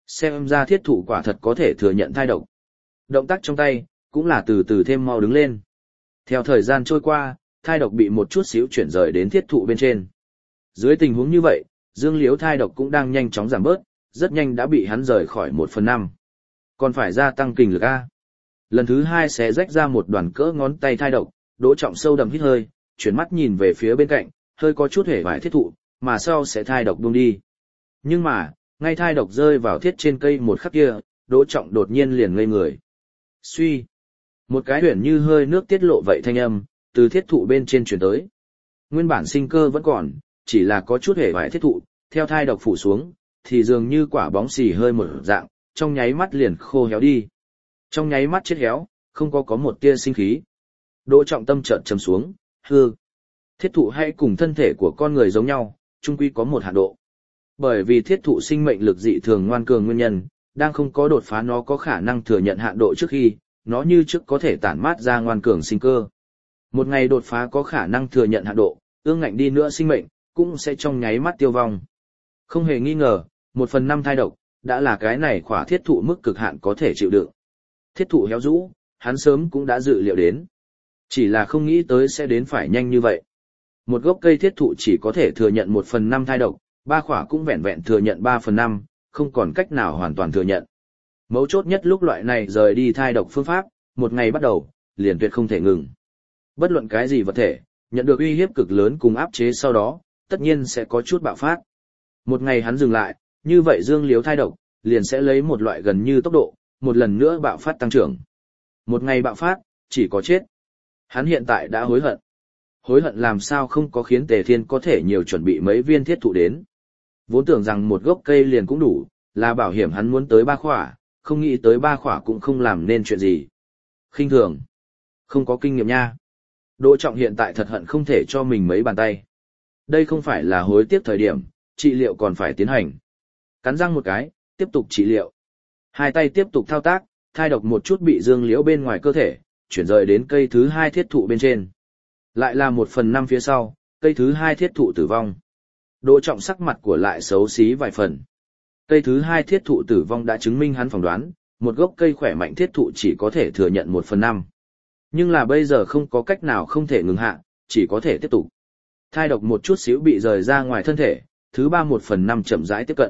Xem ra thiết thụ quả thật có thể thừa nhận thai độc. Động tác trong tay, cũng là từ từ thêm mau đứng lên. Theo thời gian trôi qua, thai độc bị một chút xíu chuyển rời đến thiết thụ bên trên. Dưới tình huống như vậy, dương liếu thai độc cũng đang nhanh chóng giảm bớt, rất nhanh đã bị hắn rời khỏi 1/5. Còn phải gia tăng kình lực A. Lần thứ 2 sẽ rách ra một đoàn cỡ ngón tay thai độc, Đỗ Trọng sâu đậm hít hơi, chuyển mắt nhìn về phía bên cạnh, hơi có chút hề vải thiết thụ, mà sau sẽ thai độc buông đi. Nhưng mà, ngay thai độc rơi vào thiết trên cây một khắc kia, Đỗ Trọng đột nhiên liền ngây người. Suy. Một cái huyền như hơi nước tiết lộ vậy thanh âm, từ thiết thụ bên trên chuyển tới. Nguyên bản sinh cơ vẫn còn, chỉ là có chút hề vải thiết thụ, theo thai độc phủ xuống, thì dường như quả bóng xì hơi một dạng, trong nháy mắt liền khô héo đi. Trong nháy mắt chết héo, không có một tia sinh khí. Đỗ Trọng tâm chợt trầm xuống, hư. Thiết thụ hay cùng thân thể của con người giống nhau, chung quy có một hạn độ. Bởi vì thiết thụ sinh mệnh lực dị thường ngoan cường nguyên nhân, đang không có đột phá nó có khả năng thừa nhận hạn độ trước khi, nó như trước có thể tản mát ra ngoan cường sinh cơ. Một ngày đột phá có khả năng thừa nhận hạn độ, ương ngạnh đi nữa sinh mệnh, cũng sẽ trong nháy mắt tiêu vong. Không hề nghi ngờ, 1/5 thai độc, đã là cái này khỏa thiết thụ mức cực hạn có thể chịu đựng. Thiết thụ héo rũ, hắn sớm cũng đã dự liệu đến. Chỉ là không nghĩ tới sẽ đến phải nhanh như vậy. Một gốc cây thiết thụ chỉ có thể thừa nhận 1/5 thai độc, 3 khỏa cũng vẹn vẹn thừa nhận 3/5, không còn cách nào hoàn toàn thừa nhận. Mấu chốt nhất lúc loại này rời đi thai độc phương pháp, một ngày bắt đầu, liền tuyệt không thể ngừng. Bất luận cái gì vật thể, nhận được uy hiếp cực lớn cùng áp chế sau đó, tất nhiên sẽ có chút bạo phát. Một ngày hắn dừng lại, như vậy dương liếu thai độc, liền sẽ lấy một loại gần như tốc độ, một lần nữa bạo phát tăng trưởng. Một ngày bạo phát, chỉ có chết. Hắn hiện tại đã hối hận. Hối hận làm sao không có khiến Tề Thiên có thể nhiều chuẩn bị mấy viên thiết thụ đến. Vốn tưởng rằng một gốc cây liền cũng đủ, là bảo hiểm hắn muốn tới 3 khỏa, không nghĩ tới 3 khỏa cũng không làm nên chuyện gì. Khinh thường. Không có kinh nghiệm nha. Đỗ Trọng hiện tại thật hận không thể cho mình mấy bàn tay. Đây không phải là hối tiếc thời điểm, trị liệu còn phải tiến hành. Cắn răng một cái, tiếp tục trị liệu. Hai tay tiếp tục thao tác, thai độc một chút bị dương liễu bên ngoài cơ thể, chuyển rời đến cây thứ 2 thiết thụ bên trên. Lại là 1/5 phía sau, cây thứ 2 thiết thụ tử vong. Đỗ Trọng sắc mặt của lại xấu xí vài phần. Cây thứ 2 thiết thụ tử vong đã chứng minh hắn phỏng đoán, một gốc cây khỏe mạnh thiết thụ chỉ có thể thừa nhận 1/5. Nhưng là bây giờ không có cách nào không thể ngừng hạ, chỉ có thể tiếp tục. Thai độc một chút xíu bị rời ra ngoài thân thể, thứ 3 1/5 chậm rãi tiếp cận.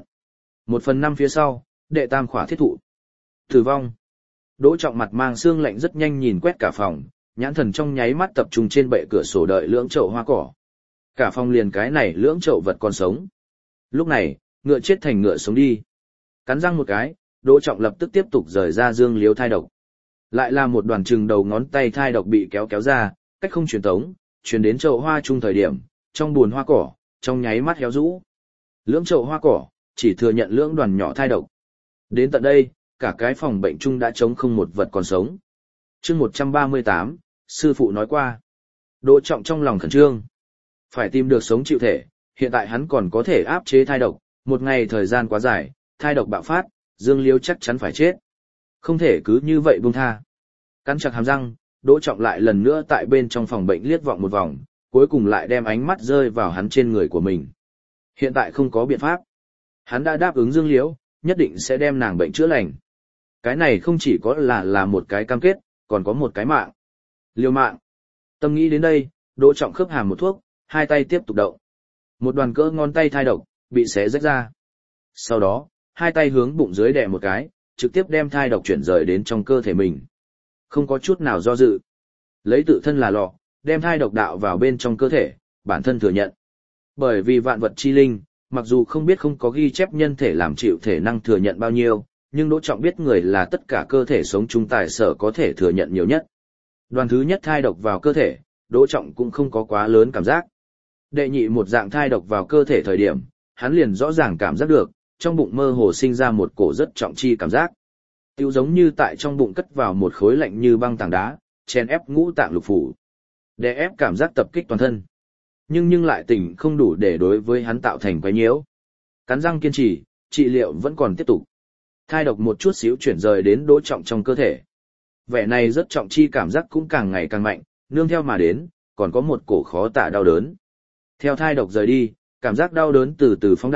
1/5 phía sau, đệ tam khỏa thiết thụ. Tử vong. Đỗ Trọng mặt mang xương lạnh rất nhanh nhìn quét cả phòng, nhãn thần trong nháy mắt tập trung trên bệ cửa sổ đợi lưỡng chậu hoa cỏ. Cả phòng liền cái này lưỡng chậu vật còn sống. Lúc này, ngựa chết thành ngựa sống đi. Cắn răng một cái, Đỗ Trọng lập tức tiếp tục rời ra dương liếu thai độc. Lại là một đoàn chừng đầu ngón tay thai độc bị kéo ra, cách không truyền tống, truyền đến chậu hoa chung thời điểm, trong buồn hoa cỏ, trong nháy mắt héo rũ. Lưỡng chậu hoa cỏ, chỉ thừa nhận lưỡng đoàn nhỏ thai độc. Đến tận đây, cả cái phòng bệnh chung đã trống không một vật còn sống. Chương 138, sư phụ nói qua. Đỗ Trọng trong lòng khẩn trương. Phải tìm được sống chịu thể, hiện tại hắn còn có thể áp chế thai độc, một ngày thời gian quá dài, thai độc bạo phát, dương liếu chắc chắn phải chết. Không thể cứ như vậy buông tha. Cắn chặt hàm răng, Đỗ Trọng lại lần nữa tại bên trong phòng bệnh liếc vọng một vòng, cuối cùng lại đem ánh mắt rơi vào hắn trên người của mình. Hiện tại không có biện pháp. Hắn đã đáp ứng dương liếu, nhất định sẽ đem nàng bệnh chữa lành. Cái này không chỉ có là một cái cam kết, còn có một cái mạng. Liều mạng. Tâm nghĩ đến đây, Đỗ Trọng khớp hàm một thuốc, hai tay tiếp tục động. Một đoàn cỡ ngón tay thai độc, bị xé rách ra. Sau đó, hai tay hướng bụng dưới đè một cái, trực tiếp đem thai độc chuyển rời đến trong cơ thể mình. Không có chút nào do dự. Lấy tự thân là lọ, đem thai độc đạo vào bên trong cơ thể, bản thân thừa nhận. Bởi vì vạn vật chi linh, mặc dù không biết không có ghi chép nhân thể làm chịu thể năng thừa nhận bao nhiêu, nhưng Đỗ Trọng biết người là tất cả cơ thể sống chung tài sở có thể thừa nhận nhiều nhất. Đoàn thứ nhất thai độc vào cơ thể, Đỗ Trọng cũng không có quá lớn cảm giác. Đệ nhị một dạng thai độc vào cơ thể thời điểm, hắn liền rõ ràng cảm giác được, trong bụng mơ hồ sinh ra một cổ rất trọng chi cảm giác. Tiêu giống như tại trong bụng cất vào một khối lạnh như băng tảng đá, chèn ép ngũ tạng lục phủ. Đè ép cảm giác tập kích toàn thân. Nhưng lại tỉnh không đủ để đối với hắn tạo thành quái nhiễu. Cắn răng kiên trì, trị liệu vẫn còn tiếp tục. Thai độc một chút xíu chuyển rời đến Đỗ Trọng trong cơ thể. Vẻ này rất trọng chi cảm giác cũng càng ngày càng mạnh, nương theo mà đến, còn có một cổ khó tả đau đớn. Theo thai độc rời đi, cảm giác đau đớn từ từ phóng đại,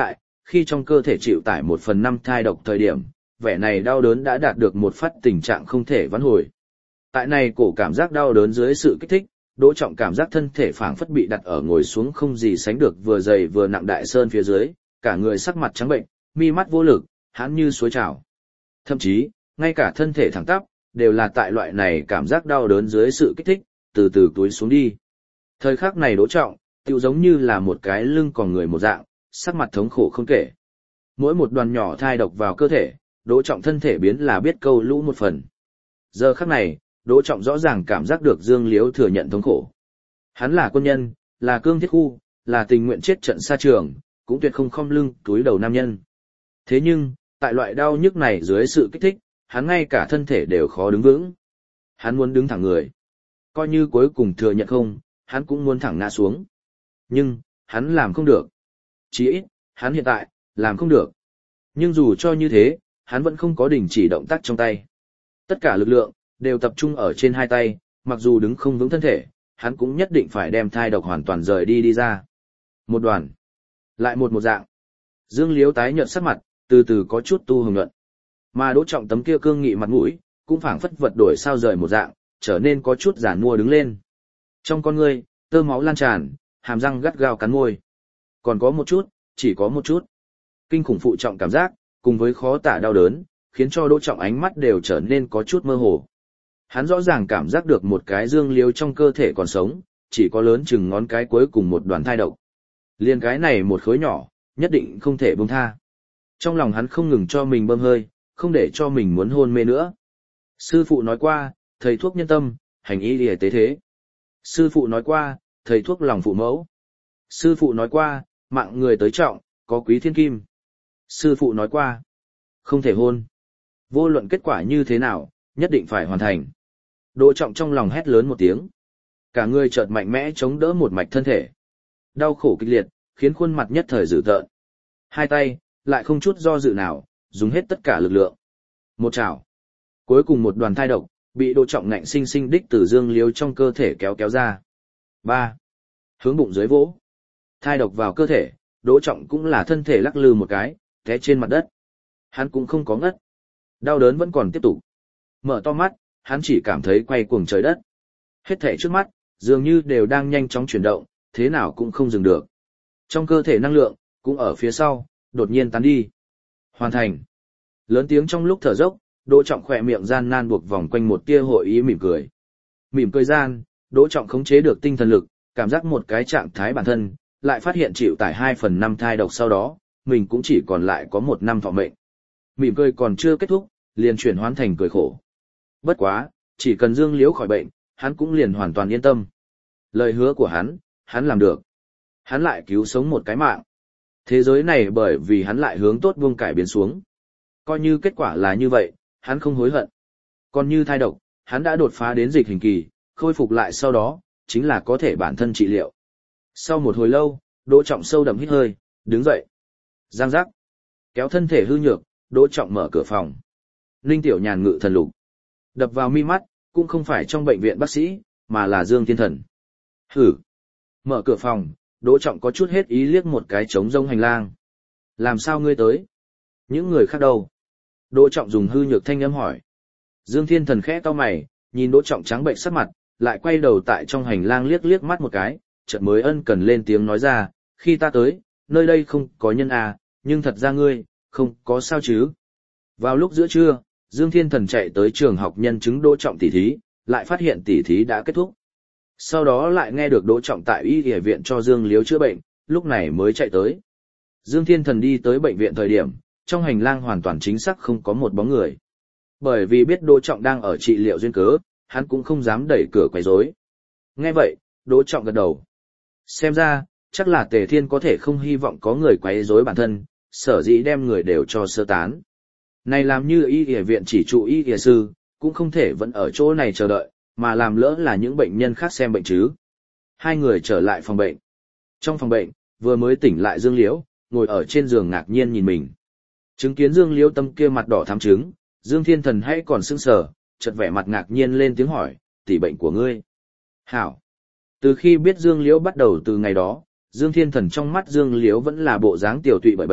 khi trong cơ thể chịu tải 1/5 thai độc thời điểm, vẻ này đau đớn đã đạt được một phát tình trạng không thể vãn hồi. Tại này cổ cảm giác đau đớn dưới sự kích thích, Đỗ Trọng cảm giác thân thể phảng phất bị đặt ở ngồi xuống không gì sánh được vừa dày vừa nặng đại sơn phía dưới, cả người sắc mặt trắng bệnh, mi mắt vô lực, hãn như suối trào. Thậm chí, ngay cả thân thể thẳng tắp, đều là tại loại này cảm giác đau đớn dưới sự kích thích, từ từ túi xuống đi. Thời khắc này Đỗ Trọng, tựu giống như là một cái lưng còn người một dạng, sắc mặt thống khổ không kể. Mỗi một đoàn nhỏ thai độc vào cơ thể, Đỗ Trọng thân thể biến là biết câu lũ một phần. Giờ khắc này, Đỗ Trọng rõ ràng cảm giác được Dương Liếu thừa nhận thống khổ. Hắn là quân nhân, là cương thiết khu, là tình nguyện chết trận xa trường, cũng tuyệt không khom lưng túi đầu nam nhân. Thế nhưng, tại loại đau nhức này dưới sự kích thích, hắn ngay cả thân thể đều khó đứng vững. Hắn muốn đứng thẳng người. Coi như cuối cùng thừa nhận không, hắn cũng muốn thẳng ngã xuống. Nhưng, hắn làm không được. Chỉ ít, hắn hiện tại, làm không được. Nhưng dù cho như thế, hắn vẫn không có đình chỉ động tác trong tay. Tất cả lực lượng, đều tập trung ở trên hai tay, mặc dù đứng không vững thân thể, hắn cũng nhất định phải đem thai độc hoàn toàn rời đi ra. Một đoàn, lại một dạng. Dương Liếu tái nhợt sắc mặt, từ từ có chút tu hồng nhuận. Mà Đỗ Trọng tấm kia cương nghị mặt mũi, cũng phảng phất vật đổi sao rời một dạng, trở nên có chút giản mua đứng lên. Trong con ngươi, tơ máu lan tràn, hàm răng gắt gao cắn môi. Còn có một chút, chỉ có một chút. Kinh khủng phụ trọng cảm giác, cùng với khó tả đau đớn, khiến cho Đỗ Trọng ánh mắt đều trở nên có chút mơ hồ. Hắn rõ ràng cảm giác được một cái Dương Liếu trong cơ thể còn sống, chỉ có lớn chừng ngón cái cuối cùng một đoàn thai độc. Liên cái này một khối nhỏ, nhất định không thể buông tha. Trong lòng hắn không ngừng cho mình bơm hơi, không để cho mình muốn hôn mê nữa. Sư phụ nói qua, thầy thuốc nhân tâm, hành y lìa tế thế. Sư phụ nói qua, thầy thuốc lòng phụ mẫu. Sư phụ nói qua, mạng người tới trọng, có quý thiên kim. Sư phụ nói qua, không thể hôn. Vô luận kết quả như thế nào, nhất định phải hoàn thành. Đỗ Trọng trong lòng hét lớn một tiếng. Cả người chợt mạnh mẽ chống đỡ một mạch thân thể. Đau khổ kịch liệt, khiến khuôn mặt nhất thời dữ tợn. Hai tay, lại không chút do dự nào, dùng hết tất cả lực lượng. Một chảo. Cuối cùng một đoàn thai độc, bị Đỗ Trọng ngạnh sinh sinh đích từ Dương Liếu trong cơ thể kéo ra. 3. Hướng bụng dưới vỗ. Thai độc vào cơ thể, Đỗ Trọng cũng là thân thể lắc lư một cái, té trên mặt đất. Hắn cũng không có ngất. Đau đớn vẫn còn tiếp tục. Mở to mắt, hắn chỉ cảm thấy quay cuồng trời đất. Hết thảy trước mắt, dường như đều đang nhanh chóng chuyển động, thế nào cũng không dừng được. Trong cơ thể năng lượng, cũng ở phía sau, đột nhiên tán đi. Hoàn thành. Lớn tiếng trong lúc thở dốc, Đỗ Trọng khỏe miệng gian nan buộc vòng quanh một tia hội ý mỉm cười. Mỉm cười gian, Đỗ Trọng khống chế được tinh thần lực, cảm giác một cái trạng thái bản thân, lại phát hiện chịu tải 2/5 thai độc sau đó, mình cũng chỉ còn lại có 1 năm thọ mệnh. Mỉm cười còn chưa kết thúc, liền chuyển hóa thành cười khổ. Bất quá, chỉ cần Dương Liếu khỏi bệnh, hắn cũng liền hoàn toàn yên tâm. Lời hứa của hắn làm được. Hắn lại cứu sống một cái mạng. Thế giới này bởi vì hắn lại hướng tốt vuông cải biến xuống. Coi như kết quả là như vậy, hắn không hối hận. Còn như thai độc, hắn đã đột phá đến dịch hình kỳ, khôi phục lại sau đó, chính là có thể bản thân trị liệu. Sau một hồi lâu, Đỗ Trọng sâu đậm hít hơi, đứng dậy. Giang giác. Kéo thân thể hư nhược, Đỗ Trọng mở cửa phòng. Ninh Tiểu Nhàn ngự thần lục. Đập vào mi mắt, cũng không phải trong bệnh viện bác sĩ, mà là Dương Thiên Thần. Hử. Mở cửa phòng, Đỗ Trọng có chút hết ý liếc một cái trống rông hành lang. Làm sao ngươi tới? Những người khác đâu? Đỗ Trọng dùng hư nhược thanh âm hỏi. Dương Thiên Thần khẽ cau mày, nhìn Đỗ Trọng trắng bệnh sắc mặt, lại quay đầu tại trong hành lang liếc mắt một cái, chợt mới ân cần lên tiếng nói ra, khi ta tới, nơi đây không có nhân à, nhưng thật ra ngươi, không có sao chứ. Vào lúc giữa trưa, Dương Thiên Thần chạy tới trường học nhân chứng Đỗ Trọng tỉ thí, lại phát hiện tỉ thí đã kết thúc. Sau đó lại nghe được Đỗ Trọng tại y y viện cho Dương Liếu chữa bệnh, lúc này mới chạy tới. Dương Thiên Thần đi tới bệnh viện thời điểm, trong hành lang hoàn toàn chính xác không có một bóng người. Bởi vì biết Đỗ Trọng đang ở trị liệu duyên cớ, hắn cũng không dám đẩy cửa quấy rối. Nghe vậy, Đỗ Trọng gật đầu. Xem ra, chắc là Tề Thiên có thể không hy vọng có người quấy rối bản thân, sở dĩ đem người đều cho sơ tán. Này làm như y y viện chỉ trụ y y sư, cũng không thể vẫn ở chỗ này chờ đợi, mà làm lỡ là những bệnh nhân khác xem bệnh chứ. Hai người trở lại phòng bệnh. Trong phòng bệnh, vừa mới tỉnh lại Dương Liễu, ngồi ở trên giường ngạc nhiên nhìn mình. Chứng kiến Dương Liễu tâm kia mặt đỏ thắm trứng, Dương Thiên Thần hãy còn sững sờ, chợt vẻ mặt ngạc nhiên lên tiếng hỏi, tỷ bệnh của ngươi. Hảo. Từ khi biết Dương Liễu bắt đầu từ ngày đó, Dương Thiên Thần trong mắt Dương Liễu vẫn là bộ dáng tiểu tụy bởi bệnh,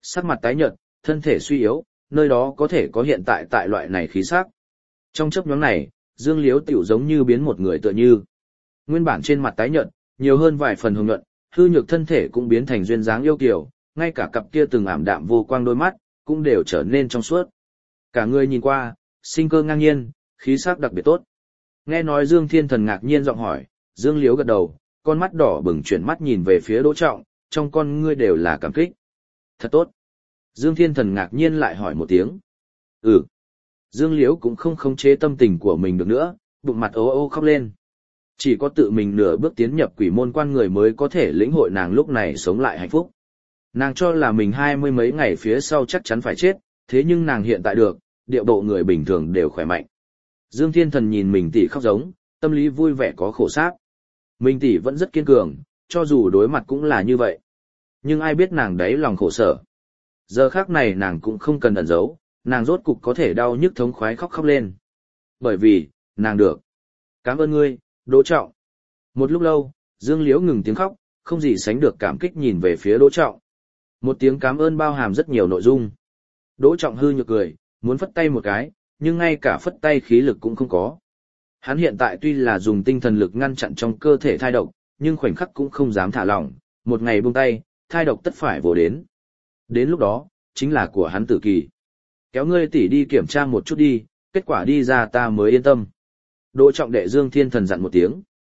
sắc mặt tái nhợt, thân thể suy yếu, nơi đó có thể có hiện tại loại này khí sắc. Trong chớp nhoáng này, Dương Liếu tiểu giống như biến một người tựa như. Nguyên bản trên mặt tái nhợt, nhiều hơn vài phần hồng nhuận, hư nhược thân thể cũng biến thành duyên dáng yêu kiều, ngay cả cặp kia từng ảm đạm vô quang đôi mắt, cũng đều trở nên trong suốt. Cả người nhìn qua, sinh cơ ngang nhiên, khí sắc đặc biệt tốt. Nghe nói Dương Thiên Thần ngạc nhiên giọng hỏi, Dương Liếu gật đầu, con mắt đỏ bừng chuyển mắt nhìn về phía Đỗ Trọng, trong con ngươi đều là cảm kích. Thật tốt. Dương Thiên Thần ngạc nhiên lại hỏi một tiếng. Ừ. Dương Liếu cũng không khống chế tâm tình của mình được nữa, bụng mặt ố ô khóc lên. Chỉ có tự mình nửa bước tiến nhập quỷ môn quan người mới có thể lĩnh hội nàng lúc này sống lại hạnh phúc. Nàng cho là mình 20 mấy ngày phía sau chắc chắn phải chết, thế nhưng nàng hiện tại được, điệu bộ người bình thường đều khỏe mạnh. Dương Thiên Thần nhìn mình tỷ khóc giống, tâm lý vui vẻ có khổ sáp. Mình tỷ vẫn rất kiên cường, cho dù đối mặt cũng là như vậy. Nhưng ai biết nàng đấy lòng khổ sở. Giờ khác này nàng cũng không cần ẩn giấu, nàng rốt cục có thể đau nhức thống khoái khóc lên. Bởi vì, nàng được. Cảm ơn ngươi, Đỗ Trọng. Một lúc lâu, Dương Liễu ngừng tiếng khóc, không gì sánh được cảm kích nhìn về phía Đỗ Trọng. Một tiếng cảm ơn bao hàm rất nhiều nội dung. Đỗ Trọng hư nhược cười, muốn phất tay một cái, nhưng ngay cả phất tay khí lực cũng không có. Hắn hiện tại tuy là dùng tinh thần lực ngăn chặn trong cơ thể thai độc, nhưng khoảnh khắc cũng không dám thả lỏng, một ngày buông tay, thai độc tất phải vồ đến. Đến lúc đó, chính là của hắn tử kỳ. Kéo ngươi tỷ đi kiểm tra một chút đi, kết quả đi ra ta mới yên tâm. Đỗ Trọng đệ Dương Thiên Thần dặn một tiếng.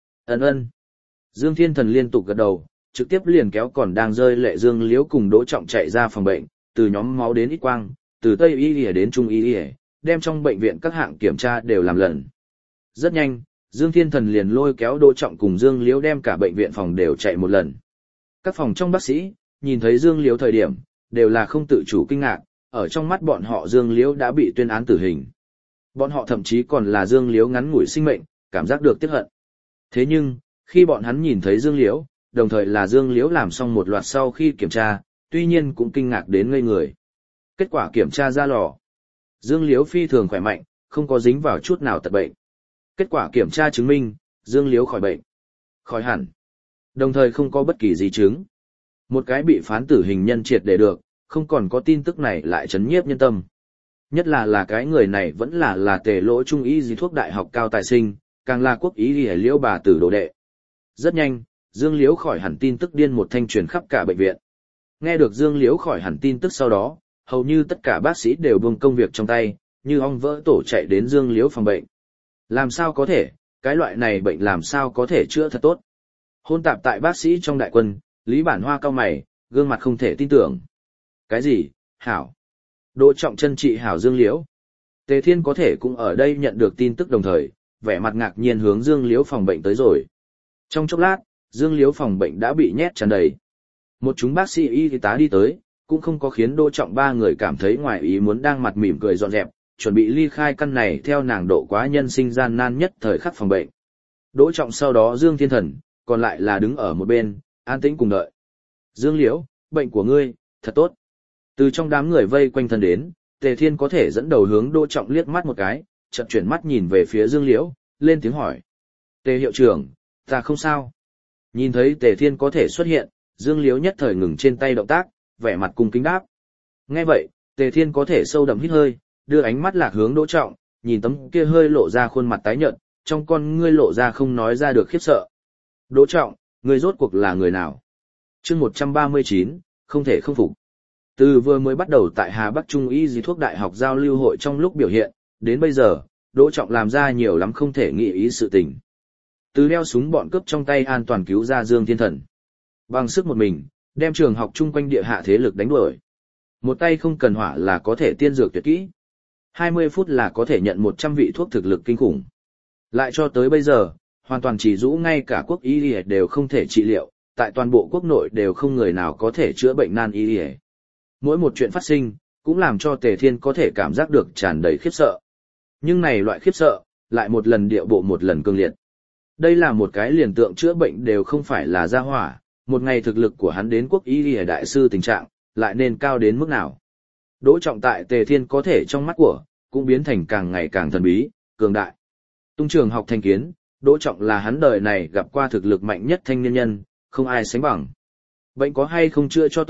Ân. Dương Thiên Thần liên tục gật đầu, trực tiếp liền kéo còn đang rơi lệ Dương Liễu cùng Đỗ Trọng chạy ra phòng bệnh, từ nhóm máu đến ít quang, từ Tây Y đến Trung Y, đem trong bệnh viện các hạng kiểm tra đều làm lần. Rất nhanh, Dương Thiên Thần liền lôi kéo Đỗ Trọng cùng Dương Liễu đem cả bệnh viện phòng đều chạy một lần. Các phòng trong bác sĩ, nhìn thấy Dương Liễu thời điểm, đều là không tự chủ kinh ngạc, ở trong mắt bọn họ Dương Liễu đã bị tuyên án tử hình. Bọn họ thậm chí còn là Dương Liễu ngắn ngủi sinh mệnh, cảm giác được tiếc hận. Thế nhưng, khi bọn hắn nhìn thấy Dương Liễu, đồng thời là Dương Liễu làm xong một loạt sau khi kiểm tra, tuy nhiên cũng kinh ngạc đến ngây người. Kết quả kiểm tra ra lò. Dương Liễu phi thường khỏe mạnh, không có dính vào chút nào tật bệnh. Kết quả kiểm tra chứng minh, Dương Liễu khỏi bệnh. Khỏi hẳn. Đồng thời không có bất kỳ di chứng. Một cái bị phán tử hình nhân triệt để được, không còn có tin tức này lại chấn nhiếp nhân tâm. Nhất là cái người này vẫn là Tề Lỗ Trung Y Dì thuốc đại học cao tài sinh, càng là quốc ý Liễu Liễu bà tử đồ đệ. Rất nhanh, Dương Liễu khỏi hẳn tin tức điên một thanh truyền khắp cả bệnh viện. Nghe được Dương Liễu khỏi hẳn tin tức sau đó, hầu như tất cả bác sĩ đều buông công việc trong tay, như ong vỡ tổ chạy đến Dương Liễu phòng bệnh. Làm sao có thể, cái loại này bệnh làm sao có thể chữa thật tốt. Hôn tạp tại bác sĩ trong đại quân, Lý Bản Hoa cau mày, gương mặt không thể tin tưởng. Cái gì, hảo? Đỗ Trọng chân trị hảo Dương Liễu. Tề Thiên có thể cũng ở đây nhận được tin tức đồng thời, vẻ mặt ngạc nhiên hướng Dương Liễu phòng bệnh tới rồi. Trong chốc lát, Dương Liễu phòng bệnh đã bị nhét tràn đầy. Một chúng bác sĩ y tá đi tới, cũng không có khiến Đỗ Trọng ba người cảm thấy ngoài ý muốn, đang mặt mỉm cười dọn dẹp, chuẩn bị ly khai căn này theo nàng độ quá nhân sinh gian nan nhất thời khắc phòng bệnh. Đỗ Trọng sau đó Dương Thiên Thần, còn lại là đứng ở một bên, an tĩnh cùng đợi. Dương Liễu, bệnh của ngươi, thật tốt. Từ trong đám người vây quanh thân đến, Tề Thiên có thể dẫn đầu hướng Đỗ Trọng liếc mắt một cái, chợt chuyển mắt nhìn về phía Dương Liễu, lên tiếng hỏi. Tề hiệu trưởng, ta không sao. Nhìn thấy Tề Thiên có thể xuất hiện, Dương Liễu nhất thời ngừng trên tay động tác, vẻ mặt cung kính đáp. Nghe vậy, Tề Thiên có thể sâu đậm hít hơi, đưa ánh mắt lạc hướng Đỗ Trọng, nhìn tấm kia hơi lộ ra khuôn mặt tái nhợt, trong con ngươi lộ ra không nói ra được khiếp sợ. Đỗ Trọng, ngươi rốt cuộc là người nào? Chương 139, không thể không phục. Từ vừa mới bắt đầu tại Hà Bắc Trung Y Dì thuốc đại học giao lưu hội trong lúc biểu hiện, đến bây giờ, Đỗ Trọng làm ra nhiều lắm không thể nghĩ ý sự tình. Từ đeo súng bọn cướp trong tay an toàn cứu ra Dương Thiên Thần. Bằng sức một mình, đem trường học chung quanh địa hạ thế lực đánh đuổi. Một tay không cần hỏa là có thể tiên dược tuyệt kỹ. 20 phút là có thể nhận 100 vị thuốc thực lực kinh khủng. Lại cho tới bây giờ, hoàn toàn chỉ rũ ngay cả quốc y đều không thể trị liệu, tại toàn bộ quốc nội đều không người nào có thể chữa bệnh nan y. Mỗi một chuyện phát sinh, cũng làm cho Tề Thiên có thể cảm giác được tràn đầy khiếp sợ. Nhưng này loại khiếp sợ, lại một lần điệu bộ một lần cương liệt. Đây là một cái liền tượng chữa bệnh đều không phải là gia hỏa, một ngày thực lực của hắn đến quốc y đại sư tình trạng, lại nên cao đến mức nào. Đỗ Trọng tại Tề Thiên có thể trong mắt của, cũng biến thành càng ngày càng thần bí, cường đại. Tung trường học thành kiến, Đỗ Trọng là hắn đời này gặp qua thực lực mạnh nhất thanh niên nhân, không ai sánh bằng. Bệnh có hay không chữa cho tốt,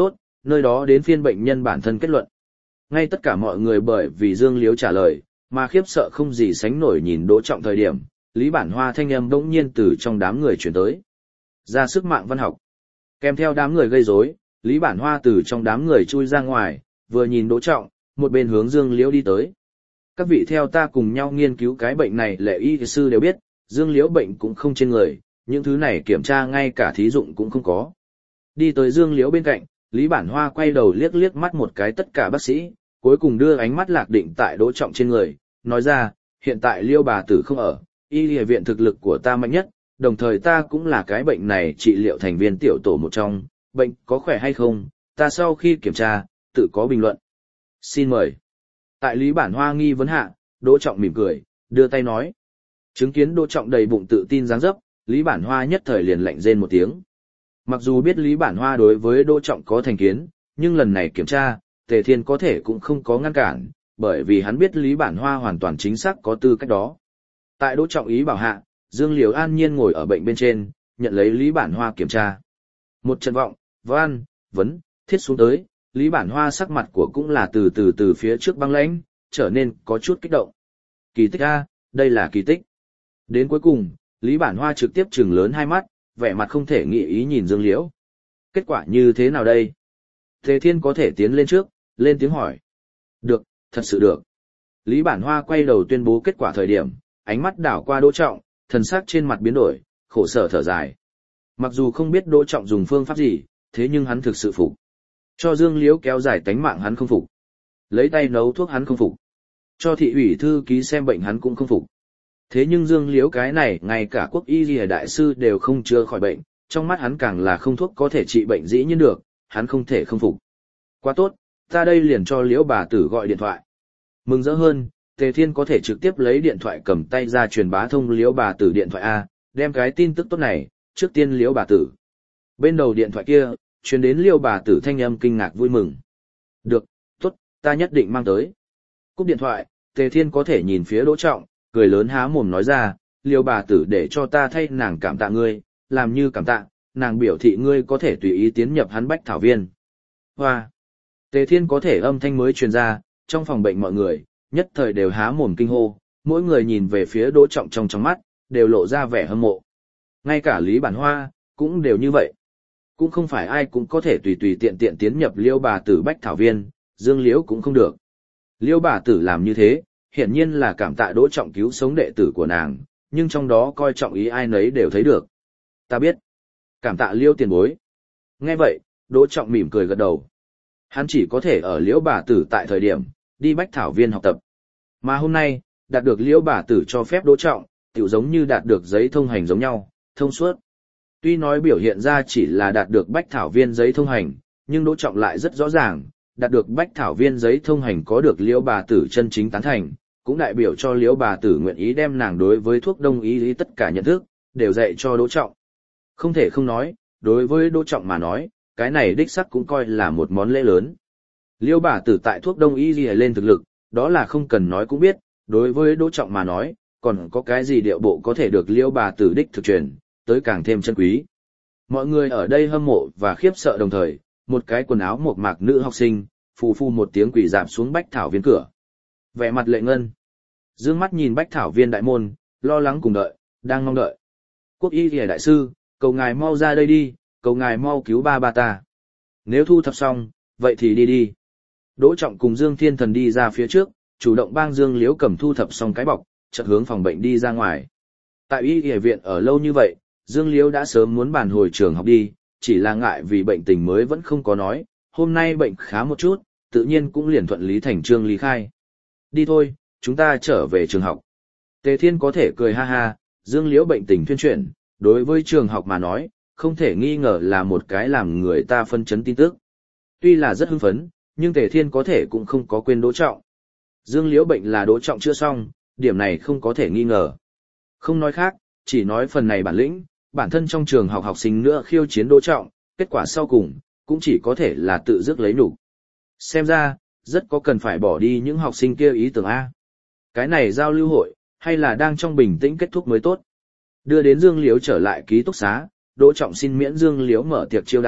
nơi đó đến phiên bệnh nhân bản thân kết luận. Ngay tất cả mọi người bởi vì Dương Liếu trả lời, mà khiếp sợ không gì sánh nổi nhìn Đỗ Trọng thời điểm, Lý Bản Hoa thanh âm bỗng nhiên từ trong đám người chuyển tới. Ra sức mạng văn học. Kèm theo đám người gây rối, Lý Bản Hoa từ trong đám người chui ra ngoài, vừa nhìn Đỗ Trọng, một bên hướng Dương Liễu đi tới. Các vị theo ta cùng nhau nghiên cứu cái bệnh này, lệ y sư đều biết, Dương Liễu bệnh cũng không trên người, những thứ này kiểm tra ngay cả thí dụng cũng không có. Đi tới Dương Liễu bên cạnh, Lý Bản Hoa quay đầu liếc liếc mắt một cái tất cả bác sĩ, cuối cùng đưa ánh mắt lạc định tại Đỗ Trọng trên người, nói ra, hiện tại Liêu bà tử không ở, y y viện thực lực của ta mạnh nhất, đồng thời ta cũng là cái bệnh này trị liệu thành viên tiểu tổ một trong, bệnh có khỏe hay không, ta sau khi kiểm tra, tự có bình luận. Xin mời. Tại Lý Bản Hoa nghi vấn hạ, Đỗ Trọng mỉm cười, đưa tay nói. Chứng kiến Đỗ Trọng đầy bụng tự tin dáng dấp, Lý Bản Hoa nhất thời liền lạnh rên một tiếng. Mặc dù biết Lý Bản Hoa đối với Đỗ Trọng có thành kiến, nhưng lần này kiểm tra, Tề Thiên có thể cũng không có ngăn cản, bởi vì hắn biết Lý Bản Hoa hoàn toàn chính xác có tư cách đó. Tại Đỗ Trọng ý bảo hạ, Dương Liễu an nhiên ngồi ở bệnh bên trên, nhận lấy Lý Bản Hoa kiểm tra. Một trận vọng, văn, vấn, thiết xuống tới, Lý Bản Hoa sắc mặt của cũng là từ phía trước băng lãnh, trở nên có chút kích động. Kỳ tích a, đây là kỳ tích. Đến cuối cùng, Lý Bản Hoa trực tiếp trừng lớn hai mắt, vẻ mặt không thể nghĩ ý nhìn Dương Liễu. Kết quả như thế nào đây? Tề Thiên có thể tiến lên trước, lên tiếng hỏi. Được, thật sự được. Lý Bản Hoa quay đầu tuyên bố kết quả thời điểm, ánh mắt đảo qua Đỗ Trọng, thần sắc trên mặt biến đổi, khổ sở thở dài. Mặc dù không biết Đỗ Trọng dùng phương pháp gì, thế nhưng hắn thực sự phục. Cho Dương Liễu kéo dài tánh mạng hắn không phục. Lấy tay nấu thuốc hắn không phục. Cho thị ủy thư ký xem bệnh hắn cũng không phục. Thế nhưng Dương Liễu cái này ngay cả quốc y lìa đại sư đều không chữa khỏi bệnh, trong mắt hắn càng là không thuốc có thể trị bệnh dĩ nhiên được, hắn không thể không phục. Quá tốt, ta đây liền cho Liễu bà tử gọi điện thoại. Mừng rỡ hơn, Tề Thiên có thể trực tiếp lấy điện thoại cầm tay ra truyền bá thông Liễu bà tử điện thoại A, đem cái tin tức tốt này, trước tiên Liễu bà tử. Bên đầu điện thoại kia, truyền đến Liễu bà tử thanh âm kinh ngạc vui mừng. Được, tốt, ta nhất định mang tới. Cúp điện thoại, Tề Thiên có thể nhìn phía Đỗ Trọng, cười lớn há mồm nói ra, Liễu bà tử để cho ta thay nàng cảm tạ ngươi, làm như cảm tạ, nàng biểu thị ngươi có thể tùy ý tiến nhập hắn Bách Thảo Viên. Hoa! Tề Thiên có thể âm thanh mới truyền ra, trong phòng bệnh mọi người, nhất thời đều há mồm kinh hô, mỗi người nhìn về phía Đỗ Trọng trong mắt, đều lộ ra vẻ hâm mộ. Ngay cả Lý Bản Hoa, cũng đều như vậy. Cũng không phải ai cũng có thể tùy tùy tiện tiện tiến nhập Liễu bà tử Bách Thảo Viên, Dương Liễu cũng không được. Liễu bà tử làm như thế, hiển nhiên là cảm tạ Đỗ Trọng cứu sống đệ tử của nàng, nhưng trong đó coi trọng ý ai nấy đều thấy được. Ta biết. Cảm tạ Liễu tiền bối. Nghe vậy, Đỗ Trọng mỉm cười gật đầu. Hắn chỉ có thể ở Liễu bà tử tại thời điểm, đi Bách Thảo Viên học tập. Mà hôm nay, đạt được Liễu bà tử cho phép Đỗ Trọng, tiểu giống như đạt được giấy thông hành giống nhau, thông suốt. Tuy nói biểu hiện ra chỉ là đạt được Bách Thảo Viên giấy thông hành, nhưng Đỗ Trọng lại rất rõ ràng, đạt được Bách Thảo Viên giấy thông hành có được Liễu bà tử chân chính tán thành, cũng đại biểu cho Liễu bà tử nguyện ý đem nàng đối với thuốc đông y tất cả nhận thức, đều dạy cho Đỗ Trọng. Không thể không nói, đối với Đỗ Trọng mà nói, cái này đích sắc cũng coi là một món lễ lớn. Liễu bà tử tại thuốc đông y lên thực lực, đó là không cần nói cũng biết, đối với Đỗ Trọng mà nói, còn có cái gì điệu bộ có thể được Liễu bà tử đích thực truyền, tới càng thêm chân quý. Mọi người ở đây hâm mộ và khiếp sợ đồng thời, một cái quần áo mộc mạc nữ học sinh, phù phù một tiếng quỳ rạp xuống Bách Thảo Viên cửa. Vẻ mặt lệ ngân. Dương mắt nhìn Bách Thảo Viên đại môn, lo lắng cùng đợi, đang mong đợi. Quốc y lìa đại sư, cầu ngài mau ra đây đi, cầu ngài mau cứu ba ta. Nếu thu thập xong, vậy thì đi đi. Đỗ Trọng cùng Dương Thiên Thần đi ra phía trước, chủ động bang Dương Liễu cầm thu thập xong cái bọc, chợt hướng phòng bệnh đi ra ngoài. Tại y y viện ở lâu như vậy, Dương Liễu đã sớm muốn bàn hồi trường học đi, chỉ là ngại vì bệnh tình mới vẫn không có nói, hôm nay bệnh khá một chút, tự nhiên cũng liền thuận lý thành chương lý khai. Đi thôi, chúng ta trở về trường học. Tề Thiên có thể cười ha ha, Dương Liễu bệnh tình thuyên chuyển, đối với trường học mà nói, không thể nghi ngờ là một cái làm người ta phân chấn tin tức. Tuy là rất hưng phấn, nhưng Tề Thiên có thể cũng không có quên Đỗ Trọng. Dương Liễu bệnh là Đỗ Trọng chữa xong, điểm này không có thể nghi ngờ. Không nói khác, chỉ nói phần này bản lĩnh, bản thân trong trường học học sinh nữa khiêu chiến Đỗ Trọng, kết quả sau cùng, cũng chỉ có thể là tự dứt lấy nhục. Xem ra, rất có cần phải bỏ đi những học sinh kia ý tưởng A. Cái này giao lưu hội, hay là đang trong bình tĩnh kết thúc mới tốt. Đưa đến Dương Liễu trở lại ký túc xá, Đỗ Trọng xin miễn Dương Liễu mở tiệc chiêu đãi,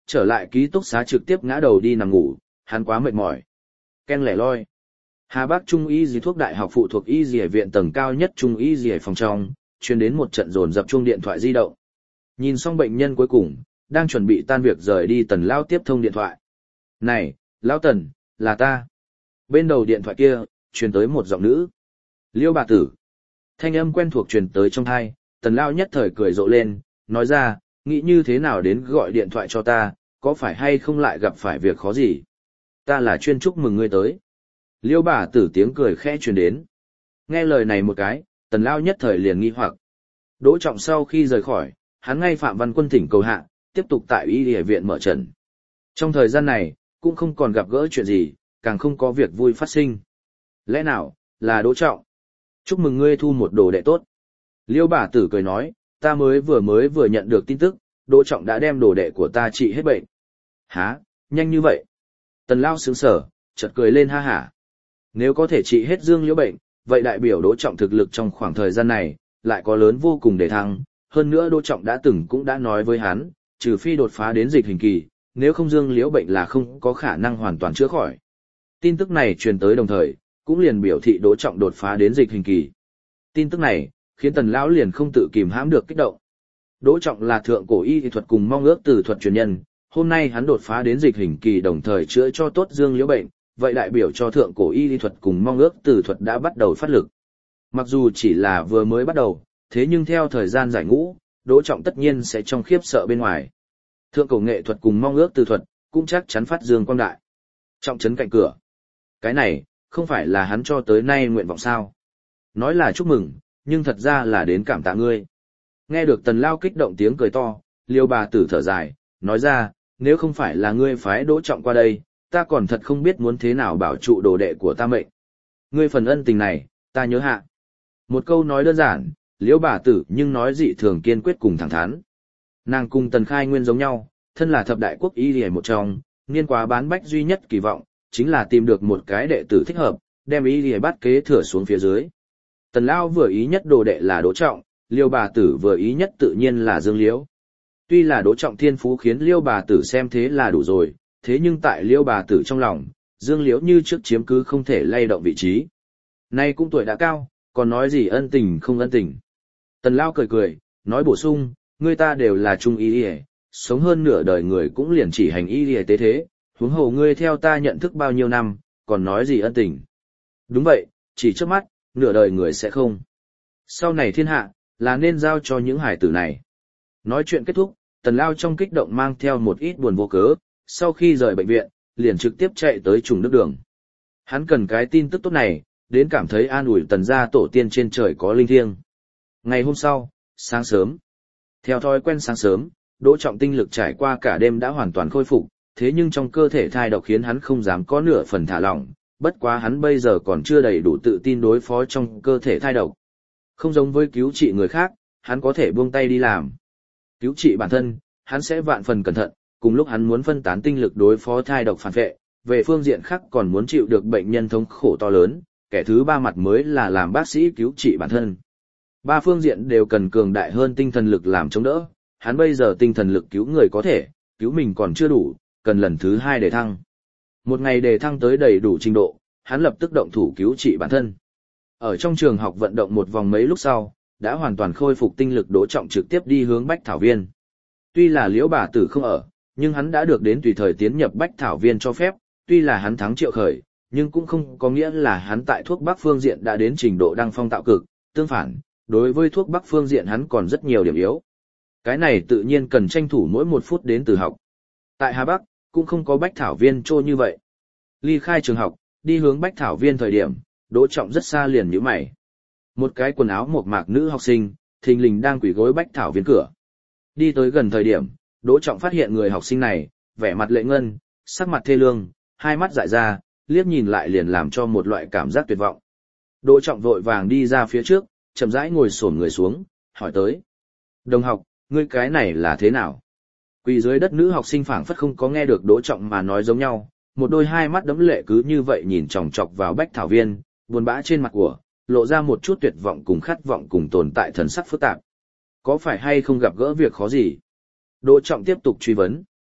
trở lại ký túc xá trực tiếp ngã đầu đi nằm ngủ, hắn quá mệt mỏi. Ken lẻ loi. Hà Bắc Trung y dì thuốc đại học phụ thuộc y dì viện tầng cao nhất Trung y dì phòng trong, truyền đến một trận dồn dập chuông điện thoại di động. Nhìn xong bệnh nhân cuối cùng, đang chuẩn bị tan việc rời đi Tần Lao tiếp thông điện thoại. Này, Lão Tần, là ta. Bên đầu điện thoại kia, truyền tới một giọng nữ. Liêu bà tử. Thanh âm quen thuộc truyền tới trong tai, Tần Lao nhất thời cười rộ lên, nói ra, nghĩ như thế nào đến gọi điện thoại cho ta, có phải hay không lại gặp phải việc khó gì? Ta là chuyên chúc mừng ngươi tới. Liêu bà tử tiếng cười khẽ truyền đến. Nghe lời này một cái, Tần Lao nhất thời liền nghi hoặc. Đỗ Trọng sau khi rời khỏi, hắn ngay Phạm Văn Quân thỉnh cầu hạ, tiếp tục tại y y viện mở trần. Trong thời gian này, cũng không còn gặp gỡ chuyện gì, càng không có việc vui phát sinh. Lẽ nào, là Đỗ Trọng? Chúc mừng ngươi thu một đồ đệ tốt. Liêu bà tử cười nói, ta mới vừa nhận được tin tức, Đỗ Trọng đã đem đồ đệ của ta trị hết bệnh. Hả, nhanh như vậy? Tần Lao sướng sở, chợt cười lên ha hả. Nếu có thể trị hết Dương Liễu bệnh, vậy đại biểu Đỗ Trọng thực lực trong khoảng thời gian này, lại có lớn vô cùng để thăng. Hơn nữa Đỗ Trọng cũng đã nói với hắn, trừ phi đột phá đến dịch hình kỳ, nếu không Dương Liễu bệnh là không có khả năng hoàn toàn chữa khỏi. Tin tức này truyền tới đồng thời, cũng liền biểu thị Đỗ Trọng đột phá đến dịch hình kỳ. Tin tức này, khiến Tần Lão liền không tự kìm hãm được kích động. Đỗ Trọng là thượng cổ y thuật cùng mong ước từ thuật truyền nhân, hôm nay hắn đột phá đến dịch hình kỳ đồng thời chữa cho tốt Dương Liễu bệnh, vậy đại biểu cho thượng cổ y thuật cùng mong ước từ thuật đã bắt đầu phát lực. Mặc dù chỉ là vừa mới bắt đầu, thế nhưng theo thời gian giải ngũ, Đỗ Trọng tất nhiên sẽ trong khiếp sợ bên ngoài. Thượng cổ nghệ thuật cùng mong ước từ thuật, cũng chắc chắn phát dương quang đại. Trọng trấn cạnh cửa. Cái này, không phải là hắn cho tới nay nguyện vọng sao. Nói là chúc mừng, nhưng thật ra là đến cảm tạ ngươi. Nghe được Tần Lao kích động tiếng cười to, Liêu bà tử thở dài, nói ra, nếu không phải là ngươi phái Đỗ Trọng qua đây, ta còn thật không biết muốn thế nào bảo trụ đồ đệ của ta mệnh. Ngươi phần ân tình này, ta nhớ hạ. Một câu nói đơn giản, Liễu bà tử nhưng nói dị thường kiên quyết cùng thẳng thắn. Nàng cùng Tần Khai Nguyên giống nhau, thân là thập đại quốc y liề một trong, niên quá bán bách duy nhất kỳ vọng, chính là tìm được một cái đệ tử thích hợp, đem y liề bắt kế thừa xuống phía dưới. Tần Lao vừa ý nhất đồ đệ là Đỗ Trọng, Liêu bà tử vừa ý nhất tự nhiên là Dương Liễu. Tuy là Đỗ Trọng thiên phú khiến Liêu bà tử xem thế là đủ rồi, thế nhưng tại Liêu bà tử trong lòng, Dương Liễu như trước chiếm cứ không thể lay động vị trí. Nay cũng tuổi đã cao, còn nói gì ân tình không ân tình. Tần Lao cười cười, nói bổ sung, người ta đều là trung y y, sống hơn nửa đời người cũng liền chỉ hành y y tế thế, huống hồ ngươi theo ta nhận thức bao nhiêu năm, còn nói gì ân tình. Đúng vậy, chỉ trước mắt, nửa đời người sẽ không. Sau này thiên hạ, là nên giao cho những hải tử này. Nói chuyện kết thúc, Tần Lao trong kích động mang theo một ít buồn vô cớ, sau khi rời bệnh viện, liền trực tiếp chạy tới Trùng Đức Đường. Hắn cần cái tin tức tốt này, đến cảm thấy an ủi Tần gia tổ tiên trên trời có linh thiêng. Ngày hôm sau, sáng sớm. Theo thói quen sáng sớm, Đỗ Trọng tinh lực trải qua cả đêm đã hoàn toàn khôi phục, thế nhưng trong cơ thể thai độc khiến hắn không dám có nửa phần thả lỏng, bất quá hắn bây giờ còn chưa đầy đủ tự tin đối phó trong cơ thể thai độc. Không giống với cứu trị người khác, hắn có thể buông tay đi làm. Cứu trị bản thân, hắn sẽ vạn phần cẩn thận, cùng lúc hắn muốn phân tán tinh lực đối phó thai độc phản vệ, về phương diện khác còn muốn chịu được bệnh nhân thống khổ to lớn, kẻ thứ ba mặt mới là làm bác sĩ cứu trị bản thân. Ba phương diện đều cần cường đại hơn tinh thần lực làm chống đỡ, hắn bây giờ tinh thần lực cứu người có thể, cứu mình còn chưa đủ, cần lần thứ hai đề thăng. Một ngày đề thăng tới đầy đủ trình độ, hắn lập tức động thủ cứu trị bản thân. Ở trong trường học vận động một vòng mấy lúc sau, đã hoàn toàn khôi phục tinh lực Đỗ Trọng trực tiếp đi hướng Bách Thảo Viên. Tuy là Liễu bà tử không ở, nhưng hắn đã được đến tùy thời tiến nhập Bách Thảo Viên cho phép, tuy là hắn thắng Triệu Khởi, nhưng cũng không có nghĩa là hắn tại thuốc bắc phương diện đã đến trình độ đăng phong tạo cực, tương phản, đối với thuốc bắc phương diện hắn còn rất nhiều điểm yếu. Cái này tự nhiên cần tranh thủ mỗi một phút đến từ học. Tại Hà Bắc, cũng không có Bách Thảo Viên trô như vậy. Ly khai trường học, đi hướng Bách Thảo Viên thời điểm, Đỗ Trọng rất xa liền nhíu mày. Một cái quần áo mộc mạc nữ học sinh, thình lình đang quỳ gối Bách Thảo Viên cửa. Đi tới gần thời điểm, Đỗ Trọng phát hiện người học sinh này, vẻ mặt lệ ngân, sắc mặt thê lương, hai mắt dại ra, liếc nhìn lại liền làm cho một loại cảm giác tuyệt vọng. Đỗ Trọng vội vàng đi ra phía trước, chậm rãi ngồi xổm người xuống, hỏi tới. Đồng học, ngươi cái này là thế nào? Quỳ dưới đất nữ học sinh phảng phất không có nghe được Đỗ Trọng mà nói giống nhau, một đôi hai mắt đẫm lệ cứ như vậy nhìn chòng chọc vào Bách Thảo Viên, buồn bã trên mặt của, lộ ra một chút tuyệt vọng cùng khát vọng cùng tồn tại thần sắc phức tạp. Có phải hay không gặp gỡ việc khó gì? Đỗ Trọng tiếp tục truy vấn.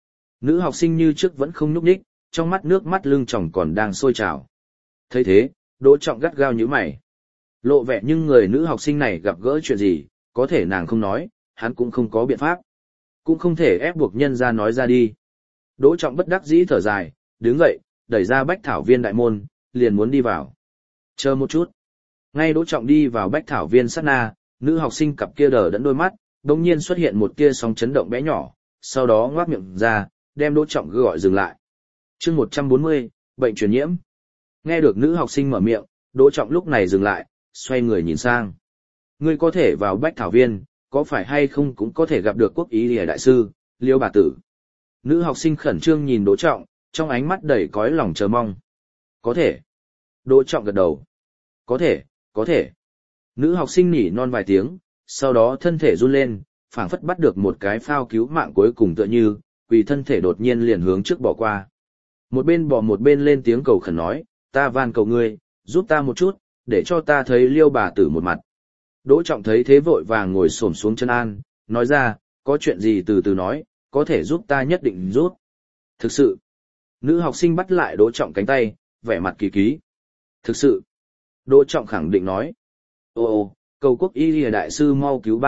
Nữ học sinh như trước vẫn không nhúc nhích, trong mắt nước mắt lưng tròng còn đang sôi trào. Thấy thế, Đỗ Trọng gắt gao nhíu mày. Lộ vẻ nhưng người nữ học sinh này gặp gỡ chuyện gì, có thể nàng không nói, hắn cũng không có biện pháp. Cũng không thể ép buộc nhân ra nói ra đi. Đỗ Trọng bất đắc dĩ thở dài, đứng dậy, đẩy ra Bách Thảo Viên đại môn, liền muốn đi vào. Chờ một chút. Ngay Đỗ Trọng đi vào Bách Thảo Viên sát na, nữ học sinh cặp kia đờ đẫn đôi mắt, đột nhiên xuất hiện một tia sóng chấn động bé nhỏ, sau đó ngoác miệng ra, đem Đỗ Trọng gọi dừng lại. Chương 140, bệnh truyền nhiễm. Nghe được nữ học sinh mở miệng, Đỗ Trọng lúc này dừng lại, xoay người nhìn sang. Ngươi có thể vào Bách Thảo Viên, có phải hay không cũng có thể gặp được quốc ý lìa đại sư, Liêu bà tử. Nữ học sinh khẩn trương nhìn Đỗ Trọng, trong ánh mắt đầy cõi lòng chờ mong. Có thể. Đỗ Trọng gật đầu. Có thể, có thể. Nữ học sinh nỉ non vài tiếng, sau đó thân thể run lên, phảng phất bắt được một cái phao cứu mạng cuối cùng tựa như, vì thân thể đột nhiên liền hướng trước bỏ qua. Một bên bỏ một bên lên tiếng cầu khẩn nói, ta van cầu ngươi, giúp ta một chút, để cho ta thấy Liêu bà tử một mặt. Đỗ Trọng thấy thế vội vàng ngồi xổm xuống chân an, nói ra, có chuyện gì từ từ nói, có thể giúp ta nhất định giúp. Thực sự. Nữ học sinh bắt lại Đỗ Trọng cánh tay, vẻ mặt kỳ ký. Thực sự. Đỗ Trọng khẳng định nói. Ồ, cầu quốc y lìa đại sư mau cứu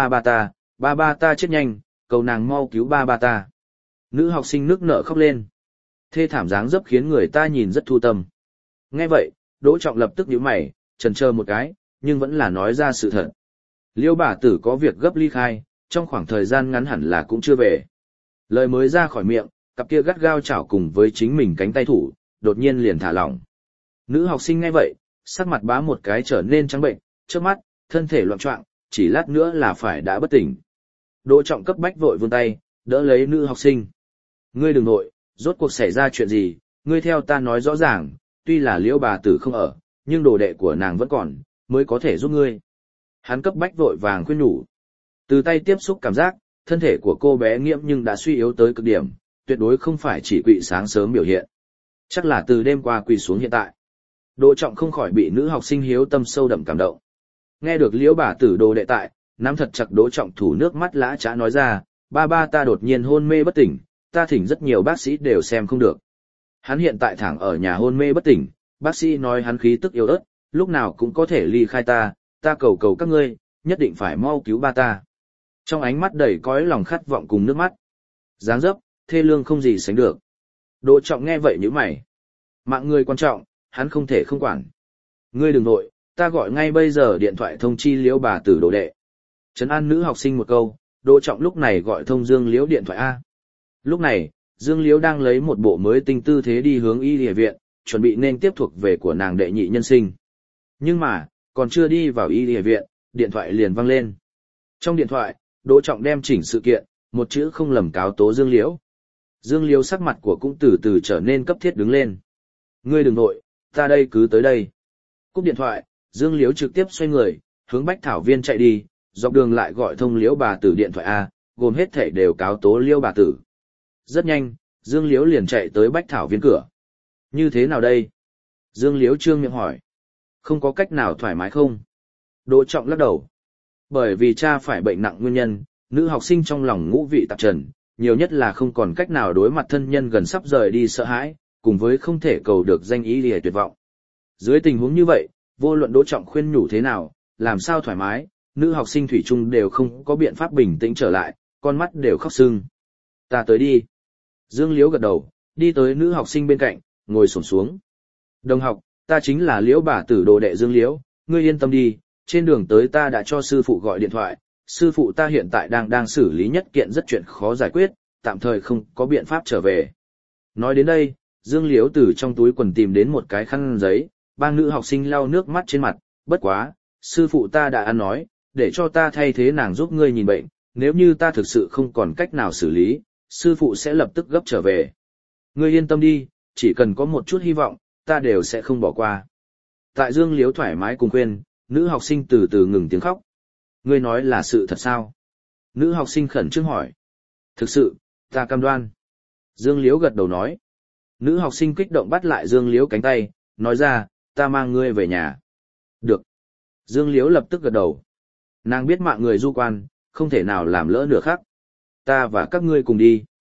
ba ba ta chết nhanh, cầu nàng mau cứu ba ta. Nữ học sinh nức nở khóc lên. Thê thảm dáng dấp khiến người ta nhìn rất thu tâm. Nghe vậy, Đỗ Trọng lập tức nhíu mày, chần chờ một cái, nhưng vẫn là nói ra sự thật. Liêu bà tử có việc gấp ly khai, trong khoảng thời gian ngắn hẳn là cũng chưa về. Lời mới ra khỏi miệng, cặp kia gắt gao chảo cùng với chính mình cánh tay thủ, đột nhiên liền thả lỏng. Nữ học sinh nghe vậy, sắc mặt bá một cái trở nên trắng bệnh, trước mắt, thân thể loạn choạng, chỉ lát nữa là phải đã bất tỉnh. Đỗ Trọng cấp bách vội vươn tay, đỡ lấy nữ học sinh. Ngươi đừng nội, rốt cuộc xảy ra chuyện gì, ngươi theo ta nói rõ ràng, tuy là Liễu bà tử không ở, nhưng đồ đệ của nàng vẫn còn, mới có thể giúp ngươi. Hắn cấp bách vội vàng khuyên nhủ. Từ tay tiếp xúc cảm giác, thân thể của cô bé Nghiễm nhưng đã suy yếu tới cực điểm, tuyệt đối không phải chỉ quỵ sáng sớm biểu hiện. Chắc là từ đêm qua quỳ xuống hiện tại. Đỗ Trọng không khỏi bị nữ học sinh hiếu tâm sâu đậm cảm động. Nghe được Liễu bà tử đồ đệ tại, nắm thật chặt Đỗ Trọng thủ nước mắt lã chã nói ra, ba ta đột nhiên hôn mê bất tỉnh, ta thỉnh rất nhiều bác sĩ đều xem không được. Hắn hiện tại thẳng ở nhà hôn mê bất tỉnh, bác sĩ nói hắn khí tức yếu ớt, lúc nào cũng có thể ly khai ta cầu các ngươi, nhất định phải mau cứu ba ta. Trong ánh mắt đầy cõi lòng khát vọng cùng nước mắt. Dáng dấp, thê lương không gì sánh được. Đỗ Trọng nghe vậy nhíu mày. Mạng người quan trọng, hắn không thể không quản. Ngươi đừng nội, ta gọi ngay bây giờ điện thoại thông chi Liễu bà tử đồ đệ. Trấn an nữ học sinh một câu, Đỗ Trọng lúc này gọi thông Dương Liễu điện thoại A. Lúc này, Dương Liễu đang lấy một bộ mới tinh tư thế đi hướng y y viện, chuẩn bị nên tiếp thuộc về của nàng đệ nhị nhân sinh. Nhưng mà, còn chưa đi vào y y viện, điện thoại liền vang lên. Trong điện thoại, Đỗ Trọng đem chỉnh sự kiện, một chữ không lầm cáo tố Dương Liễu. Dương Liễu sắc mặt của cũng từ từ trở nên cấp thiết đứng lên. Ngươi đừng nội, ta đây cứ tới đây. Cúp điện thoại, Dương Liễu trực tiếp xoay người, hướng Bách Thảo Viên chạy đi, dọc đường lại gọi thông Liễu bà tử điện thoại A, gồm hết thảy đều cáo tố Liễu bà tử. Rất nhanh, Dương Liễu liền chạy tới Bách Thảo Viên cửa. Như thế nào đây? Dương Liễu trương miệng hỏi. Không có cách nào thoải mái không? Đỗ Trọng lắc đầu. Bởi vì cha phải bệnh nặng nguyên nhân, nữ học sinh trong lòng ngũ vị tạp trần, nhiều nhất là không còn cách nào đối mặt thân nhân gần sắp rời đi sợ hãi, cùng với không thể cầu được danh ý để tuyệt vọng. Dưới tình huống như vậy, vô luận Đỗ Trọng khuyên nhủ thế nào, làm sao thoải mái, nữ học sinh thủy chung đều không có biện pháp bình tĩnh trở lại, con mắt đều khóc sưng. Ta tới đi. Dương Liễu gật đầu, đi tới nữ học sinh bên cạnh, ngồi xổm xuống. Đồng học, ta chính là Liễu bà tử đồ đệ Dương Liễu, ngươi yên tâm đi, trên đường tới ta đã cho sư phụ gọi điện thoại, sư phụ ta hiện tại đang xử lý nhất kiện rất chuyện khó giải quyết, tạm thời không có biện pháp trở về. Nói đến đây, Dương Liễu từ trong túi quần tìm đến một cái khăn giấy, bang nữ học sinh lau nước mắt trên mặt, bất quá, sư phụ ta đã ăn nói, để cho ta thay thế nàng giúp ngươi nhìn bệnh, nếu như ta thực sự không còn cách nào xử lý, sư phụ sẽ lập tức gấp trở về. Ngươi yên tâm đi, chỉ cần có một chút hy vọng, ta đều sẽ không bỏ qua. Tại Dương Liễu thoải mái cùng khuyên, nữ học sinh từ từ ngừng tiếng khóc. Ngươi nói là sự thật sao? Nữ học sinh khẩn trương hỏi. Thực sự, ta cam đoan. Dương Liễu gật đầu nói. Nữ học sinh kích động bắt lại Dương Liễu cánh tay, nói ra, ta mang ngươi về nhà. Được. Dương Liễu lập tức gật đầu. Nàng biết mạng người du quan, không thể nào làm lỡ nửa khắc. Ta và các ngươi cùng đi.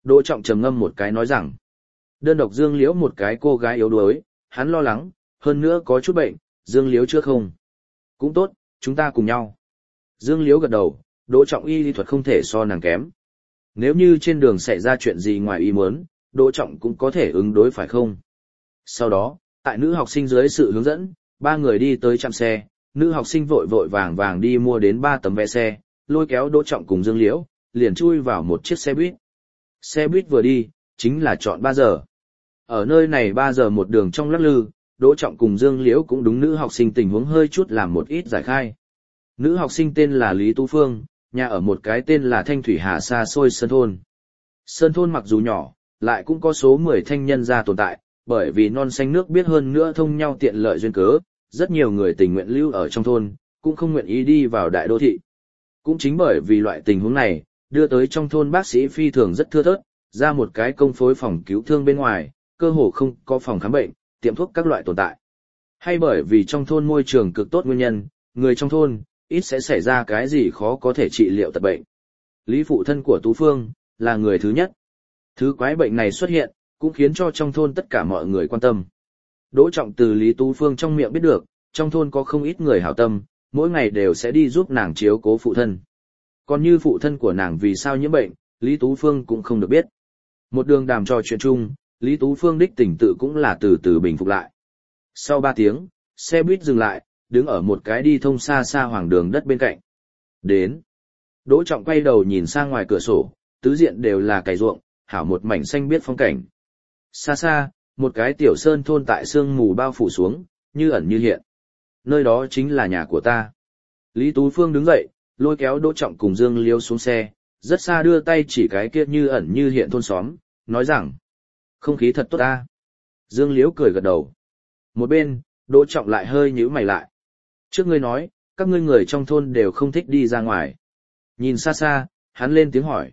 Đỗ Trọng trầm ngâm một cái nói rằng, đơn độc Dương Liễu một cái cô gái yếu đuối, hắn lo lắng, hơn nữa có chút bệnh, Dương Liễu chưa không? Cũng tốt, chúng ta cùng nhau. Dương Liễu gật đầu, Đỗ Trọng y lý thuật không thể so nàng kém. Nếu như trên đường xảy ra chuyện gì ngoài ý muốn, Đỗ Trọng cũng có thể ứng đối phải không? Sau đó, tại nữ học sinh dưới sự hướng dẫn, ba người đi tới trạm xe, nữ học sinh vội vội vàng vàng đi mua đến 3 tấm vé xe, lôi kéo Đỗ Trọng cùng Dương Liễu, liền chui vào một chiếc xe buýt. Xe buýt vừa đi, chính là chọn 3 giờ. Ở nơi này 3 giờ một đường trong lắc lư, Đỗ Trọng cùng Dương Liễu cũng đúng nữ học sinh tình huống hơi chút làm một ít giải khai. Nữ học sinh tên là Lý Tú Phương, nhà ở một cái tên là Thanh Thủy Hà xa xôi Sơn Thôn. Sơn Thôn mặc dù nhỏ, lại cũng có số 10 thanh nhân gia tồn tại, bởi vì non xanh nước biết hơn nữa thông nhau tiện lợi duyên cớ, rất nhiều người tình nguyện lưu ở trong thôn, cũng không nguyện ý đi vào đại đô thị. Cũng chính bởi vì loại tình huống này, đưa tới trong thôn bác sĩ phi thường rất thưa thớt, ra một cái công phối phòng cứu thương bên ngoài, cơ hồ không có phòng khám bệnh, tiệm thuốc các loại tồn tại. Hay bởi vì trong thôn môi trường cực tốt nguyên nhân, người trong thôn, ít sẽ xảy ra cái gì khó có thể trị liệu tật bệnh. Lý phụ thân của Tú Phương, là người thứ nhất. Thứ quái bệnh này xuất hiện, cũng khiến cho trong thôn tất cả mọi người quan tâm. Đỗ Trọng từ Lý Tú Phương trong miệng biết được, trong thôn có không ít người hảo tâm, mỗi ngày đều sẽ đi giúp nàng chiếu cố phụ thân. Còn như phụ thân của nàng vì sao nhiễm bệnh, Lý Tú Phương cũng không được biết. Một đường đàm trò chuyện chung, Lý Tú Phương đích tỉnh tự cũng là từ từ bình phục lại. Sau 3 tiếng, xe buýt dừng lại, đứng ở một cái đi thông xa xa hoàng đường đất bên cạnh. Đến. Đỗ Trọng quay đầu nhìn sang ngoài cửa sổ, tứ diện đều là cày ruộng, hảo một mảnh xanh biếc phong cảnh. Xa xa, một cái tiểu sơn thôn tại sương mù bao phủ xuống, như ẩn như hiện. Nơi đó chính là nhà của ta. Lý Tú Phương đứng dậy, lôi kéo Đỗ Trọng cùng Dương Liễu xuống xe, rất xa đưa tay chỉ cái kia như ẩn như hiện thôn xóm, nói rằng, không khí thật tốt ta. Dương Liễu cười gật đầu. Một bên, Đỗ Trọng lại hơi nhíu mày lại. Trước ngươi nói, các ngươi người trong thôn đều không thích đi ra ngoài. Nhìn xa xa, hắn lên tiếng hỏi.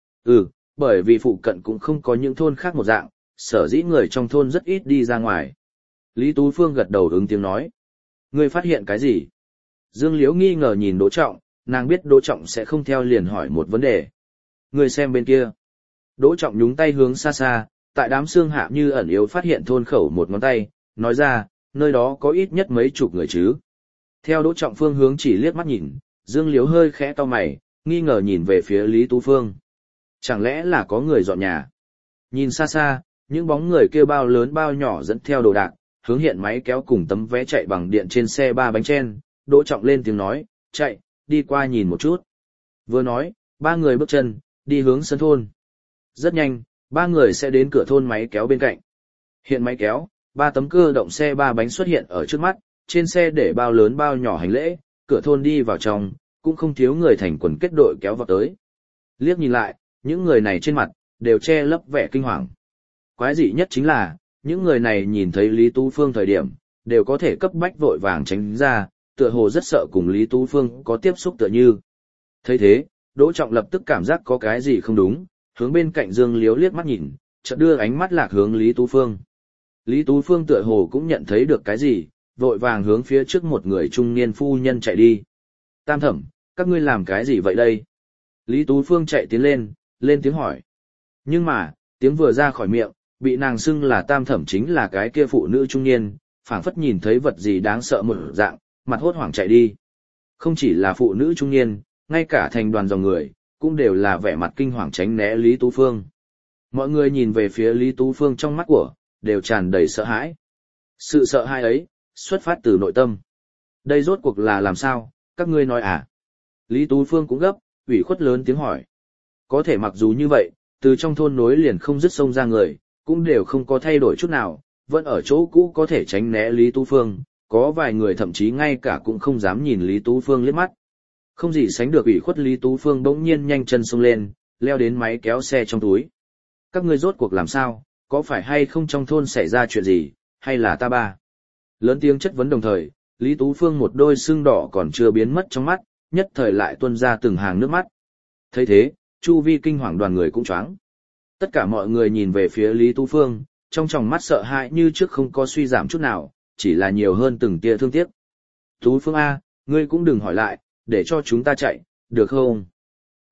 Bởi vì phụ cận cũng không có những thôn khác một dạng, sở dĩ người trong thôn rất ít đi ra ngoài. Lý Tú Phương gật đầu ứng tiếng nói. Ngươi phát hiện cái gì? Dương Liễu nghi ngờ nhìn Đỗ Trọng, nàng biết Đỗ Trọng sẽ không theo liền hỏi một vấn đề. Ngươi xem bên kia. Đỗ Trọng nhúng tay hướng xa xa, tại đám xương hạ như ẩn yếu phát hiện thôn khẩu một ngón tay, nói ra, nơi đó có ít nhất mấy chục người chứ. Theo Đỗ Trọng phương hướng chỉ liếc mắt nhìn, Dương Liễu hơi khẽ cau mày, nghi ngờ nhìn về phía Lý Tú Phương. Chẳng lẽ là có người dọn nhà? Nhìn xa xa, những bóng người kia bao lớn bao nhỏ dẫn theo đồ đạc, hướng hiện máy kéo cùng tấm vé chạy bằng điện trên xe 3 bánh trên, Đỗ Trọng lên tiếng nói, chạy, đi qua nhìn một chút. Vừa nói, 3 người bước chân, đi hướng sân thôn. Rất nhanh, 3 người sẽ đến cửa thôn máy kéo bên cạnh. Hiện máy kéo, 3 tấm cơ động xe 3 bánh xuất hiện ở trước mắt, trên xe để bao lớn bao nhỏ hành lễ, cửa thôn đi vào trong, cũng không thiếu người thành quần kết đội kéo vào tới. Liếc nhìn lại, những người này trên mặt, đều che lấp vẻ kinh hoàng. Quái dị nhất chính là, những người này nhìn thấy Lý Tú Phương thời điểm, đều có thể cấp bách vội vàng tránh ra, tựa hồ rất sợ cùng Lý Tú Phương có tiếp xúc tựa như. Thấy thế, Đỗ Trọng lập tức cảm giác có cái gì không đúng, hướng bên cạnh Dương Liễu liếc mắt nhìn, chợt đưa ánh mắt lạc hướng Lý Tú Phương. Lý Tú Phương tựa hồ cũng nhận thấy được cái gì, vội vàng hướng phía trước một người trung niên phu nhân chạy đi. Tam thẩm, các ngươi làm cái gì vậy đây? Lý Tú Phương chạy tiến lên tiếng hỏi. Nhưng mà, tiếng vừa ra khỏi miệng, bị nàng xưng là tam thẩm chính là cái kia phụ nữ trung niên, phảng phất nhìn thấy vật gì đáng sợ một dạng, mặt hốt hoảng chạy đi. Không chỉ là phụ nữ trung niên, ngay cả thành đoàn dòng người, cũng đều là vẻ mặt kinh hoàng tránh né Lý Tú Phương. Mọi người nhìn về phía Lý Tú Phương trong mắt của, đều tràn đầy sợ hãi. Sự sợ hãi ấy, xuất phát từ nội tâm. Đây rốt cuộc là làm sao, các ngươi nói à? Lý Tú Phương cũng gấp, ủy khuất lớn tiếng hỏi. Có thể mặc dù như vậy, từ trong thôn nối liền không dứt sông ra người, cũng đều không có thay đổi chút nào, vẫn ở chỗ cũ có thể tránh né Lý Tú Phương, có vài người thậm chí ngay cả cũng không dám nhìn Lý Tú Phương liếc mắt. Không gì sánh được ủy khuất Lý Tú Phương bỗng nhiên nhanh chân xông lên, leo đến máy kéo xe trong túi. Các ngươi rốt cuộc làm sao, có phải hay không trong thôn xảy ra chuyện gì, hay là ta ba? Lớn tiếng chất vấn đồng thời, Lý Tú Phương một đôi sưng đỏ còn chưa biến mất trong mắt, nhất thời lại tuôn ra từng hàng nước mắt. Thấy thế, chu vi kinh hoàng đoàn người cũng choáng. Tất cả mọi người nhìn về phía Lý Tú Phương, trong tròng mắt sợ hãi như trước không có suy giảm chút nào, chỉ là nhiều hơn từng tia thương tiếc. Tú Phương A, ngươi cũng đừng hỏi lại, để cho chúng ta chạy, được không?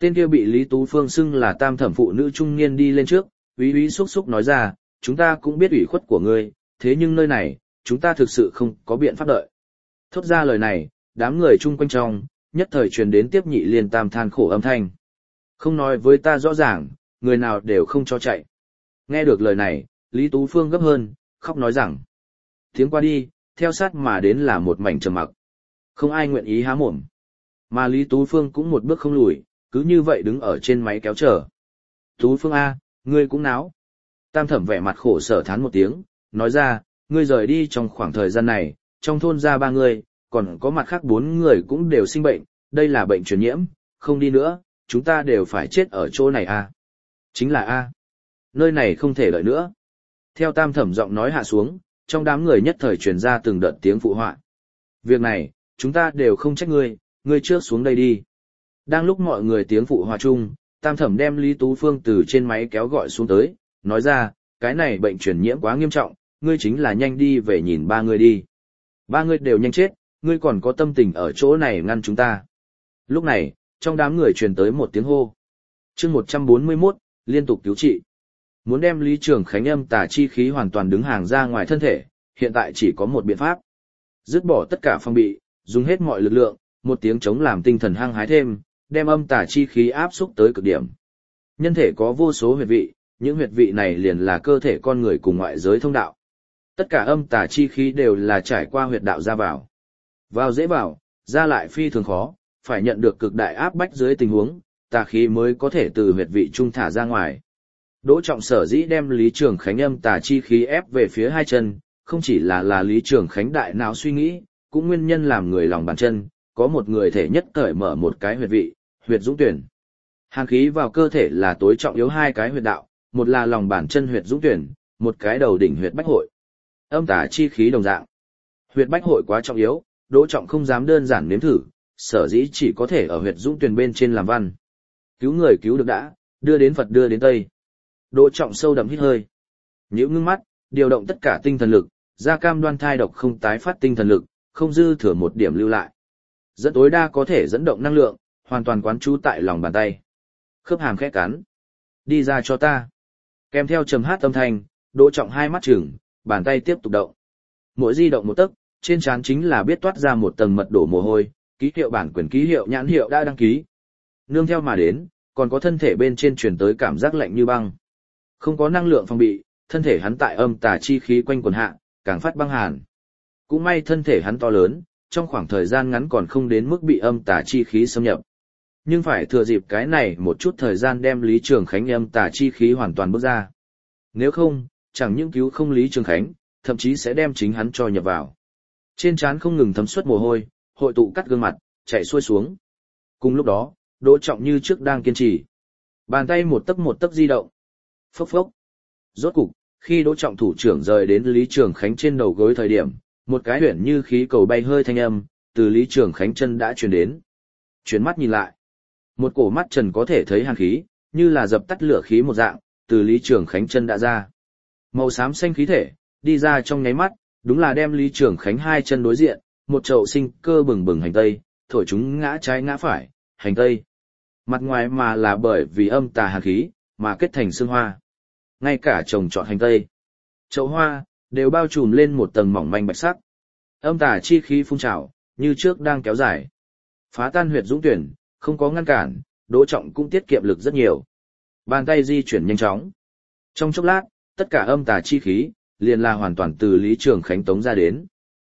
Tên kia bị Lý Tú Phương xưng là tam thẩm phụ nữ trung niên đi lên trước, úy úy xúc xúc nói ra, chúng ta cũng biết ủy khuất của ngươi, thế nhưng nơi này, chúng ta thực sự không có biện pháp đợi. Thốt ra lời này, đám người chung quanh trong, nhất thời truyền đến tiếp nhị liên tam than khổ âm thanh. Không nói với ta rõ ràng, người nào đều không cho chạy. Nghe được lời này, Lý Tú Phương gấp hơn, khóc nói rằng. Tiếng qua đi, theo sát mà đến là một mảnh trầm mặc. Không ai nguyện ý há mồm. Mà Lý Tú Phương cũng một bước không lùi, cứ như vậy đứng ở trên máy kéo chờ. Tú Phương A, ngươi cũng náo. Tam thẩm vẻ mặt khổ sở thán một tiếng, nói ra, ngươi rời đi trong khoảng thời gian này, trong thôn ra 3 người, còn có mặt khác 4 người cũng đều sinh bệnh, đây là bệnh truyền nhiễm, không đi nữa, chúng ta đều phải chết ở chỗ này A. Chính là A. Nơi này không thể đợi nữa. Theo tam thẩm giọng nói hạ xuống, trong đám người nhất thời truyền ra từng đợt tiếng phụ họa. Việc này, chúng ta đều không trách ngươi trước xuống đây đi. Đang lúc mọi người tiếng phụ họa chung, tam thẩm đem Lý Tú Phương từ trên máy kéo gọi xuống tới, nói ra, cái này bệnh truyền nhiễm quá nghiêm trọng, ngươi chính là nhanh đi về nhìn 3 người đi. 3 người đều nhanh chết, ngươi còn có tâm tình ở chỗ này ngăn chúng ta. Lúc này, trong đám người truyền tới một tiếng hô. Chương 141, liên tục cứu trị. Muốn đem Lý Trường Khánh âm tà chi khí hoàn toàn đứng hàng ra ngoài thân thể, hiện tại chỉ có một biện pháp. Dứt bỏ tất cả phong bị, dùng hết mọi lực lượng, một tiếng chống làm tinh thần hăng hái thêm, đem âm tà chi khí áp xúc tới cực điểm. Nhân thể có vô số huyệt vị, những huyệt vị này liền là cơ thể con người cùng ngoại giới thông đạo. Tất cả âm tà chi khí đều là trải qua huyệt đạo ra vào. Vào dễ vào, ra lại phi thường khó, phải nhận được cực đại áp bách dưới tình huống, tà khí mới có thể từ huyệt vị trung thả ra ngoài. Đỗ Trọng sở dĩ đem Lý Trường Khánh âm tà chi khí ép về phía 2 chân, không chỉ là Lý Trường Khánh đại não suy nghĩ, cũng nguyên nhân làm người lòng bàn chân, có một người thể nhất cởi mở một cái huyệt vị, huyệt dũng tuyển. Hàn khí vào cơ thể là tối trọng yếu 2 cái huyệt đạo, một là lòng bàn chân huyệt dũng tuyển, một cái đầu đỉnh huyệt bách hội. Âm tà chi khí đồng dạng. Huyệt bách hội quá trọng yếu, Đỗ Trọng không dám đơn giản nếm thử, sở dĩ chỉ có thể ở huyệt dũng tuyển bên trên làm văn. Cứu người cứu được đã, đưa đến Phật đưa đến Tây. Đỗ Trọng sâu đậm hít hơi. Nhíu ngưng mắt, điều động tất cả tinh thần lực, ra cam đoan thai độc không tái phát tinh thần lực, không dư thừa một điểm lưu lại. Dẫn tối đa có thể dẫn động năng lượng, hoàn toàn quán trú tại lòng bàn tay. Khớp hàm khẽ cắn. Đi ra cho ta. Kèm theo trầm hát âm thanh, Đỗ Trọng hai mắt chừng, bàn tay tiếp tục động. Mỗi di động một tấc, trên trán chính là biết toát ra một tầng mật đổ mồ hôi, ký hiệu bản quyền ký hiệu nhãn hiệu đã đăng ký. Nương theo mà đến, còn có thân thể bên trên truyền tới cảm giác lạnh như băng. Không có năng lượng phòng bị, thân thể hắn tại âm tà chi khí quanh quần hạ, càng phát băng hàn. Cũng may thân thể hắn to lớn, trong khoảng thời gian ngắn còn không đến mức bị âm tà chi khí xâm nhập. Nhưng phải thừa dịp cái này một chút thời gian đem Lý Trường Khánh âm tà chi khí hoàn toàn bước ra. Nếu không, chẳng những cứu không Lý Trường Khánh, thậm chí sẽ đem chính hắn cho nhập vào. Trên trán không ngừng thấm suất mồ hôi, hội tụ cắt gương mặt, chạy xuôi xuống. Cùng lúc đó, Đỗ Trọng như trước đang kiên trì. Bàn tay một tấc di động. Phốc phốc. Rốt cục, khi Đỗ Trọng thủ trưởng rời đến Lý Trường Khánh trên đầu gối thời điểm, một cái huyền như khí cầu bay hơi thanh âm, từ Lý Trường Khánh chân đã truyền đến. Chuyển mắt nhìn lại. Một cổ mắt trần có thể thấy hàn khí, như là dập tắt lửa khí một dạng, từ Lý Trường Khánh chân đã ra. Màu xám xanh khí thể, đi ra trong nháy mắt, đúng là đem Lý Trường Khánh 2 chân đối diện, một chậu sinh cơ bừng bừng hành tây, thổi chúng ngã trái ngã phải, hành tây. Mặt ngoài mà là bởi vì âm tà hàn khí, mà kết thành xương hoa. Ngay cả trồng trọt hành tây, chậu hoa, đều bao trùm lên một tầng mỏng manh bạch sắc. Âm tà chi khí phun trào, như trước đang kéo dài. Phá tan huyệt dũng tuyển, không có ngăn cản, Đỗ Trọng cũng tiết kiệm lực rất nhiều. Bàn tay di chuyển nhanh chóng. Trong chốc lát, tất cả âm tà chi khí, liền là hoàn toàn từ Lý Trường Khánh tống ra đến.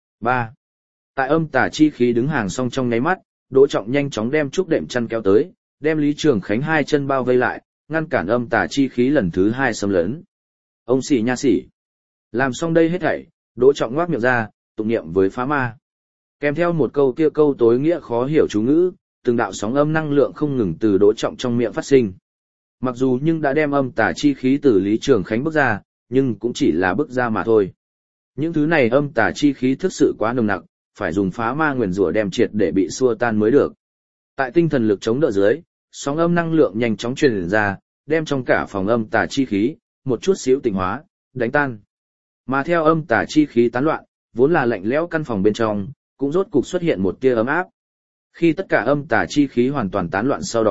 3. Tại âm tà chi khí đứng hàng xong trong nháy mắt, Đỗ Trọng nhanh chóng đem trúc đệm chăn kéo tới, đem Lý Trường Khánh 2 chân bao vây lại, ngăn cản âm tà chi khí lần thứ 2 xâm lấn. Ông xỉ nha xỉ. Làm xong đây hết thảy, Đỗ Trọng ngoác miệng ra, tụng niệm với phá ma. Kèm theo một câu kia câu tối nghĩa khó hiểu chú ngữ, từng đạo sóng âm năng lượng không ngừng từ Đỗ Trọng trong miệng phát sinh. Mặc dù nhưng đã đem âm tà chi khí từ Lý Trường Khánh bước ra, nhưng cũng chỉ là bước ra mà thôi. Những thứ này âm tà chi khí thực sự quá nồng nặc, phải dùng phá ma nguyền rủa đem triệt để bị xua tan mới được. Tại tinh thần lực chống đỡ dưới, sóng âm năng lượng nhanh chóng truyền ra, đem trong cả phòng âm tà chi khí, một chút xíu tỉnh hóa, đánh tan. Mà theo âm tà chi khí tán loạn, vốn là lạnh lẽo căn phòng bên trong, cũng rốt cục xuất hiện một tia ấm áp. Khi tất cả âm tà chi khí hoàn toàn tán loạn sau đó,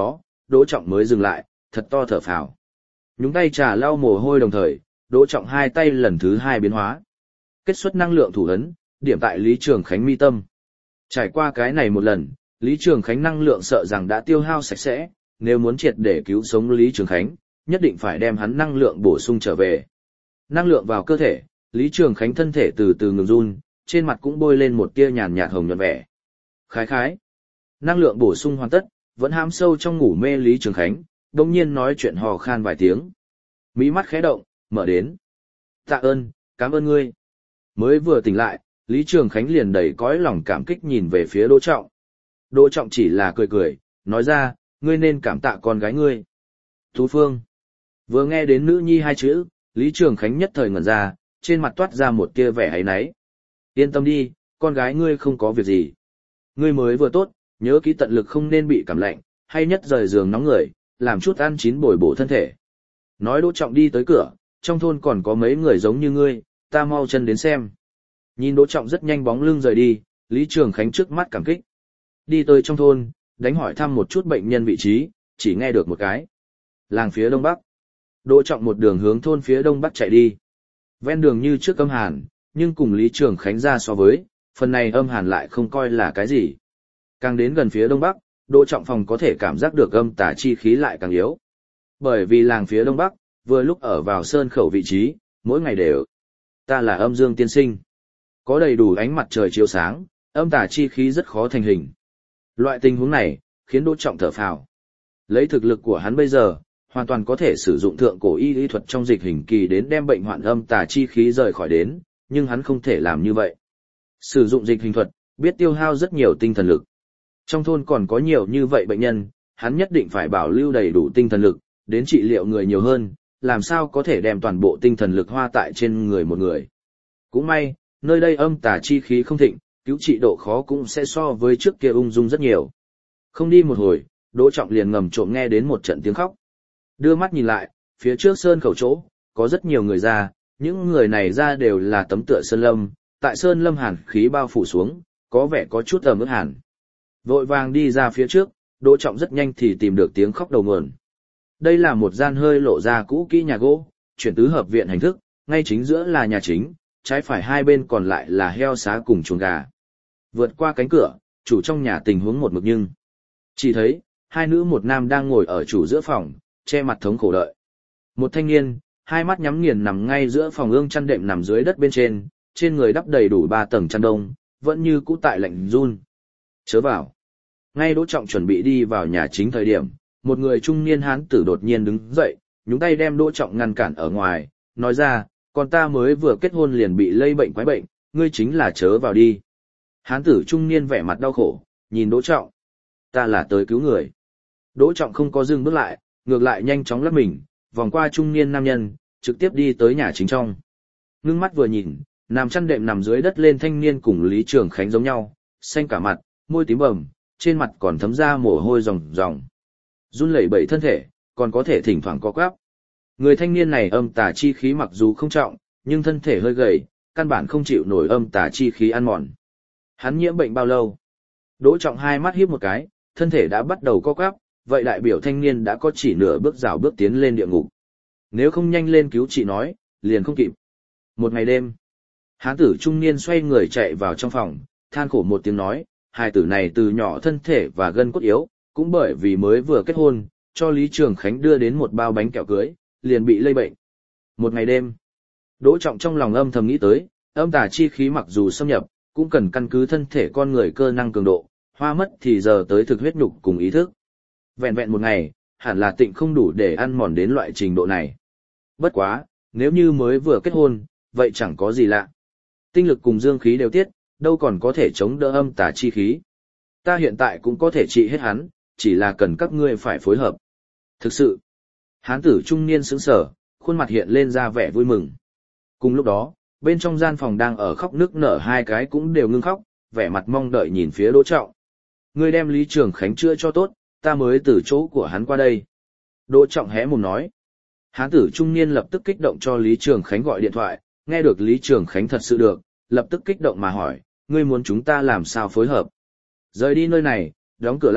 Đỗ Trọng mới dừng lại, thật to thở phào. Nhúng tay trà lau mồ hôi đồng thời, Đỗ Trọng hai tay lần thứ hai biến hóa. Kết xuất năng lượng thủ ấn, điểm tại Lý Trường Khánh mi tâm. Trải qua cái này một lần, Lý Trường Khánh năng lượng sợ rằng đã tiêu hao sạch sẽ, nếu muốn triệt để cứu sống Lý Trường Khánh, nhất định phải đem hắn năng lượng bổ sung trở về. Năng lượng vào cơ thể, Lý Trường Khánh thân thể từ từ ngừng run, trên mặt cũng bôi lên một tia nhàn nhạt hồng nhuận vẻ. Khái khái. Năng lượng bổ sung hoàn tất, vẫn hãm sâu trong ngủ mê Lý Trường Khánh, đồng nhiên nói chuyện hò khan vài tiếng. Mí mắt khẽ động, mở đến. Tạ ơn, cảm ơn ngươi. Mới vừa tỉnh lại, Lý Trường Khánh liền đầy cõi lòng cảm kích nhìn về phía Đỗ Trọng. Đỗ Trọng chỉ là cười cười, nói ra, ngươi nên cảm tạ con gái ngươi. Tú Phương. Vừa nghe đến nữ nhi hai chữ, Lý Trường Khánh nhất thời ngẩn ra, trên mặt toát ra một tia vẻ áy náy. Yên tâm đi, con gái ngươi không có việc gì. Ngươi mới vừa tốt, nhớ kỹ tận lực không nên bị cảm lạnh, hay nhất rời giường nóng người, làm chút ăn chín bồi bổ thân thể. Nói Đỗ Trọng đi tới cửa, trong thôn còn có mấy người giống như ngươi, ta mau chân đến xem. Nhìn Đỗ Trọng rất nhanh bóng lưng rời đi, Lý Trường Khánh trước mắt cảm kích. Đi tới trong thôn, đánh hỏi thăm một chút bệnh nhân vị trí, chỉ nghe được một cái. Làng phía đông bắc. Đỗ Trọng một đường hướng thôn phía đông bắc chạy đi. Ven đường như trước âm hàn, nhưng cùng Lý Trường Khánh ra so với, phần này âm hàn lại không coi là cái gì. Càng đến gần phía đông bắc, Đỗ Trọng phòng có thể cảm giác được âm tà chi khí lại càng yếu. Bởi vì làng phía đông bắc, vừa lúc ở vào sơn khẩu vị trí, mỗi ngày đều. Ta là âm dương tiên sinh. Có đầy đủ ánh mặt trời chiếu sáng, âm tà chi khí rất khó thành hình. Loại tình huống này, khiến Đỗ Trọng thở phào. Lấy thực lực của hắn bây giờ, hoàn toàn có thể sử dụng thượng cổ y lý thuật trong dịch hình kỳ đến đem bệnh hoạn âm tà chi khí rời khỏi đến, nhưng hắn không thể làm như vậy. Sử dụng dịch hình thuật, biết tiêu hao rất nhiều tinh thần lực. Trong thôn còn có nhiều như vậy bệnh nhân, hắn nhất định phải bảo lưu đầy đủ tinh thần lực, đến trị liệu người nhiều hơn, làm sao có thể đem toàn bộ tinh thần lực hoa tại trên người một người. Cũng may, nơi đây âm tà chi khí không thịnh, cứu trị độ khó cũng sẽ so với trước kia ung dung rất nhiều. Không đi một hồi, Đỗ Trọng liền ngầm trộm nghe đến một trận tiếng khóc. Đưa mắt nhìn lại, phía trước sơn khẩu chỗ, có rất nhiều người ra, những người này ra đều là tấm tựa sơn lâm, tại sơn lâm hàn khí bao phủ xuống, có vẻ có chút ẩm ướt hàn. Vội vàng đi ra phía trước, Đỗ Trọng rất nhanh thì tìm được tiếng khóc đầu nguồn. Đây là một gian hơi lộ ra cũ kỹ nhà gỗ, chuyển tứ hợp viện hình thức, ngay chính giữa là nhà chính, trái phải hai bên còn lại là heo xá cùng chuồng gà. Vượt qua cánh cửa, chủ trong nhà tình huống một mực nhưng. Chỉ thấy, hai nữ một nam đang ngồi ở chủ giữa phòng, che mặt thống khổ đợi. Một thanh niên, hai mắt nhắm nghiền nằm ngay giữa phòng ương chăn đệm nằm dưới đất bên trên người đắp đầy đủ 3 tầng chăn đông, vẫn như cũ tại lạnh run. Chớ vào. Ngay Đỗ Trọng chuẩn bị đi vào nhà chính thời điểm, một người trung niên hán tử đột nhiên đứng dậy, nhúng tay đem Đỗ Trọng ngăn cản ở ngoài, nói ra, còn ta mới vừa kết hôn liền bị lây bệnh quái bệnh, ngươi chính là chớ vào đi. Hán tử trung niên vẻ mặt đau khổ, nhìn Đỗ Trọng. Ta là tới cứu người. Đỗ Trọng không có dừng bước lại, ngược lại nhanh chóng lấp mình, vòng qua trung niên nam nhân, trực tiếp đi tới nhà chính trong. Ngưng mắt vừa nhìn, nằm chăn đệm nằm dưới đất lên thanh niên cùng Lý Trường Khánh giống nhau, xanh cả mặt, môi tím bầm, trên mặt còn thấm ra mồ hôi ròng ròng. Run lẩy bẩy thân thể, còn có thể thỉnh thoảng co quắp. Người thanh niên này âm tà chi khí mặc dù không trọng, nhưng thân thể hơi gầy, căn bản không chịu nổi âm tà chi khí ăn mòn. Hắn nhiễm bệnh bao lâu? Đỗ Trọng hai mắt híp một cái, thân thể đã bắt đầu co quắp, vậy đại biểu thanh niên đã có chỉ nửa bước rào bước tiến lên địa ngục. Nếu không nhanh lên cứu trị nói, liền không kịp. Một ngày đêm, hán tử trung niên xoay người chạy vào trong phòng, than khổ một tiếng nói, hài tử này từ nhỏ thân thể và gân cốt yếu, cũng bởi vì mới vừa kết hôn, cho Lý Trường Khánh đưa đến một bao bánh kẹo cưới, liền bị lây bệnh. Một ngày đêm, Đỗ Trọng trong lòng âm thầm nghĩ tới, âm tà chi khí mặc dù xâm nhập, cũng cần căn cứ thân thể con người cơ năng cường độ, hoa mất thì giờ tới thực huyết nhục cùng ý thức. Vẹn vẹn một ngày, hẳn là tịnh không đủ để ăn mòn đến loại trình độ này. Bất quá, nếu như mới vừa kết hôn, vậy chẳng có gì lạ. Tinh lực cùng dương khí đều tiết, đâu còn có thể chống đỡ âm tà chi khí. Ta hiện tại cũng có thể trị hết hắn, chỉ là cần các ngươi phải phối hợp. Thực sự, hán tử trung niên sững sờ, khuôn mặt hiện lên ra vẻ vui mừng. Cùng lúc đó, bên trong gian phòng đang ở khóc nức nở hai cái cũng đều ngưng khóc, vẻ mặt mong đợi nhìn phía Đỗ Trọng. Ngươi đem Lý Trường Khánh chữa cho tốt, ta mới từ chỗ của hắn qua đây. Đỗ Trọng hé mồm nói. Hán tử trung niên lập tức kích động cho Lý Trường Khánh gọi điện thoại, nghe được Lý Trường Khánh thật sự được, lập tức kích động mà hỏi, ngươi muốn chúng ta làm sao phối hợp? Rời đi nơi này, đóng cửa lại,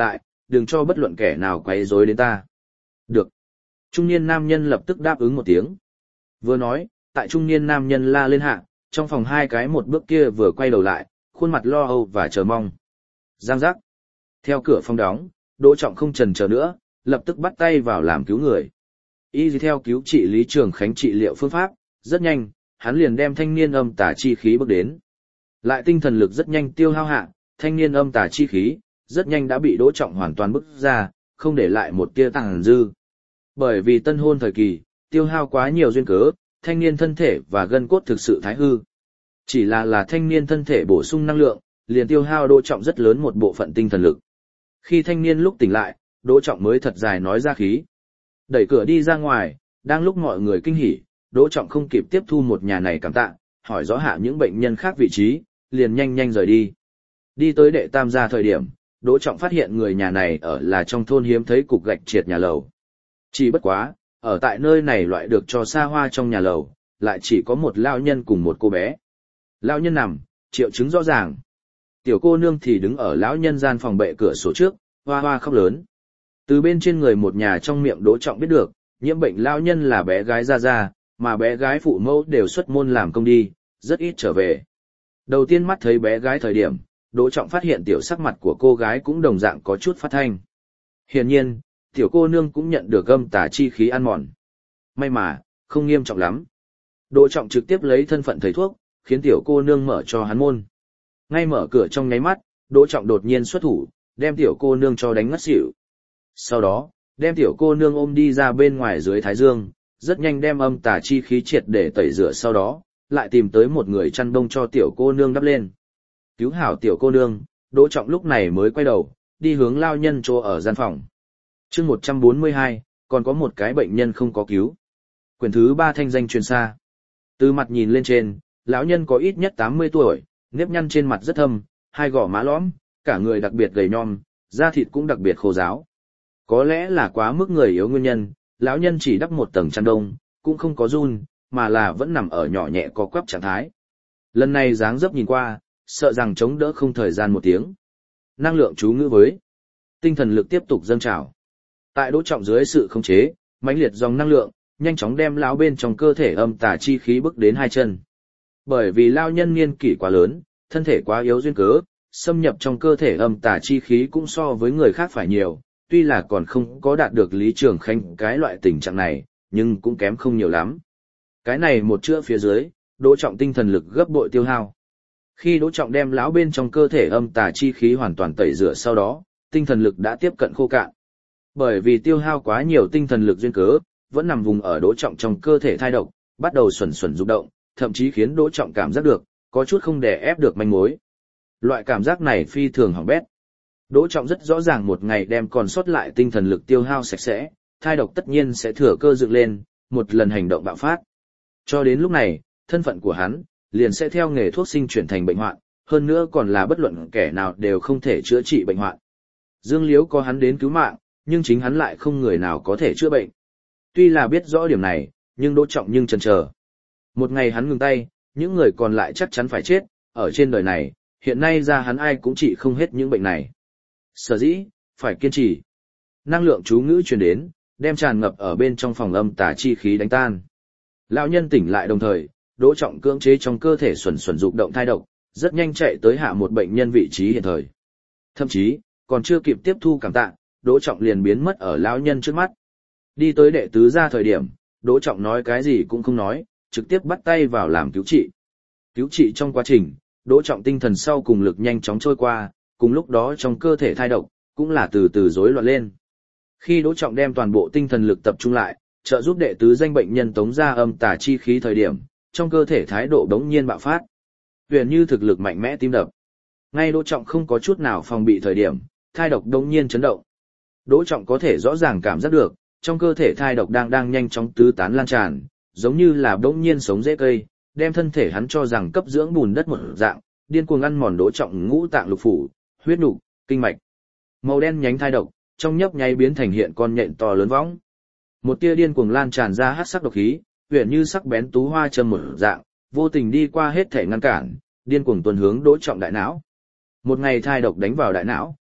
đừng cho bất luận kẻ nào quấy rối đến ta. Được. Trung niên nam nhân lập tức đáp ứng một tiếng. Vừa nói, tại trung niên nam nhân la lên hạ, trong phòng hai cái một bước kia vừa quay đầu lại, khuôn mặt lo âu và chờ mong. Giang giác. Theo cửa phòng đóng, Đỗ Trọng không chần chờ nữa, lập tức bắt tay vào làm cứu người. Y theo cứu trị Lý Trường Khánh trị liệu phương pháp, rất nhanh, hắn liền đem thanh niên âm tà chi khí bước đến. Lại tinh thần lực rất nhanh tiêu hao hạ, thanh niên âm tà chi khí, rất nhanh đã bị Đỗ Trọng hoàn toàn bức ra, không để lại một tia tàn dư. Bởi vì tân hôn thời kỳ, tiêu hao quá nhiều duyên cớ, thanh niên thân thể và gân cốt thực sự thái hư. Chỉ là thanh niên thân thể bổ sung năng lượng, liền tiêu hao Đỗ Trọng rất lớn một bộ phận tinh thần lực. Khi thanh niên lúc tỉnh lại, Đỗ Trọng mới thật dài nói ra khí. Đẩy cửa đi ra ngoài, đang lúc mọi người kinh hỉ, Đỗ Trọng không kịp tiếp thu một nhà này cảm tạ, hỏi rõ hạ những bệnh nhân khác vị trí, liền nhanh nhanh rời đi. Đi tới đệ tam gia thời điểm, Đỗ Trọng phát hiện người nhà này ở là trong thôn hiếm thấy cục gạch triệt nhà lầu. Chỉ bất quá, ở tại nơi này loại được cho xa hoa trong nhà lầu, lại chỉ có một lão nhân cùng một cô bé. Lão nhân nằm, triệu chứng rõ ràng. Tiểu cô nương thì đứng ở lão nhân gian phòng bệ cửa sổ trước, hoa hoa khóc lớn. Từ bên trên người một nhà trong miệng Đỗ Trọng biết được, nhiễm bệnh lão nhân là bé gái Gia Gia, mà bé gái phụ mẫu đều xuất môn làm công đi, rất ít trở về. Đầu tiên mắt thấy bé gái thời điểm, Đỗ Trọng phát hiện tiểu sắc mặt của cô gái cũng đồng dạng có chút phát thanh. Hiển nhiên, tiểu cô nương cũng nhận được âm tà chi khí ăn mòn. May mà, không nghiêm trọng lắm. Đỗ Trọng trực tiếp lấy thân phận thầy thuốc, khiến tiểu cô nương mở cho hắn môn. Ngay mở cửa trong nháy mắt, Đỗ Trọng đột nhiên xuất thủ, đem tiểu cô nương cho đánh ngất xỉu. Sau đó, đem tiểu cô nương ôm đi ra bên ngoài dưới thái dương, rất nhanh đem âm tà chi khí triệt để tẩy rửa, sau đó, lại tìm tới một người chăn đông cho tiểu cô nương đắp lên. Cứu hảo tiểu cô nương, Đỗ Trọng lúc này mới quay đầu, đi hướng lao nhân chỗ ở gian phòng. Chương 142, còn có một cái bệnh nhân không có cứu. Quyển thứ 3 thanh danh truyền xa. Từ mặt nhìn lên trên, lão nhân có ít nhất 80 tuổi, nếp nhăn trên mặt rất thâm, hai gò má lõm, cả người đặc biệt gầy nhom, da thịt cũng đặc biệt khô ráo. Có lẽ là quá mức người yếu nguyên nhân, lão nhân chỉ đắp một tầng chăn đông, cũng không có run, mà là vẫn nằm ở nhỏ nhẹ có quắp trạng thái. Lần này dáng dấp nhìn qua, sợ rằng chống đỡ không thời gian một tiếng. Năng lượng chú ngữ với. Tinh thần lực tiếp tục dâng trào. Tại Đỗ Trọng dưới sự khống chế, mãnh liệt dòng năng lượng, nhanh chóng đem lão bên trong cơ thể âm tà chi khí bước đến hai chân. Bởi vì lão nhân niên kỷ quá lớn, thân thể quá yếu duyên cớ, xâm nhập trong cơ thể âm tà chi khí cũng so với người khác phải nhiều, tuy là còn không có đạt được Lý Trường Khánh cái loại tình trạng này, nhưng cũng kém không nhiều lắm. Cái này một chữa phía dưới, Đỗ Trọng tinh thần lực gấp bội tiêu hao. Khi Đỗ Trọng đem lão bên trong cơ thể âm tà chi khí hoàn toàn tẩy rửa sau đó, tinh thần lực đã tiếp cận khô cạn. Bởi vì tiêu hao quá nhiều tinh thần lực duyên cớ, vẫn nằm vùng ở Đỗ Trọng trong cơ thể thai độc, bắt đầu xuẩn xuẩn rụng động, thậm chí khiến Đỗ Trọng cảm giác được, có chút không đè ép được manh mối. Loại cảm giác này phi thường hỏng bét. Đỗ Trọng rất rõ ràng một ngày đem còn sót lại tinh thần lực tiêu hao sạch sẽ, thai độc tất nhiên sẽ thừa cơ dựng lên, một lần hành động bạo phát. Cho đến lúc này, thân phận của hắn liền sẽ theo nghề thuốc sinh chuyển thành bệnh hoạn, hơn nữa còn là bất luận kẻ nào đều không thể chữa trị bệnh hoạn. Dương Liếu có hắn đến cứu mạng, nhưng chính hắn lại không người nào có thể chữa bệnh. Tuy là biết rõ điểm này, nhưng Đỗ Trọng nhưng chần chờ. Một ngày hắn ngừng tay, những người còn lại chắc chắn phải chết, ở trên đời này, hiện nay ra hắn ai cũng trị không hết những bệnh này. Sở dĩ, phải kiên trì. Năng lượng chú ngữ truyền đến, đem tràn ngập ở bên trong phòng âm tà chi khí đánh tan. Lão nhân tỉnh lại đồng thời, Đỗ Trọng cưỡng chế trong cơ thể xuẩn xuẩn dục động thai độc, rất nhanh chạy tới hạ một bệnh nhân vị trí hiện thời. Thậm chí, còn chưa kịp tiếp thu cảm tạ, Đỗ Trọng liền biến mất ở lão nhân trước mắt. Đi tới đệ tứ gia thời điểm, Đỗ Trọng nói cái gì cũng không nói, trực tiếp bắt tay vào làm cứu trị. Cứu trị trong quá trình, Đỗ Trọng tinh thần sau cùng lực nhanh chóng trôi qua, cùng lúc đó trong cơ thể thai độc, cũng là từ từ rối loạn lên. Khi Đỗ Trọng đem toàn bộ tinh thần lực tập trung lại, trợ giúp đệ tứ danh bệnh nhân tống ra âm tà chi khí thời điểm, trong cơ thể thái độ đống nhiên bạo phát. Huyền như thực lực mạnh mẽ tim đập. Ngay Đỗ Trọng không có chút nào phòng bị thời điểm, thai độc đống nhiên chấn động. Đỗ Trọng có thể rõ ràng cảm giác được, trong cơ thể thai độc đang nhanh chóng tứ tán lan tràn, giống như là đống nhiên sống rễ cây, đem thân thể hắn cho rằng cấp dưỡng bùn đất một dạng, điên cuồng ăn mòn Đỗ Trọng ngũ tạng lục phủ, huyết nục, kinh mạch. Màu đen nhánh thai độc, trong nhấp nháy biến thành hiện con nhện to lớn võng. Một tia điên cuồng lan tràn ra hắc sắc độc khí, huyền như sắc bén tú hoa châm một dạng, vô tình đi qua hết thể ngăn cản, điên cuồng tuần hướng Đỗ Trọng đại não. Một ngày thai độc đánh vào đại não,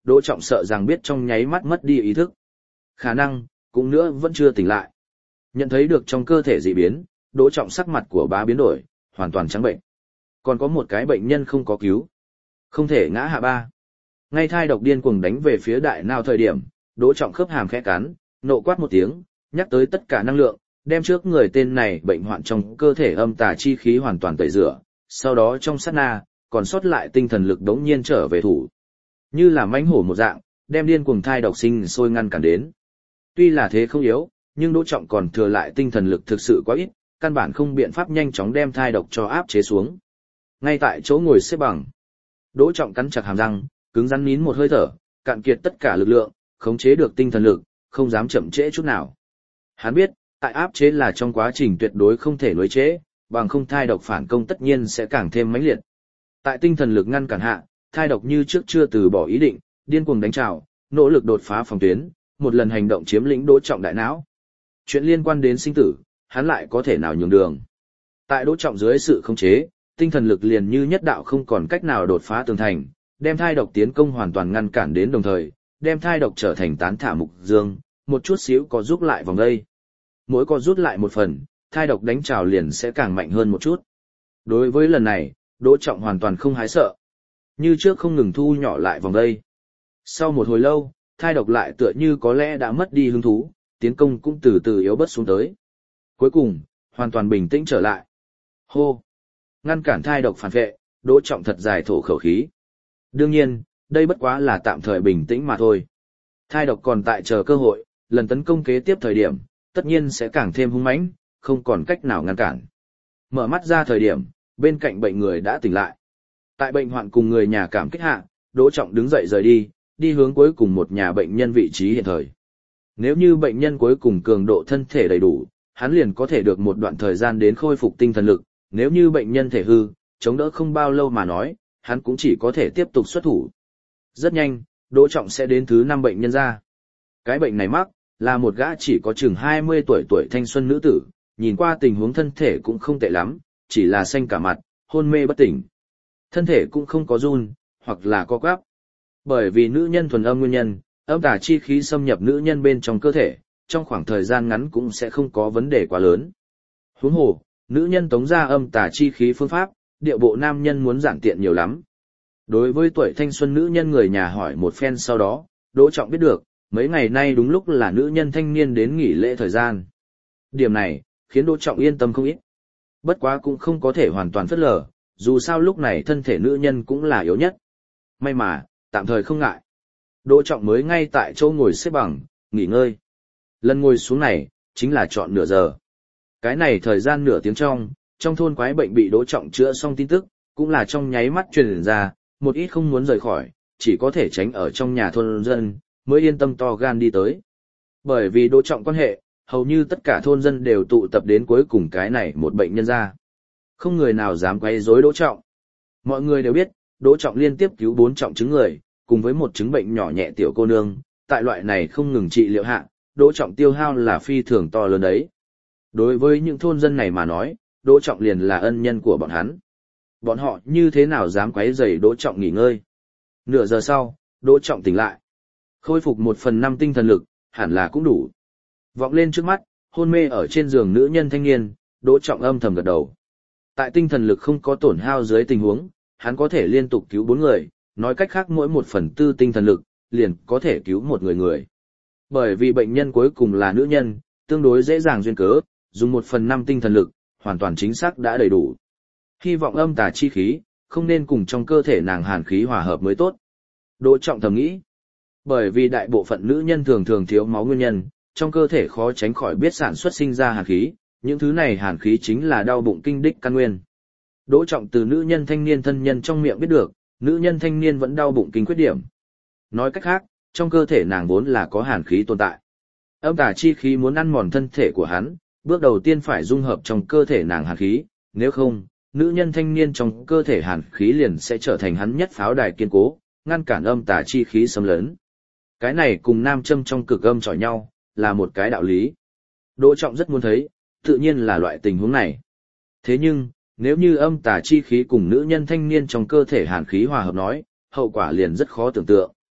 Đỗ Trọng sợ rằng biết trong nháy mắt mất đi ý thức. Khả năng, cũng nữa vẫn chưa tỉnh lại. Nhận thấy được trong cơ thể dị biến, Đỗ Trọng sắc mặt của bá biến đổi, hoàn toàn trắng bệnh. Còn có một cái bệnh nhân không có cứu. Không thể ngã hạ ba. Ngay thai độc điên cuồng đánh về phía đại nào thời điểm, Đỗ Trọng khớp hàm khẽ cắn, nộ quát một tiếng, nhắc tới tất cả năng lượng, đem trước người tên này bệnh hoạn trong cơ thể âm tà chi khí hoàn toàn tẩy rửa, sau đó trong sát na, còn sót lại tinh thần lực đống nhiên trở về thủ. Như là mãnh hổ một dạng, đem điên cuồng thai độc sinh sôi ngăn cản đến. Tuy là thế không yếu, nhưng Đỗ Trọng còn thừa lại tinh thần lực thực sự quá ít, căn bản không biện pháp nhanh chóng đem thai độc cho áp chế xuống. Ngay tại chỗ ngồi xếp bằng, Đỗ Trọng cắn chặt hàm răng, cứng rắn nín một hơi thở, cạn kiệt tất cả lực lượng, khống chế được tinh thần lực, không dám chậm trễ chút nào. Hắn biết, tại áp chế là trong quá trình tuyệt đối không thể nuối chế, bằng không thai độc phản công tất nhiên sẽ càng thêm mãnh liệt. Tại tinh thần lực ngăn cản hạ, thai độc như trước chưa từ bỏ ý định, điên cuồng đánh trào, nỗ lực đột phá phòng tuyến, một lần hành động chiếm lĩnh Đỗ Trọng đại não. Chuyện liên quan đến sinh tử, hắn lại có thể nào nhường đường. Tại Đỗ Trọng dưới sự khống chế, tinh thần lực liền như nhất đạo không còn cách nào đột phá tường thành, đem thai độc tiến công hoàn toàn ngăn cản đến đồng thời, đem thai độc trở thành tán thả mục dương, một chút xíu có rút lại vòng đây. Mỗi có rút lại một phần, thai độc đánh trào liền sẽ càng mạnh hơn một chút. Đối với lần này, Đỗ Trọng hoàn toàn không hái sợ. Như trước không ngừng thu nhỏ lại vòng đây. Sau một hồi lâu, thai độc lại tựa như có lẽ đã mất đi hứng thú, tiến công cũng từ từ yếu bớt xuống tới. Cuối cùng, hoàn toàn bình tĩnh trở lại. Hô! Ngăn cản thai độc phản vệ, Đỗ Trọng thật dài thổ khẩu khí. Đương nhiên, đây bất quá là tạm thời bình tĩnh mà thôi. Thai độc còn tại chờ cơ hội, lần tấn công kế tiếp thời điểm, tất nhiên sẽ càng thêm hung mãnh, không còn cách nào ngăn cản. Mở mắt ra thời điểm, bên cạnh bệnh người đã tỉnh lại. Tại bệnh hoạn cùng người nhà cảm kích hạ, Đỗ Trọng đứng dậy rời đi, đi hướng cuối cùng một nhà bệnh nhân vị trí hiện thời. Nếu như bệnh nhân cuối cùng cường độ thân thể đầy đủ, hắn liền có thể được một đoạn thời gian đến khôi phục tinh thần lực, nếu như bệnh nhân thể hư, chống đỡ không bao lâu mà nói, hắn cũng chỉ có thể tiếp tục xuất thủ. Rất nhanh, Đỗ Trọng sẽ đến thứ 5 bệnh nhân ra. Cái bệnh này mắc, là một gã chỉ có chừng 20 tuổi thanh xuân nữ tử, nhìn qua tình huống thân thể cũng không tệ lắm, chỉ là xanh cả mặt, hôn mê bất tỉnh. Thân thể cũng không có run, hoặc là co quắp. Bởi vì nữ nhân thuần âm nguyên nhân, âm tà chi khí xâm nhập nữ nhân bên trong cơ thể, trong khoảng thời gian ngắn cũng sẽ không có vấn đề quá lớn. Huống hồ, nữ nhân tống ra âm tà chi khí phương pháp, điệu bộ nam nhân muốn giản tiện nhiều lắm. Đối với tuổi thanh xuân nữ nhân người nhà hỏi một phen sau đó, Đỗ Trọng biết được, mấy ngày nay đúng lúc là nữ nhân thanh niên đến nghỉ lễ thời gian. Điểm này, khiến Đỗ Trọng yên tâm không ít. Bất quá cũng không có thể hoàn toàn phớt lờ, dù sao lúc này thân thể nữ nhân cũng là yếu nhất. May mà, tạm thời không ngại. Đỗ Trọng mới ngay tại chỗ ngồi xếp bằng, nghỉ ngơi. Lần ngồi xuống này, chính là chọn nửa giờ. Cái này thời gian nửa tiếng trong thôn quái bệnh bị Đỗ Trọng chữa xong tin tức, cũng là trong nháy mắt truyền ra, một ít không muốn rời khỏi, chỉ có thể tránh ở trong nhà thôn dân, mới yên tâm to gan đi tới. Bởi vì Đỗ Trọng quan hệ, hầu như tất cả thôn dân đều tụ tập đến cuối cùng cái này một bệnh nhân ra. Không người nào dám quấy rối Đỗ Trọng. Mọi người đều biết, Đỗ Trọng liên tiếp cứu 4 trọng chứng người, cùng với một chứng bệnh nhỏ nhẹ tiểu cô nương, tại loại này không ngừng trị liệu hạ, Đỗ Trọng tiêu hao là phi thường to lớn đấy. Đối với những thôn dân này mà nói, Đỗ Trọng liền là ân nhân của bọn hắn. Bọn họ như thế nào dám quấy rầy Đỗ Trọng nghỉ ngơi. Nửa giờ sau, Đỗ Trọng tỉnh lại. Khôi phục 1/5 tinh thần lực, hẳn là cũng đủ. Vọng lên trước mắt, hôn mê ở trên giường nữ nhân thanh niên, Đỗ Trọng âm thầm gật đầu. Tại tinh thần lực không có tổn hao dưới tình huống, hắn có thể liên tục cứu 4 người, nói cách khác mỗi 1/4 tinh thần lực, liền có thể cứu một người. Bởi vì bệnh nhân cuối cùng là nữ nhân, tương đối dễ dàng duyên cớ, dùng 1/5 tinh thần lực, hoàn toàn chính xác đã đầy đủ. Hy vọng âm tà chi khí, không nên cùng trong cơ thể nàng hàn khí hòa hợp mới tốt. Đỗ Trọng thầm nghĩ. Bởi vì đại bộ phận nữ nhân thường thường thiếu máu nguyên nhân, trong cơ thể khó tránh khỏi biết sản xuất sinh ra hàn khí, những thứ này hàn khí chính là đau bụng kinh đích căn nguyên. Đỗ Trọng từ nữ nhân thanh niên thân nhân trong miệng biết được, nữ nhân thanh niên vẫn đau bụng kinh khuyết điểm. Nói cách khác, trong cơ thể nàng vốn là có hàn khí tồn tại. Âm tà chi khí muốn ăn mòn thân thể của hắn, bước đầu tiên phải dung hợp trong cơ thể nàng hàn khí, nếu không, nữ nhân thanh niên trong cơ thể hàn khí liền sẽ trở thành hắn nhất pháo đài kiên cố, ngăn cản âm tà chi khí xâm lấn. Cái này cùng nam châm trong cực âm chọi nhau, là một cái đạo lý. Đỗ Trọng rất muốn thấy, tự nhiên là loại tình huống này. Thế nhưng, nếu như âm tà chi khí cùng nữ nhân thanh niên trong cơ thể hàn khí hòa hợp nói, hậu quả liền rất khó tưởng tượng.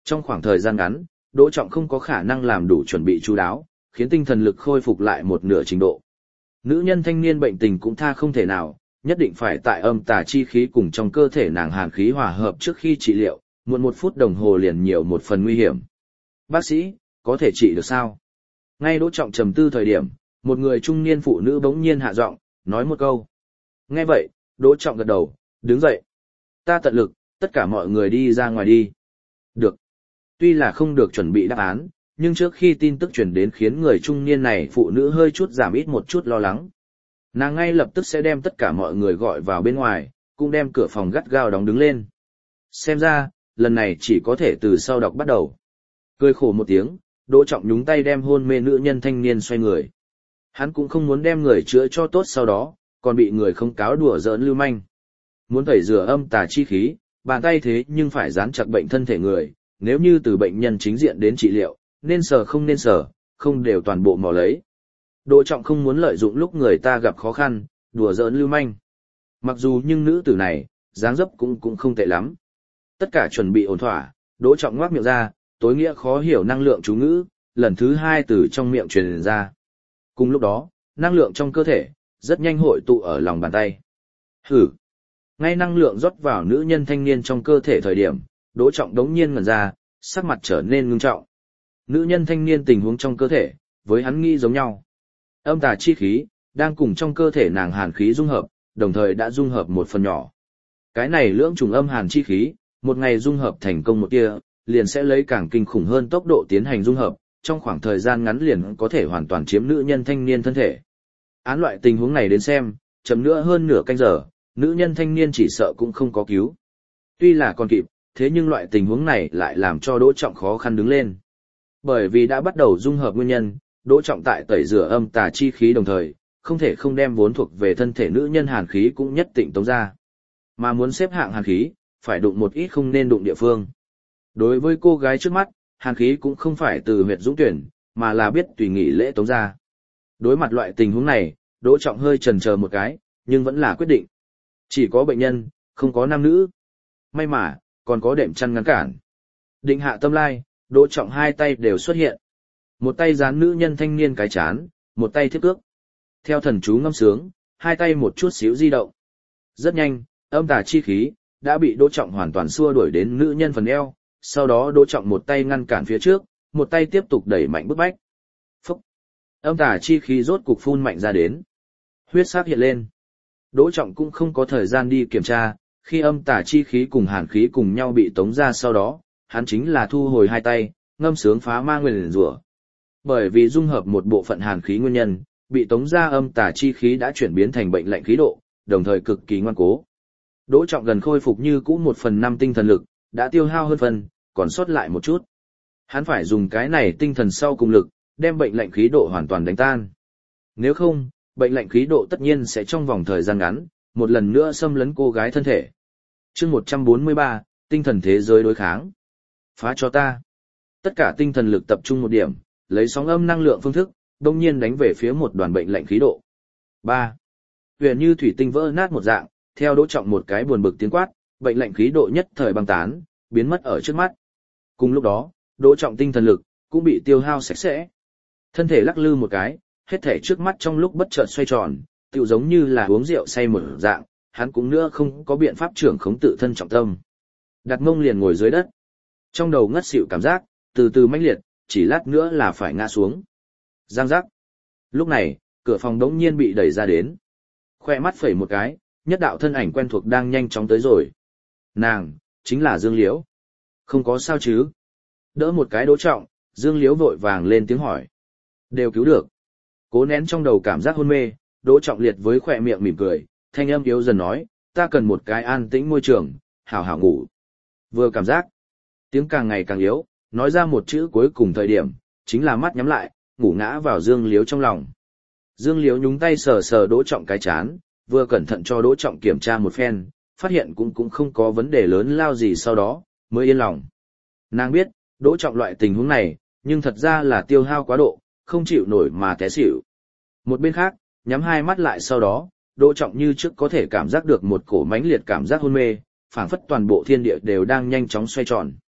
Trong khoảng thời gian ngắn, Đỗ Trọng không có khả năng làm đủ chuẩn bị chu đáo, khiến tinh thần lực khôi phục lại một nửa trình độ. Nữ nhân thanh niên bệnh tình cũng tha không thể nào, nhất định phải tại âm tà chi khí cùng trong cơ thể nàng hàn khí hòa hợp trước khi trị liệu, muộn 1 phút đồng hồ liền nhiều một phần nguy hiểm. Bác sĩ, có thể trị được sao? Ngay Đỗ Trọng trầm tư thời điểm, một người trung niên phụ nữ bỗng nhiên hạ giọng, nói một câu. Nghe vậy, Đỗ Trọng gật đầu, đứng dậy. Ta tận lực, tất cả mọi người đi ra ngoài đi. Được. Tuy là không được chuẩn bị đáp án, nhưng trước khi tin tức truyền đến khiến người trung niên này phụ nữ hơi chút giảm ít một chút lo lắng. Nàng ngay lập tức sẽ đem tất cả mọi người gọi vào bên ngoài, cũng đem cửa phòng gắt gao đóng đứng lên. Xem ra, lần này chỉ có thể từ sau đọc bắt đầu. Cười khổ một tiếng, Đỗ Trọng nhúng tay đem hôn mê nữ nhân thanh niên xoay người. Hắn cũng không muốn đem người chữa cho tốt sau đó, còn bị người không cáo đùa giỡn lưu manh. Muốn tẩy rửa âm tà chi khí, bàn tay thế nhưng phải dán chặt bệnh thân thể người, nếu như từ bệnh nhân chính diện đến trị liệu, nên sờ không nên sờ, không đều toàn bộ mò lấy. Đỗ Trọng không muốn lợi dụng lúc người ta gặp khó khăn, đùa giỡn lưu manh. Mặc dù nhưng nữ tử này, dáng dấp cũng không tệ lắm. Tất cả chuẩn bị ổn thỏa, Đỗ Trọng ngoác miệng ra, tối nghĩa khó hiểu năng lượng chú ngữ, lần thứ 2 từ trong miệng truyền ra. Cùng lúc đó, năng lượng trong cơ thể, rất nhanh hội tụ ở lòng bàn tay. Hử! Ngay năng lượng rót vào nữ nhân thanh niên trong cơ thể thời điểm, Đỗ Trọng đống nhiên ngẩn ra, sắc mặt trở nên ngưng trọng. Nữ nhân thanh niên tình huống trong cơ thể, với hắn nghĩ giống nhau. Âm tà chi khí, đang cùng trong cơ thể nàng hàn khí dung hợp, đồng thời đã dung hợp một phần nhỏ. Cái này lưỡng trùng âm hàn chi khí, một ngày dung hợp thành công một tia, liền sẽ lấy càng kinh khủng hơn tốc độ tiến hành dung hợp, trong khoảng thời gian ngắn liền có thể hoàn toàn chiếm nữ nhân thanh niên thân thể. Án loại tình huống này đến xem, chậm nữa hơn nửa canh giờ, nữ nhân thanh niên chỉ sợ cũng không có cứu. Tuy là còn kịp, thế nhưng loại tình huống này lại làm cho Đỗ Trọng khó khăn đứng lên. Bởi vì đã bắt đầu dung hợp nguyên nhân, Đỗ Trọng tại tẩy rửa âm tà chi khí đồng thời, không thể không đem vốn thuộc về thân thể nữ nhân hàn khí cũng nhất định tống ra. Mà muốn xếp hạng hàn khí, phải đụng một ít không nên đụng địa phương. Đối với cô gái trước mắt, hàn khí cũng không phải từ huyệt dũng tuyển, mà là biết tùy nghị lễ tống ra. Đối mặt loại tình huống này, Đỗ Trọng hơi chần chờ một cái, nhưng vẫn là quyết định. Chỉ có bệnh nhân, không có nam nữ. May mà, còn có đệm chăn ngăn cản. Định hạ tâm lai, Đỗ Trọng 2 tay đều xuất hiện. Một tay dán nữ nhân thanh niên cái chán, một tay thiết cước. Theo thần chú ngâm sướng, 2 tay một chút xíu di động. Rất nhanh, âm tà chi khí đã bị Đỗ Trọng hoàn toàn xua đuổi đến nữ nhân phần eo, sau đó Đỗ Trọng một tay ngăn cản phía trước, một tay tiếp tục đẩy mạnh bức bách. Phúc! Âm tà chi khí rốt cục phun mạnh ra đến. Huyết sắc hiện lên. Đỗ Trọng cũng không có thời gian đi kiểm tra, khi âm tà chi khí cùng hàn khí cùng nhau bị tống ra sau đó, hắn chính là thu hồi 2 tay, ngâm sướng phá ma nguyền rủa. Bởi vì dung hợp một bộ phận hàn khí nguyên nhân, bị tống ra âm tà chi khí đã chuyển biến thành bệnh lạnh khí độ, đồng thời cực kỳ ngoan cố. Đỗ Trọng gần khôi phục như cũ 1/5 tinh thần lực, đã tiêu hao hơn phần, còn sót lại một chút. Hắn phải dùng cái này tinh thần sau cùng lực, đem bệnh lạnh khí độ hoàn toàn đánh tan. Nếu không, bệnh lạnh khí độ tất nhiên sẽ trong vòng thời gian ngắn, một lần nữa xâm lấn cô gái thân thể. Chương 143, tinh thần thế giới đối kháng. Phá cho ta. Tất cả tinh thần lực tập trung một điểm, lấy sóng âm năng lượng phương thức, đồng nhiên đánh về phía một đoàn bệnh lạnh khí độ. 3. Huyền như thủy tinh vỡ nát một dạng, theo Đỗ Trọng một cái buồn bực tiếng quát, bệnh lạnh khí độ nhất thời băng tán, biến mất ở trước mắt. Cùng lúc đó, Đỗ Trọng tinh thần lực cũng bị tiêu hao sạch sẽ. Thân thể lắc lư một cái, hết thể trước mắt trong lúc bất chợt xoay tròn, tựu giống như là uống rượu say một dạng, hắn cũng nữa không có biện pháp trưởng khống tự thân trọng tâm. Đặt mông liền ngồi dưới đất. Trong đầu ngất xỉu cảm giác, từ từ mãnh liệt, chỉ lát nữa là phải ngã xuống. Giang giác. Lúc này, cửa phòng đống nhiên bị đẩy ra đến. Khoe mắt phẩy một cái, nhất đạo thân ảnh quen thuộc đang nhanh chóng tới rồi. Nàng, chính là Dương Liễu. Không có sao chứ? Đỡ một cái Đỗ Trọng, Dương Liễu vội vàng lên tiếng hỏi. Đều cứu được. Cố nén trong đầu cảm giác hôn mê, Đỗ Trọng liệt với khỏe miệng mỉm cười, thanh âm yếu dần nói, ta cần một cái an tĩnh môi trường, hảo hảo ngủ. Vừa cảm giác, tiếng càng ngày càng yếu, nói ra một chữ cuối cùng thời điểm, chính là mắt nhắm lại, ngủ ngã vào Dương Liễu trong lòng. Dương Liễu nhúng tay sờ sờ Đỗ Trọng cái chán, vừa cẩn thận cho Đỗ Trọng kiểm tra một phen, phát hiện cũng không có vấn đề lớn lao gì sau đó, mới yên lòng. Nàng biết, Đỗ Trọng loại tình huống này, nhưng thật ra là tiêu hao quá độ, không chịu nổi mà té xỉu. Một bên khác, nhắm 2 mắt lại sau đó, Đỗ Trọng như trước có thể cảm giác được một cổ mãnh liệt cảm giác hôn mê, phảng phất toàn bộ thiên địa đều đang nhanh chóng xoay tròn.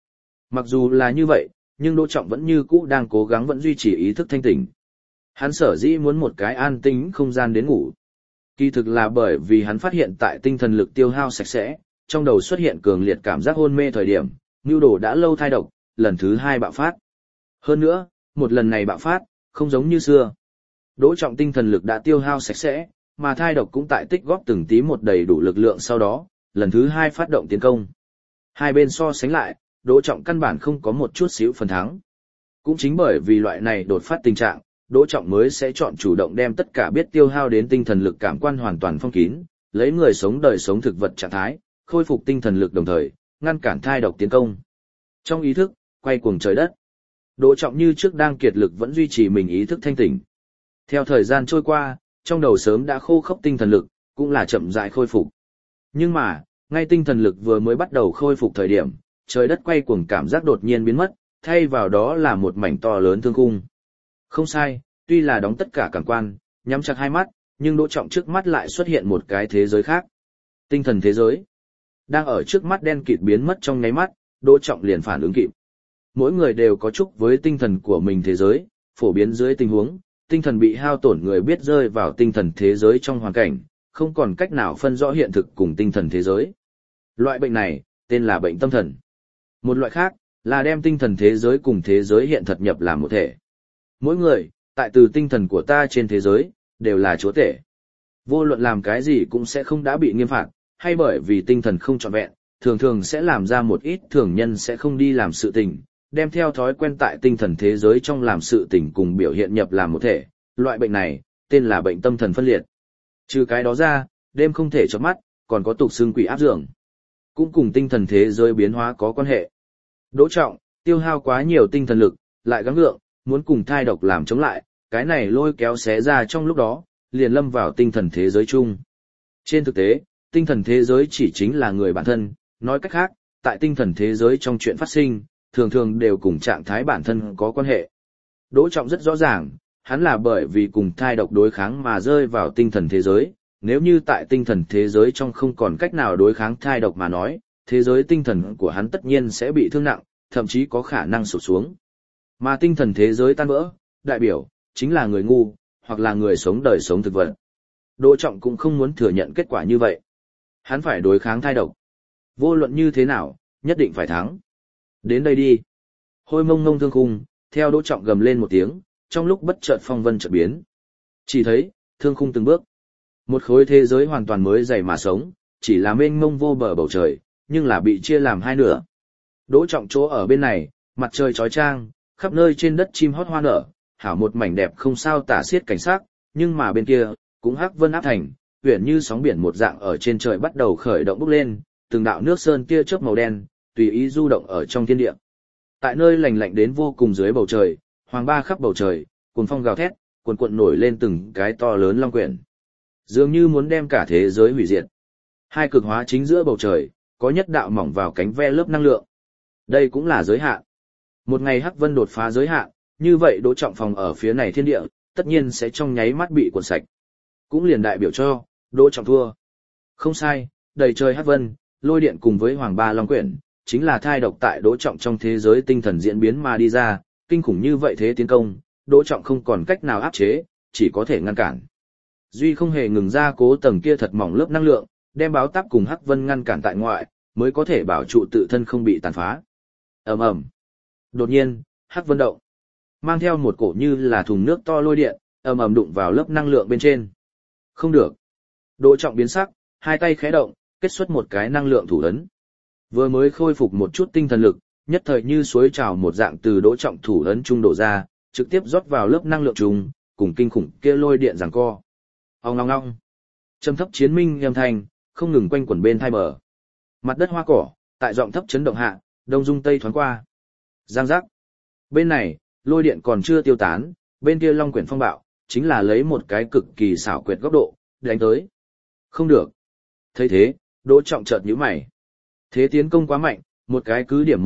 Mặc dù là như vậy, nhưng Đỗ Trọng vẫn như cũ đang cố gắng vẫn duy trì ý thức thanh tỉnh. Hắn sở dĩ muốn một cái an tĩnh không gian đến ngủ. Kỳ thực là bởi vì hắn phát hiện tại tinh thần lực tiêu hao sạch sẽ, trong đầu xuất hiện cường liệt cảm giác hôn mê thời điểm, nưu đồ đã lâu thai độc, lần thứ 2 bạo phát. Hơn nữa, một lần này bạo phát, không giống như xưa. Đỗ Trọng tinh thần lực đã tiêu hao sạch sẽ, mà thai độc cũng tại tích góp từng tí một đầy đủ lực lượng sau đó, lần thứ 2 phát động tiến công. Hai bên so sánh lại, Đỗ Trọng căn bản không có một chút xíu phần thắng. Cũng chính bởi vì loại này đột phát tình trạng, Đỗ Trọng mới sẽ chọn chủ động đem tất cả biết tiêu hao đến tinh thần lực cảm quan hoàn toàn phong kín, lấy người sống đời sống thực vật trạng thái, khôi phục tinh thần lực đồng thời, ngăn cản thai độc tiến công. Trong ý thức, quay cuồng trời đất. Đỗ Trọng như trước đang kiệt lực vẫn duy trì mình ý thức thanh tỉnh. Theo thời gian trôi qua, trong đầu sớm đã khô khốc tinh thần lực, cũng là chậm rãi khôi phục. Nhưng mà, ngay tinh thần lực vừa mới bắt đầu khôi phục thời điểm, trời đất quay cuồng cảm giác đột nhiên biến mất, thay vào đó là một mảnh to lớn thương khung. Không sai, tuy là đóng tất cả cảm quan, nhắm chặt hai mắt, nhưng Đỗ Trọng trước mắt lại xuất hiện một cái thế giới khác. Tinh thần thế giới. Đang ở trước mắt đen kịt biến mất trong nháy mắt, Đỗ Trọng liền phản ứng kịp. Mỗi người đều có chúc với tinh thần của mình thế giới, phổ biến dưới tình huống, tinh thần bị hao tổn người biết rơi vào tinh thần thế giới trong hoàn cảnh, không còn cách nào phân rõ hiện thực cùng tinh thần thế giới. Loại bệnh này, tên là bệnh tâm thần. Một loại khác, là đem tinh thần thế giới cùng thế giới hiện thật nhập làm một thể. Mỗi người, tại từ tinh thần của ta trên thế giới, đều là chúa tể. Vô luận làm cái gì cũng sẽ không đã bị nghiêm phạt, hay bởi vì tinh thần không trọn vẹn, thường thường sẽ làm ra một ít thường nhân sẽ không đi làm sự tình, đem theo thói quen tại tinh thần thế giới trong làm sự tình cùng biểu hiện nhập làm một thể. Loại bệnh này, tên là bệnh tâm thần phân liệt. Trừ cái đó ra, đêm không thể chớp mắt, còn có tục xương quỷ áp dường. Cũng cùng tinh thần thế giới biến hóa có quan hệ. Đỗ Trọng, tiêu hao quá nhiều tinh thần lực, lại gắng gượng, muốn cùng thai độc làm chống lại, cái này lôi kéo xé ra trong lúc đó, liền lâm vào tinh thần thế giới chung. Trên thực tế, tinh thần thế giới chỉ chính là người bản thân, nói cách khác, tại tinh thần thế giới trong chuyện phát sinh, thường thường đều cùng trạng thái bản thân có quan hệ. Đỗ Trọng rất rõ ràng, hắn là bởi vì cùng thai độc đối kháng mà rơi vào tinh thần thế giới, nếu như tại tinh thần thế giới trong không còn cách nào đối kháng thai độc mà nói, thế giới tinh thần của hắn tất nhiên sẽ bị thương nặng, thậm chí có khả năng sụp xuống. Mà tinh thần thế giới tan vỡ, đại biểu, chính là người ngu, hoặc là người sống đời sống thực vật. Đỗ Trọng cũng không muốn thừa nhận kết quả như vậy. Hắn phải đối kháng thai độc. Vô luận như thế nào, nhất định phải thắng. Đến đây đi. Hôi mông ngông thương khung, theo Đỗ Trọng gầm lên một tiếng, trong lúc bất chợt phong vân chợt biến. Chỉ thấy, thương khung từng bước. Một khối thế giới hoàn toàn mới dày mà sống, chỉ là mênh mông vô bờ bầu trời, nhưng là bị chia làm hai nửa. Đỗ Trọng chỗ ở bên này, mặt trời chói chang, khắp nơi trên đất chim hót hoa nở, hảo một mảnh đẹp không sao tả xiết cảnh sắc, nhưng mà bên kia, cũng hắc vân áp thành, huyền như sóng biển một dạng ở trên trời bắt đầu khởi động bốc lên, từng đạo nước sơn tia chớp màu đen, tùy ý du động ở trong thiên địa. Tại nơi lạnh lạnh đến vô cùng dưới bầu trời, hoàng ba khắp bầu trời, cuồng phong gào thét, cuồn cuộn nổi lên từng cái to lớn long quyển. Dường như muốn đem cả thế giới hủy diệt. Hai cực hóa chính giữa bầu trời, có nhất đạo mỏng vào cánh ve lớp năng lượng. Đây cũng là giới hạn. Một ngày hắc vân đột phá giới hạn, như vậy Đỗ Trọng phòng ở phía này thiên địa, tất nhiên sẽ trong nháy mắt bị cuốn sạch. Cũng liền đại biểu cho, Đỗ Trọng thua. Không sai, đầy trời hắc vân, lôi điện cùng với hoàng ba long quyển, chính là thai độc tại Đỗ Trọng trong thế giới tinh thần diễn biến mà đi ra, kinh khủng như vậy thế tiến công, Đỗ Trọng không còn cách nào áp chế, chỉ có thể ngăn cản. Duy không hề ngừng ra cố tầng kia thật mỏng lớp năng lượng, đem báo táp cùng hắc vân ngăn cản tại ngoại, mới có thể bảo trụ tự thân không bị tàn phá. Ầm ầm. Đột nhiên, hắc vân động, mang theo một cổ như là thùng nước to lôi điện, ầm ầm đụng vào lớp năng lượng bên trên. Không được. Đỗ Trọng biến sắc, hai tay khẽ động, kết xuất một cái năng lượng thủ ấn. Vừa mới khôi phục một chút tinh thần lực, nhất thời như suối trào một dạng từ Đỗ Trọng thủ ấn trung đổ ra, trực tiếp rót vào lớp năng lượng trùng, cùng kinh khủng kia lôi điện giằng co. Ong ong ong. Trầm thấp chiến minh âm thanh, không ngừng quanh quẩn bên thai bờ. Mặt đất hoa cỏ, tại giọng thấp chấn động hạ, đông dung tây thoáng qua. Giang giác. Bên này, lôi điện còn chưa tiêu tán, bên kia long quyển phong bạo, chính là lấy một cái cực kỳ xảo quyệt góc độ, đánh tới. Không được. Thấy thế, Đỗ Trọng chợt nhíu mày. Thế tiến công quá mạnh, một cái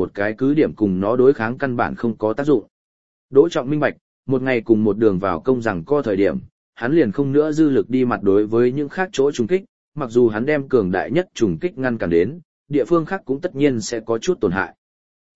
cứ điểm cùng nó đối kháng căn bản không có tác dụng. Đỗ Trọng minh bạch, một ngày cùng một đường vào công rằng co thời điểm, hắn liền không nữa dư lực đi mặt đối với những khác chỗ trùng kích, mặc dù hắn đem cường đại nhất trùng kích ngăn cản đến, địa phương khác cũng tất nhiên sẽ có chút tổn hại.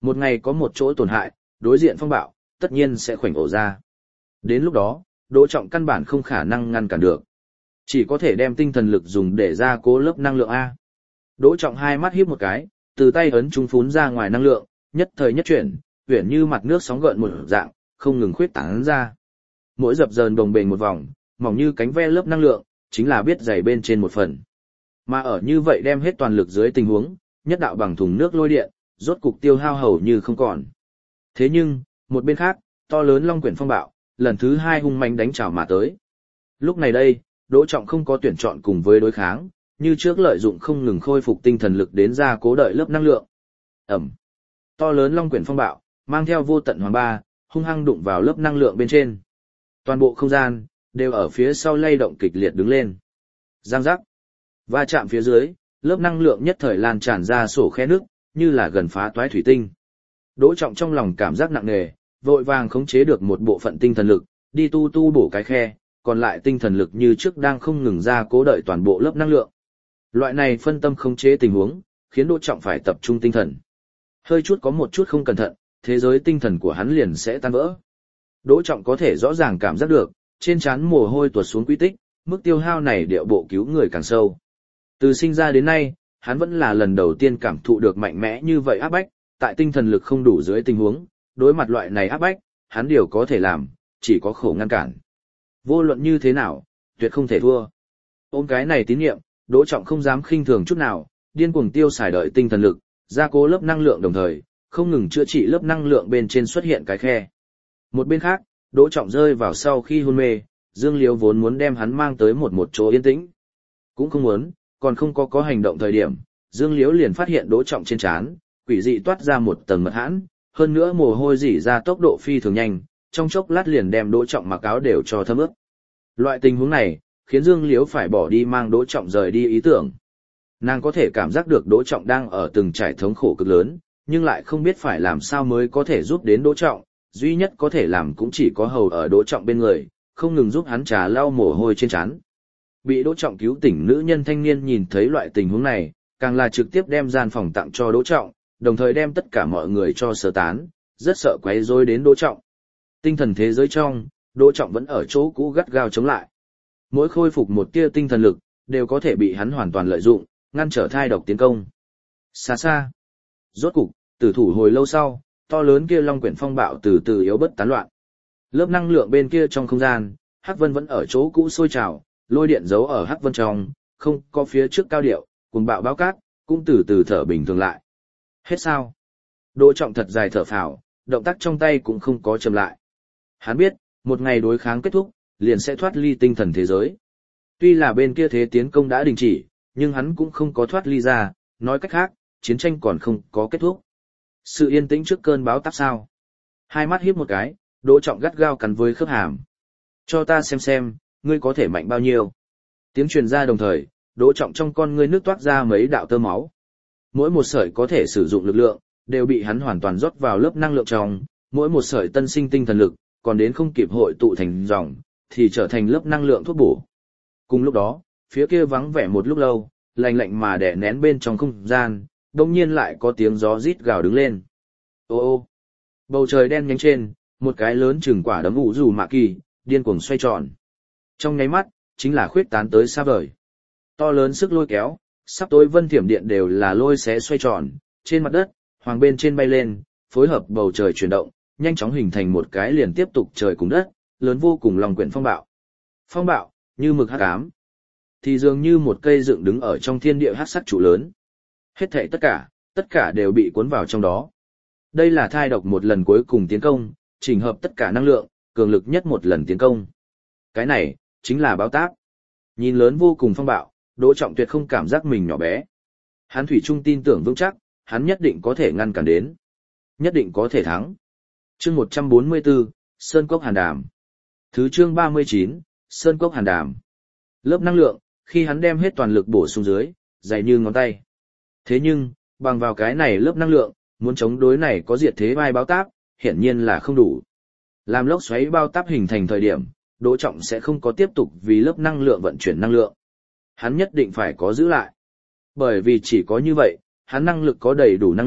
Một ngày có một chỗ tổn hại, đối diện phong bạo, tất nhiên sẽ khoảnh ổ ra. Đến lúc đó, Đỗ Trọng căn bản không khả năng ngăn cản được. Chỉ có thể đem tinh thần lực dùng để gia cố lớp năng lượng A. Đỗ Trọng hai mắt híp một cái, từ tay ấn trung phún ra ngoài năng lượng, nhất thời nhất chuyển, uyển như mặt nước sóng gợn một dạng, không ngừng khuyết tán ra. Mỗi dập dờn đồng bền một vòng, mỏng như cánh ve lớp năng lượng, chính là biết dày bên trên một phần. Mà ở như vậy đem hết toàn lực dưới tình huống, nhất đạo bằng thùng nước lôi điện, rốt cục tiêu hao hầu như không còn. Thế nhưng, một bên khác, to lớn long quyển phong bạo, lần thứ hai hung mãnh đánh trào mà tới. Lúc này đây, Đỗ Trọng không có tuyển chọn cùng với đối kháng, như trước lợi dụng không ngừng khôi phục tinh thần lực đến gia cố đợi lớp năng lượng. Ẩm. To lớn long quyển phong bạo, mang theo vô tận hoàng ba, hung hăng đụng vào lớp năng lượng bên trên. Toàn bộ không gian, đều ở phía sau lay động kịch liệt đứng lên. Giang giác. Va chạm phía dưới, lớp năng lượng nhất thời lan tràn ra sổ khe nước, như là gần phá toái thủy tinh. Đỗ Trọng trong lòng cảm giác nặng nề, vội vàng khống chế được một bộ phận tinh thần lực, đi tu bổ cái khe, còn lại tinh thần lực như trước đang không ngừng ra cố đợi toàn bộ lớp năng lượng. Loại này phân tâm khống chế tình huống, khiến Đỗ Trọng phải tập trung tinh thần. Hơi chút có một chút không cẩn thận, thế giới tinh thần của hắn liền sẽ tan vỡ. Đỗ Trọng có thể rõ ràng cảm giác được, trên trán mồ hôi tuột xuống quy tích, mức tiêu hao này điệu bộ cứu người càng sâu. Từ sinh ra đến nay, hắn vẫn là lần đầu tiên cảm thụ được mạnh mẽ như vậy áp bách, tại tinh thần lực không đủ dưới tình huống, đối mặt loại này áp bách, hắn điều có thể làm, chỉ có khổ ngăn cản. Vô luận như thế nào, tuyệt không thể thua. Ôm cái này tín nhiệm, Đỗ Trọng không dám khinh thường chút nào, điên cuồng tiêu xài đợi tinh thần lực, gia cố lớp năng lượng đồng thời, không ngừng chữa trị lớp năng lượng bên trên xuất hiện cái khe. Một bên khác, Đỗ Trọng rơi vào sau khi hôn mê, Dương Liễu vốn muốn đem hắn mang tới một chỗ yên tĩnh. Cũng không muốn, còn không có hành động thời điểm, Dương Liễu liền phát hiện Đỗ Trọng trên trán, quỷ dị toát ra một tầng mật hãn, hơn nữa mồ hôi rỉ ra tốc độ phi thường nhanh, trong chốc lát liền đem Đỗ Trọng mặc áo đều cho thấm ướt. Loại tình huống này, khiến Dương Liễu phải bỏ đi mang Đỗ Trọng rời đi ý tưởng. Nàng có thể cảm giác được Đỗ Trọng đang ở từng trải thống khổ cực lớn, nhưng lại không biết phải làm sao mới có thể giúp đến Đỗ Trọng, duy nhất có thể làm cũng chỉ có hầu ở Đỗ Trọng bên người, không ngừng giúp hắn trà lau mồ hôi trên trán. Bị Đỗ Trọng cứu tỉnh nữ nhân thanh niên nhìn thấy loại tình huống này, càng là trực tiếp đem gian phòng tặng cho Đỗ Trọng, đồng thời đem tất cả mọi người cho sơ tán, rất sợ quấy rối đến Đỗ Trọng. Tinh thần thế giới trong, Đỗ Trọng vẫn ở chỗ cũ gắt gao chống lại. Mỗi khôi phục một tia tinh thần lực, đều có thể bị hắn hoàn toàn lợi dụng, ngăn trở thai độc tiến công. Xa xa. Rốt cục, tử thủ hồi lâu sau, to lớn kia long quyển phong bạo từ từ yếu bớt tán loạn. Lớp năng lượng bên kia trong không gian, Hắc Vân vẫn ở chỗ cũ sôi trào, lôi điện giấu ở Hắc Vân trong, không có phía trước cao điệu, cùng bạo báo cát, cũng từ từ thở bình thường lại. Hết sao? Đỗ Trọng thật dài thở phào, động tác trong tay cũng không có chậm lại. Hắn biết, một ngày đối kháng kết thúc, liền sẽ thoát ly tinh thần thế giới. Tuy là bên kia thế tiến công đã đình chỉ, nhưng hắn cũng không có thoát ly ra, nói cách khác, chiến tranh còn không có kết thúc. Sự yên tĩnh trước cơn báo táp sao? Hai mắt híp một cái, Đỗ Trọng gắt gao cắn với khớp hàm. Cho ta xem, ngươi có thể mạnh bao nhiêu. Tiếng truyền ra đồng thời, Đỗ Trọng trong con ngươi nước toát ra mấy đạo tơ máu. Mỗi một sợi có thể sử dụng lực lượng, đều bị hắn hoàn toàn rót vào lớp năng lượng trong, mỗi một sợi tân sinh tinh thần lực, còn đến không kịp hội tụ thành dòng, thì trở thành lớp năng lượng thuốc bổ. Cùng lúc đó, phía kia vắng vẻ một lúc lâu, lạnh lạnh mà đè nén bên trong không gian, đột nhiên lại có tiếng gió rít gào đứng lên. Ô ô, bầu trời đen nhánh trên, một cái lớn chừng quả đấm ủ dù mạ kỳ, điên cuồng xoay tròn. Trong nháy mắt, chính là khuyết tán tới xa vời. To lớn sức lôi kéo, sắp tối vân thiểm điện đều là lôi xé xoay tròn, trên mặt đất, hoàng bên trên bay lên, phối hợp bầu trời chuyển động, nhanh chóng hình thành một cái liền tiếp tục trời cùng đất, lớn vô cùng lòng quyển phong bạo. Phong bạo, như mực hắc ám, thì dường như một cây dựng đứng ở trong thiên địa hắc sắc trụ lớn. Hết thảy tất cả đều bị cuốn vào trong đó. Đây là thai độc một lần cuối cùng tiến công, chỉnh hợp tất cả năng lượng, cường lực nhất một lần tiến công. Cái này, chính là báo táp. Nhìn lớn vô cùng phong bạo, Đỗ Trọng tuyệt không cảm giác mình nhỏ bé. Hắn thủy chung tin tưởng vững chắc, hắn nhất định có thể ngăn cản đến. Nhất định có thể thắng. Chương 144, Sơn Cốc Hàn Đàm. Thứ chương 39, Sơn Cốc Hàn Đàm. Lớp năng lượng, khi hắn đem hết toàn lực bổ xuống dưới, dày như ngón tay. Thế nhưng, bằng vào cái này lớp năng lượng, muốn chống đối này có diệt thế vai báo táp, hiển nhiên là không đủ. Làm lốc xoáy bao táp hình thành thời điểm, Đỗ Trọng sẽ không có tiếp tục vì lớp năng lượng vận chuyển năng lượng. Hắn nhất định phải có giữ lại. Bởi vì chỉ có như vậy, hắn năng lực có đầy đủ năng lượng,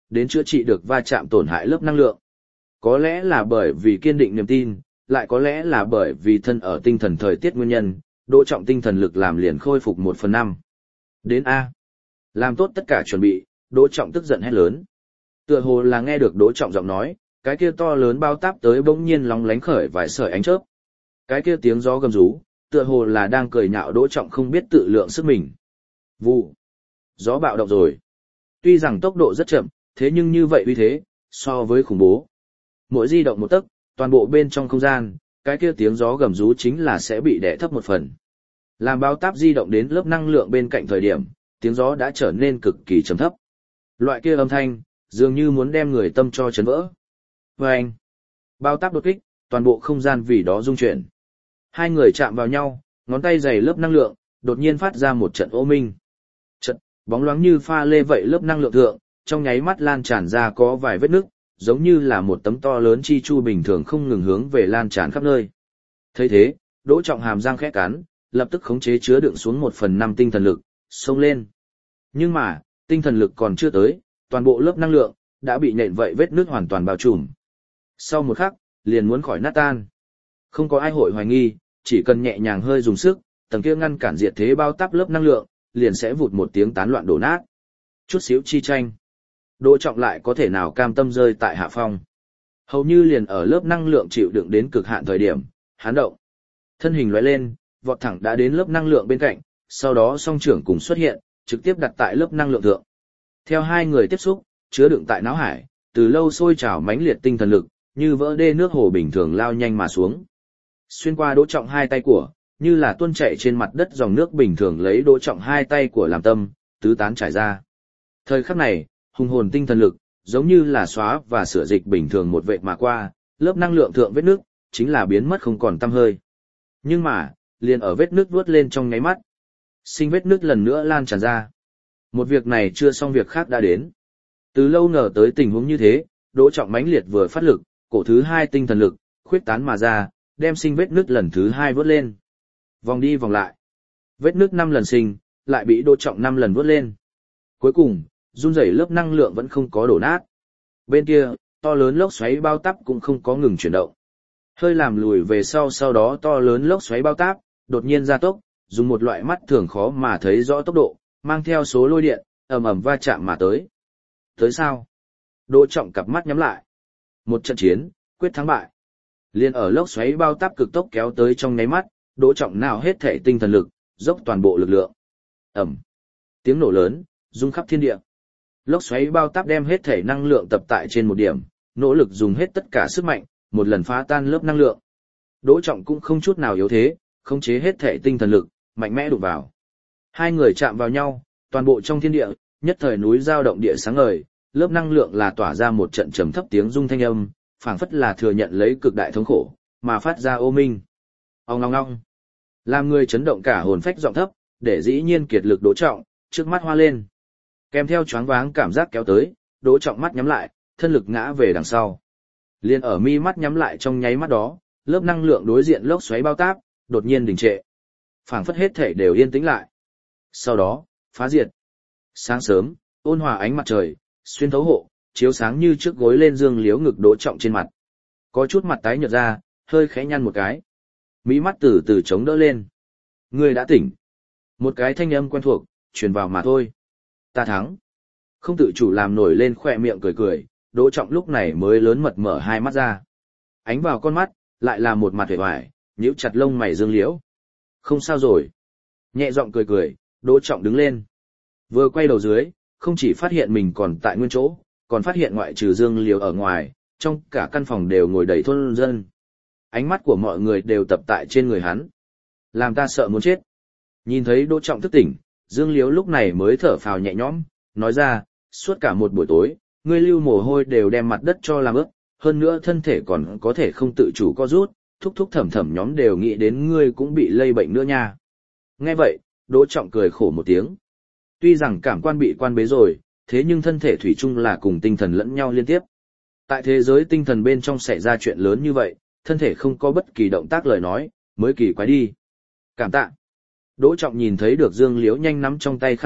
đến chữa trị được va chạm tổn hại lớp năng lượng. Có lẽ là bởi vì kiên định niềm tin, lại có lẽ là bởi vì thân ở tinh thần thời tiết nguyên nhân, Đỗ Trọng tinh thần lực làm liền khôi phục 1/5. Đến A. Làm tốt tất cả chuẩn bị, Đỗ Trọng tức giận hét lớn. Tựa hồ là nghe được Đỗ Trọng giọng nói, cái kia to lớn bao táp tới bỗng nhiên lóng lánh khởi vài sợi ánh chớp. Cái kia tiếng gió gầm rú, tựa hồ là đang cười nhạo Đỗ Trọng không biết tự lượng sức mình. Vụ. Gió bạo động rồi. Tuy rằng tốc độ rất chậm, thế nhưng như vậy uy thế, so với khủng bố. Mỗi di động một tấc, toàn bộ bên trong không gian, cái kia tiếng gió gầm rú chính là sẽ bị đè thấp một phần. Làm bao táp di động đến lớp năng lượng bên cạnh thời điểm, tiếng gió đã trở nên cực kỳ trầm thấp. Loại kia âm thanh, dường như muốn đem người tâm cho chấn vỡ. Vâng! Bao táp đột kích, toàn bộ không gian vì đó rung chuyển. Hai người chạm vào nhau, ngón tay dày lớp năng lượng, đột nhiên phát ra một trận ô minh. Trận, bóng loáng như pha lê vậy lớp năng lượng thượng, trong nháy mắt lan tràn ra có vài vết nước, giống như là một tấm to lớn chi chu bình thường không ngừng hướng về lan tràn khắp nơi. Thấy thế, Đỗ Trọng hàm răng khẽ cắn, lập tức khống chế chứa đựng xuống 1/5 tinh thần lực, xông lên. Nhưng mà, tinh thần lực còn chưa tới, toàn bộ lớp năng lượng đã bị nện vậy vết nước hoàn toàn bao trùm. Sau một khắc, liền muốn khỏi nát tan. Không có ai hội hoài nghi, chỉ cần nhẹ nhàng hơi dùng sức, tầng kia ngăn cản diệt thế bao táp lớp năng lượng, liền sẽ vụt một tiếng tán loạn đổ nát. Chút xíu chi tranh. Đỗ Trọng lại có thể nào cam tâm rơi tại hạ phong. Hầu như liền ở lớp năng lượng chịu đựng đến cực hạn thời điểm, hắn động. Thân hình lóe lên, vọt thẳng đã đến lớp năng lượng bên cạnh, sau đó song trưởng cùng xuất hiện, trực tiếp đặt tại lớp năng lượng thượng. Theo hai người tiếp xúc, chứa đựng tại não hải, từ lâu sôi trào mãnh liệt tinh thần lực, như vỡ đê nước hồ bình thường lao nhanh mà xuống. Xuyên qua Đỗ Trọng hai tay của, như là tuôn chảy trên mặt đất dòng nước bình thường lấy Đỗ Trọng hai tay của làm tâm, tứ tán trải ra. Thời khắc này, hùng hồn tinh thần lực, giống như là xóa và sửa dịch bình thường một vệt mà qua, lớp năng lượng thượng vết nước, chính là biến mất không còn tăm hơi. Nhưng mà, liền ở vết nước vuốt lên trong nháy mắt, sinh vết nước lần nữa lan tràn ra. Một việc này chưa xong việc khác đã đến. Từ lâu ngờ tới tình huống như thế, Đỗ Trọng mãnh liệt vừa phát lực, cổ thứ hai tinh thần lực, khuyết tán mà ra, đem sinh vết nước lần thứ hai vớt lên. Vòng đi vòng lại. Vết nước 5 lần sinh, lại bị Đỗ Trọng 5 lần vớt lên. Cuối cùng, run rẩy lớp năng lượng vẫn không có đổ nát. Bên kia, to lớn lốc xoáy bao táp cũng không có ngừng chuyển động. Hơi làm lùi về sau đó to lớn lốc xoáy bao táp, đột nhiên gia tốc, dùng một loại mắt thường khó mà thấy rõ tốc độ, mang theo số lôi điện, ầm ầm va chạm mà tới. Tới sao? Đỗ Trọng cặp mắt nhắm lại. Một trận chiến, quyết thắng bại. Liên ở lốc xoáy bao táp cực tốc kéo tới trong nháy mắt, Đỗ Trọng nào hết thể tinh thần lực, dốc toàn bộ lực lượng. Ầm. Tiếng nổ lớn, rung khắp thiên địa. Lốc xoáy bao táp đem hết thể năng lượng tập tại trên một điểm, nỗ lực dùng hết tất cả sức mạnh, một lần phá tan lớp năng lượng. Đỗ Trọng cũng không chút nào yếu thế, khống chế hết thể tinh thần lực, mạnh mẽ đụng vào. Hai người chạm vào nhau, toàn bộ trong thiên địa, nhất thời núi giao động địa sáng ngời, lớp năng lượng là tỏa ra một trận trầm thấp tiếng rung thanh âm, phảng phất là thừa nhận lấy cực đại thống khổ, mà phát ra ô minh. Ong ong ong. Làm người chấn động cả hồn phách giọng thấp, để dĩ nhiên kiệt lực Đỗ Trọng, trước mắt hoa lên. Kèm theo choáng váng cảm giác kéo tới, Đỗ Trọng mắt nhắm lại, thân lực ngã về đằng sau. Liên ở mi mắt nhắm lại trong nháy mắt đó, lớp năng lượng đối diện lốc xoáy bao táp, đột nhiên đình trệ. Phảng phất hết thể đều yên tĩnh lại. Sau đó, phá diệt. Sáng sớm, ôn hòa ánh mặt trời, xuyên thấu hộ, chiếu sáng như trước gối lên dương liếu ngực Đỗ Trọng trên mặt. Có chút mặt tái nhợt ra, hơi khẽ nhăn một cái. Mí mắt từ từ chống đỡ lên. Người đã tỉnh. Một cái thanh âm quen thuộc, truyền vào mà thôi. Ta thắng. Không tự chủ làm nổi lên khỏe miệng cười cười, Đỗ Trọng lúc này mới lớn mật mở hai mắt ra. Ánh vào con mắt, lại là một mặt vẻ vải, nhíu chặt lông mày dương liễu. Không sao rồi. Nhẹ giọng cười cười, Đỗ Trọng đứng lên. Vừa quay đầu dưới, không chỉ phát hiện mình còn tại nguyên chỗ, còn phát hiện ngoại trừ dương liễu ở ngoài, trong cả căn phòng đều ngồi đầy thôn dân. Ánh mắt của mọi người đều tập tại trên người hắn. Làm ta sợ muốn chết. Nhìn thấy Đỗ Trọng thức tỉnh, Dương Liếu lúc này mới thở phào nhẹ nhõm, nói ra, suốt cả một buổi tối, ngươi lưu mồ hôi đều đem mặt đất cho làm ướt, hơn nữa thân thể còn có thể không tự chủ co rút, thúc thúc thẩm thẩm nhóm đều nghĩ đến ngươi cũng bị lây bệnh nữa nha. Nghe vậy, Đỗ Trọng cười khổ một tiếng. Tuy rằng cảm quan bị quan bế rồi, thế nhưng thân thể thủy chung là cùng tinh thần lẫn nhau liên tiếp. Tại thế giới tinh thần bên trong xảy ra chuyện lớn như vậy, thân thể không có bất kỳ động tác lời nói, mới kỳ quái đi. Cảm tạ. Đỗ Trọng nhìn thấy được Dương Liếu nhanh nắm trong tay khăn mặt,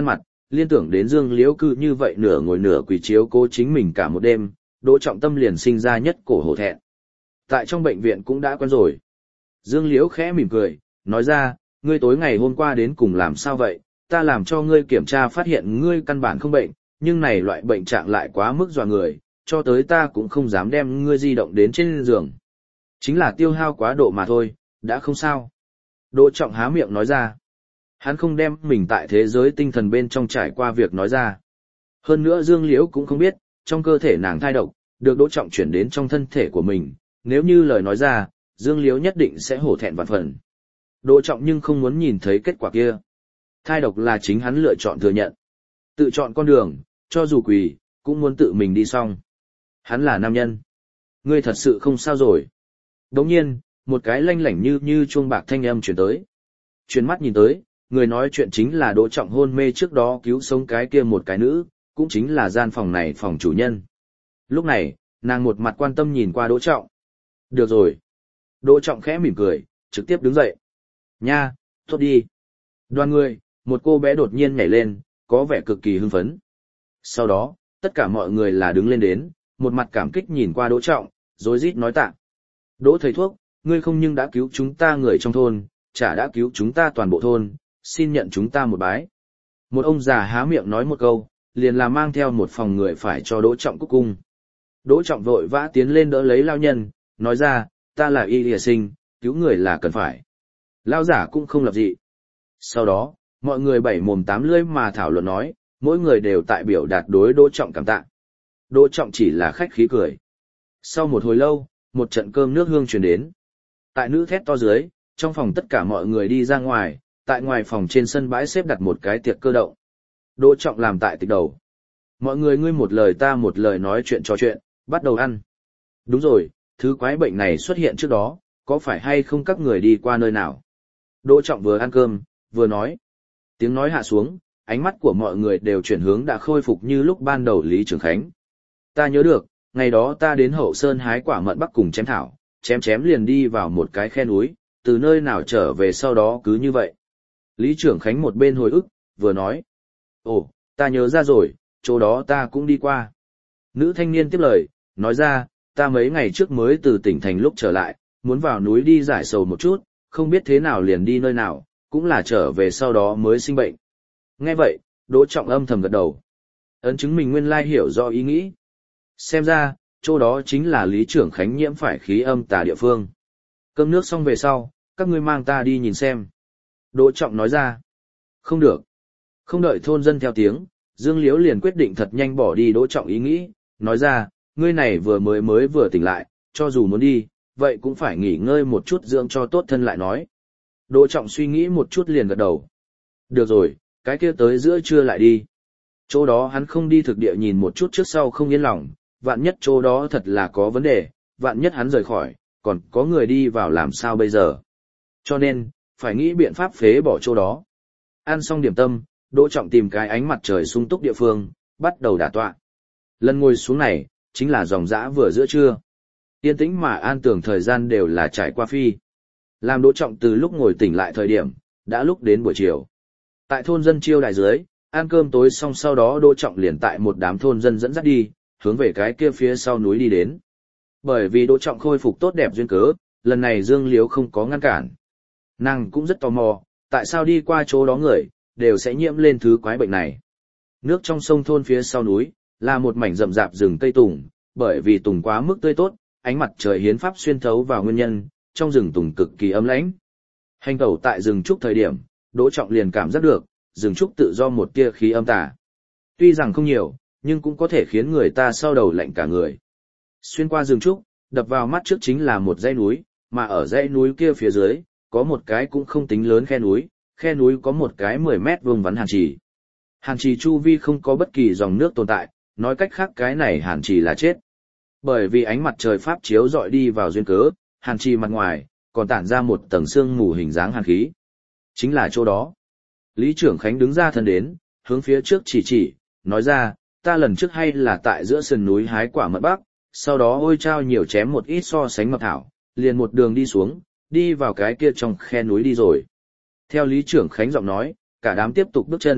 liên tưởng đến Dương Liễu cư như vậy nửa ngồi nửa quỳ chiếu cố chính mình cả một đêm, Đỗ Trọng Tâm liền sinh ra nhất cổ hổ thẹn. Tại trong bệnh viện cũng đã quen rồi. Dương Liễu khẽ mỉm cười, nói ra, ngươi tối ngày hôm qua đến cùng làm sao vậy, ta làm cho ngươi kiểm tra phát hiện ngươi căn bản không bệnh, nhưng này loại bệnh trạng lại quá mức dọa người, cho tới ta cũng không dám đem ngươi di động đến trên giường. Chính là tiêu hao quá độ mà thôi, đã không sao. Đỗ Trọng há miệng nói ra. Hắn không đem mình tại thế giới tinh thần bên trong trải qua việc nói ra. Hơn nữa Dương Liễu cũng không biết, trong cơ thể nàng thai độc, được Đỗ Trọng chuyển đến trong thân thể của mình, nếu như lời nói ra, Dương Liễu nhất định sẽ hổ thẹn vạn phần. Đỗ Trọng nhưng không muốn nhìn thấy kết quả kia. Thai độc là chính hắn lựa chọn thừa nhận. Tự chọn con đường, cho dù quỳ, cũng muốn tự mình đi xong. Hắn là nam nhân. Ngươi thật sự không sao rồi. Đồng nhiên, một cái lanh lảnh như chuông bạc thanh âm chuyển tới. Chuyển mắt nhìn tới, người nói chuyện chính là Đỗ Trọng hôn mê trước đó cứu sống cái kia một cái nữ, cũng chính là gian phòng này phòng chủ nhân. Lúc này, nàng một mặt quan tâm nhìn qua Đỗ Trọng. Được rồi. Đỗ Trọng khẽ mỉm cười, trực tiếp đứng dậy. Nha, tốt đi. Đoàn người, một cô bé đột nhiên nhảy lên, có vẻ cực kỳ hưng phấn. Sau đó, tất cả mọi người là đứng lên đến, một mặt cảm kích nhìn qua Đỗ Trọng, rối rít nói tạ. Đỗ thầy thuốc, ngươi không nhưng đã cứu chúng ta người trong thôn, chả đã cứu chúng ta toàn bộ thôn, xin nhận chúng ta một bái. Một ông già há miệng nói một câu, liền là mang theo một phòng người phải cho Đỗ Trọng cúc cung. Đỗ Trọng vội vã tiến lên đỡ lấy lao nhân, nói ra, ta là y lìa sinh, cứu người là cần phải. Lao giả cũng không lập dị. Sau đó, mọi người bảy mồm tám lưỡi mà thảo luận nói, mỗi người đều tại biểu đạt đối Đỗ Trọng cảm tạ. Đỗ Trọng chỉ là khách khí cười. Sau một hồi lâu, một trận cơm nước hương truyền đến. Tại nữ thét to dưới, trong phòng tất cả mọi người đi ra ngoài, tại ngoài phòng trên sân bãi xếp đặt một cái tiệc cơ động. Đỗ Trọng làm tại tịch đầu. Mọi người ngươi một lời ta một lời nói chuyện trò chuyện, bắt đầu ăn. Đúng rồi, thứ quái bệnh này xuất hiện trước đó, có phải hay không các người đi qua nơi nào? Đỗ Trọng vừa ăn cơm, vừa nói. Tiếng nói hạ xuống, ánh mắt của mọi người đều chuyển hướng đã khôi phục như lúc ban đầu Lý Trường Khánh. Ta nhớ được, ngày đó ta đến Hậu Sơn hái quả mận bắc cùng chém thảo, chém liền đi vào một cái khe núi, từ nơi nào trở về sau đó cứ như vậy. Lý Trường Khánh một bên hồi ức, vừa nói. Ồ, ta nhớ ra rồi, chỗ đó ta cũng đi qua. Nữ thanh niên tiếp lời, nói ra, ta mấy ngày trước mới từ tỉnh thành lúc trở lại, muốn vào núi đi giải sầu một chút, không biết thế nào liền đi nơi nào, cũng là trở về sau đó mới sinh bệnh. Nghe vậy, Đỗ Trọng âm thầm gật đầu. Ấn chứng mình nguyên lai hiểu do ý nghĩ. Xem ra, chỗ đó chính là Lý Trường Khánh nhiễm phải khí âm tà địa phương. Cơm nước xong về sau, các ngươi mang ta đi nhìn xem. Đỗ Trọng nói ra. Không được. Không đợi thôn dân theo tiếng, Dương Liễu liền quyết định thật nhanh bỏ đi Đỗ Trọng ý nghĩ, nói ra, ngươi này vừa tỉnh lại, cho dù muốn đi, vậy cũng phải nghỉ ngơi một chút dưỡng cho tốt thân lại nói. Đỗ Trọng suy nghĩ một chút liền gật đầu. Được rồi, cái kia tới giữa trưa lại đi. Chỗ đó hắn không đi thực địa nhìn một chút trước sau không yên lòng, vạn nhất chỗ đó thật là có vấn đề, vạn nhất hắn rời khỏi, còn có người đi vào làm sao bây giờ. Cho nên, phải nghĩ biện pháp phế bỏ chỗ đó. Ăn xong điểm tâm, Đỗ Trọng tìm cái ánh mặt trời sung túc địa phương, bắt đầu đả tọa. Lần ngồi xuống này, chính là dòng dã vừa giữa trưa. Yên tĩnh mà an tường thời gian đều là trải qua phi. Làm Đỗ Trọng từ lúc ngồi tỉnh lại thời điểm, đã lúc đến buổi chiều. Tại thôn dân chiêu đại dưới, ăn cơm tối xong sau đó Đỗ Trọng liền tại một đám thôn dân dẫn dắt đi, hướng về cái kia phía sau núi đi đến. Bởi vì Đỗ Trọng khôi phục tốt đẹp duyên cớ, lần này Dương Liễu không có ngăn cản. Nàng cũng rất tò mò, tại sao đi qua chỗ đó người, đều sẽ nhiễm lên thứ quái bệnh này. Nước trong sông thôn phía sau núi, là một mảnh rậm rạp rừng cây tùng, bởi vì tùng quá mức tươi tốt, ánh mặt trời hiến pháp xuyên thấu vào nguyên nhân, trong rừng tùng cực kỳ ấm lãnh. Hành tẩu tại rừng trúc thời điểm, Đỗ Trọng liền cảm giác được, rừng trúc tự do một tia khí âm tà. Tuy rằng không nhiều, nhưng cũng có thể khiến người ta sau đầu lạnh cả người. Xuyên qua rừng trúc, đập vào mắt trước chính là một dãy núi, mà ở dãy núi kia phía dưới, có một cái cũng không tính lớn khe núi có một cái 10 mét vuông vắn hàn trì. Hàn trì chu vi không có bất kỳ dòng nước tồn tại, nói cách khác cái này hàn trì là chết. Bởi vì ánh mặt trời pháp chiếu dọi đi vào duyên cớ, hàn trì mặt ngoài, còn tản ra một tầng sương mù hình dáng hàn khí. Chính là chỗ đó. Lý Trường Khánh đứng ra thân đến, hướng phía trước chỉ, nói ra, ta lần trước hay là tại giữa sườn núi hái quả mận bắc, sau đó ôi trao nhiều chém một ít so sánh mập thảo, liền một đường đi xuống, đi vào cái kia trong khe núi đi rồi. Theo Lý Trường Khánh giọng nói, cả đám tiếp tục bước chân,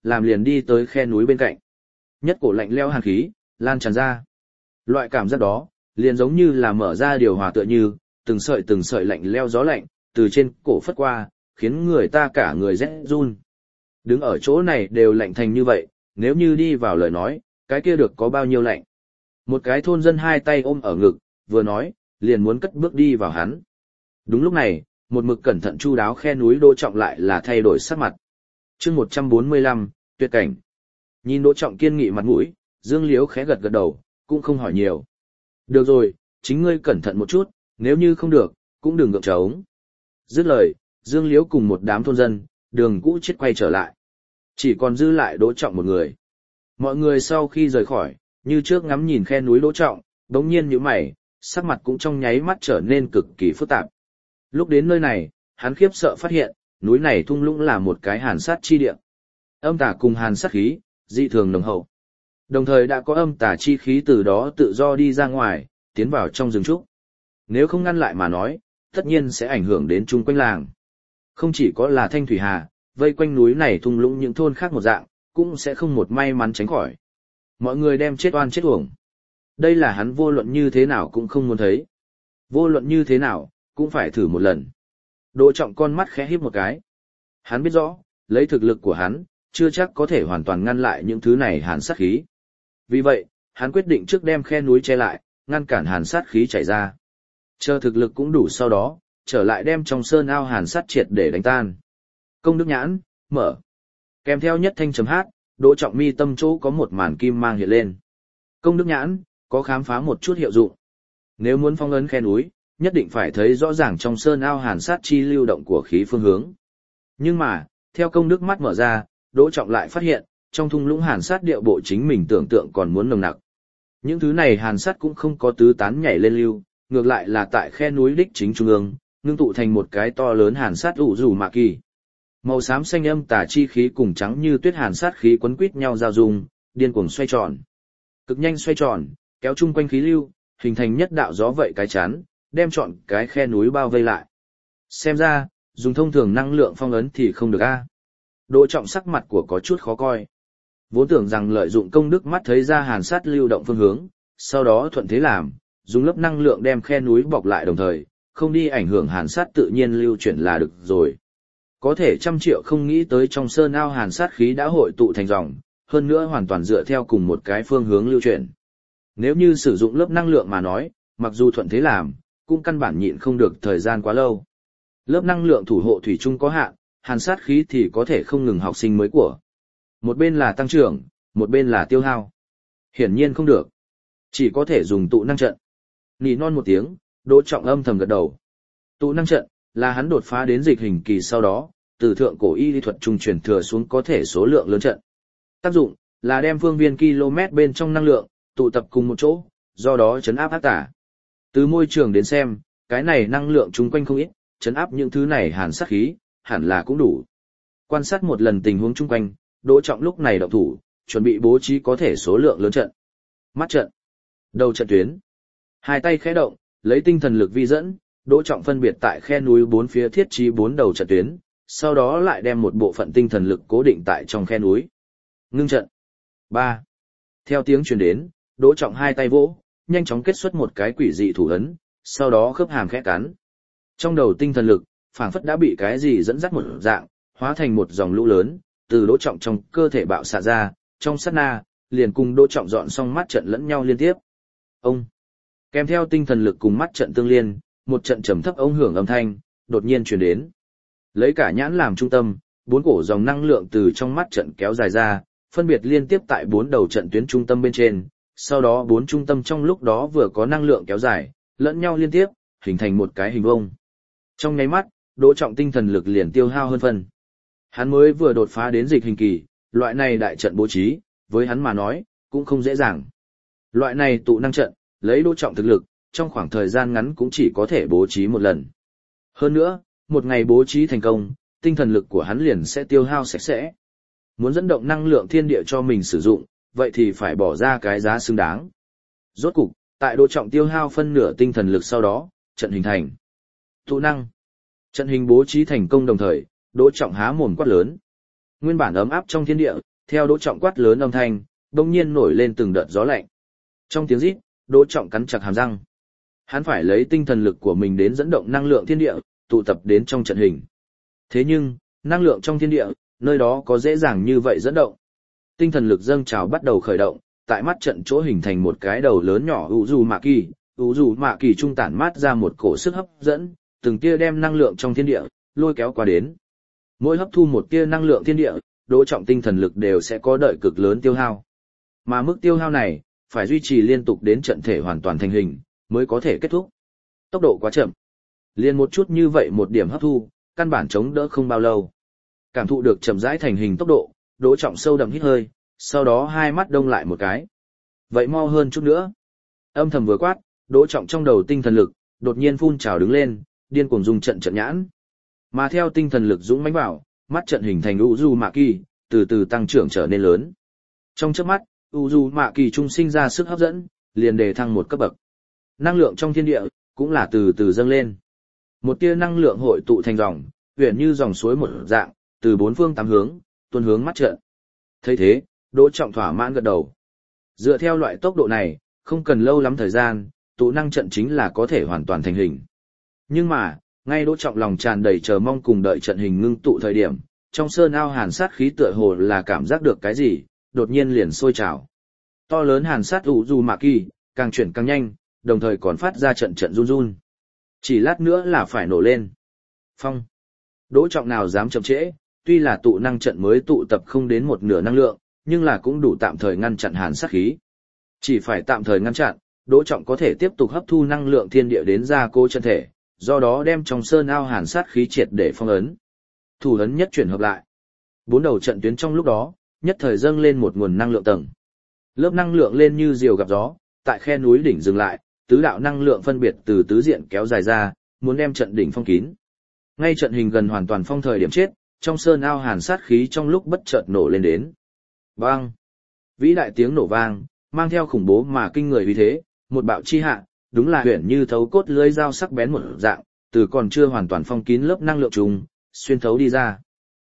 làm liền đi tới khe núi bên cạnh. Nhất cổ lạnh lẽo hàn khí lan tràn ra. Loại cảm giác đó, liền giống như là mở ra điều hòa tựa như, từng sợi lạnh lẽo gió lạnh từ trên cổ phất qua, khiến người ta cả người rét run. Đứng ở chỗ này đều lạnh thành như vậy, nếu như đi vào lời nói, cái kia được có bao nhiêu lạnh. Một cái thôn dân hai tay ôm ở ngực, vừa nói, liền muốn cất bước đi vào hắn. Đúng lúc này, một mực cẩn thận chu đáo khe núi Đỗ Trọng lại là thay đổi sắc mặt. Chương 145, tuyệt cảnh. Nhìn Đỗ Trọng kiên nghị mặt mũi, Dương Liếu khẽ gật gật đầu, cũng không hỏi nhiều. Được rồi, chính ngươi cẩn thận một chút, nếu như không được, cũng đừng gượng trống. Dứt lời, Dương Liếu cùng một đám thôn dân, đường cũ chết quay trở lại. Chỉ còn dư lại Đỗ Trọng một người. Mọi người sau khi rời khỏi, như trước ngắm nhìn khe núi Đỗ Trọng, đống nhiên nhíu mày, sắc mặt cũng trong nháy mắt trở nên cực kỳ phức tạp. Lúc đến nơi này, hắn khiếp sợ phát hiện, núi này thung lũng là một cái hàn sát chi địa. Âm tà cùng hàn sát khí, dị thường nồng hậu. Đồng thời đã có âm tà chi khí từ đó tự do đi ra ngoài, tiến vào trong rừng trúc. Nếu không ngăn lại mà nói, tất nhiên sẽ ảnh hưởng đến chung quanh làng. Không chỉ có là Thanh Thủy Hà, vây quanh núi này thung lũng những thôn khác một dạng, cũng sẽ không một may mắn tránh khỏi. Mọi người đem chết oan chết uổng. Đây là hắn vô luận như thế nào cũng không muốn thấy. Vô luận như thế nào, cũng phải thử một lần. Đỗ Trọng con mắt khẽ híp một cái. Hắn biết rõ, lấy thực lực của hắn, chưa chắc có thể hoàn toàn ngăn lại những thứ này hàn sát khí. Vì vậy, hắn quyết định trước đem khe núi che lại, ngăn cản hàn sát khí chảy ra. Chờ thực lực cũng đủ sau đó, trở lại đem trong sơn ao hàn sát triệt để đánh tan. Công đức nhãn, mở. Kèm theo nhất thanh chấm hát, Đỗ Trọng mi tâm chỗ có một màn kim mang hiện lên. Công đức nhãn, có khám phá một chút hiệu dụng. Nếu muốn phong ấn khe núi, nhất định phải thấy rõ ràng trong sơn ao hàn sát chi lưu động của khí phương hướng. Nhưng mà, theo công đức mắt mở ra, Đỗ Trọng lại phát hiện, trong thung lũng hàn sát điệu bộ chính mình tưởng tượng còn muốn nồng nặc. Những thứ này hàn sát cũng không có tứ tán nhảy lên lưu, ngược lại là tại khe núi đích chính trung ương, ngưng tụ thành một cái to lớn hàn sát ủ rủ mạ kỳ. Màu xám xanh âm tà chi khí cùng trắng như tuyết hàn sát khí quấn quýt nhau giao dung, điên cuồng xoay tròn. Cực nhanh xoay tròn, kéo chung quanh khí lưu, hình thành nhất đạo gió vậy cái chắn, đem trọn cái khe núi bao vây lại. Xem ra, dùng thông thường năng lượng phong ấn thì không được a. Đỗ Trọng sắc mặt của có chút khó coi. Vốn tưởng rằng lợi dụng công đức mắt thấy ra hàn sát lưu động phương hướng, sau đó thuận thế làm, dùng lớp năng lượng đem khe núi bọc lại đồng thời, không đi ảnh hưởng hàn sát tự nhiên lưu chuyển là được rồi. Có thể trăm triệu không nghĩ tới trong sơn ao hàn sát khí đã hội tụ thành dòng, hơn nữa hoàn toàn dựa theo cùng một cái phương hướng lưu chuyển. Nếu như sử dụng lớp năng lượng mà nói, mặc dù thuận thế làm, cũng căn bản nhịn không được thời gian quá lâu. Lớp năng lượng thủ hộ thủy chung có hạn, hàn sát khí thì có thể không ngừng học sinh mới của. Một bên là tăng trưởng, một bên là tiêu hao. Hiển nhiên không được. Chỉ có thể dùng tụ năng trận. Nỉ non một tiếng, Đỗ Trọng âm thầm gật đầu. Tụ năng trận là hắn đột phá đến dịch hình kỳ sau đó, từ thượng cổ y lý thuật trung truyền thừa xuống có thể số lượng lớn trận. Tác dụng là đem phương viên km bên trong năng lượng tụ tập cùng một chỗ, do đó trấn áp ác tả. Từ môi trường đến xem, cái này năng lượng chung quanh không ít, trấn áp những thứ này hàn sát khí, hẳn là cũng đủ. Quan sát một lần tình huống chung quanh, Đỗ Trọng lúc này động thủ, chuẩn bị bố trí có thể số lượng lớn trận. Mắt trận, đầu trận tuyến. Hai tay khẽ động, lấy tinh thần lực vi dẫn, Đỗ Trọng phân biệt tại khe núi bốn phía thiết trí 4 đầu trận tuyến, sau đó lại đem một bộ phận tinh thần lực cố định tại trong khe núi. Ngưng trận. 3. Theo tiếng truyền đến, Đỗ Trọng hai tay vỗ, nhanh chóng kết xuất một cái quỷ dị thủ ấn, sau đó khớp hàm khẽ cắn. Trong đầu tinh thần lực, phảng phất đã bị cái gì dẫn dắt một dạng, hóa thành một dòng lũ lớn, từ Đỗ Trọng trong cơ thể bạo xạ ra, trong sát na, liền cùng Đỗ Trọng dọn xong mắt trận lẫn nhau liên tiếp. Ông. Kèm theo tinh thần lực cùng mắt trận tương liên, một trận trầm thấp ống hưởng âm thanh đột nhiên truyền đến. Lấy cả nhãn làm trung tâm, 4 cổ dòng năng lượng từ trong mắt trận kéo dài ra, phân biệt liên tiếp tại 4 đầu trận tuyến trung tâm bên trên, sau đó 4 trung tâm trong lúc đó vừa có năng lượng kéo dài, lẫn nhau liên tiếp, hình thành một cái hình vuông. Trong nháy mắt, Đỗ Trọng tinh thần lực liền tiêu hao hơn phần. Hắn mới vừa đột phá đến dịch hình kỳ, loại này đại trận bố trí, với hắn mà nói, cũng không dễ dàng. Loại này tụ năng trận, lấy Đỗ Trọng thực lực, trong khoảng thời gian ngắn cũng chỉ có thể bố trí một lần. Hơn nữa, một ngày bố trí thành công, tinh thần lực của hắn liền sẽ tiêu hao sạch sẽ. Muốn dẫn động năng lượng thiên địa cho mình sử dụng, vậy thì phải bỏ ra cái giá xứng đáng. Rốt cục, tại Đỗ Trọng tiêu hao phân nửa tinh thần lực sau đó, trận hình thành. Tụ năng. Trận hình bố trí thành công đồng thời, Đỗ Trọng há mồm quát lớn. Nguyên bản ấm áp trong thiên địa, theo Đỗ Trọng quát lớn âm thanh, bỗng nhiên nổi lên từng đợt gió lạnh. Trong tiếng rít, Đỗ Trọng cắn chặt hàm răng. Hắn phải lấy tinh thần lực của mình đến dẫn động năng lượng thiên địa, tụ tập đến trong trận hình. Thế nhưng, năng lượng trong thiên địa, nơi đó có dễ dàng như vậy dẫn động. Tinh thần lực dâng trào bắt đầu khởi động, tại mắt trận chỗ hình thành một cái đầu lớn nhỏ Uzumaki trung tản mát ra một cổ sức hấp dẫn, từng tia đem năng lượng trong thiên địa lôi kéo qua đến. Mỗi hấp thu một tia năng lượng thiên địa, Đỗ Trọng tinh thần lực đều sẽ có đợi cực lớn tiêu hao. Mà mức tiêu hao này phải duy trì liên tục đến trận thể hoàn toàn thành hình mới có thể kết thúc. Tốc độ quá chậm. Liên một chút như vậy một điểm hấp thu, căn bản chống đỡ không bao lâu. Cảm thụ được chậm rãi thành hình tốc độ, Đỗ Trọng sâu đậm hít hơi, sau đó hai mắt đông lại một cái. Vậy mau hơn chút nữa. Âm thầm vừa quát, Đỗ Trọng trong đầu tinh thần lực đột nhiên phun trào đứng lên, điên cuồng dùng trận nhãn. Mà theo tinh thần lực dũng mãnh vào, mắt trận hình thành Uzumaki, từ từ tăng trưởng trở nên lớn. Trong chớp mắt, Uzumaki trung sinh ra sức hấp dẫn, liền đề thăng một cấp bậc. Năng lượng trong thiên địa cũng là từ từ dâng lên. Một tia năng lượng hội tụ thành dòng, huyền như dòng suối một dạng, từ bốn phương tám hướng tuôn hướng mắt trận. Thấy thế, Đỗ Trọng thỏa mãn gật đầu. Dựa theo loại tốc độ này, không cần lâu lắm thời gian, tụ năng trận chính là có thể hoàn toàn thành hình. Nhưng mà, ngay Đỗ Trọng lòng tràn đầy chờ mong cùng đợi trận hình ngưng tụ thời điểm, trong sơn ao hàn sát khí tựa hồ là cảm giác được cái gì, đột nhiên liền sôi trào. To lớn hàn sát Uzumaki, càng chuyển càng nhanh, đồng thời còn phát ra trận trận run run. Chỉ lát nữa là phải nổ lên. Phong. Đỗ Trọng nào dám chậm trễ, tuy là tụ năng trận mới tụ tập không đến một nửa năng lượng, nhưng là cũng đủ tạm thời ngăn chặn hàn sát khí. Chỉ phải tạm thời ngăn chặn, Đỗ Trọng có thể tiếp tục hấp thu năng lượng thiên địa đến gia cố chân thể, do đó đem trong sơn ao hàn sát khí triệt để phong ấn. Thủ ấn nhất chuyển hợp lại. Bốn đầu trận tuyến trong lúc đó, nhất thời dâng lên một nguồn năng lượng tầng. Lớp năng lượng lên như diều gặp gió, tại khe núi đỉnh dừng lại, tứ đạo năng lượng phân biệt từ tứ diện kéo dài ra, muốn đem trận đỉnh phong kín. Ngay trận hình gần hoàn toàn phong thời điểm chết, trong sơn ao hàn sát khí trong lúc bất chợt nổ lên đến. Bang! Vĩ đại tiếng nổ vang, mang theo khủng bố mà kinh người uy thế, một bạo chi hạ, đúng là huyền như thấu cốt lưỡi dao sắc bén một dạng, từ còn chưa hoàn toàn phong kín lớp năng lượng trùng, xuyên thấu đi ra.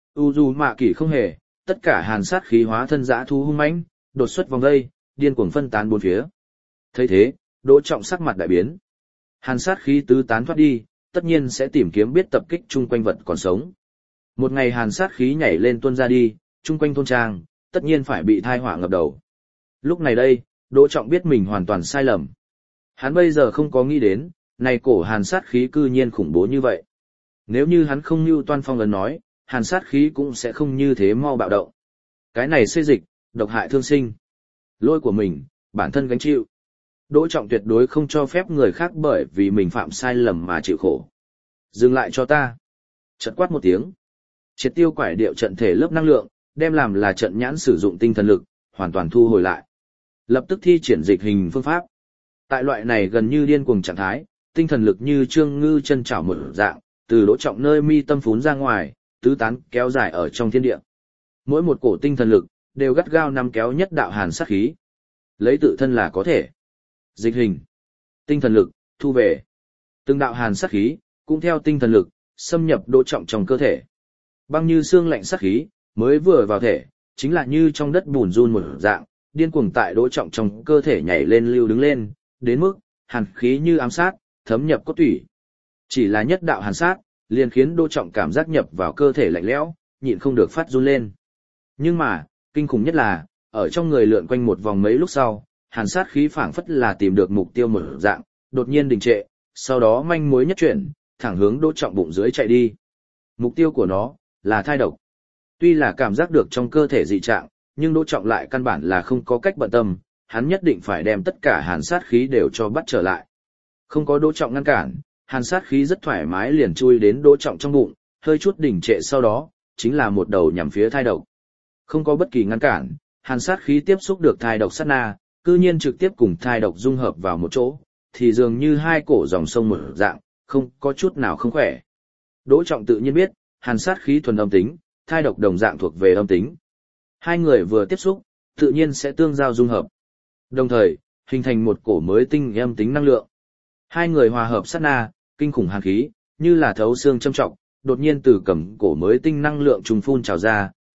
Uzumaki không hề, tất cả hàn sát khí hóa thân dã thú hung mãnh, đột xuất vòng vây, điên cuồng phân tán bốn phía. Thấy thế, Đỗ Trọng sắc mặt đại biến. Hàn sát khí tứ tán thoát đi, tất nhiên sẽ tìm kiếm biết tập kích chung quanh vật còn sống. Một ngày hàn sát khí nhảy lên tuôn ra đi, chung quanh thôn trang, tất nhiên phải bị thai họa ngập đầu. Lúc này đây, Đỗ Trọng biết mình hoàn toàn sai lầm. Hắn bây giờ không có nghĩ đến, này cổ hàn sát khí cư nhiên khủng bố như vậy. Nếu như hắn không như toan phong ấn nói, hàn sát khí cũng sẽ không như thế mau bạo động. Cái này xê dịch, độc hại thương sinh. Lỗi của mình, bản thân gánh chịu. Đỗ Trọng tuyệt đối không cho phép người khác bởi vì mình phạm sai lầm mà chịu khổ. Dừng lại cho ta. Chợt quát một tiếng. Triệt tiêu quải điệu trận thể lớp năng lượng, đem làm là trận nhãn sử dụng tinh thần lực, hoàn toàn thu hồi lại. Lập tức thi triển dịch hình phương pháp. Tại loại này gần như điên cuồng trạng thái, tinh thần lực như trương ngư chân chảo một dạng, từ Đỗ Trọng nơi mi tâm phún ra ngoài, tứ tán kéo dài ở trong thiên địa. Mỗi một cổ tinh thần lực đều gắt gao nắm kéo nhất đạo hàn sát khí. Lấy tự thân là có thể. Dịch hình, tinh thần lực, thu về. Từng đạo hàn sát khí, cũng theo tinh thần lực, xâm nhập Đỗ Trọng trong cơ thể. Băng như xương lạnh sát khí, mới vừa vào thể, chính là như trong đất bùn run một dạng, điên cuồng tại Đỗ Trọng trong cơ thể nhảy lên lưu đứng lên, đến mức, hàn khí như ám sát, thấm nhập cốt tủy. Chỉ là nhất đạo hàn sát, liền khiến Đỗ Trọng cảm giác nhập vào cơ thể lạnh lẽo, nhịn không được phát run lên. Nhưng mà, kinh khủng nhất là, ở trong người lượn quanh một vòng mấy lúc sau, hàn sát khí phảng phất là tìm được mục tiêu một dạng, đột nhiên đình trệ, sau đó manh mối nhất chuyển, thẳng hướng Đỗ Trọng bụng dưới chạy đi. Mục tiêu của nó là thai độc. Tuy là cảm giác được trong cơ thể dị trạng, nhưng Đỗ Trọng lại căn bản là không có cách bận tâm, hắn nhất định phải đem tất cả hàn sát khí đều cho bắt trở lại. Không có Đỗ Trọng ngăn cản, hàn sát khí rất thoải mái liền chui đến Đỗ Trọng trong bụng, hơi chút đỉnh trệ sau đó, chính là một đầu nhằm phía thai độc. Không có bất kỳ ngăn cản, hàn sát khí tiếp xúc được thai độc sát na, cư nhiên trực tiếp cùng thai độc dung hợp vào một chỗ, thì dường như hai cổ dòng sông một dạng, không có chút nào không khỏe. Đỗ Trọng tự nhiên biết, hàn sát khí thuần âm tính, thai độc đồng dạng thuộc về âm tính. Hai người vừa tiếp xúc, tự nhiên sẽ tương giao dung hợp. Đồng thời, hình thành một cổ mới tinh âm tính năng lượng. Hai người hòa hợp sát na, kinh khủng hàn khí, như là thấu xương châm trọng, đột nhiên từ cầm cổ mới tinh năng lượng trùng phun trào ra,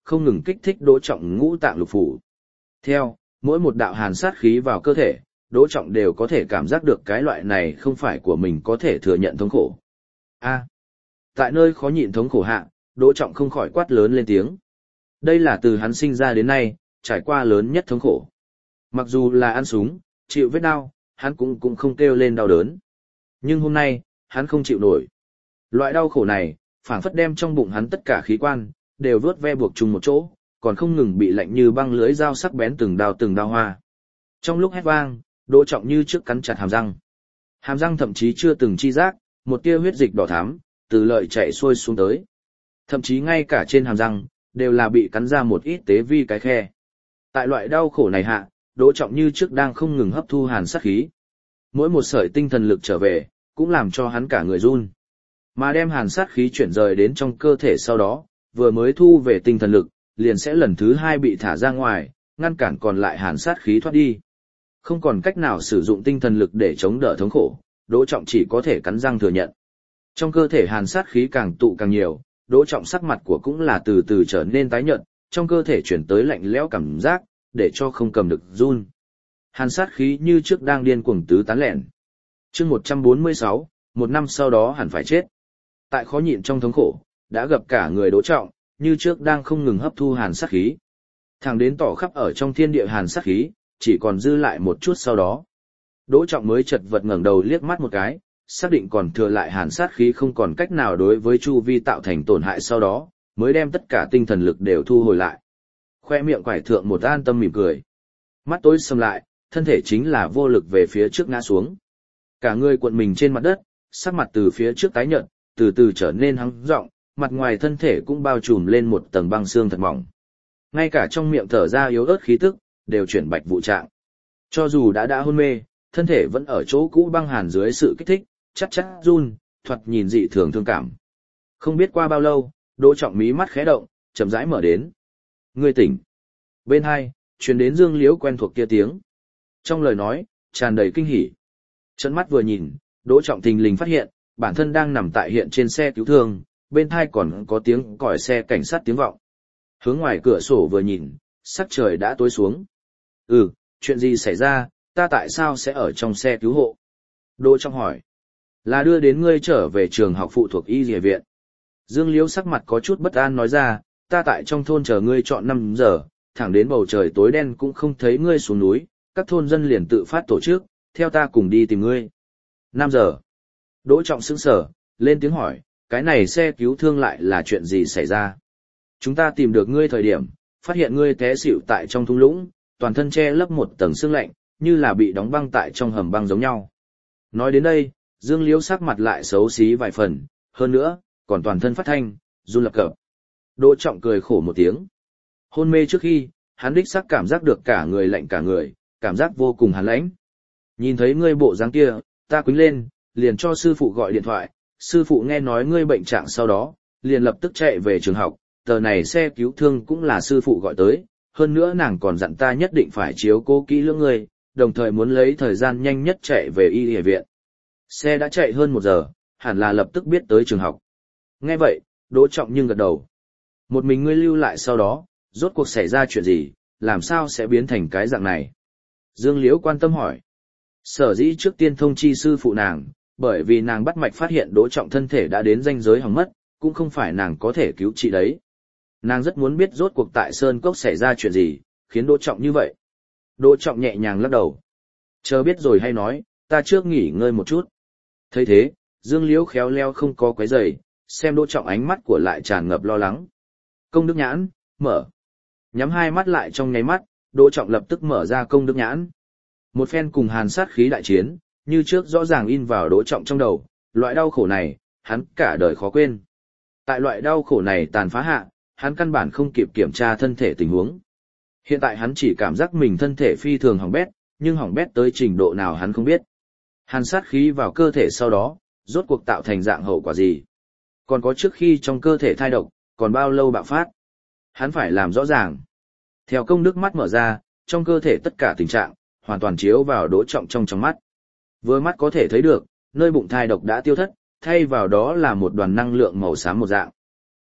không ngừng kích thích Đỗ Trọng ngũ tạng lục phủ. Theo, mỗi một đạo hàn sát khí vào cơ thể, Đỗ Trọng đều có thể cảm giác được cái loại này không phải của mình có thể thừa nhận thống khổ. Tại nơi khó nhịn thống khổ hạ, Đỗ Trọng không khỏi quát lớn lên tiếng. Đây là từ hắn sinh ra đến nay, trải qua lớn nhất thống khổ. Mặc dù là ăn súng, chịu vết đau, hắn cũng không kêu lên đau đớn. Nhưng hôm nay, hắn không chịu nổi. Loại đau khổ này, phảng phất đem trong bụng hắn tất cả khí quan, đều vớt ve buộc chung một chỗ, còn không ngừng bị lạnh như băng lưới dao sắc bén từng đao hoa. Trong lúc hét vang, Đỗ Trọng như trước cắn chặt hàm răng. Hàm răng thậm chí chưa từng chi giác, một tia huyết dịch đỏ thắm, từ lợi chạy xuôi xuống tới. Thậm chí ngay cả trên hàm răng, đều là bị cắn ra một ít tế vi cái khe. Tại loại đau khổ này hạ, Đỗ Trọng như trước đang không ngừng hấp thu hàn sát khí. Mỗi một sợi tinh thần lực trở về, cũng làm cho hắn cả người run. Mà đem hàn sát khí chuyển rời đến trong cơ thể sau đó, vừa mới thu về tinh thần lực, liền sẽ lần thứ hai bị thả ra ngoài, ngăn cản còn lại hàn sát khí thoát đi. Không còn cách nào sử dụng tinh thần lực để chống đỡ thống khổ, Đỗ Trọng chỉ có thể cắn răng thừa nhận. Trong cơ thể hàn sát khí càng tụ càng nhiều, Đỗ Trọng sắc mặt của cũng là từ từ trở nên tái nhợt, trong cơ thể chuyển tới lạnh lẽo cảm giác, để cho không cầm được run. Hàn sát khí như trước đang điên cuồng tứ tán lẹn. Chương 146, một năm sau đó hẳn phải chết. Tại khó nhịn trong thống khổ, đã gặp cả người Đỗ Trọng, như trước đang không ngừng hấp thu hàn sát khí. Thẳng đến tỏ khắp ở trong thiên địa hàn sát khí, chỉ còn dư lại một chút sau đó. Đỗ Trọng mới chật vật ngẩng đầu liếc mắt một cái, xác định còn thừa lại hàn sát khí không còn cách nào đối với chu vi tạo thành tổn hại sau đó, mới đem tất cả tinh thần lực đều thu hồi lại. Khoe miệng quải thượng một an tâm mỉm cười. Mắt tối sầm lại, thân thể chính là vô lực về phía trước ngã xuống. Cả người cuộn mình trên mặt đất, sắc mặt từ phía trước tái nhợt, từ từ trở nên hăng rộng, mặt ngoài thân thể cũng bao trùm lên một tầng băng xương thật mỏng. Ngay cả trong miệng thở ra yếu ớt khí tức, đều chuyển bạch vụ trạng. Cho dù đã hôn mê, thân thể vẫn ở chỗ cũ băng hàn dưới sự kích thích, chắc run, thoạt nhìn dị thường thương cảm. Không biết qua bao lâu, Đỗ Trọng mí mắt khẽ động, chậm rãi mở đến. Ngươi tỉnh. Bên hai, truyền đến Dương Liễu quen thuộc kia tiếng. Trong lời nói, tràn đầy kinh hỉ. Trợn mắt vừa nhìn, Đỗ Trọng thình lình phát hiện, bản thân đang nằm tại hiện trên xe cứu thương, bên tai còn có tiếng còi xe cảnh sát tiếng vọng. Hướng ngoài cửa sổ vừa nhìn, sắc trời đã tối xuống. Chuyện gì xảy ra, ta tại sao sẽ ở trong xe cứu hộ? Đỗ Trọng hỏi. Là đưa đến ngươi trở về trường học phụ thuộc y dìa viện. Dương Liễu sắc mặt có chút bất an nói ra, ta tại trong thôn chờ ngươi chọn 5 giờ, thẳng đến bầu trời tối đen cũng không thấy ngươi xuống núi, các thôn dân liền tự phát tổ chức, theo ta cùng đi tìm ngươi. 5 giờ. Đỗ Trọng sững sờ, lên tiếng hỏi, cái này xe cứu thương lại là chuyện gì xảy ra? Chúng ta tìm được ngươi thời điểm, phát hiện ngươi té xỉu tại trong thung lũng, toàn thân che lấp một tầng sương lạnh, như là bị đóng băng tại trong hầm băng giống nhau. Nói đến đây, Dương Liễu sắc mặt lại xấu xí vài phần, hơn nữa, còn toàn thân phát thanh, run lập cập. Đỗ Trọng cười khổ một tiếng. Hôn mê trước khi, hắn đích xác cảm giác được cả người lạnh cả người, cảm giác vô cùng hàn lãnh. Nhìn thấy ngươi bộ dáng kia, ta quýnh lên, liền cho sư phụ gọi điện thoại, sư phụ nghe nói ngươi bệnh trạng sau đó, liền lập tức chạy về trường học, tờ này xe cứu thương cũng là sư phụ gọi tới, hơn nữa nàng còn dặn ta nhất định phải chiếu cố kỹ lưỡng ngươi, đồng thời muốn lấy thời gian nhanh nhất chạy về y y viện. Xe đã chạy hơn 1 giờ, hẳn là lập tức biết tới trường học. Nghe vậy, Đỗ Trọng nhưng gật đầu. Một mình ngươi lưu lại sau đó, rốt cuộc xảy ra chuyện gì, làm sao sẽ biến thành cái dạng này? Dương Liễu quan tâm hỏi. Sở dĩ trước tiên thông chi sư phụ nàng, bởi vì nàng bắt mạch phát hiện Đỗ Trọng thân thể đã đến ranh giới hỏng mất, cũng không phải nàng có thể cứu trị đấy. Nàng rất muốn biết rốt cuộc tại Sơn Cốc xảy ra chuyện gì, khiến Đỗ Trọng như vậy. Đỗ Trọng nhẹ nhàng lắc đầu. Chờ biết rồi hay nói, ta trước nghỉ ngơi một chút. Thấy thế, Dương Liễu khéo léo không có quấy rầy, xem Đỗ Trọng ánh mắt của lại tràn ngập lo lắng. Công đức nhãn, mở. Nhắm hai mắt lại trong nháy mắt, Đỗ Trọng lập tức mở ra công đức nhãn. Một phen cùng hàn sát khí đại chiến, như trước rõ ràng in vào Đỗ Trọng trong đầu, loại đau khổ này, hắn cả đời khó quên. Tại loại đau khổ này tàn phá hạ, hắn căn bản không kịp kiểm tra thân thể tình huống. Hiện tại hắn chỉ cảm giác mình thân thể phi thường hỏng bét, nhưng hỏng bét tới trình độ nào hắn không biết. Hàn sát khí vào cơ thể sau đó, rốt cuộc tạo thành dạng hậu quả gì? Còn có trước khi trong cơ thể thai độc, còn bao lâu bạo phát? Hắn phải làm rõ ràng. Theo công đức mắt mở ra, trong cơ thể tất cả tình trạng, hoàn toàn chiếu vào Đỗ Trọng trong mắt. Với mắt có thể thấy được, nơi bụng thai độc đã tiêu thất, thay vào đó là một đoàn năng lượng màu xám một dạng.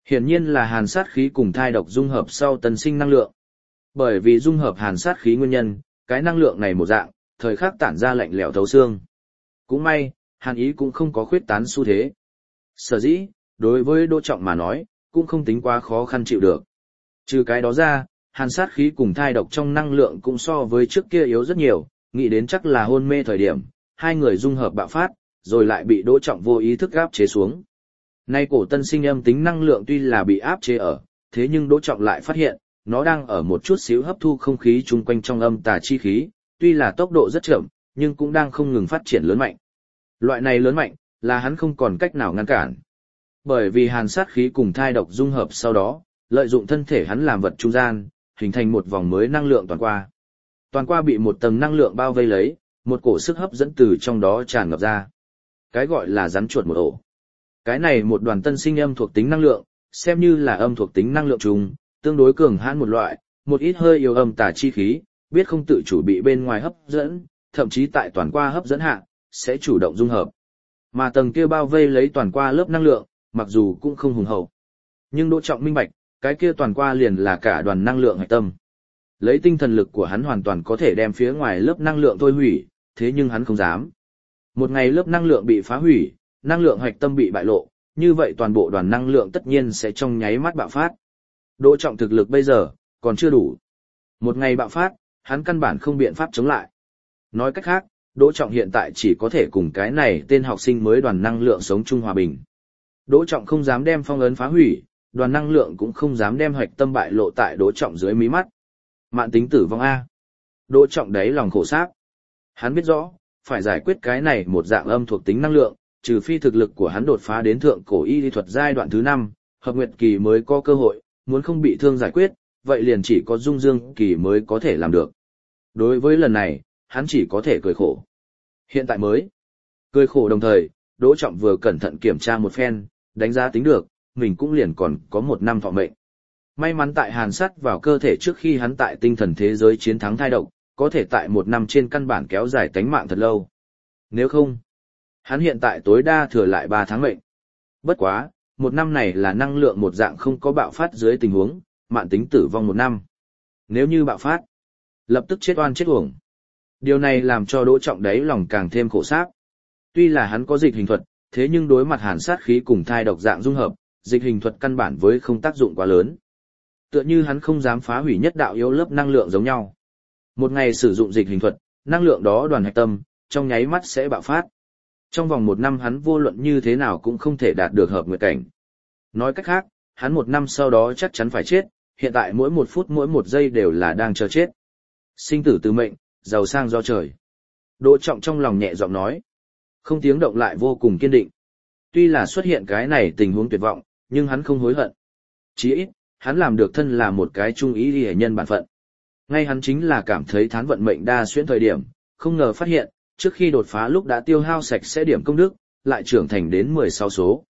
Hiển nhiên là hàn sát khí cùng thai độc dung hợp sau tân sinh năng lượng. Bởi vì dung hợp hàn sát khí nguyên nhân, cái năng lượng này một dạng, thời khắc tản ra lạnh lẽo thấu xương. Cũng may, hàn ý cũng không có khuyết tán xu thế. Sở dĩ, đối với Đỗ Trọng mà nói, cũng không tính quá khó khăn chịu được. Trừ cái đó ra, hàn sát khí cùng thai độc trong năng lượng cũng so với trước kia yếu rất nhiều, nghĩ đến chắc là hôn mê thời điểm, hai người dung hợp bạo phát, rồi lại bị Đỗ Trọng vô ý thức áp chế xuống. Nay cổ tân sinh âm tính năng lượng tuy là bị áp chế ở, thế nhưng Đỗ Trọng lại phát hiện, nó đang ở một chút xíu hấp thu không khí chung quanh trong âm tà chi khí, tuy là tốc độ rất chậm, nhưng cũng đang không ngừng phát triển lớn mạnh. Loại này lớn mạnh, là hắn không còn cách nào ngăn cản. Bởi vì hàn sát khí cùng thai độc dung hợp sau đó, lợi dụng thân thể hắn làm vật trung gian, hình thành một vòng mới năng lượng toàn qua. Toàn qua bị một tầng năng lượng bao vây lấy, một cổ sức hấp dẫn từ trong đó tràn ngập ra. Cái gọi là rắn chuột một ổ. Cái này một đoàn tân sinh âm thuộc tính năng lượng, xem như là âm thuộc tính năng lượng chung, tương đối cường hãn một loại, một ít hơi yếu âm tà chi khí, biết không tự chủ bị bên ngoài hấp dẫn, thậm chí tại toàn qua hấp dẫn hạ, sẽ chủ động dung hợp. Mà tầng kia bao vây lấy toàn qua lớp năng lượng, mặc dù cũng không hùng hậu. Nhưng Đỗ Trọng minh bạch, cái kia toàn qua liền là cả đoàn năng lượng hạch tâm. Lấy tinh thần lực của hắn hoàn toàn có thể đem phía ngoài lớp năng lượng thôi hủy, thế nhưng hắn không dám. Một ngày lớp năng lượng bị phá hủy, năng lượng hạch tâm bị bại lộ, như vậy toàn bộ đoàn năng lượng tất nhiên sẽ trong nháy mắt bạo phát. Đỗ Trọng thực lực bây giờ, còn chưa đủ. Một ngày bạo phát, hắn căn bản không biện pháp chống lại. Nói cách khác, Đỗ Trọng hiện tại chỉ có thể cùng cái này tên học sinh mới đoàn năng lượng sống chung hòa bình. Đỗ Trọng không dám đem phong ấn phá hủy, đoàn năng lượng cũng không dám đem hạch tâm bại lộ tại Đỗ Trọng dưới mí mắt. Mạn tính tử vong A. Đỗ Trọng đáy lòng khổ sáp. Hắn biết rõ, phải giải quyết cái này một dạng âm thuộc tính năng lượng, trừ phi thực lực của hắn đột phá đến thượng cổ y lý thuật giai đoạn thứ 5, hợp nguyệt kỳ mới có cơ hội, muốn không bị thương giải quyết, vậy liền chỉ có dung dương kỳ mới có thể làm được. Đối với lần này, hắn chỉ có thể cười khổ. Hiện tại mới cười khổ đồng thời, Đỗ Trọng vừa cẩn thận kiểm tra một phen, đánh giá tính được, mình cũng liền còn có 1 năm thọ mệnh. May mắn tại hàn sắt vào cơ thể trước khi hắn tại tinh thần thế giới chiến thắng thai độc, có thể tại 1 năm trên căn bản kéo dài tánh mạng thật lâu. Nếu không, hắn hiện tại tối đa thừa lại 3 tháng mệnh. Bất quá, 1 năm này là năng lượng một dạng không có bạo phát dưới tình huống, mạn tính tử vong 1 năm. Nếu như bạo phát, lập tức chết oan chết uổng. Điều này làm cho Đỗ Trọng đáy lòng càng thêm khổ sáp. Tuy là hắn có dịch hình thuật, thế nhưng đối mặt hàn sát khí cùng thai độc dạng dung hợp, dịch hình thuật căn bản với không tác dụng quá lớn. Tựa như hắn không dám phá hủy nhất đạo yếu lớp năng lượng giống nhau. Một ngày sử dụng dịch hình thuật, năng lượng đó đoàn hạch tâm, trong nháy mắt sẽ bạo phát. Trong vòng 1 năm hắn vô luận như thế nào cũng không thể đạt được hợp nguyệt cảnh. Nói cách khác, hắn 1 năm sau đó chắc chắn phải chết, hiện tại mỗi 1 phút mỗi 1 giây đều là đang chờ chết. Sinh tử từ mệnh, giàu sang do trời. Đỗ Trọng trong lòng nhẹ giọng nói. Không tiếng động lại vô cùng kiên định. Tuy là xuất hiện cái này tình huống tuyệt vọng, nhưng hắn không hối hận. Chí ít, hắn làm được thân là một cái trung ý hệ nhân bản phận. Ngay hắn chính là cảm thấy thán vận mệnh đa xuyên thời điểm, không ngờ phát hiện, trước khi đột phá lúc đã tiêu hao sạch sẽ điểm công đức, lại trưởng thành đến 16 số.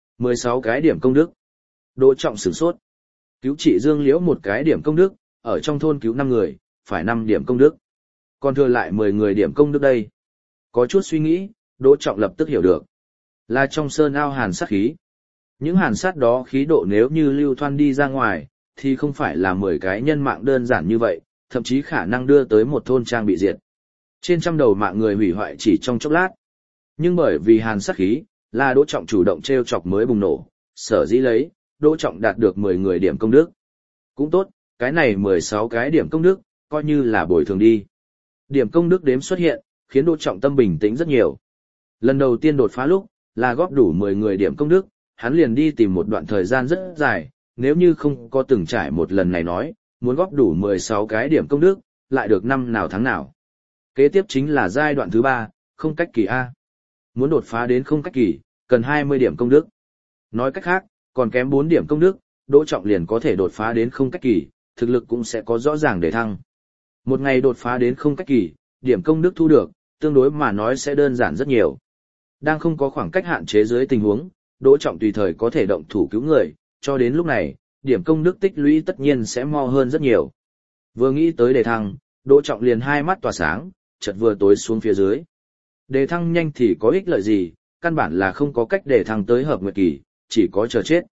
16 cái điểm công đức. Đỗ Trọng sửng sốt. Cứu trị Dương Liễu 1 cái điểm công đức, ở trong thôn cứu 5 người, phải 5 điểm công đức. Còn thừa lại 10 người điểm công đức đây. Có chút suy nghĩ, Đỗ Trọng lập tức hiểu được. Là trong sơn ao hàn sát khí. Những hàn sát đó khí độ nếu như lưu thoan đi ra ngoài, thì không phải là 10 cái nhân mạng đơn giản như vậy, thậm chí khả năng đưa tới một thôn trang bị diệt. Trên trăm đầu mạng người hủy hoại chỉ trong chốc lát. Nhưng bởi vì hàn sát khí, là Đỗ Trọng chủ động treo chọc mới bùng nổ, sở dĩ lấy, Đỗ Trọng đạt được 10 người điểm công đức. Cũng tốt, cái này 16 cái điểm công đức, coi như là bồi thường đi. Điểm công đức đếm xuất hiện, khiến Đỗ Trọng tâm bình tĩnh rất nhiều. Lần đầu tiên đột phá lúc, là góp đủ 10 người điểm công đức, hắn liền đi tìm một đoạn thời gian rất dài, nếu như không có từng trải một lần này nói, muốn góp đủ 16 cái điểm công đức, lại được năm nào tháng nào. Kế tiếp chính là giai đoạn thứ 3, không cách kỳ A. Muốn đột phá đến không cách kỳ, cần 20 điểm công đức. Nói cách khác, còn kém 4 điểm công đức, Đỗ Trọng liền có thể đột phá đến không cách kỳ, thực lực cũng sẽ có rõ ràng để thăng. Một ngày đột phá đến không cách kỳ, điểm công đức thu được, tương đối mà nói sẽ đơn giản rất nhiều. Đang không có khoảng cách hạn chế dưới tình huống, Đỗ Trọng tùy thời có thể động thủ cứu người, cho đến lúc này, điểm công đức tích lũy tất nhiên sẽ mo hơn rất nhiều. Vừa nghĩ tới đề thăng, Đỗ Trọng liền hai mắt tỏa sáng, chợt vừa tối xuống phía dưới. Đề thăng nhanh thì có ích lợi gì, căn bản là không có cách đề thăng tới hợp nguyệt kỳ, chỉ có chờ chết.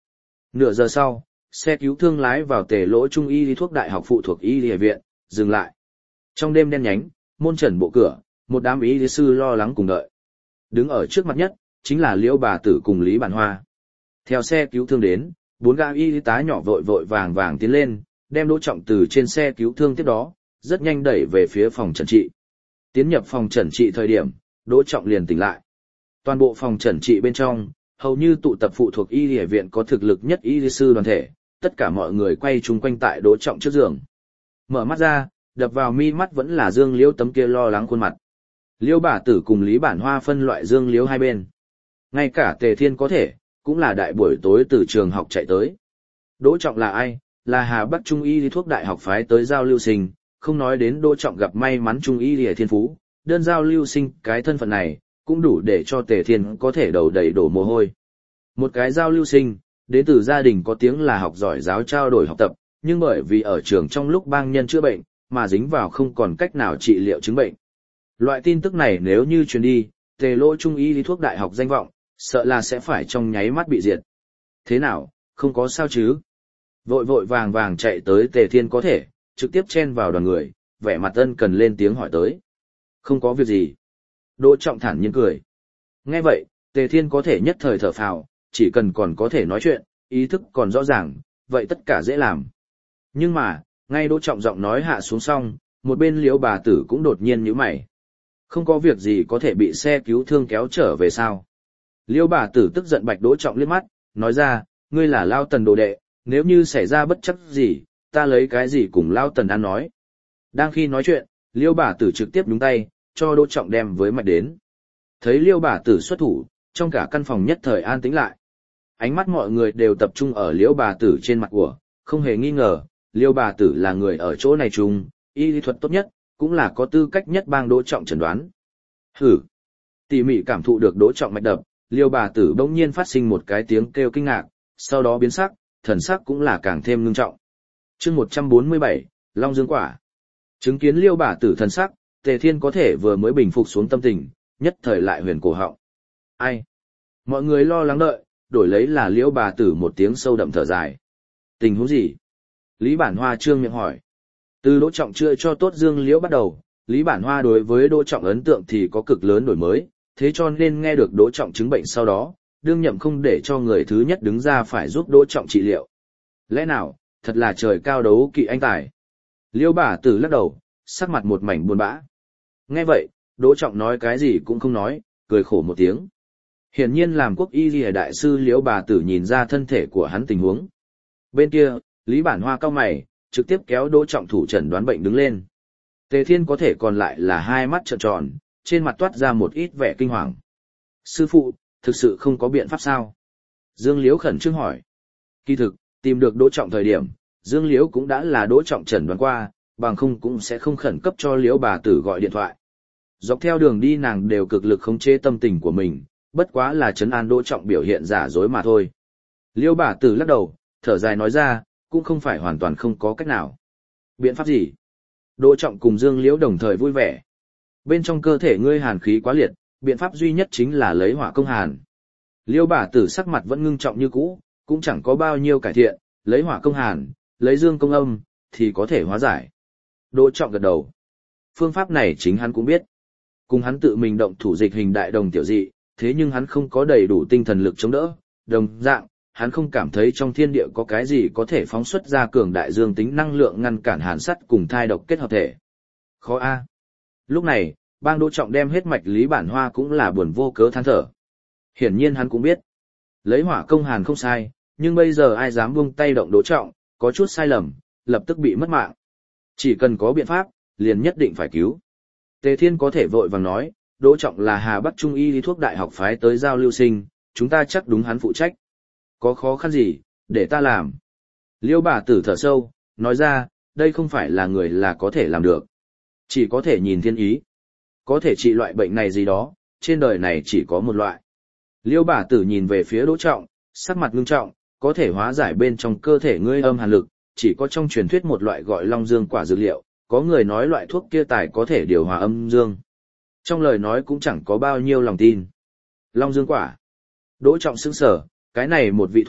Nửa giờ sau, xe cứu thương lái vào Tề Lỗ Trung y lý thuốc đại học phụ thuộc y lý viện, dừng lại. Trong đêm đen nhánh, môn trần bộ cửa, một đám y lý sư lo lắng cùng đợi. Đứng ở trước mặt nhất, chính là Liễu bà tử cùng Lý Bản Hoa. Theo xe cứu thương đến, 4 gã y tá nhỏ vội vội vàng vàng tiến lên, đem Đỗ Trọng từ trên xe cứu thương tiếp đó, rất nhanh đẩy về phía phòng trần trị. Tiến nhập phòng trần trị thời điểm, Đỗ Trọng liền tỉnh lại. Toàn bộ phòng trần trị bên trong, hầu như tụ tập phụ thuộc y y viện có thực lực nhất y sư đoàn thể, tất cả mọi người quay chung quanh tại Đỗ Trọng trước giường. Mở mắt ra, đập vào mi mắt vẫn là Dương Liễu tấm kia lo lắng khuôn mặt. Liễu bà tử cùng Lý Bản Hoa phân loại Dương Liễu hai bên. Ngay cả Tề Thiên có thể, cũng là đại buổi tối từ trường học chạy tới. Đỗ Trọng là ai? Là Hà Bắc Trung y lý thuốc đại học phái tới giao lưu sinh, không nói đến Đỗ Trọng gặp may mắn Trung y lý thiên phú, đơn giao lưu sinh cái thân phận này, cũng đủ để cho Tề Thiên có thể đầu đầy đổ mồ hôi. Một cái giao lưu sinh, đến từ gia đình có tiếng là học giỏi giáo trao đổi học tập, nhưng bởi vì ở trường trong lúc bang nhân chữa bệnh, mà dính vào không còn cách nào trị liệu chứng bệnh. Loại tin tức này nếu như truyền đi, Tề Lỗ Trung y lý thuốc đại học danh vọng, sợ là sẽ phải trong nháy mắt bị diệt. Thế nào, không có sao chứ? Vội vội vàng vàng chạy tới Tề Thiên có thể, trực tiếp chen vào đoàn người, vẻ mặt ân cần lên tiếng hỏi tới. Không có việc gì. Đỗ Trọng thản nhiên cười. Nghe vậy, Tề Thiên có thể nhất thời thở phào, chỉ cần còn có thể nói chuyện, ý thức còn rõ ràng, vậy tất cả dễ làm. Nhưng mà, ngay Đỗ Trọng giọng nói hạ xuống xong, một bên Liễu bà tử cũng đột nhiên nhíu mày. Không có việc gì có thể bị xe cứu thương kéo trở về sao? Liễu bà tử tức giận bạch Đỗ Trọng liếc mắt, nói ra, ngươi là Lao Tần đồ đệ, nếu như xảy ra bất chắc gì, ta lấy cái gì cùng Lao Tần ăn nói. Đang khi nói chuyện, Liễu bà tử trực tiếp nhúng tay, cho Đỗ Trọng đem với mạch đến. Thấy Liễu bà tử xuất thủ, trong cả căn phòng nhất thời an tĩnh lại. Ánh mắt mọi người đều tập trung ở Liễu bà tử trên mặt của, không hề nghi ngờ, Liễu bà tử là người ở chỗ này chung, y lý thuật tốt nhất, cũng là có tư cách nhất bang Đỗ Trọng chẩn đoán. Hử! Tỉ mỉ cảm thụ được Đỗ Trọng mạch đập, Liễu bà tử bỗng nhiên phát sinh một cái tiếng kêu kinh ngạc, sau đó biến sắc, thần sắc cũng là càng thêm ngưng trọng. Chương 147, Long Dương Quả. Chứng kiến Liễu bà tử thần sắc, Tề Thiên có thể vừa mới bình phục xuống tâm tình, nhất thời lại huyền cổ họng. Ai? Mọi người lo lắng đợi, đổi lấy là Liễu bà tử một tiếng sâu đậm thở dài. Tình huống gì? Lý Bản Hoa trương miệng hỏi. Từ Đỗ Trọng chữa cho tốt Dương Liễu bắt đầu, Lý Bản Hoa đối với Đỗ Trọng ấn tượng thì có cực lớn đổi mới, thế cho nên nghe được Đỗ Trọng chứng bệnh sau đó, đương nhậm không để cho người thứ nhất đứng ra phải giúp Đỗ Trọng trị liệu. Lẽ nào, thật là trời cao đấu kỵ anh tài. Liễu bà tử lắc đầu, sắc mặt một mảnh buồn bã. Nghe vậy, Đỗ Trọng nói cái gì cũng không nói, cười khổ một tiếng. Hiển nhiên làm quốc y lìa đại sư Liễu bà tử nhìn ra thân thể của hắn tình huống. Bên kia, Lý Bản Hoa cau mày, trực tiếp kéo Đỗ Trọng thủ chẩn đoán bệnh đứng lên. Tề Thiên có thể còn lại là hai mắt trợn tròn, trên mặt toát ra một ít vẻ kinh hoàng. Sư phụ, thực sự không có biện pháp sao? Dương Liễu khẩn trương hỏi. Kỳ thực, tìm được Đỗ Trọng thời điểm, Dương Liễu cũng đã là Đỗ Trọng chẩn đoán qua, bằng không cũng sẽ không khẩn cấp cho Liễu bà tử gọi điện thoại. Dọc theo đường đi nàng đều cực lực khống chế tâm tình của mình, bất quá là trấn an Đỗ Trọng biểu hiện giả dối mà thôi. Liễu bà tử lắc đầu, thở dài nói ra, cũng không phải hoàn toàn không có cách nào. Biện pháp gì? Đỗ Trọng cùng Dương Liễu đồng thời vui vẻ. Bên trong cơ thể ngươi hàn khí quá liệt, biện pháp duy nhất chính là lấy hỏa công hàn. Liễu bà tử sắc mặt vẫn ngưng trọng như cũ, cũng chẳng có bao nhiêu cải thiện, lấy hỏa công hàn, lấy dương công âm, thì có thể hóa giải. Đỗ Trọng gật đầu. Phương pháp này chính hắn cũng biết. Cùng hắn tự mình động thủ dịch hình đại đồng tiểu dị, thế nhưng hắn không có đầy đủ tinh thần lực chống đỡ, đồng dạng, hắn không cảm thấy trong thiên địa có cái gì có thể phóng xuất ra cường đại dương tính năng lượng ngăn cản hàn sắt cùng thai độc kết hợp thể. Khó a. Lúc này, bang Đỗ Trọng đem hết mạch Lý Bản Hoa cũng là buồn vô cớ than thở. Hiển nhiên hắn cũng biết, lấy hỏa công hàn không sai, nhưng bây giờ ai dám buông tay động Đỗ Trọng, có chút sai lầm, lập tức bị mất mạng. Chỉ cần có biện pháp, liền nhất định phải cứu. Tề Thiên có thể vội vàng nói, Đỗ Trọng là Hà Bắc Trung y lý thuốc đại học phái tới giao lưu sinh, chúng ta chắc đúng hắn phụ trách. Có khó khăn gì, để ta làm. Liễu bà tử thở sâu, nói ra, đây không phải là người là có thể làm được. Chỉ có thể nhìn thiên ý. Có thể trị loại bệnh này gì đó, trên đời này chỉ có một loại. Liễu bà tử nhìn về phía Đỗ Trọng, sắc mặt ngưng trọng, có thể hóa giải bên trong cơ thể ngươi âm hàn lực, chỉ có trong truyền thuyết một loại gọi Long Dương quả dược liệu, có người nói loại thuốc kia tài có thể điều hòa âm dương. Trong lời nói cũng chẳng có bao nhiêu lòng tin. Long Dương quả. Đỗ Trọng sững sờ, cái này một vị thuốc,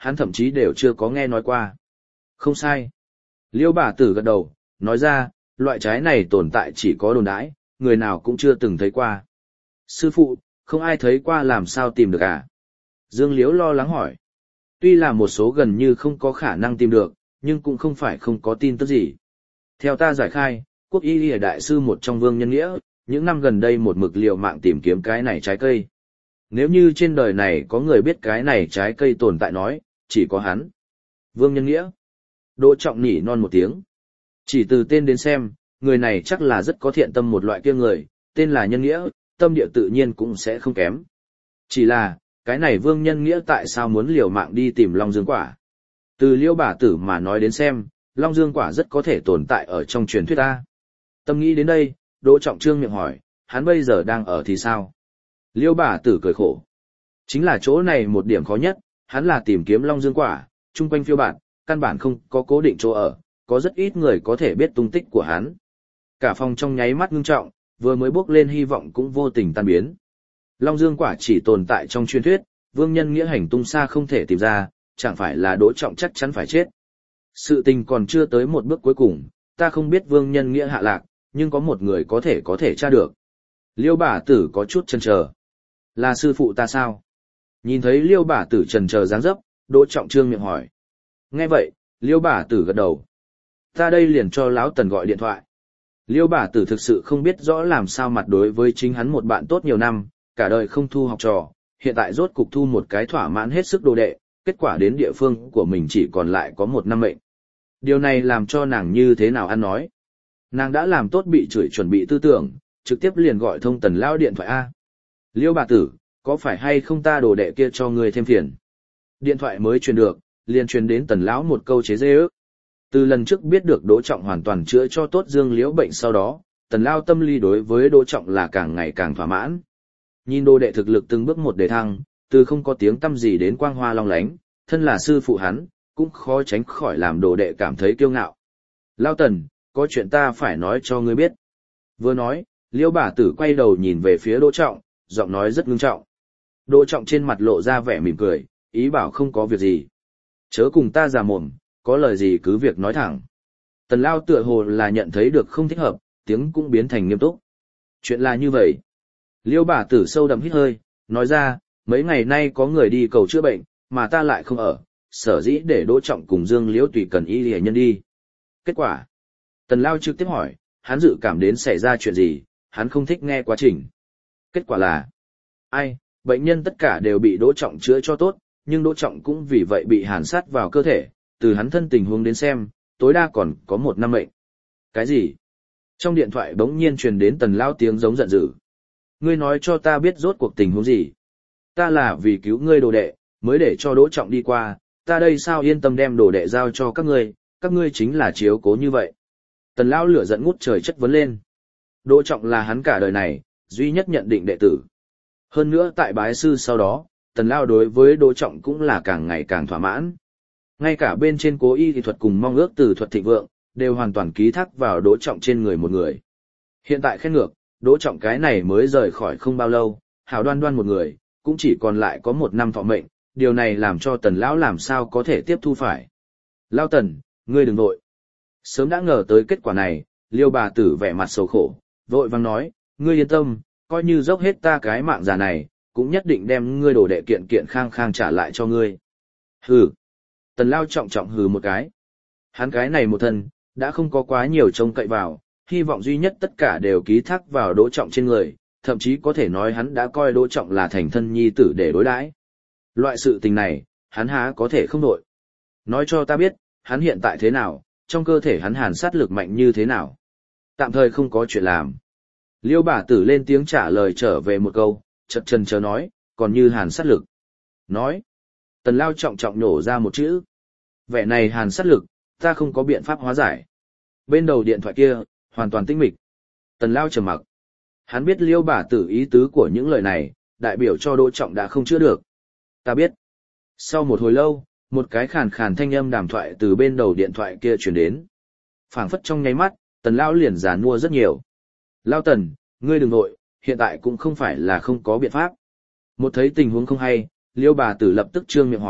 hắn thậm chí đều chưa có nghe nói qua. Không sai. Liêu bà tử gật đầu, nói ra, loại trái này tồn tại chỉ có đồn đãi, người nào cũng chưa từng thấy qua. Sư phụ, không ai thấy qua làm sao tìm được à? Dương Liễu lo lắng hỏi. Tuy là một số gần như không có khả năng tìm được, nhưng cũng không phải không có tin tức gì. Theo ta giải khai, quốc y lìa đại sư một trong Vương Nhân Nghĩa, những năm gần đây một mực liều mạng tìm kiếm cái này trái cây. Nếu như trên đời này có người biết cái này trái cây tồn tại nói, chỉ có hắn. Vương Nhân Nghĩa. Đỗ Trọng nỉ non một tiếng. Chỉ từ tên đến xem, người này chắc là rất có thiện tâm một loại kia người, tên là Nhân Nghĩa, tâm địa tự nhiên cũng sẽ không kém. Chỉ là, cái này Vương Nhân Nghĩa tại sao muốn liều mạng đi tìm Long Dương quả? Từ Liêu bà tử mà nói đến xem, Long Dương quả rất có thể tồn tại ở trong truyền thuyết ta. Tâm nghĩ đến đây, Đỗ Trọng trương miệng hỏi, hắn bây giờ đang ở thì sao? Liêu bà tử cười khổ. Chính là chỗ này một điểm khó nhất, hắn là tìm kiếm Long Dương quả, chung quanh phiêu bạt, căn bản không có cố định chỗ ở, có rất ít người có thể biết tung tích của hắn. Cả phòng trong nháy mắt ngưng trọng, vừa mới bước lên hy vọng cũng vô tình tan biến. Long Dương quả chỉ tồn tại trong truyền thuyết, Vương Nhân Nghĩa hành tung xa không thể tìm ra, chẳng phải là Đỗ Trọng chắc chắn phải chết. Sự tình còn chưa tới một bước cuối cùng, ta không biết Vương Nhân Nghĩa hạ lạc, nhưng có một người có thể tra được. Liêu bà tử có chút chần chờ. Là sư phụ ta sao? Nhìn thấy Liêu bà tử chần chờ dáng dấp, Đỗ Trọng trương miệng hỏi. Nghe vậy, Liêu bà tử gật đầu. Ta đây liền cho Lão Tần gọi điện thoại. Liêu bà tử thực sự không biết rõ làm sao mặt đối với chính hắn một bạn tốt nhiều năm, cả đời không thu học trò, hiện tại rốt cục thu một cái thỏa mãn hết sức đồ đệ, kết quả đến địa phương của mình chỉ còn lại có một năm mệnh. Điều này làm cho nàng như thế nào ăn nói. Nàng đã làm tốt bị chửi chuẩn bị tư tưởng, trực tiếp liền gọi thông Tần Lão điện thoại A. Liêu bà tử, có phải hay không ta đồ đệ kia cho ngươi thêm phiền? Điện thoại mới truyền được, liền truyền đến Tần Lão một câu chế giễu. Từ lần trước biết được Đỗ Trọng hoàn toàn chữa cho tốt Dương Liễu bệnh sau đó, Tần Lão tâm lý đối với Đỗ Trọng là càng ngày càng thỏa mãn. Nhìn đồ đệ thực lực từng bước một đề thăng, từ không có tiếng tăm gì đến quang hoa long lánh, thân là sư phụ hắn, cũng khó tránh khỏi làm đồ đệ cảm thấy kiêu ngạo. Lão Tần, có chuyện ta phải nói cho ngươi biết. Vừa nói, Liêu bà tử quay đầu nhìn về phía Đỗ Trọng, giọng nói rất ngưng trọng. Đỗ Trọng trên mặt lộ ra vẻ mỉm cười, ý bảo không có việc gì. Chớ cùng ta già mồm, có lời gì cứ việc nói thẳng. Tần Lao tựa hồ là nhận thấy được không thích hợp, tiếng cũng biến thành nghiêm túc. Chuyện là như vậy. Liêu bà tử sâu đậm hít hơi, nói ra, mấy ngày nay có người đi cầu chữa bệnh, mà ta lại không ở, sở dĩ để Đỗ Trọng cùng Dương Liễu tùy cần y lìa nhân đi. Kết quả. Tần Lao trực tiếp hỏi, hắn dự cảm đến xảy ra chuyện gì, hắn không thích nghe quá trình. Kết quả là, ai, bệnh nhân tất cả đều bị Đỗ Trọng chữa cho tốt, nhưng Đỗ Trọng cũng vì vậy bị hàn sát vào cơ thể, từ hắn thân tình huống đến xem, tối đa còn có một năm mệnh. Cái gì? Trong điện thoại bỗng nhiên truyền đến Tần Lao tiếng giống giận dữ. Ngươi nói cho ta biết rốt cuộc tình huống gì? Ta là vì cứu ngươi đồ đệ, mới để cho Đỗ Trọng đi qua, ta đây sao yên tâm đem đồ đệ giao cho các ngươi chính là chiếu cố như vậy. Tần Lão lửa giận ngút trời chất vấn lên. Đỗ Trọng là hắn cả đời này, duy nhất nhận định đệ tử. Hơn nữa tại bái sư sau đó, Tần Lão đối với Đỗ Trọng cũng là càng ngày càng thỏa mãn. Ngay cả bên trên cố y thuật cùng mong ước từ thuật thịnh vượng, đều hoàn toàn ký thác vào Đỗ Trọng trên người một người. Hiện tại khen ngược, Đỗ Trọng cái này mới rời khỏi không bao lâu, hảo đoan đoan một người, cũng chỉ còn lại có một năm thọ mệnh, điều này làm cho Tần Lão làm sao có thể tiếp thu phải. Lão Tần, ngươi đừng vội. Sớm đã ngờ tới kết quả này, Liêu bà tử vẻ mặt sầu khổ, vội vang nói, ngươi yên tâm, coi như dốc hết ta cái mạng già này, cũng nhất định đem ngươi đồ đệ kiện kiện khang khang trả lại cho ngươi. Hừ. Tần Lao trọng trọng hừ một cái. Hắn cái này một thân, đã không có quá nhiều trông cậy vào, hy vọng duy nhất tất cả đều ký thác vào Đỗ Trọng trên người, thậm chí có thể nói hắn đã coi Đỗ Trọng là thành thân nhi tử để đối đãi. Loại sự tình này, hắn há có thể không nội. Nói cho ta biết, hắn hiện tại thế nào, trong cơ thể hắn hàn sát lực mạnh như thế nào. Tạm thời không có chuyện làm. Liêu bà tử lên tiếng trả lời trở về một câu, chật chân chờ nói, còn như hàn sát lực. Nói. Tần Lao trọng trọng nổ ra một chữ. Vẻ này hàn sát lực, ta không có biện pháp hóa giải. Bên đầu điện thoại kia, hoàn toàn tĩnh mịch. Tần Lao trầm mặc. Hắn biết Liêu bà tử ý tứ của những lời này, đại biểu cho Đỗ Trọng đã không chữa được. Ta biết. Sau một hồi lâu, một cái khàn khàn thanh âm đàm thoại từ bên đầu điện thoại kia truyền đến. Phảng phất trong nháy mắt, Tần Lao liền giàn mua rất nhiều. Lao Tần, ngươi đừng nội, hiện tại cũng không phải là không có biện pháp. Một thấy tình huống không hay, Liêu bà tử lập tức trương miệng hỏi,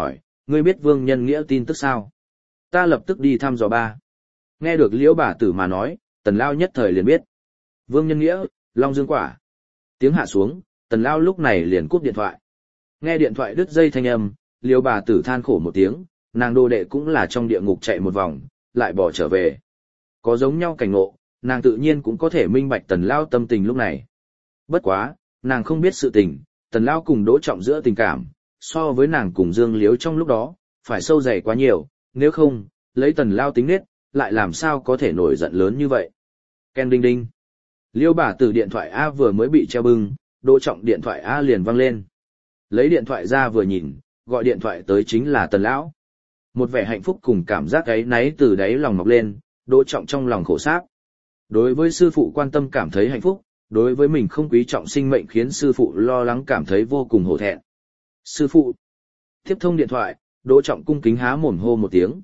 ngươi biết Vương Nhân Nghĩa tin tức sao? Ta lập tức đi thăm dò ba. Nghe được Liễu bà tử mà nói, Tần Lao nhất thời liền biết. Vương Nhân Nghĩa, Long Dương Quả. Tiếng hạ xuống, Tần Lao lúc này liền cúp điện thoại. Nghe điện thoại đứt dây thanh âm, Liễu bà tử than khổ một tiếng, nàng đồ đệ cũng là trong địa ngục chạy một vòng, lại bỏ trở về. Có giống nhau cảnh ngộ, nàng tự nhiên cũng có thể minh bạch Tần Lao tâm tình lúc này. Bất quá, nàng không biết sự tình, Tần Lao cùng Đỗ Trọng giữa tình cảm, so với nàng cùng Dương Liếu trong lúc đó, phải sâu dày quá nhiều, nếu không, lấy Tần Lao tính nết, lại làm sao có thể nổi giận lớn như vậy. Ken đinh đinh. Liêu bà tử điện thoại A vừa mới bị treo bưng, Đỗ Trọng điện thoại A liền văng lên. Lấy điện thoại ra vừa nhìn, gọi điện thoại tới chính là Tần Lão. Một vẻ hạnh phúc cùng cảm giác ấy náy từ đáy lòng mọc lên, Đỗ Trọng trong lòng khổ sáp. Đối với sư phụ quan tâm cảm thấy hạnh phúc, đối với mình không quý trọng sinh mệnh khiến sư phụ lo lắng cảm thấy vô cùng hổ thẹn. Sư phụ. Tiếp thông điện thoại, Đỗ Trọng cung kính há mồm hô một tiếng.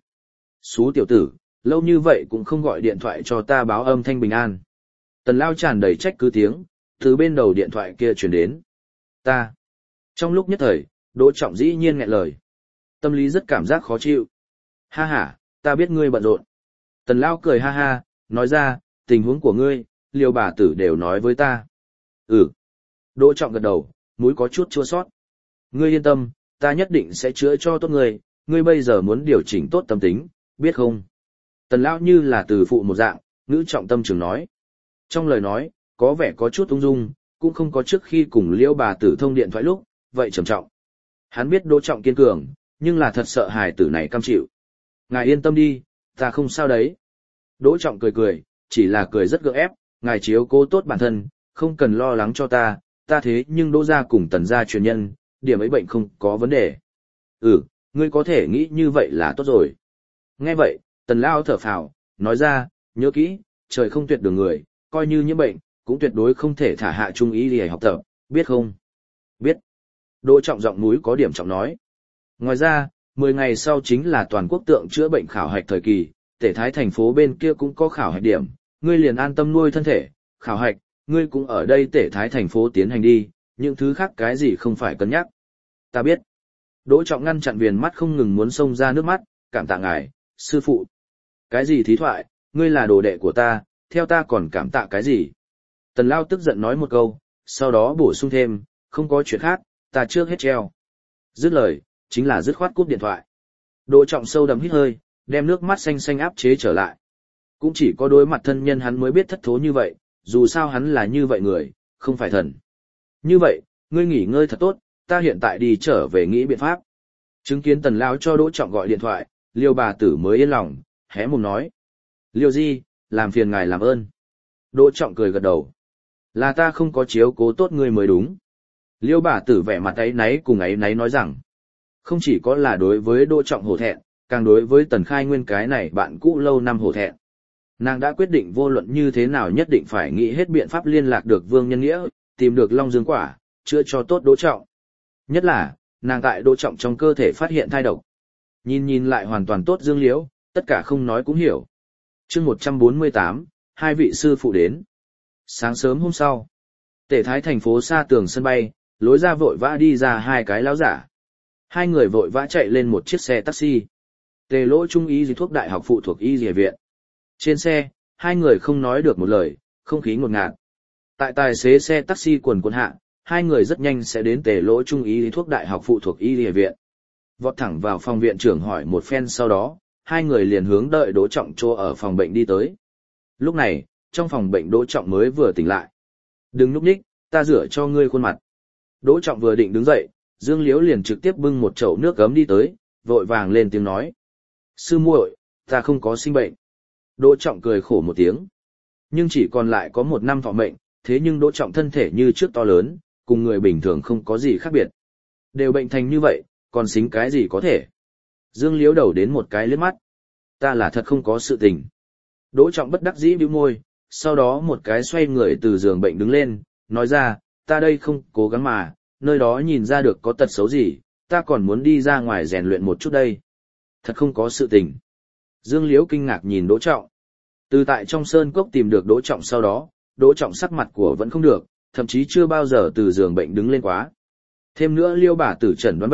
Xú tiểu tử, lâu như vậy cũng không gọi điện thoại cho ta báo âm thanh bình an. Tần Lao tràn đầy trách cứ tiếng, từ bên đầu điện thoại kia truyền đến. Ta. Trong lúc nhất thời, Đỗ Trọng dĩ nhiên nghẹn lời. Tâm lý rất cảm giác khó chịu. Ha ha, ta biết ngươi bận rộn. Tần Lao cười ha ha, nói ra, tình huống của ngươi, Liêu bà tử đều nói với ta. Ừ. Đỗ Trọng gật đầu, mũi có chút chua sót. Ngươi yên tâm, ta nhất định sẽ chữa cho tốt ngươi, ngươi bây giờ muốn điều chỉnh tốt tâm tính, biết không? Tần Lão như là từ phụ một dạng, ngữ trọng tâm trường nói. Trong lời nói, có vẻ có chút ung dung, cũng không có trước khi cùng Liêu bà tử thông điện thoại lúc, vậy trầm trọng. Hắn biết Đỗ Trọng kiên cường, nhưng là thật sợ hài tử này cam chịu. Ngài yên tâm đi, ta không sao đấy. Đỗ Trọng cười cười, chỉ là cười rất gượng ép, ngài chiếu cố tốt bản thân, không cần lo lắng cho ta thế nhưng Đỗ gia cùng Tần gia truyền nhân, điểm ấy bệnh không có vấn đề. Ừ, ngươi có thể nghĩ như vậy là tốt rồi. Nghe vậy, Tần Lao thở phào, nói ra, nhớ kỹ, trời không tuyệt đường người, coi như nhiễm bệnh, cũng tuyệt đối không thể thả hạ trung ý để học tập, biết không? Biết. Đỗ Trọng giọng núi có điểm trọng nói. Ngoài ra, 10 ngày sau chính là toàn quốc tượng chữa bệnh khảo hạch thời kỳ, Tể Thái thành phố bên kia cũng có khảo hạch điểm, ngươi liền an tâm nuôi thân thể, khảo hạch, ngươi cũng ở đây Tể Thái thành phố tiến hành đi, những thứ khác cái gì không phải cân nhắc. Ta biết. Đỗ Trọng ngăn chặn viền mắt không ngừng muốn xông ra nước mắt, cảm tạ ngài, sư phụ. Cái gì thí thoại, ngươi là đồ đệ của ta, theo ta còn cảm tạ cái gì? Tần Lao tức giận nói một câu, sau đó bổ sung thêm, không có chuyện khác, ta trước hết treo. Dứt lời, chính là dứt khoát cúp điện thoại. Đỗ Trọng sâu đậm hít hơi, đem nước mắt xanh xanh áp chế trở lại. Cũng chỉ có đối mặt thân nhân hắn mới biết thất thố như vậy, dù sao hắn là như vậy người, không phải thần. Như vậy, ngươi nghỉ ngơi thật tốt, ta hiện tại đi trở về nghĩ biện pháp. Chứng kiến Tần Lão cho Đỗ Trọng gọi điện thoại, Liêu bà tử mới yên lòng, hé mồm nói. Liêu Di, làm phiền ngài làm ơn. Đỗ Trọng cười gật đầu. Là ta không có chiếu cố tốt ngươi mới đúng. Liêu bà tử vẻ mặt áy náy cùng áy náy nói rằng, không chỉ có là đối với Đỗ Trọng hổ thẹn, càng đối với Tần Khai Nguyên cái này bạn cũ lâu năm hổ thẹn. Nàng đã quyết định vô luận như thế nào nhất định phải nghĩ hết biện pháp liên lạc được Vương Nhân Nghĩa, tìm được Long Dương Quả, chữa cho tốt Đỗ Trọng. Nhất là, nàng tại Đỗ Trọng trong cơ thể phát hiện thai độc. Nhìn lại hoàn toàn tốt Dương Liễu, tất cả không nói cũng hiểu. Chương 148, hai vị sư phụ đến. Sáng sớm hôm sau, Tể Thái thành phố xa tường sân bay, lối ra vội vã đi ra hai cái lão giả. Hai người vội vã chạy lên một chiếc xe taxi. Tề Lỗ Trung y dì thuốc đại học phụ thuộc y dì viện. Trên xe, hai người không nói được một lời, không khí ngột ngạt. Tại tài xế xe taxi quần hạ, hai người rất nhanh sẽ đến Tề Lỗ Trung y dì thuốc đại học phụ thuộc y dì viện. Vọt thẳng vào phòng viện trưởng hỏi một phen sau đó, hai người liền hướng đợi Đỗ Trọng chỗ ở phòng bệnh đi tới. Lúc này, trong phòng bệnh Đỗ Trọng mới vừa tỉnh lại. Đừng núp ních, ta rửa cho ngươi khuôn mặt. Đỗ Trọng vừa định đứng dậy, Dương Liễu liền trực tiếp bưng một chậu nước gấm đi tới, vội vàng lên tiếng nói. Sư muội, ta không có sinh bệnh. Đỗ Trọng cười khổ một tiếng. Nhưng chỉ còn lại có 1 năm thọ mệnh, thế nhưng Đỗ Trọng thân thể như trước to lớn, cùng người bình thường không có gì khác biệt. Đều bệnh thành như vậy, còn xính cái gì có thể. Dương Liễu đầu đến một cái liếc mắt. Ta là thật không có sự tình. Đỗ Trọng bất đắc dĩ bĩu môi, sau đó một cái xoay người từ giường bệnh đứng lên, nói ra, ta đây không cố gắng mà, nơi đó nhìn ra được có tật xấu gì, ta còn muốn đi ra ngoài rèn luyện một chút đây. Thật không có sự tình. Dương Liễu kinh ngạc nhìn Đỗ Trọng. Từ tại trong sơn cốc tìm được Đỗ Trọng sau đó, Đỗ Trọng sắc mặt của vẫn không được, thậm chí chưa bao giờ từ giường bệnh đứng lên quá. Thêm nữa Liêu bà tử chẩn đoán bệnh,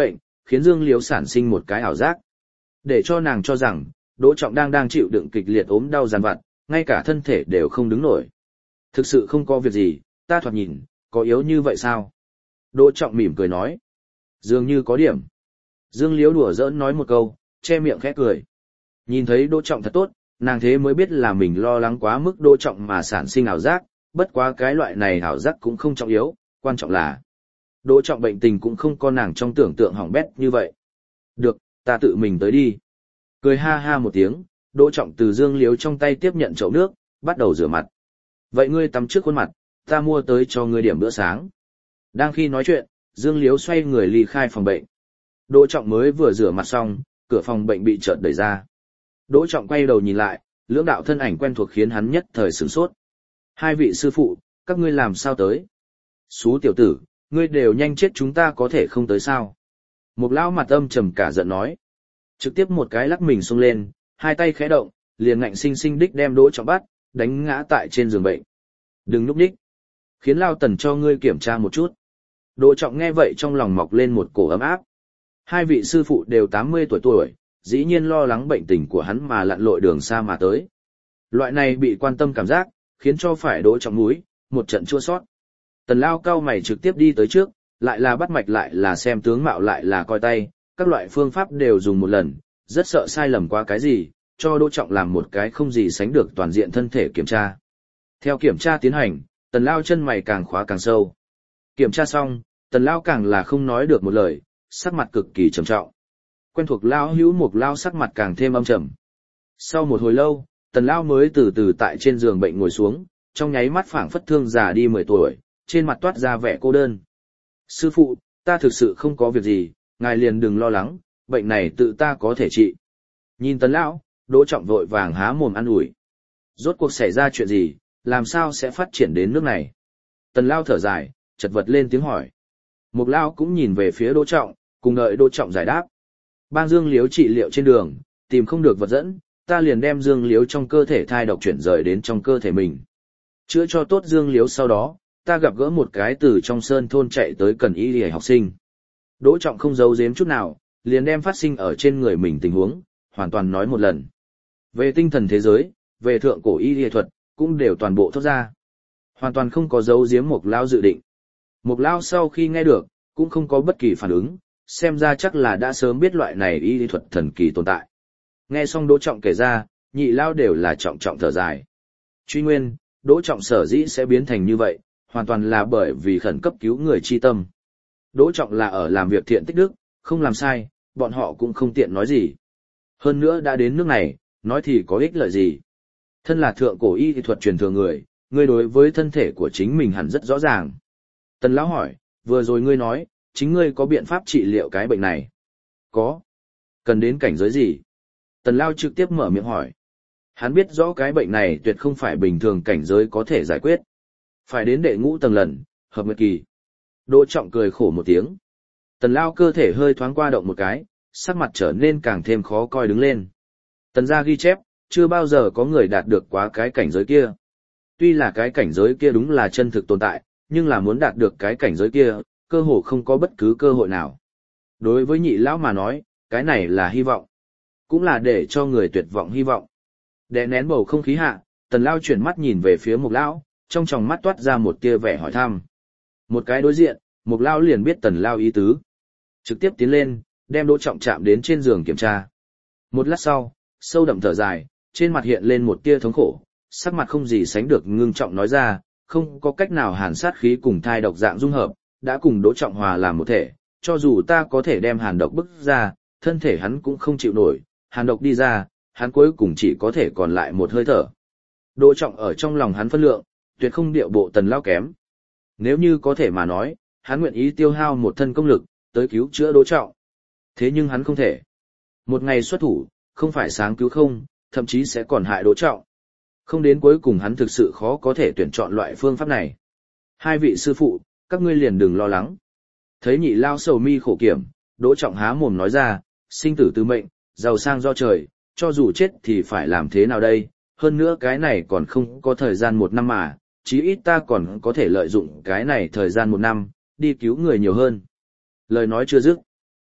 khiến Dương Liễu sản sinh một cái ảo giác. Để cho nàng cho rằng, Đỗ Trọng đang chịu đựng kịch liệt ốm đau dằn vặt, ngay cả thân thể đều không đứng nổi. Thực sự không có việc gì, ta thoạt nhìn, có yếu như vậy sao? Đỗ Trọng mỉm cười nói. Dường như có điểm. Dương Liễu đùa giỡn nói một câu, che miệng khẽ cười. Nhìn thấy Đỗ Trọng thật tốt, nàng thế mới biết là mình lo lắng quá mức Đỗ Trọng mà sản sinh ảo giác, bất quá cái loại này ảo giác cũng không trọng yếu, quan trọng là Đỗ Trọng bệnh tình cũng không có nàng trong tưởng tượng hỏng bét như vậy. Được, ta tự mình tới đi. Cười ha ha một tiếng, Đỗ Trọng từ Dương Liễu trong tay tiếp nhận chậu nước, bắt đầu rửa mặt. Vậy ngươi tắm trước khuôn mặt, ta mua tới cho ngươi điểm bữa sáng. Đang khi nói chuyện, Dương Liễu xoay người ly khai phòng bệnh. Đỗ Trọng mới vừa rửa mặt xong, cửa phòng bệnh bị chợt đẩy ra. Đỗ Trọng quay đầu nhìn lại, lưỡng đạo thân ảnh quen thuộc khiến hắn nhất thời sửng sốt. Hai vị sư phụ, các ngươi làm sao tới? Xú tiểu tử, ngươi đều nhanh chết chúng ta có thể không tới sao? Một lão mặt âm trầm cả giận nói. Trực tiếp một cái lắc mình xông lên, hai tay khẽ động, liền ngạnh sinh sinh đích đem Đỗ Trọng bắt, đánh ngã tại trên giường bệnh. Đừng núp đích. Khiến Lao Tần cho ngươi kiểm tra một chút. Đỗ Trọng nghe vậy trong lòng mọc lên một cổ ấm áp. Hai vị sư phụ đều 80 tuổi, dĩ nhiên lo lắng bệnh tình của hắn mà lặn lội đường xa mà tới. Loại này bị quan tâm cảm giác, khiến cho phải Đỗ Trọng núi, một trận chua sót. Tần Lao cao mày trực tiếp đi tới trước, lại là bắt mạch lại là xem tướng mạo lại là coi tay, các loại phương pháp đều dùng một lần, rất sợ sai lầm qua cái gì, cho Đỗ Trọng làm một cái không gì sánh được toàn diện thân thể kiểm tra. Theo kiểm tra tiến hành, Tần Lao chân mày càng khóa càng sâu. Kiểm tra xong, Tần Lao càng là không nói được một lời, sắc mặt cực kỳ trầm trọng. Quen thuộc Lao hữu một Lao sắc mặt càng thêm âm trầm. Sau một hồi lâu, Tần Lao mới từ từ tại trên giường bệnh ngồi xuống, trong nháy mắt phảng phất thương già đi 10 tuổi, trên mặt toát ra vẻ cô đơn. Sư phụ, ta thực sự không có việc gì, ngài liền đừng lo lắng, bệnh này tự ta có thể trị. Nhìn Tần Lão, Đỗ Trọng vội vàng há mồm an ủi. Rốt cuộc xảy ra chuyện gì, làm sao sẽ phát triển đến nước này? Tần Lão thở dài, chật vật lên tiếng hỏi. Mục Lão cũng nhìn về phía Đỗ Trọng, cùng đợi Đỗ Trọng giải đáp. Bang Dương Liếu trị liệu trên đường, tìm không được vật dẫn, ta liền đem Dương Liếu trong cơ thể thai độc chuyển rời đến trong cơ thể mình. Chữa cho tốt Dương Liếu sau đó, ta gặp gỡ một cái từ trong sơn thôn chạy tới cần y y học sinh. Đỗ Trọng không giấu giếm chút nào, liền đem phát sinh ở trên người mình tình huống, hoàn toàn nói một lần. Về tinh thần thế giới, về thượng cổ y y thuật, cũng đều toàn bộ thốt ra. Hoàn toàn không có giấu giếm Mục Lao dự định. Mục Lao sau khi nghe được, cũng không có bất kỳ phản ứng, xem ra chắc là đã sớm biết loại này y y thuật thần kỳ tồn tại. Nghe xong Đỗ Trọng kể ra, nhị Lao đều là trọng trọng thở dài. Truy nguyên, Đỗ Trọng sở dĩ sẽ biến thành như vậy, hoàn toàn là bởi vì khẩn cấp cứu người chi tâm. Đỗ Trọng là ở làm việc thiện tích đức, không làm sai, bọn họ cũng không tiện nói gì. Hơn nữa đã đến nước này, nói thì có ích lợi gì. Thân là thượng cổ y thuật truyền thừa người, ngươi đối với thân thể của chính mình hẳn rất rõ ràng. Tần Lão hỏi, vừa rồi ngươi nói, chính ngươi có biện pháp trị liệu cái bệnh này. Có. Cần đến cảnh giới gì? Tần Lão trực tiếp mở miệng hỏi. Hắn biết rõ cái bệnh này tuyệt không phải bình thường cảnh giới có thể giải quyết. Phải đến đệ ngũ tầng lần, hợp nguyệt kỳ. Đỗ Trọng cười khổ một tiếng. Tần Lao cơ thể hơi thoáng qua động một cái, sắc mặt trở nên càng thêm khó coi đứng lên. Tần gia ghi chép, chưa bao giờ có người đạt được quá cái cảnh giới kia. Tuy là cái cảnh giới kia đúng là chân thực tồn tại, nhưng là muốn đạt được cái cảnh giới kia, cơ hồ không có bất cứ cơ hội nào. Đối với nhị lão mà nói, cái này là hy vọng. Cũng là để cho người tuyệt vọng hy vọng. Đè nén bầu không khí hạ, Tần Lao chuyển mắt nhìn về phía Mục Lão, trong tròng mắt toát ra một tia vẻ hỏi thăm. Một cái đối diện, Mục Lão liền biết Tần Lao ý tứ. Trực tiếp tiến lên, đem Đỗ Trọng chạm đến trên giường kiểm tra. Một lát sau, sâu đậm thở dài, trên mặt hiện lên một tia thống khổ, sắc mặt không gì sánh được ngưng trọng nói ra, không có cách nào hàn sát khí cùng thai độc dạng dung hợp, đã cùng Đỗ Trọng hòa làm một thể, cho dù ta có thể đem hàn độc bức ra, thân thể hắn cũng không chịu nổi, hàn độc đi ra, hắn cuối cùng chỉ có thể còn lại một hơi thở. Đỗ Trọng ở trong lòng hắn phân lượng, tuyệt không điệu bộ Tần Lao kém. Nếu như có thể mà nói, hắn nguyện ý tiêu hao một thân công lực, tới cứu chữa Đỗ Trọng. Thế nhưng hắn không thể. Một ngày xuất thủ, không phải sáng cứu không, thậm chí sẽ còn hại Đỗ Trọng. Không đến cuối cùng hắn thực sự khó có thể tuyển chọn loại phương pháp này. Hai vị sư phụ, các ngươi liền đừng lo lắng. Thấy nhị Lao sầu mi khổ kiểm, Đỗ Trọng há mồm nói ra, sinh tử từ mệnh, giàu sang do trời, cho dù chết thì phải làm thế nào đây, hơn nữa cái này còn không có thời gian 1 năm mà, chí ít ta còn có thể lợi dụng cái này thời gian 1 năm, đi cứu người nhiều hơn. Lời nói chưa dứt.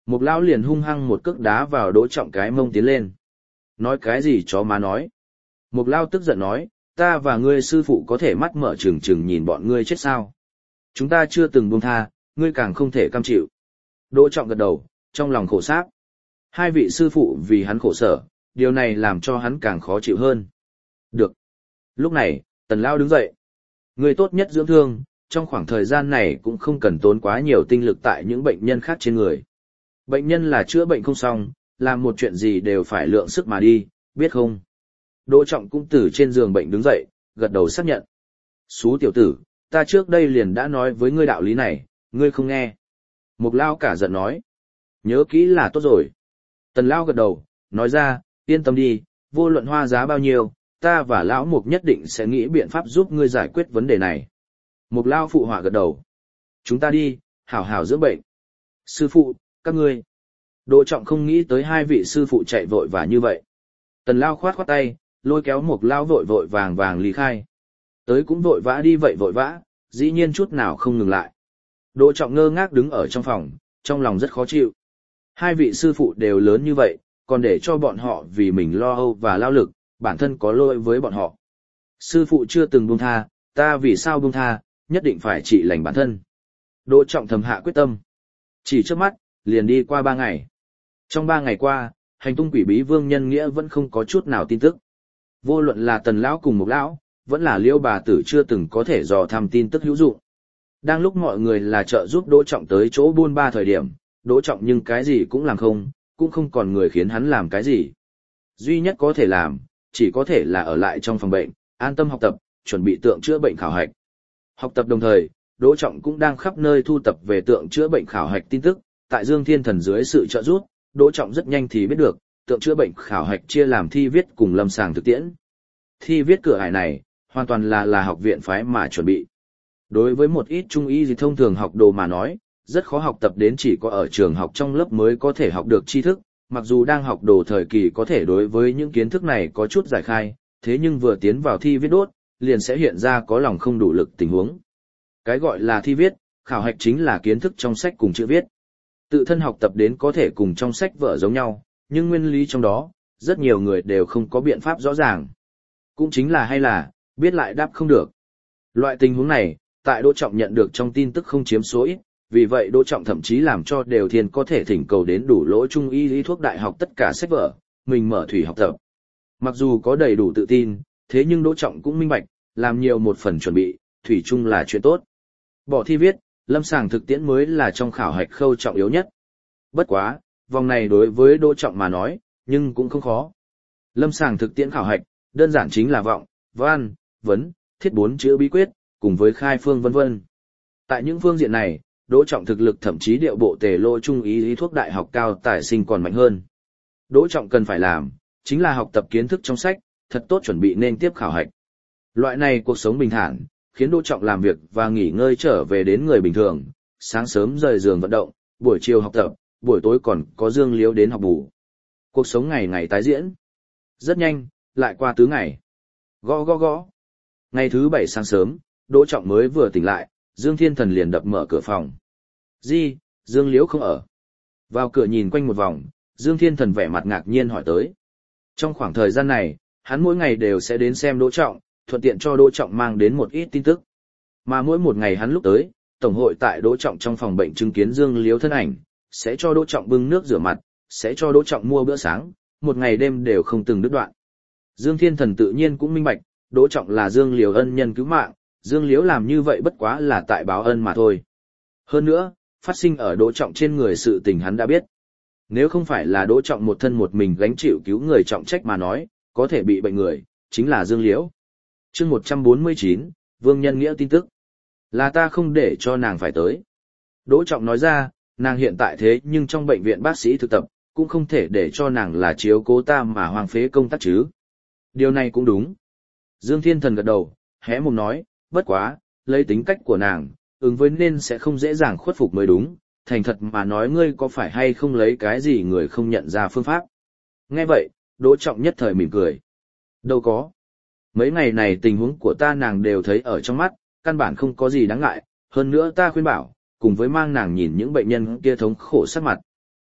Mục lão liền hung hăng một cước đá vào Đỗ Trọng cái mông tiến lên. Nói cái gì chó má nói. Mục lão tức giận nói, ta và ngươi sư phụ có thể mắt mở trừng trừng nhìn bọn ngươi chết sao. Chúng ta chưa từng buông tha, ngươi càng không thể cam chịu. Đỗ Trọng gật đầu, trong lòng khổ sáp. Hai vị sư phụ vì hắn khổ sở, điều này làm cho hắn càng khó chịu hơn. Được. Lúc này, Tần Lao đứng dậy. Ngươi tốt nhất dưỡng thương, trong khoảng thời gian này cũng không cần tốn quá nhiều tinh lực tại những bệnh nhân khác trên người. Bệnh nhân là chữa bệnh không xong, làm một chuyện gì đều phải lượng sức mà đi, biết không? Đỗ Trọng cũng từ trên giường bệnh đứng dậy, gật đầu xác nhận. Xú tiểu tử, ta trước đây liền đã nói với ngươi đạo lý này, ngươi không nghe. Mục Lao cả giận nói. Nhớ kỹ là tốt rồi. Tần Lao gật đầu, nói ra, yên tâm đi, vô luận hoa giá bao nhiêu, ta và Lão Mục nhất định sẽ nghĩ biện pháp giúp ngươi giải quyết vấn đề này. Mục Lao phụ họa gật đầu. Chúng ta đi, hảo hảo dưỡng bệnh. Sư phụ, các ngươi. Đỗ Trọng không nghĩ tới hai vị sư phụ chạy vội và như vậy. Tần Lao khoát khoát tay, lôi kéo Mục Lao vội vội vàng vàng ly khai. Tới cũng vội vã đi vậy vội vã, dĩ nhiên chút nào không ngừng lại. Đỗ Trọng ngơ ngác đứng ở trong phòng, trong lòng rất khó chịu. Hai vị sư phụ đều lớn như vậy, còn để cho bọn họ vì mình lo âu và lao lực, bản thân có lỗi với bọn họ. Sư phụ chưa từng buông tha, ta vì sao buông tha, nhất định phải trị lành bản thân. Đỗ Trọng thầm hạ quyết tâm. Chỉ trước mắt, liền đi qua 3 ngày. Trong 3 ngày qua, hành tung quỷ bí Vương Nhân Nghĩa vẫn không có chút nào tin tức. Vô luận là Tần Lão cùng Mục Lão, vẫn là Liêu bà tử chưa từng có thể dò thăm tin tức hữu dụng. Đang lúc mọi người là trợ giúp Đỗ Trọng tới chỗ buôn ba thời điểm, Đỗ Trọng nhưng cái gì cũng làm không, cũng không còn người khiến hắn làm cái gì. Duy nhất có thể làm, chỉ có thể là ở lại trong phòng bệnh, an tâm học tập, chuẩn bị tượng chữa bệnh khảo hạch. Học tập đồng thời, Đỗ Trọng cũng đang khắp nơi thu tập về tượng chữa bệnh khảo hạch tin tức, tại Dương Thiên Thần dưới sự trợ giúp, Đỗ Trọng rất nhanh thì biết được, tượng chữa bệnh khảo hạch chia làm thi viết cùng lâm sàng thực tiễn. Thi viết cửa ải này, hoàn toàn là học viện phái mà chuẩn bị. Đối với một ít trung y gì thông thường học đồ mà nói, rất khó học tập đến chỉ có ở trường học trong lớp mới có thể học được tri thức, mặc dù đang học đồ thời kỳ có thể đối với những kiến thức này có chút giải khai, thế nhưng vừa tiến vào thi viết đốt, liền sẽ hiện ra có lòng không đủ lực tình huống. Cái gọi là thi viết, khảo hạch chính là kiến thức trong sách cùng chữ viết. Tự thân học tập đến có thể cùng trong sách vở giống nhau, nhưng nguyên lý trong đó, rất nhiều người đều không có biện pháp rõ ràng. Cũng chính là hay là, biết lại đáp không được. Loại tình huống này, tại Đỗ Trọng nhận được trong tin tức không chiếm số ít, vì vậy Đỗ Trọng thậm chí làm cho Đều Thiên có thể thỉnh cầu đến đủ lỗ trung y lý thuốc đại học tất cả sách vở, mình mở thủy học tập. Mặc dù có đầy đủ tự tin, thế nhưng Đỗ Trọng cũng minh bạch, làm nhiều một phần chuẩn bị, thủy chung là chuyện tốt. Bỏ thi viết, lâm sàng thực tiễn mới là trong khảo hạch khâu trọng yếu nhất. Bất quá, vòng này đối với Đỗ Trọng mà nói, nhưng cũng không khó. Lâm sàng thực tiễn khảo hạch, đơn giản chính là vọng, văn, vấn, thiết 4 chữ bí quyết, cùng với khai phương vân vân. Tại những phương diện này, Đỗ Trọng thực lực thậm chí điệu bộ tề lô trung ý lý thuốc đại học cao tài sinh còn mạnh hơn. Đỗ Trọng cần phải làm, chính là học tập kiến thức trong sách, thật tốt chuẩn bị nên tiếp khảo hạch. Loại này cuộc sống bình thản, khiến Đỗ Trọng làm việc và nghỉ ngơi trở về đến người bình thường, sáng sớm rời giường vận động, buổi chiều học tập, buổi tối còn có Dương Liếu đến học bù. Cuộc sống ngày ngày tái diễn. Rất nhanh, lại qua tứ ngày. Gõ gõ gõ. Ngày thứ 7 sáng sớm, Đỗ Trọng mới vừa tỉnh lại, Dương Thiên Thần liền đập mở cửa phòng. Di, Dương Liễu không ở. Vào cửa nhìn quanh một vòng, Dương Thiên Thần vẻ mặt ngạc nhiên hỏi tới. Trong khoảng thời gian này, hắn mỗi ngày đều sẽ đến xem Đỗ Trọng, thuận tiện cho Đỗ Trọng mang đến một ít tin tức. Mà mỗi một ngày hắn lúc tới, Tổng hội tại Đỗ Trọng trong phòng bệnh chứng kiến Dương Liễu thân ảnh, sẽ cho Đỗ Trọng bưng nước rửa mặt, sẽ cho Đỗ Trọng mua bữa sáng, một ngày đêm đều không từng đứt đoạn. Dương Thiên Thần tự nhiên cũng minh bạch, Đỗ Trọng là Dương Liễu ân nhân cứu mạng, Dương Liễu làm như vậy bất quá là tại báo ân mà thôi. Hơn nữa, phát sinh ở Đỗ Trọng trên người sự tình hắn đã biết. Nếu không phải là Đỗ Trọng một thân một mình gánh chịu cứu người trọng trách mà nói, có thể bị bệnh người, chính là Dương Liễu. Chương 149, Vương Nhân Nghĩa tin tức. Là ta không để cho nàng phải tới. Đỗ Trọng nói ra, nàng hiện tại thế nhưng trong bệnh viện bác sĩ thực tập, cũng không thể để cho nàng là chiếu cố ta mà hoang phế công tác chứ. Điều này cũng đúng. Dương Thiên Thần gật đầu, hé mồm nói, bất quá, lấy tính cách của nàng, ứng với nên sẽ không dễ dàng khuất phục mới đúng, thành thật mà nói ngươi có phải hay không lấy cái gì người không nhận ra phương pháp. Nghe vậy, Đỗ Trọng nhất thời mỉm cười. Đâu có. Mấy ngày này tình huống của ta nàng đều thấy ở trong mắt, căn bản không có gì đáng ngại, hơn nữa ta khuyên bảo, cùng với mang nàng nhìn những bệnh nhân kia thống khổ sắc mặt.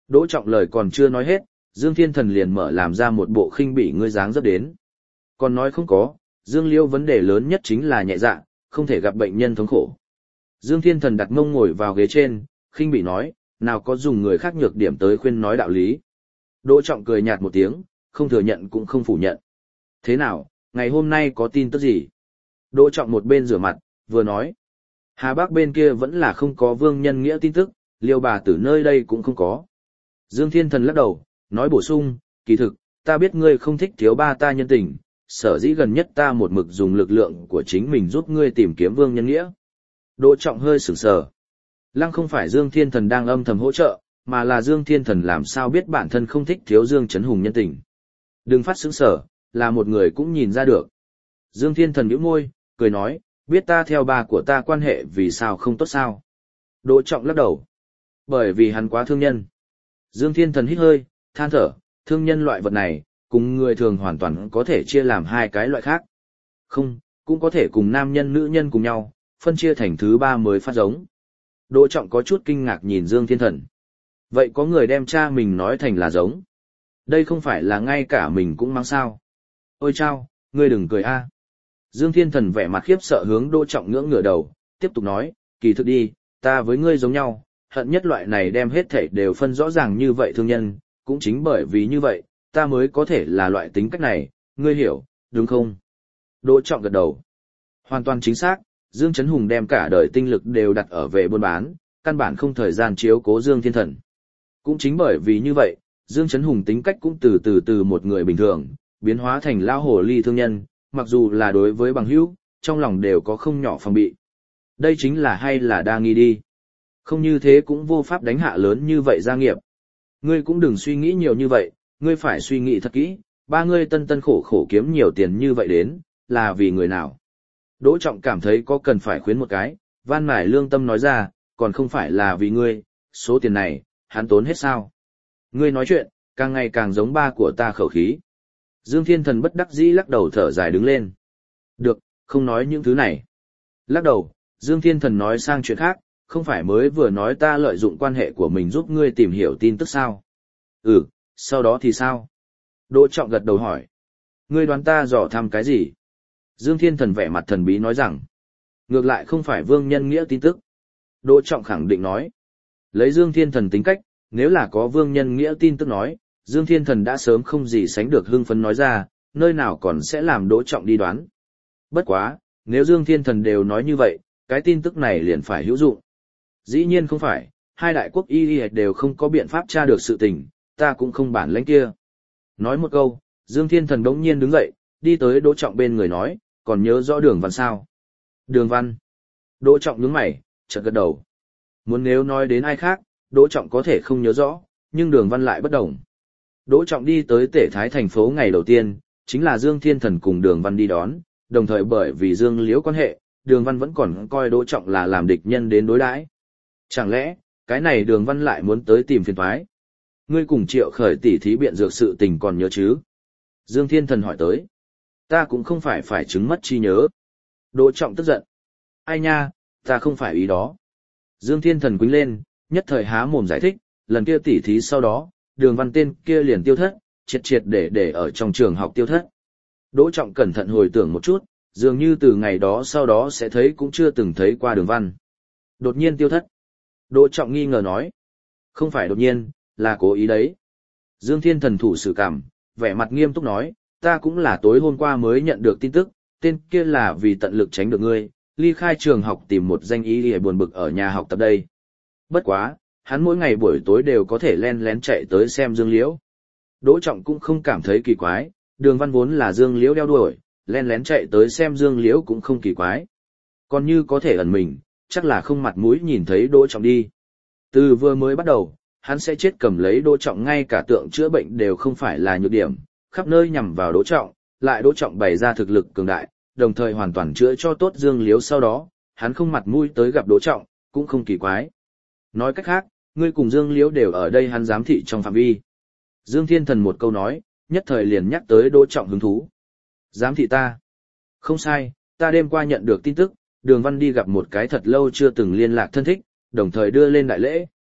Đỗ Trọng lời còn chưa nói hết, Dương Thiên Thần liền mở làm ra một bộ khinh bỉ ngươi dáng dấp đến. Còn nói không có, Dương Liễu vấn đề lớn nhất chính là nhẹ dạ, không thể gặp bệnh nhân thống khổ. Dương Thiên Thần đặt mông ngồi vào ghế trên, khinh bỉ nói, nào có dùng người khác nhược điểm tới khuyên nói đạo lý. Đỗ Trọng cười nhạt một tiếng, không thừa nhận cũng không phủ nhận. Thế nào, ngày hôm nay có tin tức gì? Đỗ Trọng một bên rửa mặt, vừa nói. Hà Bắc bên kia vẫn là không có Vương Nhân Nghĩa tin tức, Liêu bà tử nơi đây cũng không có. Dương Thiên Thần lắc đầu, nói bổ sung, kỳ thực, ta biết ngươi không thích thiếu ba ta nhân tình, sở dĩ gần nhất ta một mực dùng lực lượng của chính mình giúp ngươi tìm kiếm Vương Nhân Nghĩa. Đỗ Trọng hơi sửng sờ. Lăng không phải Dương Thiên Thần đang âm thầm hỗ trợ, mà là Dương Thiên Thần làm sao biết bản thân không thích thiếu Dương Chấn Hùng nhân tình. Đừng phát sửng sở, là một người cũng nhìn ra được. Dương Thiên Thần nhíu môi, cười nói, biết ta theo bà của ta quan hệ vì sao không tốt sao. Đỗ Trọng lắc đầu. Bởi vì hắn quá thương nhân. Dương Thiên Thần hít hơi, than thở, thương nhân loại vật này, cùng người thường hoàn toàn có thể chia làm hai cái loại khác. Không, cũng có thể cùng nam nhân nữ nhân cùng nhau, phân chia thành thứ ba mới phát giống. Đỗ Trọng có chút kinh ngạc nhìn Dương Thiên Thần. Vậy có người đem cha mình nói thành là giống. Đây không phải là ngay cả mình cũng mang sao. Ôi chao, ngươi đừng cười a. Dương Thiên Thần vẻ mặt khiếp sợ hướng Đỗ Trọng ngưỡng ngửa đầu, tiếp tục nói, kỳ thực đi, ta với ngươi giống nhau, hận nhất loại này đem hết thảy đều phân rõ ràng như vậy thương nhân, cũng chính bởi vì như vậy, ta mới có thể là loại tính cách này, ngươi hiểu, đúng không? Đỗ Trọng gật đầu. Hoàn toàn chính xác, Dương Chấn Hùng đem cả đời tinh lực đều đặt ở về buôn bán, căn bản không thời gian chiếu cố Dương Thiên Thần. Cũng chính bởi vì như vậy, Dương Chấn Hùng tính cách cũng từ một người bình thường, biến hóa thành lao hồ ly thương nhân, mặc dù là đối với bằng hữu, trong lòng đều có không nhỏ phòng bị. Đây chính là hay là đa nghi đi. Không như thế cũng vô pháp đánh hạ lớn như vậy gia nghiệp. Ngươi cũng đừng suy nghĩ nhiều như vậy, ngươi phải suy nghĩ thật kỹ, ba ngươi tân tân khổ khổ kiếm nhiều tiền như vậy đến, là vì người nào. Đỗ Trọng cảm thấy có cần phải khuyến một cái, van nài lương tâm nói ra, còn không phải là vì ngươi, số tiền này, hắn tốn hết sao. Ngươi nói chuyện, càng ngày càng giống ba của ta khẩu khí. Dương Thiên Thần bất đắc dĩ lắc đầu thở dài đứng lên. Được, không nói những thứ này. Lắc đầu, Dương Thiên Thần nói sang chuyện khác, không phải mới vừa nói ta lợi dụng quan hệ của mình giúp ngươi tìm hiểu tin tức sao? Ừ, sau đó thì sao? Đỗ Trọng gật đầu hỏi. Ngươi đoán ta dò thăm cái gì? Dương Thiên Thần vẻ mặt thần bí nói rằng. Ngược lại không phải Vương Nhân Nghĩa tin tức. Đỗ Trọng khẳng định nói. Lấy Dương Thiên Thần tính cách, nếu là có Vương Nhân Nghĩa tin tức nói, Dương Thiên Thần đã sớm không gì sánh được hưng phấn nói ra, nơi nào còn sẽ làm Đỗ Trọng đi đoán. Bất quá, nếu Dương Thiên Thần đều nói như vậy, cái tin tức này liền phải hữu dụng. Dĩ nhiên không phải, hai đại quốc y đều không có biện pháp tra được sự tình, ta cũng không bản lãnh kia. Nói một câu, Dương Thiên Thần đống nhiên đứng dậy, đi tới Đỗ Trọng bên người nói, còn nhớ rõ Đường Văn sao? Đường Văn. Đỗ Trọng nhướng mày, chợt gật đầu. Muốn nếu nói đến ai khác, Đỗ Trọng có thể không nhớ rõ, nhưng Đường Văn lại bất đồng. Đỗ Trọng đi tới Tể Thái thành phố ngày đầu tiên, chính là Dương Thiên Thần cùng Đường Văn đi đón, đồng thời bởi vì Dương Liễu quan hệ, Đường Văn vẫn còn coi Đỗ Trọng là làm địch nhân đến đối đãi. Chẳng lẽ, cái này Đường Văn lại muốn tới tìm phiền toái? Ngươi cùng Triệu Khởi tỉ thí biện dược sự tình còn nhớ chứ? Dương Thiên Thần hỏi tới. Ta cũng không phải chứng mất trí nhớ. Đỗ Trọng tức giận. Ai nha, ta không phải ý đó. Dương Thiên Thần quýnh lên, nhất thời há mồm giải thích, lần kia tỉ thí sau đó, Đường Văn tên kia liền tiêu thất, triệt để ở trong trường học tiêu thất. Đỗ Trọng cẩn thận hồi tưởng một chút, dường như từ ngày đó sau đó sẽ thấy cũng chưa từng thấy qua Đường Văn. Đột nhiên tiêu thất. Đỗ Trọng nghi ngờ nói. Không phải đột nhiên, là cố ý đấy. Dương Thiên Thần thủ sự cảm, vẻ mặt nghiêm túc nói, ta cũng là tối hôm qua mới nhận được tin tức, tên kia là vì tận lực tránh được ngươi, ly khai trường học tìm một danh y để buồn bực ở nhà học tập đây. Bất quá, hắn mỗi ngày buổi tối đều có thể len lén chạy tới xem Dương Liễu. Đỗ Trọng cũng không cảm thấy kỳ quái, Đường Văn vốn là Dương Liễu đeo đuổi, len lén chạy tới xem Dương Liễu cũng không kỳ quái. Còn như có thể ẩn mình, chắc là không mặt mũi nhìn thấy Đỗ Trọng đi. Từ vừa mới bắt đầu, hắn sẽ chết cầm lấy Đỗ Trọng, ngay cả tượng chữa bệnh đều không phải là nhược điểm, khắp nơi nhằm vào Đỗ Trọng, lại Đỗ Trọng bày ra thực lực cường đại, đồng thời hoàn toàn chữa cho tốt Dương Liễu sau đó, hắn không mặt mũi tới gặp Đỗ Trọng, cũng không kỳ quái. Nói cách khác, ngươi cùng Dương Liễu đều ở đây hắn giám thị trong phạm vi. Dương Thiên Thần một câu nói, nhất thời liền nhắc tới Đỗ Trọng hứng thú. Giám thị ta? Không sai, ta đêm qua nhận được tin tức, Đường Văn đi gặp một cái thật lâu chưa từng liên lạc thân thích, đồng thời đưa lên đại lễ.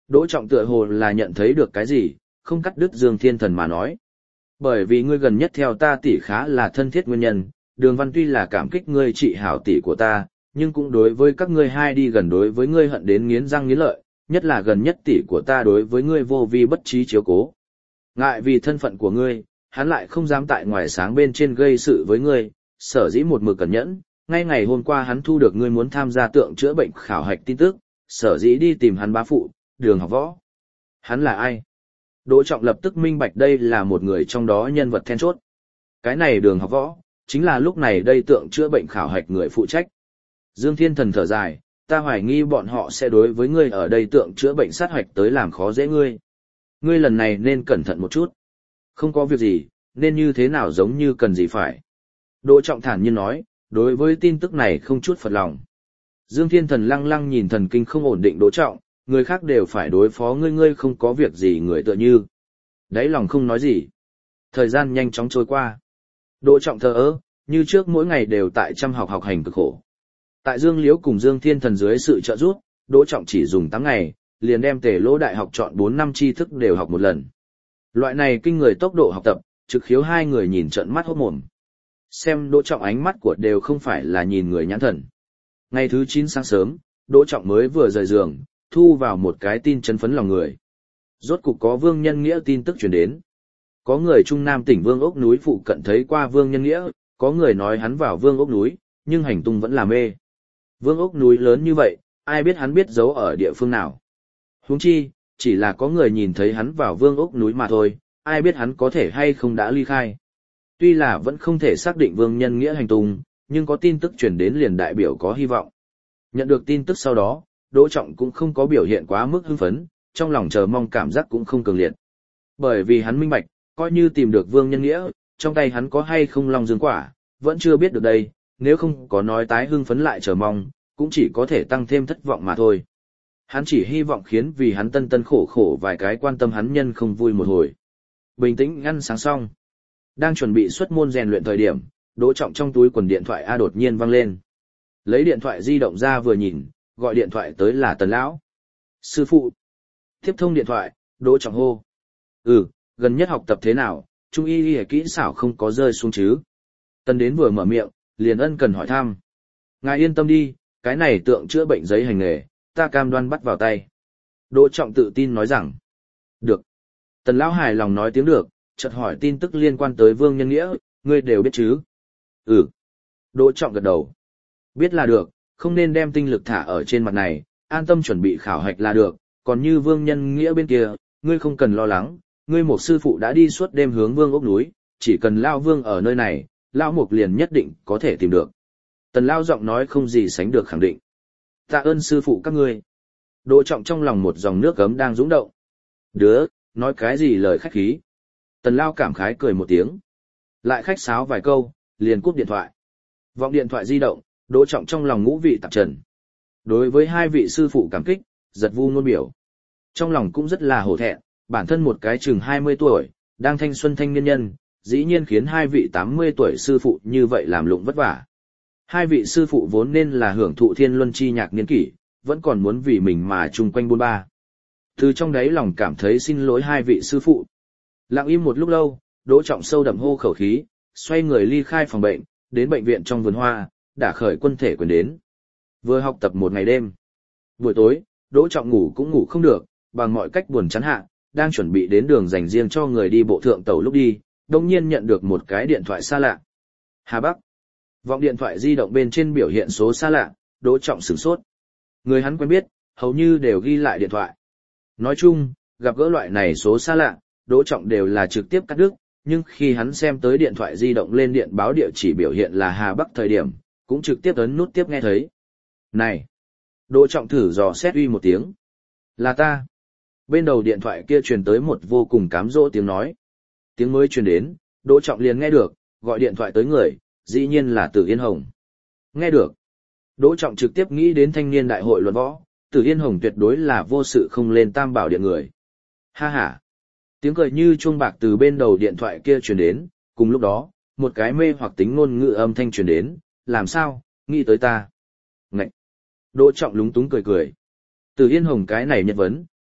Đỗ Trọng tựa hồ là nhận thấy được cái gì, không cắt đứt Dương Thiên Thần mà nói. Bởi vì ngươi gần nhất theo ta tỷ khá là thân thiết nguyên nhân, Đường Văn tuy là cảm kích ngươi trị hảo tỷ của ta, nhưng cũng đối với các ngươi hai đi gần đối với ngươi hận đến nghiến răng nghiến lợi, nhất là gần nhất tỷ của ta đối với ngươi vô vi bất trí chiếu cố. Ngại vì thân phận của ngươi, hắn lại không dám tại ngoài sáng bên trên gây sự với ngươi, sở dĩ một mực cẩn nhẫn, ngay ngày hôm qua hắn thu được ngươi muốn tham gia tượng chữa bệnh khảo hạch tin tức, sở dĩ đi tìm hắn bá phụ, Đường Học Võ. Hắn là ai? Đỗ Trọng lập tức minh bạch đây là một người trong đó nhân vật then chốt. Cái này Đường Học Võ, chính là lúc này đây tượng chữa bệnh khảo hạch người phụ trách. Dương Thiên Thần thở dài, ta hoài nghi bọn họ sẽ đối với ngươi ở đây tượng chữa bệnh sát hoạch tới làm khó dễ ngươi. Ngươi lần này nên cẩn thận một chút. Không có việc gì, nên như thế nào giống như cần gì phải. Đỗ Trọng thản nhiên nói, đối với tin tức này không chút phật lòng. Dương Thiên Thần lăng lăng nhìn thần kinh không ổn định Đỗ Trọng, người khác đều phải đối phó ngươi, ngươi không có việc gì người tựa như. Đấy lòng không nói gì. Thời gian nhanh chóng trôi qua. Đỗ Trọng thờ ơ, như trước mỗi ngày đều tại chăm học hành cực khổ. Tại Dương Liễu cùng Dương Thiên Thần dưới sự trợ giúp, Đỗ Trọng chỉ dùng 8 ngày, liền đem Tề Lỗ Đại học chọn 4 năm tri thức đều học một lần. Loại này kinh người tốc độ học tập, trực khiếu hai người nhìn trợn mắt hốt mồm. Xem Đỗ Trọng ánh mắt của đều không phải là nhìn người nhãn thần. Ngày thứ 9 sáng sớm, Đỗ Trọng mới vừa rời giường, thu vào một cái tin chấn phấn lòng người. Rốt cục có Vương Nhân Nghĩa tin tức truyền đến. Có người Trung Nam tỉnh Vương Ốc núi phụ cận thấy qua Vương Nhân Nghĩa, có người nói hắn vào Vương Ốc núi, nhưng hành tung vẫn là mê. Vương Ốc núi lớn như vậy, ai biết hắn biết giấu ở địa phương nào. Huống chi, chỉ là có người nhìn thấy hắn vào Vương Ốc núi mà thôi, ai biết hắn có thể hay không đã ly khai. Tuy là vẫn không thể xác định Vương Nhân Nghĩa hành tung, nhưng có tin tức truyền đến liền đại biểu có hy vọng. Nhận được tin tức sau đó, Đỗ Trọng cũng không có biểu hiện quá mức hưng phấn, trong lòng chờ mong cảm giác cũng không cường liệt. Bởi vì hắn minh bạch, coi như tìm được Vương Nhân Nghĩa, trong tay hắn có hay không Long Dương quả, vẫn chưa biết được đây, nếu không có nói tái hưng phấn lại chờ mong, cũng chỉ có thể tăng thêm thất vọng mà thôi. Hắn chỉ hy vọng khiến vì hắn tân tân khổ khổ vài cái quan tâm hắn nhân không vui một hồi. Bình tĩnh ăn sáng xong. Đang chuẩn bị xuất môn rèn luyện thời điểm, Đỗ Trọng trong túi quần điện thoại A đột nhiên vang lên. Lấy điện thoại di động ra vừa nhìn, gọi điện thoại tới là Tần Lão. Sư phụ. Tiếp thông điện thoại, Đỗ Trọng hô. Gần nhất học tập thế nào, trung y kỹ xảo không có rơi xuống chứ. Tần đến vừa mở miệng, liền ân cần hỏi thăm. Ngài yên tâm đi, cái này tượng chữa bệnh giấy hành nghề, ta cam đoan bắt vào tay. Đỗ Trọng tự tin nói rằng. Được. Tần Lão hài lòng nói tiếng được, chợt hỏi tin tức liên quan tới Vương Nhân Nghĩa, ngươi đều biết chứ? Đỗ Trọng gật đầu. Biết là được, không nên đem tinh lực thả ở trên mặt này, an tâm chuẩn bị khảo hạch là được, còn như Vương Nhân Nghĩa bên kia, ngươi không cần lo lắng, ngươi một sư phụ đã đi suốt đêm hướng Vương Ốc núi, chỉ cần Lão Vương ở nơi này, Lão Mục liền nhất định có thể tìm được. Tần Lão giọng nói không gì sánh được khẳng định. Tạ ơn sư phụ các ngươi. Đỗ Trọng trong lòng một dòng nước gấm đang dũng động. Đứa, nói cái gì lời khách khí. Tần Lão cảm khái cười một tiếng. Lại khách sáo vài câu, liền cúp điện thoại. Vọng điện thoại di động, Đỗ Trọng trong lòng ngũ vị tạp trần. Đối với hai vị sư phụ cảm kích, giật vu ngôn biểu. Trong lòng cũng rất là hổ thẹn, bản thân một cái chừng 20 tuổi, đang thanh xuân thanh niên nhân, dĩ nhiên khiến hai vị 80 tuổi sư phụ như vậy làm lụng vất vả. Hai vị sư phụ vốn nên là hưởng thụ thiên luân chi nhạc niên kỷ, vẫn còn muốn vì mình mà chung quanh bôn ba. Từ trong đáy lòng cảm thấy xin lỗi hai vị sư phụ. Lặng im một lúc lâu, Đỗ Trọng sâu đậm hô khẩu khí, xoay người ly khai phòng bệnh, đến bệnh viện trong vườn hoa, đã khởi quân thể quyền đến. Vừa học tập một ngày đêm. Buổi tối, Đỗ Trọng ngủ cũng ngủ không được, bằng mọi cách buồn chán hạ, đang chuẩn bị đến đường dành riêng cho người đi bộ thượng tàu lúc đi, đồng nhiên nhận được một cái điện thoại xa lạ. Hà Bắc. Vọng điện thoại di động bên trên biểu hiện số xa lạ, Đỗ Trọng sửng sốt. Người hắn quen biết, hầu như đều ghi lại điện thoại. Nói chung, gặp gỡ loại này số xa lạ, Đỗ Trọng đều là trực tiếp cắt đứt, nhưng khi hắn xem tới điện thoại di động lên điện báo địa chỉ biểu hiện là Hà Bắc thời điểm, cũng trực tiếp ấn nút tiếp nghe thấy. Này! Đỗ Trọng thử dò xét uy một tiếng. Là ta. Bên đầu điện thoại kia truyền tới một vô cùng cám dỗ tiếng nói. Tiếng mới truyền đến, Đỗ Trọng liền nghe được, gọi điện thoại tới người, dĩ nhiên là Tử Yên Hồng. Nghe được. Đỗ Trọng trực tiếp nghĩ đến thanh niên đại hội luận võ, Tử Yên Hồng tuyệt đối là vô sự không lên tam bảo điện người. Ha ha. Tiếng cười như chuông bạc từ bên đầu điện thoại kia truyền đến, cùng lúc đó, một cái mê hoặc tính ngôn ngữ âm thanh truyền đến, làm sao, nghĩ tới ta. Ngậy. Đỗ Trọng lúng túng cười cười. Tử Yên Hồng cái này nhất vấn,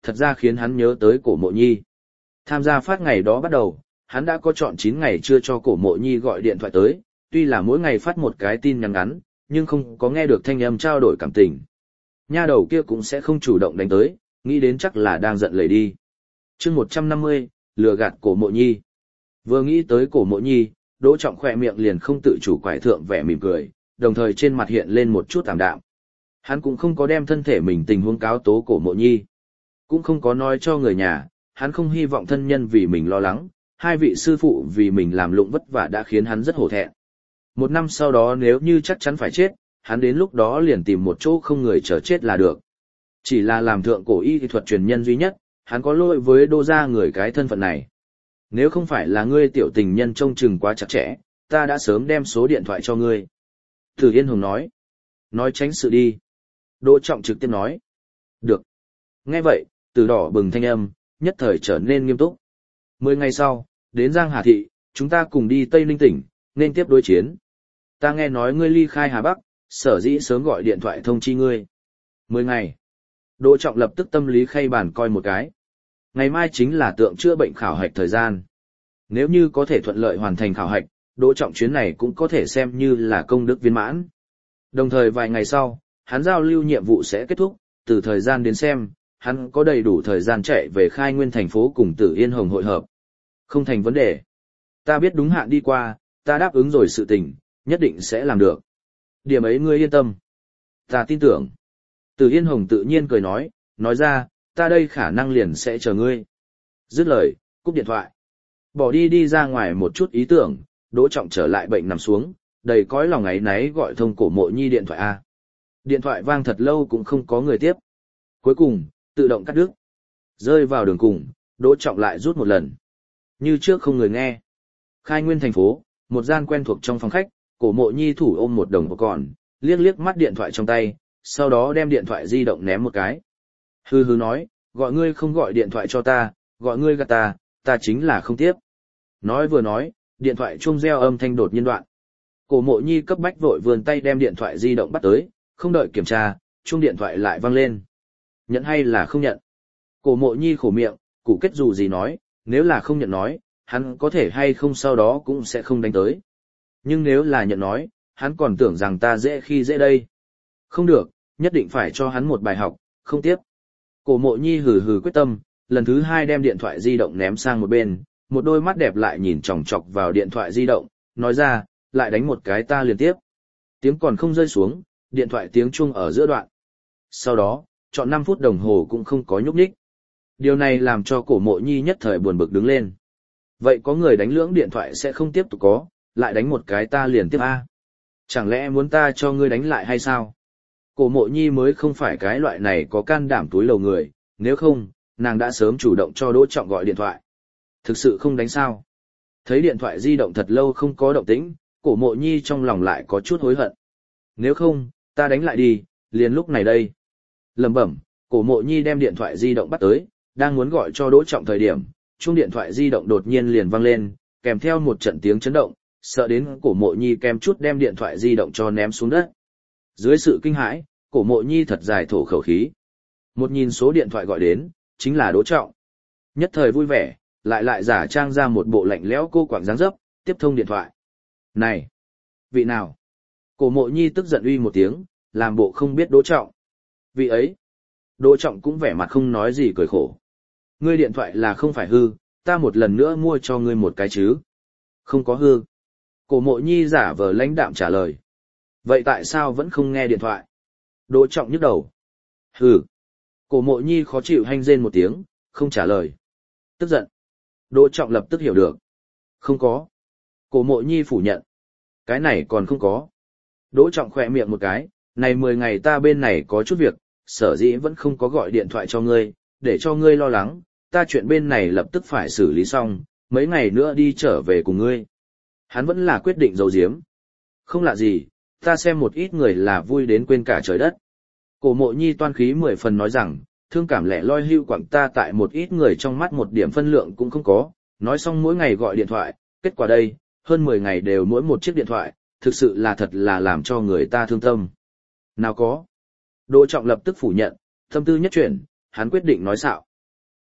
thật ra khiến hắn nhớ tới Cổ Mộ Nhi. Tham gia phát ngày đó bắt đầu, hắn đã có chọn 9 ngày chưa cho Cổ Mộ Nhi gọi điện thoại tới, tuy là mỗi ngày phát một cái tin nhắn ngắn, nhưng không có nghe được thanh âm trao đổi cảm tình. Nha đầu kia cũng sẽ không chủ động đánh tới, nghĩ đến chắc là đang giận lầy đi. Chương 150, lừa gạt Cổ Mộ Nhi. Vừa nghĩ tới Cổ Mộ Nhi, Đỗ Trọng khỏe miệng liền không tự chủ quải thượng vẻ mỉm cười, đồng thời trên mặt hiện lên một chút tạm đạm. Hắn cũng không có đem thân thể mình tình huống cáo tố Cổ Mộ Nhi, cũng không có nói cho người nhà, hắn không hy vọng thân nhân vì mình lo lắng, hai vị sư phụ vì mình làm lụng vất vả đã khiến hắn rất hổ thẹn. Một năm sau đó nếu như chắc chắn phải chết, hắn đến lúc đó liền tìm một chỗ không người chờ chết là được. Chỉ là làm thượng cổ y kỹ thuật truyền nhân duy nhất, hắn có lỗi với Đô gia người cái thân phận này. Nếu không phải là ngươi tiểu tình nhân trông chừng quá chặt chẽ, ta đã sớm đem số điện thoại cho ngươi. Từ Yên Hồng nói. Nói tránh sự đi. Đỗ Trọng trực tiếp nói. Được. Nghe vậy, Từ Đỏ bừng thanh âm, nhất thời trở nên nghiêm túc. 10 ngày sau, đến Giang Hà Thị, chúng ta cùng đi Tây Ninh tỉnh, nên tiếp đối chiến. Ta nghe nói ngươi ly khai Hà Bắc, sở dĩ sớm gọi điện thoại thông chi ngươi. 10 ngày. Đỗ Trọng lập tức tâm lý khay bàn coi một cái. Ngày mai chính là tượng chữa bệnh khảo hạch thời gian. Nếu như có thể thuận lợi hoàn thành khảo hạch, Đỗ Trọng chuyến này cũng có thể xem như là công đức viên mãn. Đồng thời vài ngày sau, hắn giao lưu nhiệm vụ sẽ kết thúc, từ thời gian đến xem, hắn có đầy đủ thời gian chạy về Khai Nguyên thành phố cùng Tử Yên Hồng hội hợp. Không thành vấn đề. Ta biết đúng hạn đi qua, ta đáp ứng rồi sự tình, nhất định sẽ làm được. Điểm ấy ngươi yên tâm. Ta tin tưởng. Tử Yên Hồng tự nhiên cười nói ra, ta đây khả năng liền sẽ chờ ngươi. Dứt lời, cúp điện thoại. Bỏ đi ra ngoài một chút ý tưởng, Đỗ Trọng trở lại bệnh nằm xuống, đầy cõi lòng áy náy gọi thông Cổ Mộ Nhi điện thoại A. Điện thoại vang thật lâu cũng không có người tiếp. Cuối cùng, tự động cắt đứt. Rơi vào đường cùng, Đỗ Trọng lại rút một lần. Như trước không người nghe. Khai Nguyên thành phố, một gian quen thuộc trong phòng khách, Cổ Mộ Nhi thủ ôm một đồng còn, liếc mắt điện thoại trong tay, sau đó đem điện thoại di động ném một cái. Hừ hừ nói, gọi ngươi không gọi điện thoại cho ta, gọi ngươi gạt ta, ta chính là không tiếp. Nói vừa nói, điện thoại chuông reo âm thanh đột nhiên đoạn. Cổ Mộ Nhi cấp bách vội vươn tay đem điện thoại di động bắt tới, không đợi kiểm tra, chuông điện thoại lại vang lên. Nhận hay là không nhận? Cổ Mộ Nhi khổ miệng, cụ kết dù gì nói, nếu là không nhận nói, hắn có thể hay không sau đó cũng sẽ không đánh tới. Nhưng nếu là nhận nói, hắn còn tưởng rằng ta dễ khi dễ đây. Không được, nhất định phải cho hắn một bài học, không tiếp. Cổ Mộ Nhi hừ hừ quyết tâm, lần thứ 2 đem điện thoại di động ném sang một bên, một đôi mắt đẹp lại nhìn chòng chọc vào điện thoại di động, nói ra, lại đánh một cái ta liền tiếp. Tiếng còn không rơi xuống, điện thoại tiếng chuông ở giữa đoạn. Sau đó, chọn 5 phút đồng hồ cũng không có nhúc nhích. Điều này làm cho Cổ Mộ Nhi nhất thời buồn bực đứng lên. Vậy có người đánh lưỡng điện thoại sẽ không tiếp tục có, lại đánh một cái ta liền tiếp A. Chẳng lẽ muốn ta cho ngươi đánh lại hay sao? Cổ Mộ Nhi mới không phải cái loại này có can đảm túi lầu người, nếu không, nàng đã sớm chủ động cho Đỗ Trọng gọi điện thoại. Thực sự không đánh sao? Thấy điện thoại di động thật lâu không có động tĩnh, Cổ Mộ Nhi trong lòng lại có chút hối hận. Nếu không, ta đánh lại đi, liền lúc này đây. Lẩm bẩm, Cổ Mộ Nhi đem điện thoại di động bắt tới, đang muốn gọi cho Đỗ Trọng thời điểm, chuông điện thoại di động đột nhiên liền vang lên, kèm theo một trận tiếng chấn động, sợ đến Cổ Mộ Nhi kèm chút đem điện thoại di động cho ném xuống đất. Dưới sự kinh hãi, Cổ Mộ Nhi thật dài thổ khẩu khí. Một nhìn số điện thoại gọi đến, chính là Đỗ Trọng. Nhất thời vui vẻ, lại giả trang ra một bộ lạnh lẽo cô quạng dáng dấp, tiếp thông điện thoại. Này! Vị nào? Cổ Mộ Nhi tức giận uy một tiếng, làm bộ không biết Đỗ Trọng. Vị ấy! Đỗ Trọng cũng vẻ mặt không nói gì cười khổ. Ngươi điện thoại là không phải hư, ta một lần nữa mua cho ngươi một cái chứ. Không có hư. Cổ Mộ Nhi giả vờ lãnh đạm trả lời. Vậy tại sao vẫn không nghe điện thoại? Đỗ Trọng nhức đầu. Hừ. Cổ Mộ Nhi khó chịu hanh rên một tiếng, không trả lời. Tức giận. Đỗ Trọng lập tức hiểu được. Không có. Cổ Mộ Nhi phủ nhận. Cái này còn không có. Đỗ Trọng khỏe miệng một cái, này 10 ngày ta bên này có chút việc, sở dĩ vẫn không có gọi điện thoại cho ngươi, để cho ngươi lo lắng, ta chuyện bên này lập tức phải xử lý xong, mấy ngày nữa đi trở về cùng ngươi. Hắn vẫn là quyết định giấu giếm. Không lạ gì, ta xem một ít người là vui đến quên cả trời đất. Cổ Mộ Nhi toan khí 10 phần nói rằng, thương cảm lẻ loi hưu quảng ta tại một ít người trong mắt một điểm phân lượng cũng không có, nói xong mỗi ngày gọi điện thoại, kết quả đây, hơn 10 ngày đều mỗi một chiếc điện thoại, thực sự là thật là làm cho người ta thương tâm. Nào có. Đỗ Trọng lập tức phủ nhận, tâm tư nhất chuyển, hắn quyết định nói xạo.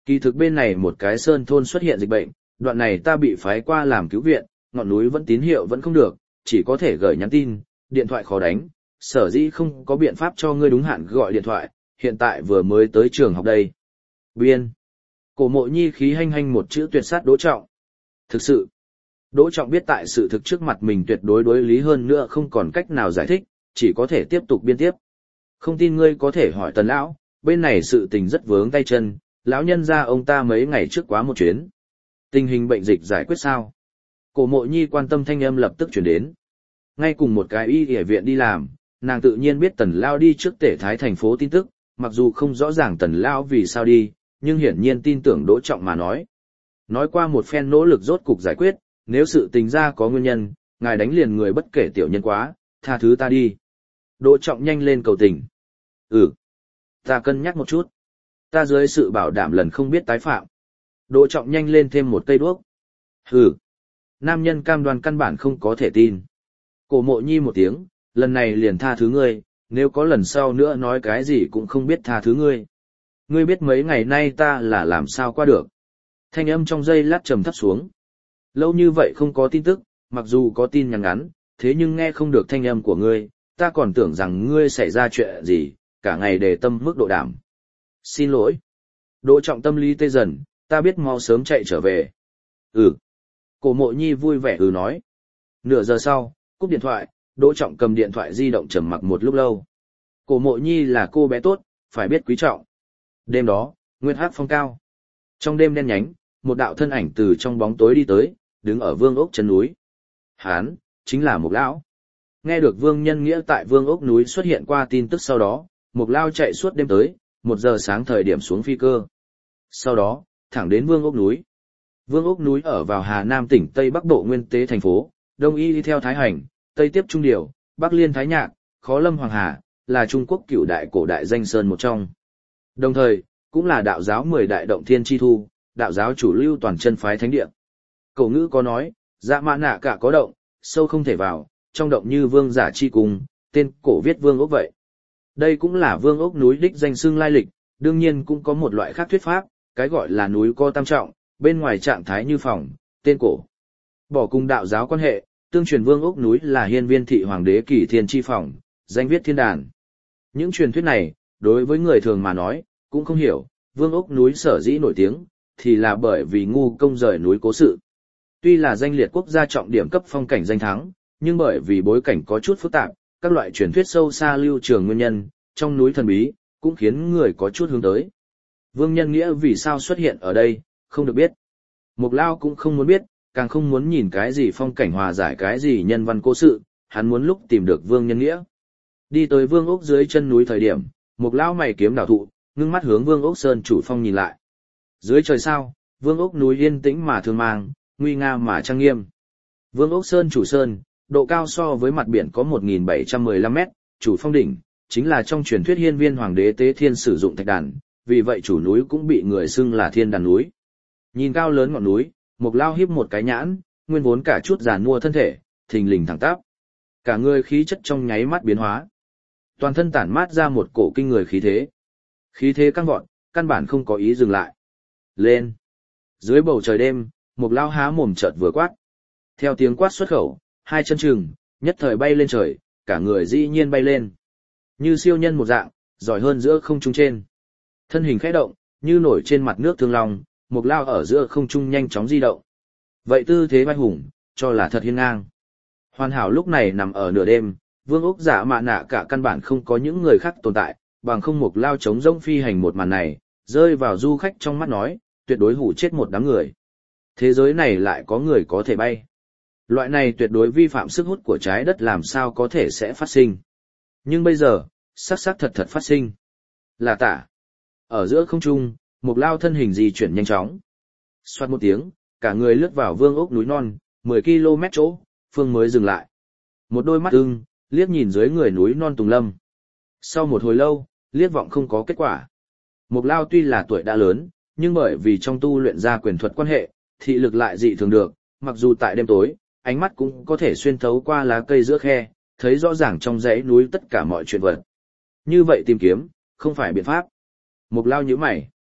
Kỳ thực bên này một cái sơn thôn xuất hiện dịch bệnh, đoạn này ta bị phái qua làm cứu viện, ngọn núi vẫn tín hiệu vẫn không được, chỉ có thể gửi nhắn tin, điện thoại khó đánh, sở dĩ không có biện pháp cho ngươi đúng hạn gọi điện thoại, hiện tại vừa mới tới trường học đây. Biên. Cổ Mộ Nhi khí hanh hanh một chữ tuyệt sát Đỗ Trọng. Thực sự, Đỗ Trọng biết tại sự thực trước mặt mình tuyệt đối đối lý hơn nữa không còn cách nào giải thích, chỉ có thể tiếp tục biên tiếp. Không tin ngươi có thể hỏi Tần lão, bên này sự tình rất vướng tay chân, lão nhân gia ông ta mấy ngày trước quá một chuyến. Tình hình bệnh dịch giải quyết sao? Cổ Mộ Nhi quan tâm thanh âm lập tức chuyển đến. Ngay cùng một cái y y viện đi làm, nàng tự nhiên biết Tần lão đi trước Tể Thái thành phố tin tức, mặc dù không rõ ràng Tần lão vì sao đi, nhưng hiển nhiên tin tưởng Đỗ Trọng mà nói. Nói qua một phen nỗ lực rốt cục giải quyết, nếu sự tình ra có nguyên nhân, ngài đánh liền người bất kể tiểu nhân quá, tha thứ ta đi. Đỗ Trọng nhanh lên cầu tình. Ta cân nhắc một chút. Ta dưới sự bảo đảm lần không biết tái phạm. Đỗ Trọng nhanh lên thêm một cây đuốc. Nam nhân cam đoan căn bản không có thể tin. Cổ Mộ Nhi một tiếng, lần này liền tha thứ ngươi, nếu có lần sau nữa nói cái gì cũng không biết tha thứ ngươi. Ngươi biết mấy ngày nay ta là làm sao qua được. Thanh âm trong giây lát trầm thấp xuống. Lâu như vậy không có tin tức, mặc dù có tin nhắn ngắn, thế nhưng nghe không được thanh âm của ngươi, ta còn tưởng rằng ngươi xảy ra chuyện gì, cả ngày đề tâm mức độ đảm. Xin lỗi. Đỗ Trọng tâm lý tê dần, ta biết mau sớm chạy trở về. Cổ Mộ Nhi vui vẻ nói. Nửa giờ sau, cúp điện thoại, Đỗ Trọng cầm điện thoại di động trầm mặc một lúc lâu. Cổ Mộ Nhi là cô bé tốt, phải biết quý trọng. Đêm đó, nguyệt hắc phong cao. Trong đêm đen nhánh, một đạo thân ảnh từ trong bóng tối đi tới, đứng ở Vương Ốc chân núi. Hán, chính là Mục Lão. Nghe được Vương Nhân Nghĩa tại Vương Ốc núi xuất hiện qua tin tức sau đó, Mục Lão chạy suốt đêm tới, 1 giờ sáng thời điểm xuống phi cơ. Sau đó, thẳng đến Vương Ốc núi. Vương Ốc núi ở vào Hà Nam tỉnh Tây Bắc Bộ Nguyên Tế thành phố, Đông y đi theo Thái Hành, Tây tiếp Trung Điều, Bắc liên Thái Nhạc, Khó Lâm Hoàng Hà, là Trung Quốc cửu đại cổ đại danh sơn một trong. Đồng thời, cũng là đạo giáo 10 đại động thiên chi thu, đạo giáo chủ lưu toàn chân phái thánh địa. Cổ ngữ có nói, dạ mã nạ cả có động, sâu không thể vào, trong động như vương giả chi cùng, tên cổ viết Vương Ốc vậy. Đây cũng là Vương Ốc núi đích danh xưng lai lịch, đương nhiên cũng có một loại khác thuyết pháp, cái gọi là núi có tam trọng, bên ngoài trạng thái như phòng, tên cổ. Bỏ cùng đạo giáo quan hệ, tương truyền Vương Ốc núi là hiên viên thị hoàng đế Kỷ Thiên chi phòng, danh viết thiên đàn. Những truyền thuyết này, đối với người thường mà nói, cũng không hiểu, Vương Ốc núi sở dĩ nổi tiếng, thì là bởi vì ngu công rời núi cố sự. Tuy là danh liệt quốc gia trọng điểm cấp phong cảnh danh thắng, nhưng bởi vì bối cảnh có chút phức tạp, các loại truyền thuyết sâu xa lưu trường nguyên nhân, trong núi thần bí, cũng khiến người có chút hướng tới. Vương Nhân Nghĩa vì sao xuất hiện ở đây, không được biết. Mục Lao cũng không muốn biết, càng không muốn nhìn cái gì phong cảnh hòa giải cái gì nhân văn cố sự, hắn muốn lúc tìm được Vương Nhân Nghĩa. Đi tới Vương Ốc dưới chân núi thời điểm, Mục Lao mày kiếm đảo thụ, ngưng mắt hướng Vương Ốc Sơn chủ phong nhìn lại. Dưới trời sao, Vương Ốc núi yên tĩnh mà thương mang, nguy nga mà trang nghiêm. Vương Ốc Sơn chủ sơn, độ cao so với mặt biển có 1715 mét, chủ phong đỉnh, chính là trong truyền thuyết hiên viên hoàng đế Tế Thiên sử dụng thạch đàn, vì vậy chủ núi cũng bị người xưng là thiên đàn núi. Nhìn cao lớn ngọn núi, Mục Lao híp một cái nhãn, nguyên vốn cả chút giàn mua thân thể, thình lình thẳng tắp. Cả người khí chất trong nháy mắt biến hóa. Toàn thân tản mát ra một cổ kinh người khí thế. Khí thế căng vọt, căn bản không có ý dừng lại. Lên! Dưới bầu trời đêm, Mục Lao há mồm chợt vừa quát. Theo tiếng quát xuất khẩu, hai chân chừng, nhất thời bay lên trời, cả người dĩ nhiên bay lên. Như siêu nhân một dạng, giỏi hơn giữa không trung trên. Thân hình khẽ động, như nổi trên mặt nước thương long, Mục Lao ở giữa không trung nhanh chóng di động. Vậy tư thế vai hùng, cho là thật hiên ngang. Hoàn hảo lúc này nằm ở nửa đêm, Vương Ốc Dạ Mạ Nạ cả căn bản không có những người khác tồn tại, bằng không Mục Lao chống rỗng phi hành một màn này, rơi vào du khách trong mắt nói, tuyệt đối hủ chết một đám người. Thế giới này lại có người có thể bay. Loại này tuyệt đối vi phạm sức hút của trái đất làm sao có thể sẽ phát sinh. Nhưng bây giờ, xác thật phát sinh. Là tả. Ở giữa không trung, Mục Lao thân hình di chuyển nhanh chóng. Xoát một tiếng, cả người lướt vào Vương Ốc núi non, 10 km chỗ, phương mới dừng lại. Một đôi mắt ưng, liếc nhìn dưới người núi non tùng lâm. Sau một hồi lâu, liếc vọng không có kết quả. Mục Lao tuy là tuổi đã lớn, nhưng bởi vì trong tu luyện ra quyền thuật quan hệ, thị lực lại dị thường được, mặc dù tại đêm tối, ánh mắt cũng có thể xuyên thấu qua lá cây giữa khe, thấy rõ ràng trong dãy núi tất cả mọi chuyện vật. Như vậy tìm kiếm, không phải biện pháp. Mục Lao nhíu mày.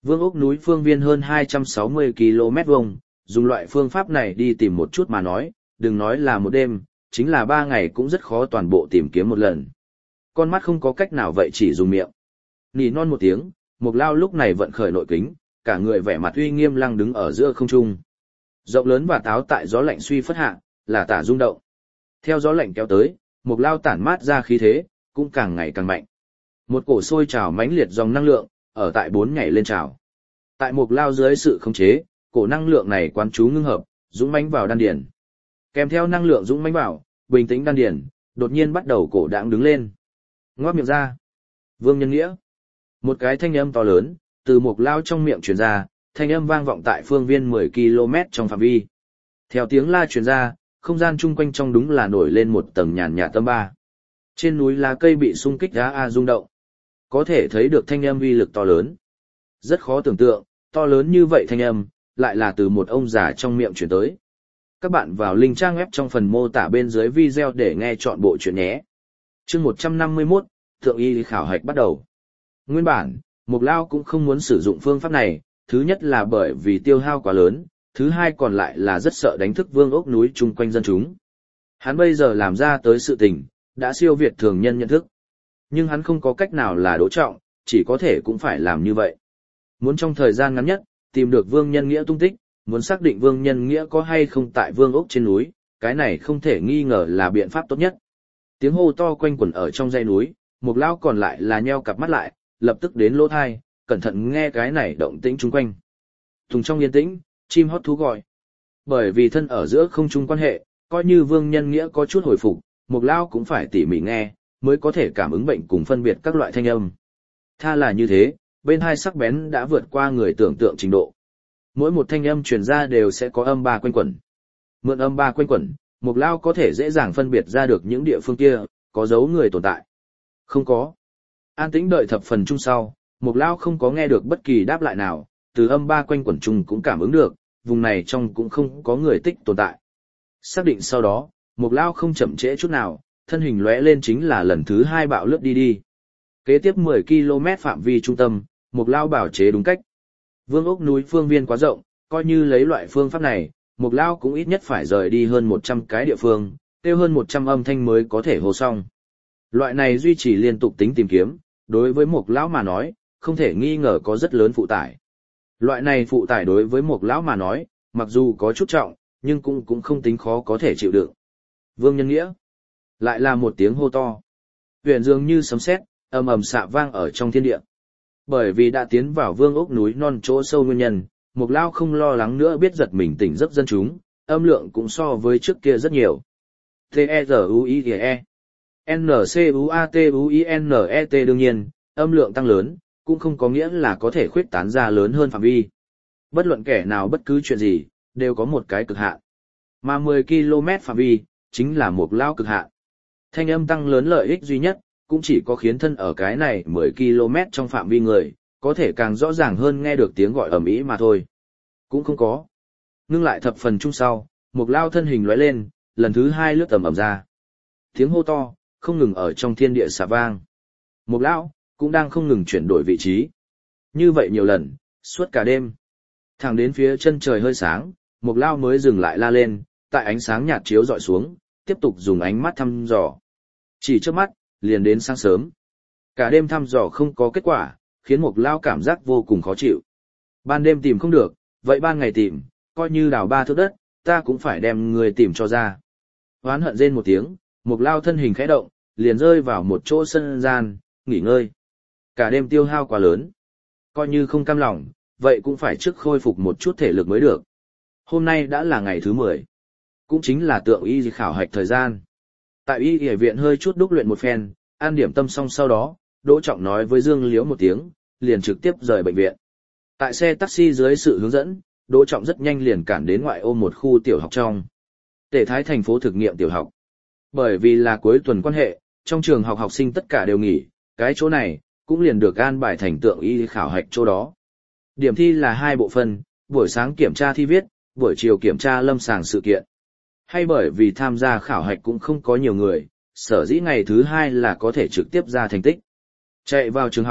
Vương ốc núi phương viên hơn 260 km vuông, dùng loại phương pháp này đi tìm một chút mà nói, đừng nói là một đêm, chính là 3 ngày cũng rất khó toàn bộ tìm kiếm một lần. Con mắt không có cách nào vậy chỉ dùng miệng. Nỉ non một tiếng, Mục Lao lúc này vận khởi nội kính, cả người vẻ mặt uy nghiêm lăng đứng ở giữa không trung. Rộng lớn và táo tại gió lạnh suy phất hạ, là tả rung động. Theo gió lạnh kéo tới, Mục Lao tản mát ra khí thế, cũng càng ngày càng mạnh. Một cổ sôi trào mãnh liệt dòng năng lượng, ở tại 4 nhảy lên trào. Tại Mục Lao dưới sự khống chế, cổ năng lượng này quán chú ngưng hợp, dũng mãnh vào đan điền. Kèm theo năng lượng dũng mãnh vào, bình tĩnh đan điền, đột nhiên bắt đầu cổ đãng đứng lên. Ngoác miệng ra. Vương Nhân Nghĩa. Một cái thanh âm to lớn, từ Mục Lao trong miệng truyền ra, thanh âm vang vọng tại phương viên 10 km trong phạm vi. Theo tiếng la truyền ra, không gian chung quanh trong đúng là nổi lên một tầng nhàn nhạt âm ba. Trên núi lá cây bị xung kích rung động. Có thể thấy được thanh âm uy lực to lớn. Rất khó tưởng tượng, to lớn như vậy thanh âm, lại là từ một ông già trong miệng truyền tới. Các bạn vào link trang web trong phần mô tả bên dưới video để nghe chọn bộ chuyện nhé. Chương 151, Thượng y khảo hạch bắt đầu. Nguyên bản, Mục Lao cũng không muốn sử dụng phương pháp này, thứ nhất là bởi vì tiêu hao quá lớn, thứ hai còn lại là rất sợ đánh thức vương ốc núi chung quanh dân chúng. Hắn bây giờ làm ra tới sự tình, đã siêu việt thường nhân nhận thức. Nhưng hắn không có cách nào là đỗ trọng, chỉ có thể cũng phải làm như vậy. Muốn trong thời gian ngắn nhất, tìm được Vương Nhân Nghĩa tung tích, muốn xác định Vương Nhân Nghĩa có hay không tại Vương ốc trên núi, cái này không thể nghi ngờ là biện pháp tốt nhất. Tiếng hô to quanh quẩn ở trong dãy núi, Mục Lao còn lại là nheo cặp mắt lại, lập tức đến lỗ thai, cẩn thận nghe cái này động tĩnh chung quanh. Thùng trong yên tĩnh, chim hót thú gọi. Bởi vì thân ở giữa không trung quan hệ, coi như Vương Nhân Nghĩa có chút hồi phục, Mục Lao cũng phải tỉ mỉ nghe, mới có thể cảm ứng bệnh cùng phân biệt các loại thanh âm. Tha là như thế, bên hai sắc bén đã vượt qua người tưởng tượng trình độ. Mỗi một thanh âm truyền ra đều sẽ có âm ba quanh quẩn. Mượn âm ba quanh quẩn, Mục Lao có thể dễ dàng phân biệt ra được những địa phương kia, có dấu người tồn tại. Không có. An tĩnh đợi thập phần chung sau, Mục Lao không có nghe được bất kỳ đáp lại nào, từ âm ba quanh quẩn chung cũng cảm ứng được, vùng này trong cũng không có người tích tồn tại. Xác định sau đó, Mục Lao không chậm trễ chút nào, thân hình lóe lên chính là lần thứ 2 bạo lướt đi. Kế tiếp 10 km phạm vi trung tâm, Mục Lao bảo chế đúng cách. Vương ốc núi phương viên quá rộng, coi như lấy loại phương pháp này, Mục Lao cũng ít nhất phải rời đi hơn 100 cái địa phương, tiêu hơn 100 âm thanh mới có thể hô xong. Loại này duy trì liên tục tính tìm kiếm, đối với Mục Lão mà nói, không thể nghi ngờ có rất lớn phụ tải. Loại này phụ tải đối với Mục Lão mà nói, mặc dù có chút trọng, nhưng cũng không tính khó có thể chịu đựng. Vương Nhân Nghĩa. Lại là một tiếng hô to. Huyền dường như sấm sét, ầm ầm xạ vang ở trong thiên địa. Bởi vì đã tiến vào vương ốc núi non chỗ sâu nguyên nhân, Mục Lao không lo lắng nữa biết giật mình tỉnh giấc dân chúng, âm lượng cũng so với trước kia rất nhiều. T-E-Z-U-I-E N-C-U-A-T-U-I-N-E-T đương nhiên, âm lượng tăng lớn, cũng không có nghĩa là có thể khuyết tán ra lớn hơn phạm vi. Bất luận kẻ nào bất cứ chuyện gì, đều có một cái cực hạn. Mà 10 km phạm vi, chính là Mục Lao cực hạn. Thanh âm tăng lớn lợi ích duy nhất, cũng chỉ có khiến thân ở cái này 10 km trong phạm vi người, có thể càng rõ ràng hơn nghe được tiếng gọi ầm ĩ mà thôi. Cũng không có. Ngưng lại thập phần chung sau, Mục Lao thân hình lóe lên, lần thứ 2 lướt tầm ầm ra. Tiếng hô to, không ngừng ở trong thiên địa xà vang. Mục Lao, cũng đang không ngừng chuyển đổi vị trí. Như vậy nhiều lần, suốt cả đêm. Thẳng đến phía chân trời hơi sáng, Mục Lao mới dừng lại la lên, tại ánh sáng nhạt chiếu dọi xuống, tiếp tục dùng ánh mắt thăm dò. Chỉ trước mắt, liền đến sáng sớm. Cả đêm thăm dò không có kết quả, khiến Mục Lao cảm giác vô cùng khó chịu. Ban đêm tìm không được, vậy ban ngày tìm, coi như đào 3 thước đất, ta cũng phải đem người tìm cho ra. Hoán hận rên một tiếng, Mục Lao thân hình khẽ động, liền rơi vào một chỗ sân gian, nghỉ ngơi. Cả đêm tiêu hao quá lớn. Coi như không cam lòng, vậy cũng phải trước khôi phục một chút thể lực mới được. Hôm nay đã là ngày thứ 10. Cũng chính là tượng y khảo hạch thời gian. Tại y y viện hơi chút đúc luyện một phen, ăn điểm tâm xong sau đó, Đỗ Trọng nói với Dương Liễu một tiếng, liền trực tiếp rời bệnh viện. Tại xe taxi dưới sự hướng dẫn, Đỗ Trọng rất nhanh liền cản đến ngoại ô một khu tiểu học trong Tể Thái thành phố thực nghiệm tiểu học. Bởi vì là cuối tuần quan hệ, trong trường học học sinh tất cả đều nghỉ, cái chỗ này cũng liền được an bài thành tượng y khảo hạch chỗ đó. Điểm thi là 2 bộ phận, buổi sáng kiểm tra thi viết, buổi chiều kiểm tra lâm sàng sự kiện. Hay bởi vì tham gia khảo hạch cũng không có nhiều người, sở dĩ ngày thứ 2 là có thể trực tiếp ra thành tích. Chạy vào trường học,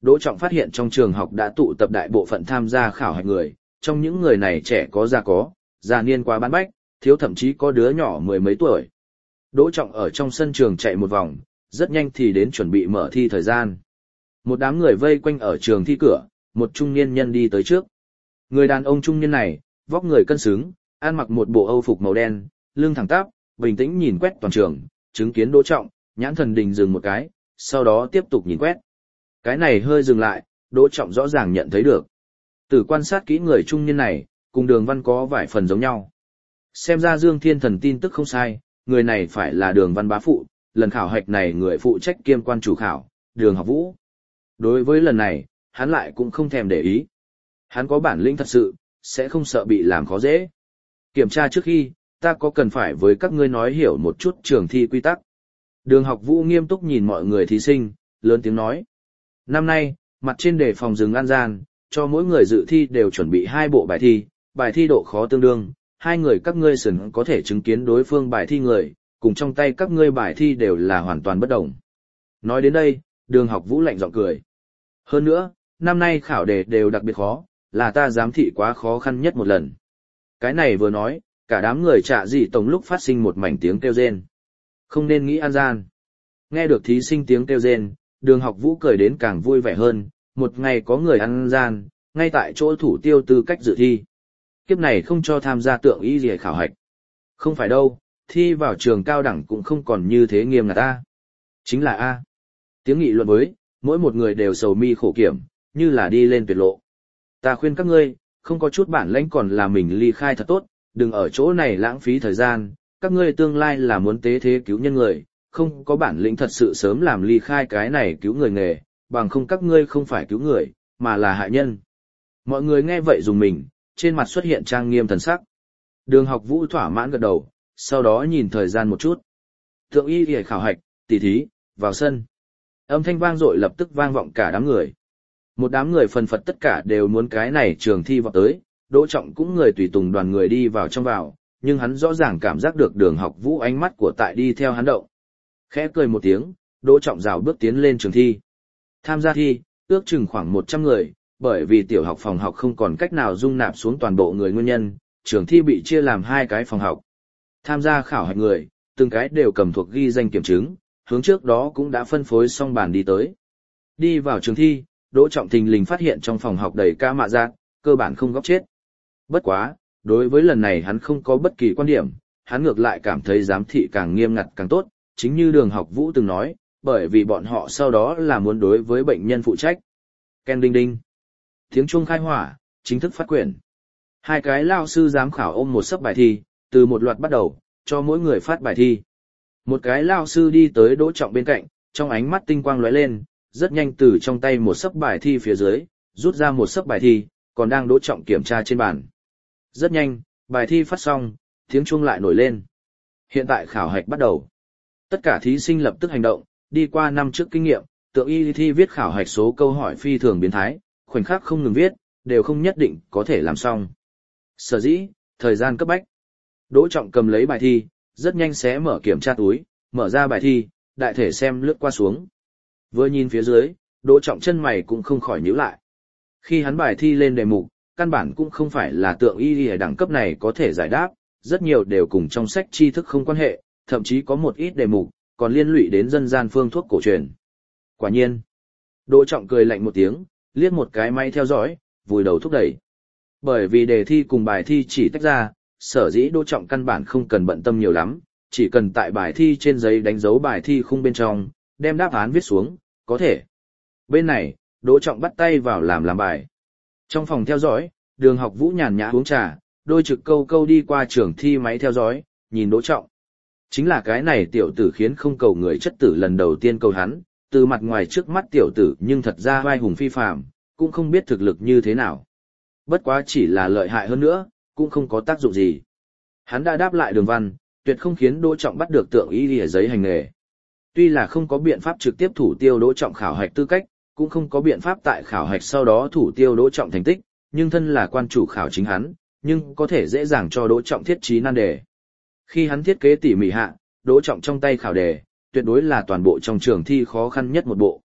Đỗ Trọng phát hiện trong trường học đã tụ tập đại bộ phận tham gia khảo hạch người, trong những người này trẻ có, già niên quá bán bách, thiếu thậm chí có đứa nhỏ mười mấy tuổi. Đỗ Trọng ở trong sân trường chạy một vòng, rất nhanh thì đến chuẩn bị mở thi thời gian. Một đám người vây quanh ở trường thi cửa, một trung niên nhân đi tới trước. Người đàn ông trung niên này, vóc người cân xứng, ăn mặc một bộ âu phục màu đen, lưng thẳng tắp, bình tĩnh nhìn quét toàn trường, chứng kiến Đỗ Trọng, nhãn thần đình dừng một cái, sau đó tiếp tục nhìn quét. Cái này hơi dừng lại, Đỗ Trọng rõ ràng nhận thấy được. Từ quan sát kỹ người trung niên này, cùng Đường Văn có vài phần giống nhau. Xem ra Dương Thiên Thần tin tức không sai, người này phải là Đường Văn bá phụ, lần khảo hạch này người phụ trách kiêm quan chủ khảo, Đường Học Vũ. Đối với lần này, hắn lại cũng không thèm để ý. Hắn có bản lĩnh thật sự, sẽ không sợ bị làm khó dễ. Kiểm tra trước khi, ta có cần phải với các ngươi nói hiểu một chút trường thi quy tắc. Đường Học Vũ nghiêm túc nhìn mọi người thí sinh, lớn tiếng nói. Năm nay, mặt trên đề phòng rừng an gian, cho mỗi người dự thi đều chuẩn bị 2 bộ bài thi độ khó tương đương, 2 người các ngươi sừng có thể chứng kiến đối phương bài thi người, cùng trong tay các ngươi bài thi đều là hoàn toàn bất đồng. Nói đến đây, Đường Học Vũ lạnh giọng cười. Hơn nữa, năm nay khảo đề đều đặc biệt khó, là ta giám thị quá khó khăn nhất một lần. Cái này vừa nói, cả đám người Trạ Dị Tổng lúc phát sinh một mảnh tiếng kêu rên. Không nên nghĩ an gian. Nghe được thí sinh tiếng kêu rên, Đường Học Vũ cười đến càng vui vẻ hơn, một ngày có người ăn gian, ngay tại chỗ thủ tiêu tư cách dự thi. Kiếp này không cho tham gia tượng y gì khảo hạch. Không phải đâu, thi vào trường cao đẳng cũng không còn như thế nghiêm ngặt ta. Chính là A. Tiếng nghị luận với, mỗi một người đều sầu mi khổ kiểm, như là đi lên tuyệt lộ. Ta khuyên các ngươi, không có chút bản lĩnh còn là mình ly khai thật tốt, đừng ở chỗ này lãng phí thời gian, các ngươi tương lai là muốn tế thế cứu nhân người, không có bản lĩnh thật sự sớm làm ly khai cái này cứu người nghề, bằng không các ngươi không phải cứu người, mà là hại nhân. Mọi người nghe vậy dùng mình, trên mặt xuất hiện trang nghiêm thần sắc. Đường Học Vũ thỏa mãn gật đầu, sau đó nhìn thời gian một chút. Tượng y y khảo hạch, tỷ thí, vào sân. Âm thanh vang dội lập tức vang vọng cả đám người. Một đám người phần phật tất cả đều muốn cái này trường thi vào tới, Đỗ Trọng cũng người tùy tùng đoàn người đi vào trong vào, nhưng hắn rõ ràng cảm giác được Đường Học Vũ ánh mắt của tại đi theo hắn động. Khẽ cười một tiếng, Đỗ Trọng rào bước tiến lên trường thi. Tham gia thi, ước chừng khoảng 100 người, bởi vì tiểu học phòng học không còn cách nào dung nạp xuống toàn bộ người nguyên nhân, trường thi bị chia làm 2 cái phòng học. Tham gia khảo hạch người, từng cái đều cầm thuộc ghi danh kiểm chứng, hướng trước đó cũng đã phân phối xong bàn đi tới. Đi vào trường thi, Đỗ Trọng thình lình phát hiện trong phòng học đầy ca mạ giác, cơ bản không góc chết. Bất quá, đối với lần này hắn không có bất kỳ quan điểm, hắn ngược lại cảm thấy giám thị càng nghiêm ngặt càng tốt, chính như Đường Học Vũ từng nói, bởi vì bọn họ sau đó là muốn đối với bệnh nhân phụ trách. Ken đinh đinh. Tiếng chuông khai hỏa, chính thức phát quyển. 2 cái lao sư giám khảo ôm một xấp bài thi, từ một loạt bắt đầu, cho mỗi người phát bài thi. Một cái lao sư đi tới Đỗ Trọng bên cạnh, trong ánh mắt tinh quang lóe lên, rất nhanh từ trong tay một xấp bài thi phía dưới, rút ra một xấp bài thi, còn đang Đỗ Trọng kiểm tra trên bàn. Rất nhanh, bài thi phát xong, tiếng chuông lại nổi lên. Hiện tại khảo hạch bắt đầu. Tất cả thí sinh lập tức hành động, đi qua năm trước kinh nghiệm, tượng y thi viết khảo hạch số câu hỏi phi thường biến thái, khoảnh khắc không ngừng viết, đều không nhất định có thể làm xong. Sở dĩ, thời gian cấp bách. Đỗ Trọng cầm lấy bài thi, rất nhanh xé mở kiểm tra túi, mở ra bài thi, đại thể xem lướt qua xuống. Vừa nhìn phía dưới, Đỗ Trọng chân mày cũng không khỏi nhíu lại. Khi hắn bài thi lên đề mục, căn bản cũng không phải là tượng y ở đẳng cấp này có thể giải đáp, rất nhiều đều cùng trong sách tri thức không quan hệ, thậm chí có một ít đề mục, còn liên lụy đến dân gian phương thuốc cổ truyền. Quả nhiên, Đỗ Trọng cười lạnh một tiếng, liếc một cái máy theo dõi, vùi đầu thúc đẩy. Bởi vì đề thi cùng bài thi chỉ tách ra, sở dĩ Đỗ Trọng căn bản không cần bận tâm nhiều lắm, chỉ cần tại bài thi trên giấy đánh dấu bài thi khung bên trong, đem đáp án viết xuống, có thể. Bên này, Đỗ Trọng bắt tay vào làm bài. Trong phòng theo dõi, Đường Học Vũ nhàn nhã uống trà, đôi trực câu câu đi qua trường thi máy theo dõi, nhìn Đỗ Trọng. Chính là cái này tiểu tử khiến không cầu người chất tử lần đầu tiên cầu hắn, từ mặt ngoài trước mắt tiểu tử nhưng thật ra vai hùng phi phàm, cũng không biết thực lực như thế nào. Bất quá chỉ là lợi hại hơn nữa, cũng không có tác dụng gì. Hắn đã đáp lại Đường Văn, tuyệt không khiến Đỗ Trọng bắt được tượng y ở giấy hành nghề. Tuy là không có biện pháp trực tiếp thủ tiêu Đỗ Trọng khảo hạch tư cách, cũng không có biện pháp tại khảo hạch sau đó thủ tiêu Đỗ Trọng thành tích, nhưng thân là quan chủ khảo chính hắn, nhưng có thể dễ dàng cho Đỗ Trọng thiết trí nan đề. Khi hắn thiết kế tỉ mỉ hạ, Đỗ Trọng trong tay khảo đề, tuyệt đối là toàn bộ trong trường thi khó khăn nhất một bộ.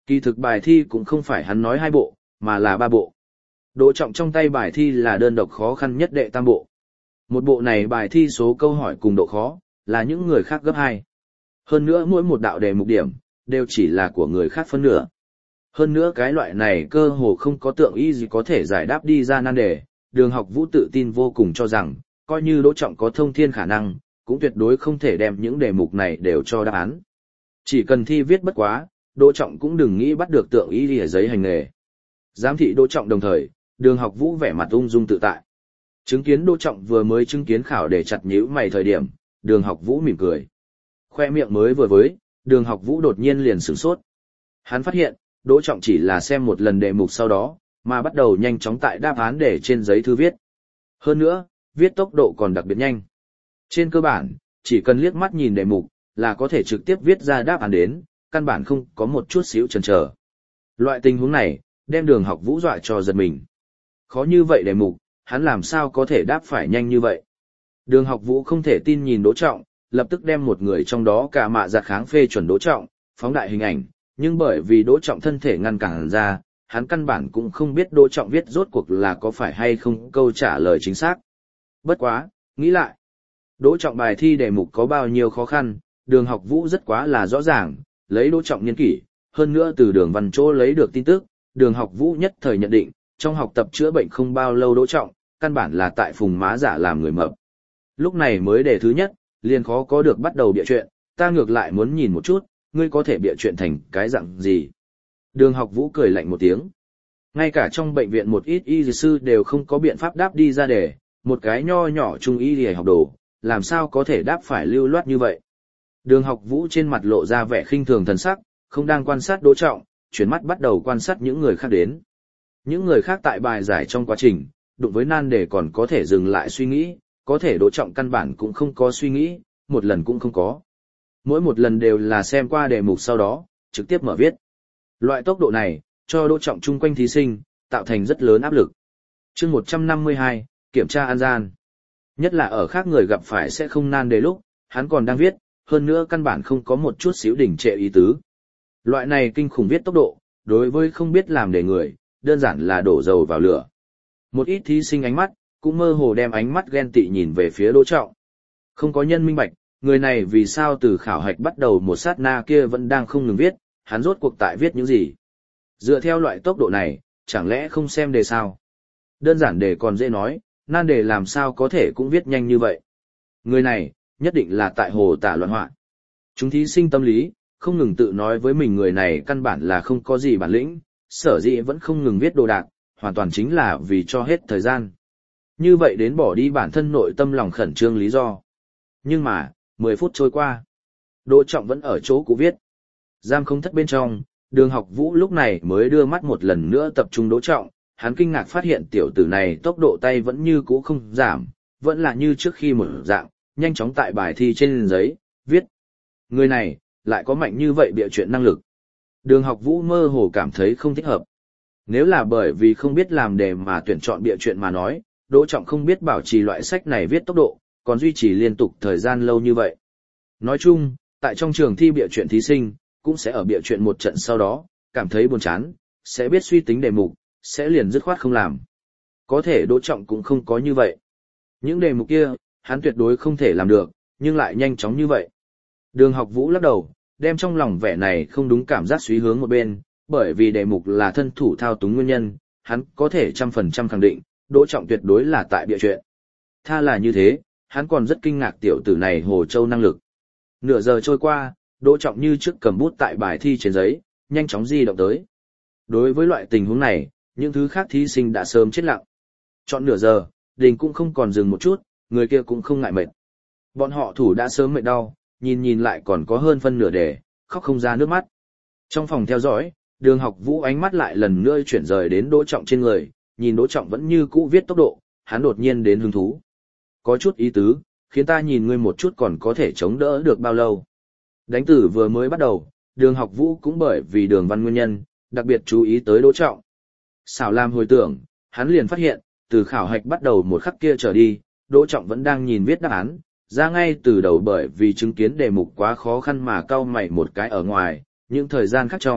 Kỳ thực bài thi cũng không phải hắn nói 2 bộ, mà là 3 bộ. Đỗ Trọng trong tay bài thi là đơn độc khó khăn nhất đệ tam bộ. Một bộ này bài thi số câu hỏi cùng độ khó, là những người khác gấp 2. Hơn nữa mỗi một đạo đề mục điểm, đều chỉ là của người khác phân nửa. Hơn nữa cái loại này cơ hồ không có tượng y gì có thể giải đáp đi ra nan đề, Đường Học Vũ tự tin vô cùng cho rằng, coi như Đỗ Trọng có thông thiên khả năng, cũng tuyệt đối không thể đem những đề mục này đều cho đáp án. Chỉ cần thi viết bất quá, Đỗ Trọng cũng đừng nghĩ bắt được tượng y lìa giấy hành nghề. Giám thị Đỗ Trọng đồng thời, Đường Học Vũ vẻ mặt ung dung tự tại. Chứng kiến Đỗ Trọng vừa mới chứng kiến khảo để chặt nhíu mày thời điểm, Đường Học Vũ mỉm cười. Khoe miệng mới vừa với, Đường Học Vũ đột nhiên liền sửng sốt. Hắn phát hiện, Đỗ Trọng chỉ là xem một lần đề mục sau đó, mà bắt đầu nhanh chóng tại đáp án để trên giấy thư viết. Hơn nữa, viết tốc độ còn đặc biệt nhanh. Trên cơ bản, chỉ cần liếc mắt nhìn đề mục, là có thể trực tiếp viết ra đáp án đến, căn bản không có một chút xíu chần chờ. Loại tình huống này, đem Đường Học Vũ dọa cho giật mình. Khó như vậy đề mục, hắn làm sao có thể đáp phải nhanh như vậy. Đường Học Vũ không thể tin nhìn Đỗ Trọng, lập tức đem một người trong đó cả mạ giặt kháng phê chuẩn Đỗ Trọng, phóng đại hình ảnh, nhưng bởi vì Đỗ Trọng thân thể ngăn cản ra, hắn căn bản cũng không biết Đỗ Trọng viết rốt cuộc là có phải hay không câu trả lời chính xác. Bất quá, nghĩ lại, Đỗ Trọng bài thi đề mục có bao nhiêu khó khăn, Đường Học Vũ rất quá là rõ ràng, lấy Đỗ Trọng niên kỷ, hơn nữa từ Đường Văn Chỗ lấy được tin tức, Đường Học Vũ nhất thời nhận định, trong học tập chữa bệnh không bao lâu Đỗ Trọng, căn bản là tại phùng má giả làm người mập. Lúc này mới đề thứ nhất, liền khó có được bắt đầu bịa chuyện, ta ngược lại muốn nhìn một chút, ngươi có thể bịa chuyện thành cái dạng gì. Đường Học Vũ cười lạnh một tiếng. Ngay cả trong bệnh viện một ít y sư đều không có biện pháp đáp đi ra đề, một cái nho nhỏ trung y y học đồ, làm sao có thể đáp phải lưu loát như vậy. Đường Học Vũ trên mặt lộ ra vẻ khinh thường thần sắc, không đang quan sát Đỗ Trọng, chuyển mắt bắt đầu quan sát những người khác đến. Những người khác tại bài giải trong quá trình, đụng với nan đề còn có thể dừng lại suy nghĩ, có thể Đỗ Trọng căn bản cũng không có suy nghĩ, một lần cũng không có. Mỗi một lần đều là xem qua đề mục sau đó, trực tiếp mở viết. Loại tốc độ này, cho Đỗ Trọng chung quanh thí sinh, tạo thành rất lớn áp lực. Chương 152, kiểm tra an gian. Nhất là ở khác người gặp phải sẽ không nan đề lúc, hắn còn đang viết, hơn nữa căn bản không có một chút xíu đỉnh trệ ý tứ. Loại này kinh khủng viết tốc độ, đối với không biết làm đề người, đơn giản là đổ dầu vào lửa. Một ít thí sinh ánh mắt, cũng mơ hồ đem ánh mắt ghen tị nhìn về phía Đỗ Trọng. Không có nhân minh bạch, người này vì sao từ khảo hạch bắt đầu một sát na kia vẫn đang không ngừng viết, hắn rốt cuộc tại viết những gì. Dựa theo loại tốc độ này, chẳng lẽ không xem đề sao? Đơn giản đề còn dễ nói, nan đề làm sao có thể cũng viết nhanh như vậy. Người này, nhất định là tại hồ tả loạn họa. Chúng thí sinh tâm lý, không ngừng tự nói với mình người này căn bản là không có gì bản lĩnh, sở dĩ vẫn không ngừng viết đồ đạc, hoàn toàn chính là vì cho hết thời gian. Như vậy đến bỏ đi bản thân nội tâm lòng khẩn trương lý do. Nhưng mà, 10 phút trôi qua, Đỗ Trọng vẫn ở chỗ cũ viết. Giam không thất bên trong, Đường Học Vũ lúc này mới đưa mắt một lần nữa tập trung Đỗ Trọng, hắn kinh ngạc phát hiện tiểu tử này tốc độ tay vẫn như cũ không giảm, vẫn là như trước khi một dạng, nhanh chóng tại bài thi trên giấy, viết. Người này, lại có mạnh như vậy bịa chuyện năng lực. Đường Học Vũ mơ hồ cảm thấy không thích hợp. Nếu là bởi vì không biết làm đề mà tuyển chọn bịa chuyện mà nói, Đỗ Trọng không biết bảo trì loại sách này viết tốc độ, còn duy trì liên tục thời gian lâu như vậy. Nói chung, tại trong trường thi bịa chuyện thí sinh, cũng sẽ ở bịa chuyện một trận sau đó, cảm thấy buồn chán, sẽ biết suy tính đề mục, sẽ liền dứt khoát không làm. Có thể Đỗ Trọng cũng không có như vậy. Những đề mục kia, hắn tuyệt đối không thể làm được, nhưng lại nhanh chóng như vậy. Đường Học Vũ lắc đầu, đem trong lòng vẻ này không đúng cảm giác suy hướng một bên, bởi vì đề mục là thân thủ thao túng nguyên nhân, hắn có thể 100% khẳng định, Đỗ Trọng tuyệt đối là tại bịa chuyện. Tha là như thế, hắn còn rất kinh ngạc tiểu tử này Hồ Châu năng lực. Nửa giờ trôi qua, Đỗ Trọng như trước cầm bút tại bài thi trên giấy, nhanh chóng di động tới. Đối với loại tình huống này, những thứ khác thí sinh đã sớm chết lặng. Chọn nửa giờ, Đình cũng không còn dừng một chút, người kia cũng không ngại mệt. Bọn họ thủ đã sớm mệt đau, nhìn lại còn có hơn phân nửa đề, khóc không ra nước mắt. Trong phòng theo dõi, Đường Học Vũ ánh mắt lại lần nữa chuyển rời đến Đỗ Trọng trên người, nhìn Đỗ Trọng vẫn như cũ viết tốc độ, hắn đột nhiên đến hứng thú. Có chút ý tứ, khiến ta nhìn ngươi một chút còn có thể chống đỡ được bao lâu. Đánh tử vừa mới bắt đầu, Đường Học Vũ cũng bởi vì Đường Văn nguyên nhân, đặc biệt chú ý tới Đỗ Trọng. Xảo làm hồi tưởng, hắn liền phát hiện, từ khảo hạch bắt đầu một khắc kia trở đi, Đỗ Trọng vẫn đang nhìn viết đáp án, ra ngay từ đầu bởi vì chứng kiến đề mục quá khó khăn mà cau mày một cái ở ngoài, những thời gian khác trong,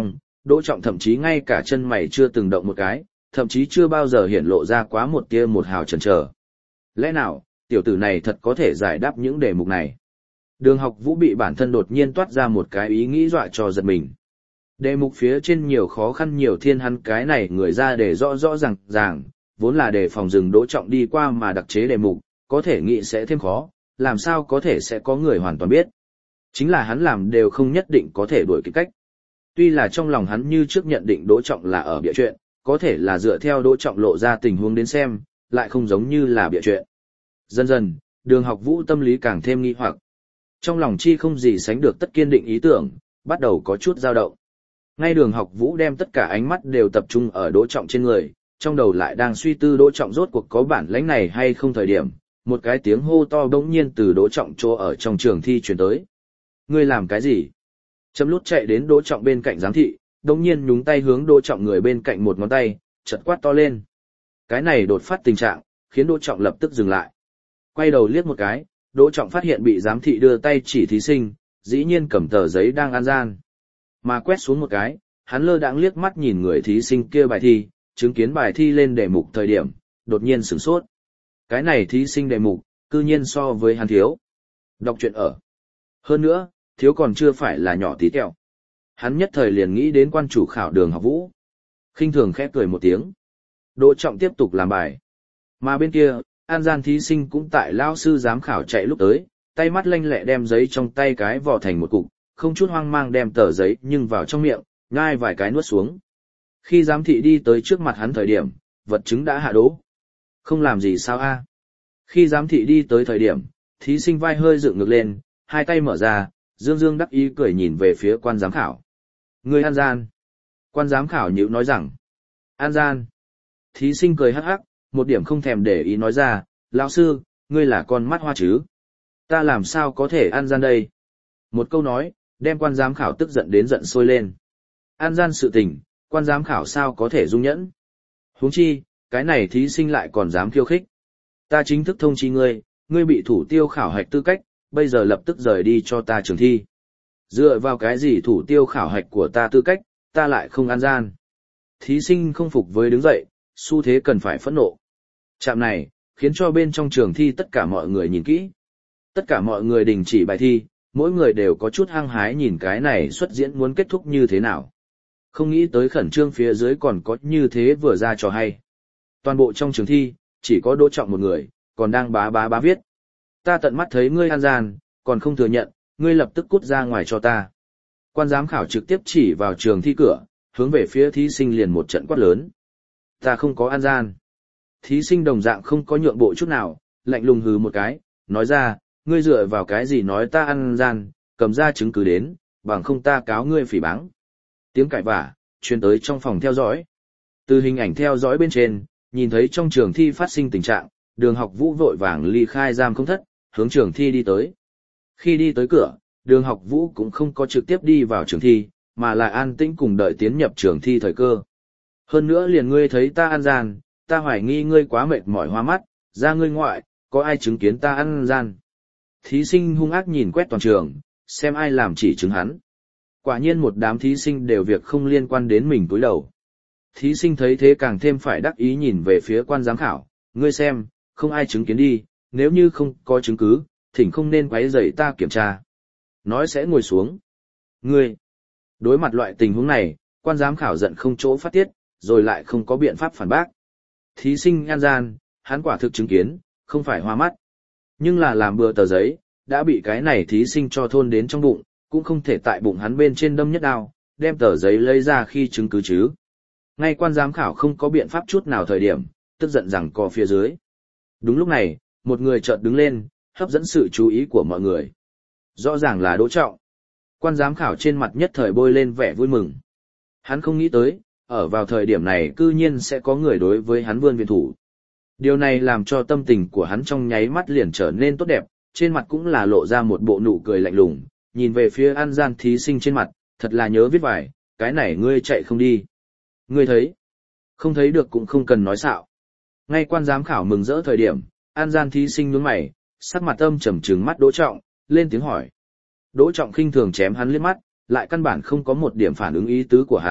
Đỗ Trọng thậm chí ngay cả chân mày chưa từng động một cái, thậm chí chưa bao giờ hiển lộ ra quá một tia một hào chần chờ. Lẽ nào, tiểu tử này thật có thể giải đáp những đề mục này? Đường Học Vũ bị bản thân đột nhiên toát ra một cái ý nghĩ dọa cho giật mình. Đề mục phía trên nhiều khó khăn nhiều thiên hắn cái này người ra để rõ rõ ràng, vốn là để phòng rừng Đỗ Trọng đi qua mà đặc chế đề mục, có thể nghĩ sẽ thêm khó, làm sao có thể sẽ có người hoàn toàn biết. Chính là hắn làm đều không nhất định có thể đuổi kịp cách. Tuy là trong lòng hắn như trước nhận định Đỗ Trọng là ở bịa chuyện, có thể là dựa theo Đỗ Trọng lộ ra tình huống đến xem, lại không giống như là bịa chuyện. Dần dần, Đường Học Vũ tâm lý càng thêm nghi hoặc. Trong lòng chi không gì sánh được tất kiên định ý tưởng, bắt đầu có chút dao động. Ngay Đường Học Vũ đem tất cả ánh mắt đều tập trung ở Đỗ Trọng trên người, trong đầu lại đang suy tư Đỗ Trọng rốt cuộc có bản lĩnh này hay không thời điểm, một cái tiếng hô to bỗng nhiên từ Đỗ Trọng chỗ ở trong trường thi truyền tới. Ngươi làm cái gì? Chấm lút chạy đến Đỗ Trọng bên cạnh giám thị, bỗng nhiên nhúng tay hướng Đỗ Trọng người bên cạnh một ngón tay, chợt quát to lên. Cái này đột phát tình trạng, khiến Đỗ Trọng lập tức dừng lại. Quay đầu liếc một cái, Đỗ Trọng phát hiện bị giám thị đưa tay chỉ thí sinh, dĩ nhiên cầm tờ giấy đang ăn gian. Mà quét xuống một cái, hắn lơ đãng liếc mắt nhìn người thí sinh kia bài thi, chứng kiến bài thi lên đề mục thời điểm, đột nhiên sửng sốt. Cái này thí sinh đề mục, cư nhiên so với hắn thiếu. Đọc truyện ở. Hơn nữa, thiếu còn chưa phải là nhỏ tí tẹo. Hắn nhất thời liền nghĩ đến quan chủ khảo Đường Học Vũ. Khinh thường khẽ cười một tiếng. Đỗ Trọng tiếp tục làm bài. Mà bên kia, an gian thí sinh cũng tại lao sư giám khảo chạy lúc tới, tay mắt lanh lẹ đem giấy trong tay cái vò thành một cục, không chút hoang mang đem tờ giấy nhưng vào trong miệng, nhai vài cái nuốt xuống. Khi giám thị đi tới trước mặt hắn thời điểm, vật chứng đã hạ đỗ. Không làm gì sao a? Khi giám thị đi tới thời điểm, thí sinh vai hơi dựng ngược lên, hai tay mở ra, dương dương đắc ý cười nhìn về phía quan giám khảo. Người an gian. Quan giám khảo nhíu nói rằng. An gian. Thí sinh cười hắc hắc, một điểm không thèm để ý nói ra, lão sư, ngươi là con mắt hoa chứ? Ta làm sao có thể an gian đây? Một câu nói, đem quan giám khảo tức giận đến giận sôi lên. An gian sự tình, quan giám khảo sao có thể dung nhẫn? Huống chi, cái này thí sinh lại còn dám khiêu khích. Ta chính thức thông chi ngươi, ngươi bị thủ tiêu khảo hạch tư cách, bây giờ lập tức rời đi cho ta trường thi. Dựa vào cái gì thủ tiêu khảo hạch của ta tư cách, ta lại không an gian. Thí sinh không phục với đứng dậy, xu thế cần phải phẫn nộ. Trạm này, khiến cho bên trong trường thi tất cả mọi người nhìn kỹ. Tất cả mọi người đình chỉ bài thi, mỗi người đều có chút hăng hái nhìn cái này xuất diễn muốn kết thúc như thế nào. Không nghĩ tới khẩn trương phía dưới còn có như thế vừa ra trò hay. Toàn bộ trong trường thi, chỉ có Đỗ Trọng một người, còn đang bá viết. Ta tận mắt thấy ngươi an gian, còn không thừa nhận, ngươi lập tức cút ra ngoài cho ta. Quan giám khảo trực tiếp chỉ vào trường thi cửa, hướng về phía thí sinh liền một trận quát lớn. Ta không có an gian. Thí sinh đồng dạng không có nhượng bộ chút nào, lạnh lùng hừ một cái, nói ra, ngươi dựa vào cái gì nói ta an gian, cầm ra chứng cứ đến, bằng không ta cáo ngươi phỉ báng. Tiếng cãi vả, truyền tới trong phòng theo dõi. Từ hình ảnh theo dõi bên trên, nhìn thấy trong trường thi phát sinh tình trạng, Đường Học Vũ vội vàng ly khai giam không thất, hướng trường thi đi tới. Khi đi tới cửa, Đường Học Vũ cũng không có trực tiếp đi vào trường thi, mà là an tĩnh cùng đợi tiến nhập trường thi thời cơ. Hơn nữa liền ngươi thấy ta ăn gian, ta hoài nghi ngươi quá mệt mỏi hoa mắt, ra ngươi ngoại, có ai chứng kiến ta ăn gian. Thí sinh hung ác nhìn quét toàn trường, xem ai làm chỉ chứng hắn. Quả nhiên một đám thí sinh đều việc không liên quan đến mình cúi đầu. Thí sinh thấy thế càng thêm phải đắc ý nhìn về phía quan giám khảo, ngươi xem, không ai chứng kiến đi, nếu như không có chứng cứ, thỉnh không nên quấy rầy ta kiểm tra. Nói sẽ ngồi xuống. Ngươi, đối mặt loại tình huống này, quan giám khảo giận không chỗ phát tiết, rồi lại không có biện pháp phản bác. Thí sinh an gian, hắn quả thực chứng kiến, không phải hoa mắt. Nhưng là làm bừa tờ giấy, đã bị cái này thí sinh cho thôn đến trong bụng, cũng không thể tại bụng hắn bên trên đâm nhất đao, đem tờ giấy lấy ra khi chứng cứ chứ. Ngay quan giám khảo không có biện pháp chút nào thời điểm, tức giận rằng co phía dưới. Đúng lúc này, một người chợt đứng lên, hấp dẫn sự chú ý của mọi người. Rõ ràng là Đỗ Trọng. Quan giám khảo trên mặt nhất thời bôi lên vẻ vui mừng. Hắn không nghĩ tới, ở vào thời điểm này cư nhiên sẽ có người đối với hắn vươn viện thủ. Điều này làm cho tâm tình của hắn trong nháy mắt liền trở nên tốt đẹp, trên mặt cũng là lộ ra một bộ nụ cười lạnh lùng, nhìn về phía an gian thí sinh trên mặt, thật là nhớ viết vải, cái này ngươi chạy không đi. Ngươi thấy? Không thấy được cũng không cần nói xạo. Ngay quan giám khảo mừng rỡ thời điểm, an gian thí sinh nhướng mày, sắc mặt âm trầm trừng mắt Đỗ Trọng, lên tiếng hỏi. Đỗ Trọng khinh thường chém hắn liếc mắt, lại căn bản không có một điểm phản ứng ý tứ của hắn,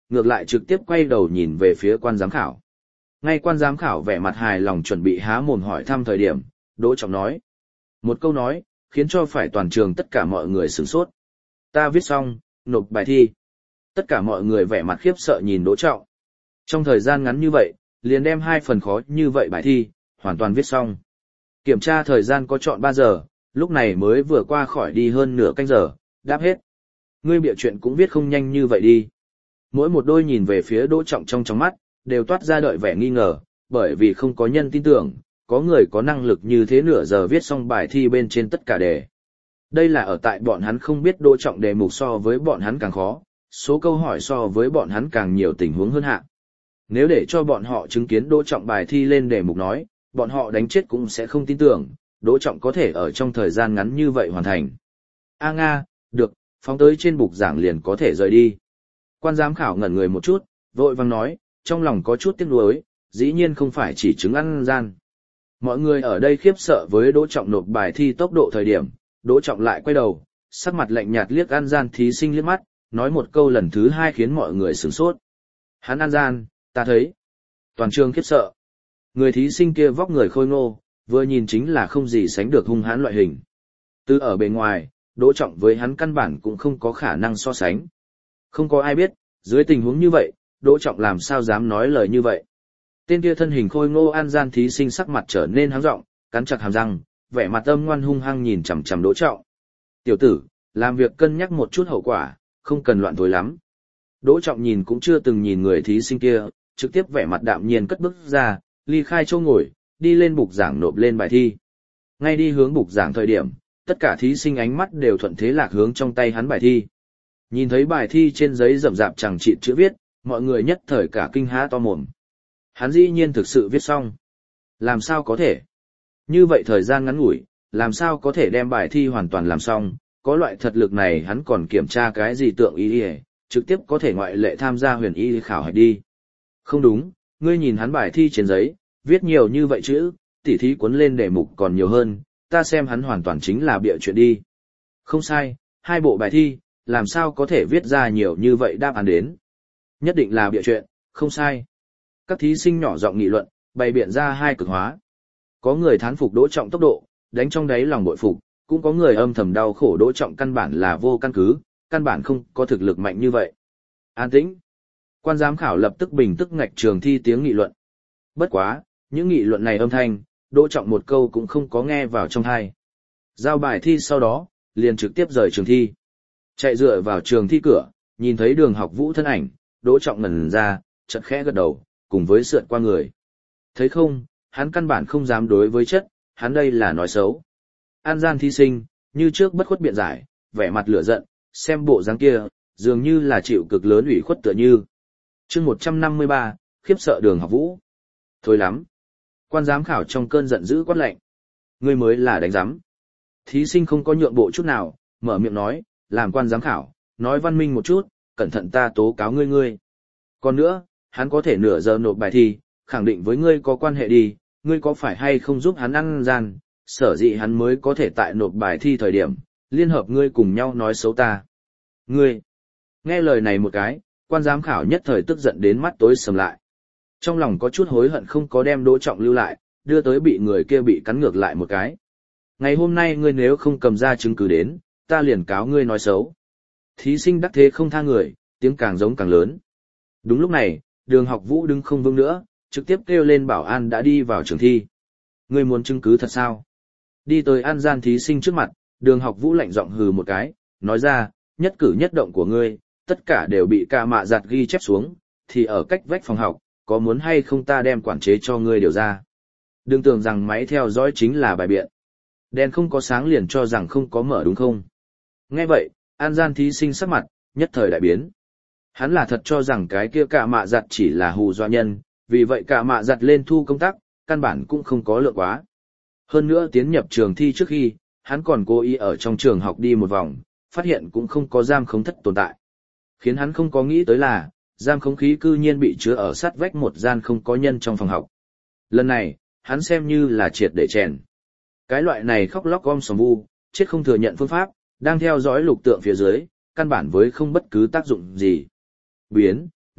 ngược lại trực tiếp quay đầu nhìn về phía quan giám khảo. Ngay quan giám khảo vẻ mặt hài lòng chuẩn bị há mồm hỏi thăm thời điểm, Đỗ Trọng nói. Một câu nói, khiến cho phải toàn trường tất cả mọi người sửng sốt. Ta viết xong, nộp bài thi. Tất cả mọi người vẻ mặt khiếp sợ nhìn Đỗ Trọng. Trong thời gian ngắn như vậy, liền đem 2 phần khó như vậy bài thi, hoàn toàn viết xong. Kiểm tra thời gian có chọn 3 giờ, lúc này mới vừa qua khỏi đi hơn nửa canh giờ, đáp hết. Ngươi bịa chuyện cũng viết không nhanh như vậy đi. Mỗi một đôi nhìn về phía Đỗ Trọng trong mắt, đều toát ra đợi vẻ nghi ngờ, bởi vì không có nhân tin tưởng, có người có năng lực như thế nửa giờ viết xong bài thi bên trên tất cả đề. Đây là ở tại bọn hắn không biết Đỗ Trọng đề mục so với bọn hắn càng khó, số câu hỏi so với bọn hắn càng nhiều tình huống hơn hạ. Nếu để cho bọn họ chứng kiến Đỗ Trọng bài thi lên đề mục nói, bọn họ đánh chết cũng sẽ không tin tưởng, Đỗ Trọng có thể ở trong thời gian ngắn như vậy hoàn thành. A Nga, được, phóng tới trên bục giảng liền có thể rời đi. Quan giám khảo ngẩn người một chút, vội vàng nói, trong lòng có chút tiếc nuối, dĩ nhiên không phải chỉ chứng ăn gian. Mọi người ở đây khiếp sợ với Đỗ Trọng nộp bài thi tốc độ thời điểm, Đỗ Trọng lại quay đầu, sắc mặt lạnh nhạt liếc ăn gian thí sinh liếc mắt, nói một câu lần thứ 2 khiến mọi người sửng sốt. Hắn ăn gian, ta thấy. Toàn trường khiếp sợ. Người thí sinh kia vóc người khôi ngô, vừa nhìn chính là không gì sánh được hung hãn loại hình. Từ ở bề ngoài, Đỗ Trọng với hắn căn bản cũng không có khả năng so sánh. Không có ai biết, dưới tình huống như vậy, Đỗ Trọng làm sao dám nói lời như vậy. Tên kia thân hình khôi ngô an gian thí sinh sắc mặt trở nên háng rộng, cắn chặt hàm răng, vẻ mặt âm ngoan hung hăng nhìn chằm chằm Đỗ Trọng. Tiểu tử, làm việc cân nhắc một chút hậu quả, không cần loạn thối lắm. Đỗ Trọng nhìn cũng chưa từng nhìn người thí sinh kia, trực tiếp vẻ mặt đạm nhiên cất bước ra, ly khai chỗ ngồi, đi lên bục giảng nộp lên bài thi. Ngay đi hướng bục giảng thời điểm, tất cả thí sinh ánh mắt đều thuận thế lạc hướng trong tay hắn bài thi. Nhìn thấy bài thi trên giấy rậm rạp chẳng chịt chữ viết, mọi người nhất thời cả kinh há to mồm. Hắn dĩ nhiên thực sự viết xong. Làm sao có thể? Như vậy thời gian ngắn ngủi, làm sao có thể đem bài thi hoàn toàn làm xong, có loại thật lực này hắn còn kiểm tra cái gì tượng y trực tiếp có thể ngoại lệ tham gia huyền y khảo hạch đi. Không đúng, ngươi nhìn hắn bài thi trên giấy, viết nhiều như vậy chữ, tỉ thí cuốn lên đề mục còn nhiều hơn, ta xem hắn hoàn toàn chính là bịa chuyện đi. Không sai, 2 bộ bài thi, làm sao có thể viết ra nhiều như vậy đáp án đến. Nhất định là bịa chuyện, không sai. Các thí sinh nhỏ giọng nghị luận, bày biện ra 2 cực hóa. Có người thán phục Đỗ Trọng tốc độ, đánh trong đáy lòng bội phục, cũng có người âm thầm đau khổ Đỗ Trọng căn bản là vô căn cứ, căn bản không có thực lực mạnh như vậy. An tĩnh. Quan giám khảo lập tức bình tức ngạch trường thi tiếng nghị luận. Bất quá, những nghị luận này âm thanh, Đỗ Trọng một câu cũng không có nghe vào trong tai. Giao bài thi sau đó, liền trực tiếp rời trường thi. Chạy dựa vào trường thi cửa, nhìn thấy Đường Học Vũ thân ảnh, Đỗ Trọng ngẩn ra, chợt khẽ gật đầu, cùng với sượt qua người. Thấy không, hắn căn bản không dám đối với chất, hắn đây là nói xấu. An gian thí sinh, như trước bất khuất biện giải, vẻ mặt lửa giận, xem bộ dáng kia, dường như là chịu cực lớn ủy khuất tựa như. Chương 153, khiếp sợ Đường Học Vũ. Thôi lắm. Quan giám khảo trong cơn giận dữ quát lệnh. Ngươi mới là đánh giám. Thí sinh không có nhượng bộ chút nào, mở miệng nói, làm quan giám khảo, nói văn minh một chút, cẩn thận ta tố cáo ngươi. Còn nữa, hắn có thể nửa giờ nộp bài thi, khẳng định với ngươi có quan hệ đi, ngươi có phải hay không giúp hắn ăn gian, sở dĩ hắn mới có thể tại nộp bài thi thời điểm, liên hợp ngươi cùng nhau nói xấu ta. Ngươi, nghe lời này một cái, quan giám khảo nhất thời tức giận đến mắt tối sầm lại. Trong lòng có chút hối hận không có đem Đỗ Trọng lưu lại, đưa tới bị người kia bị cắn ngược lại một cái. Ngày hôm nay ngươi nếu không cầm ra chứng cứ đến, ta liền cáo ngươi nói xấu. Thí sinh đắc thế không tha người, tiếng càng giống càng lớn. Đúng lúc này, Đường Học Vũ đứng không vững nữa, trực tiếp kêu lên bảo an đã đi vào trường thi. Ngươi muốn chứng cứ thật sao? Đi tới an gian thí sinh trước mặt, Đường Học Vũ lạnh giọng hừ một cái, nói ra, nhất cử nhất động của ngươi, tất cả đều bị ca mạ giặt ghi chép xuống, thì ở cách vách phòng học, có muốn hay không ta đem quản chế cho ngươi điều ra. Đừng tưởng rằng máy theo dõi chính là bài biện. Đèn không có sáng liền cho rằng không có mở đúng không? Nghe vậy, an gian thí sinh sắc mặt, nhất thời đại biến. Hắn là thật cho rằng cái kia ca mạ giặt chỉ là hù dọa nhân, vì vậy ca mạ giặt lên thu công tác, căn bản cũng không có lượng quá. Hơn nữa tiến nhập trường thi trước khi, hắn còn cố ý ở trong trường học đi một vòng, phát hiện cũng không có giam khống thất tồn tại. Khiến hắn không có nghĩ tới là, giam khống khí cư nhiên bị chứa ở sát vách một gian không có nhân trong phòng học. Lần này, hắn xem như là triệt để chèn. Cái loại này khóc lóc om sòm vu, chết không thừa nhận phương pháp, đang theo dõi lục tượng phía dưới, căn bản với không bất cứ tác dụng gì. Biến,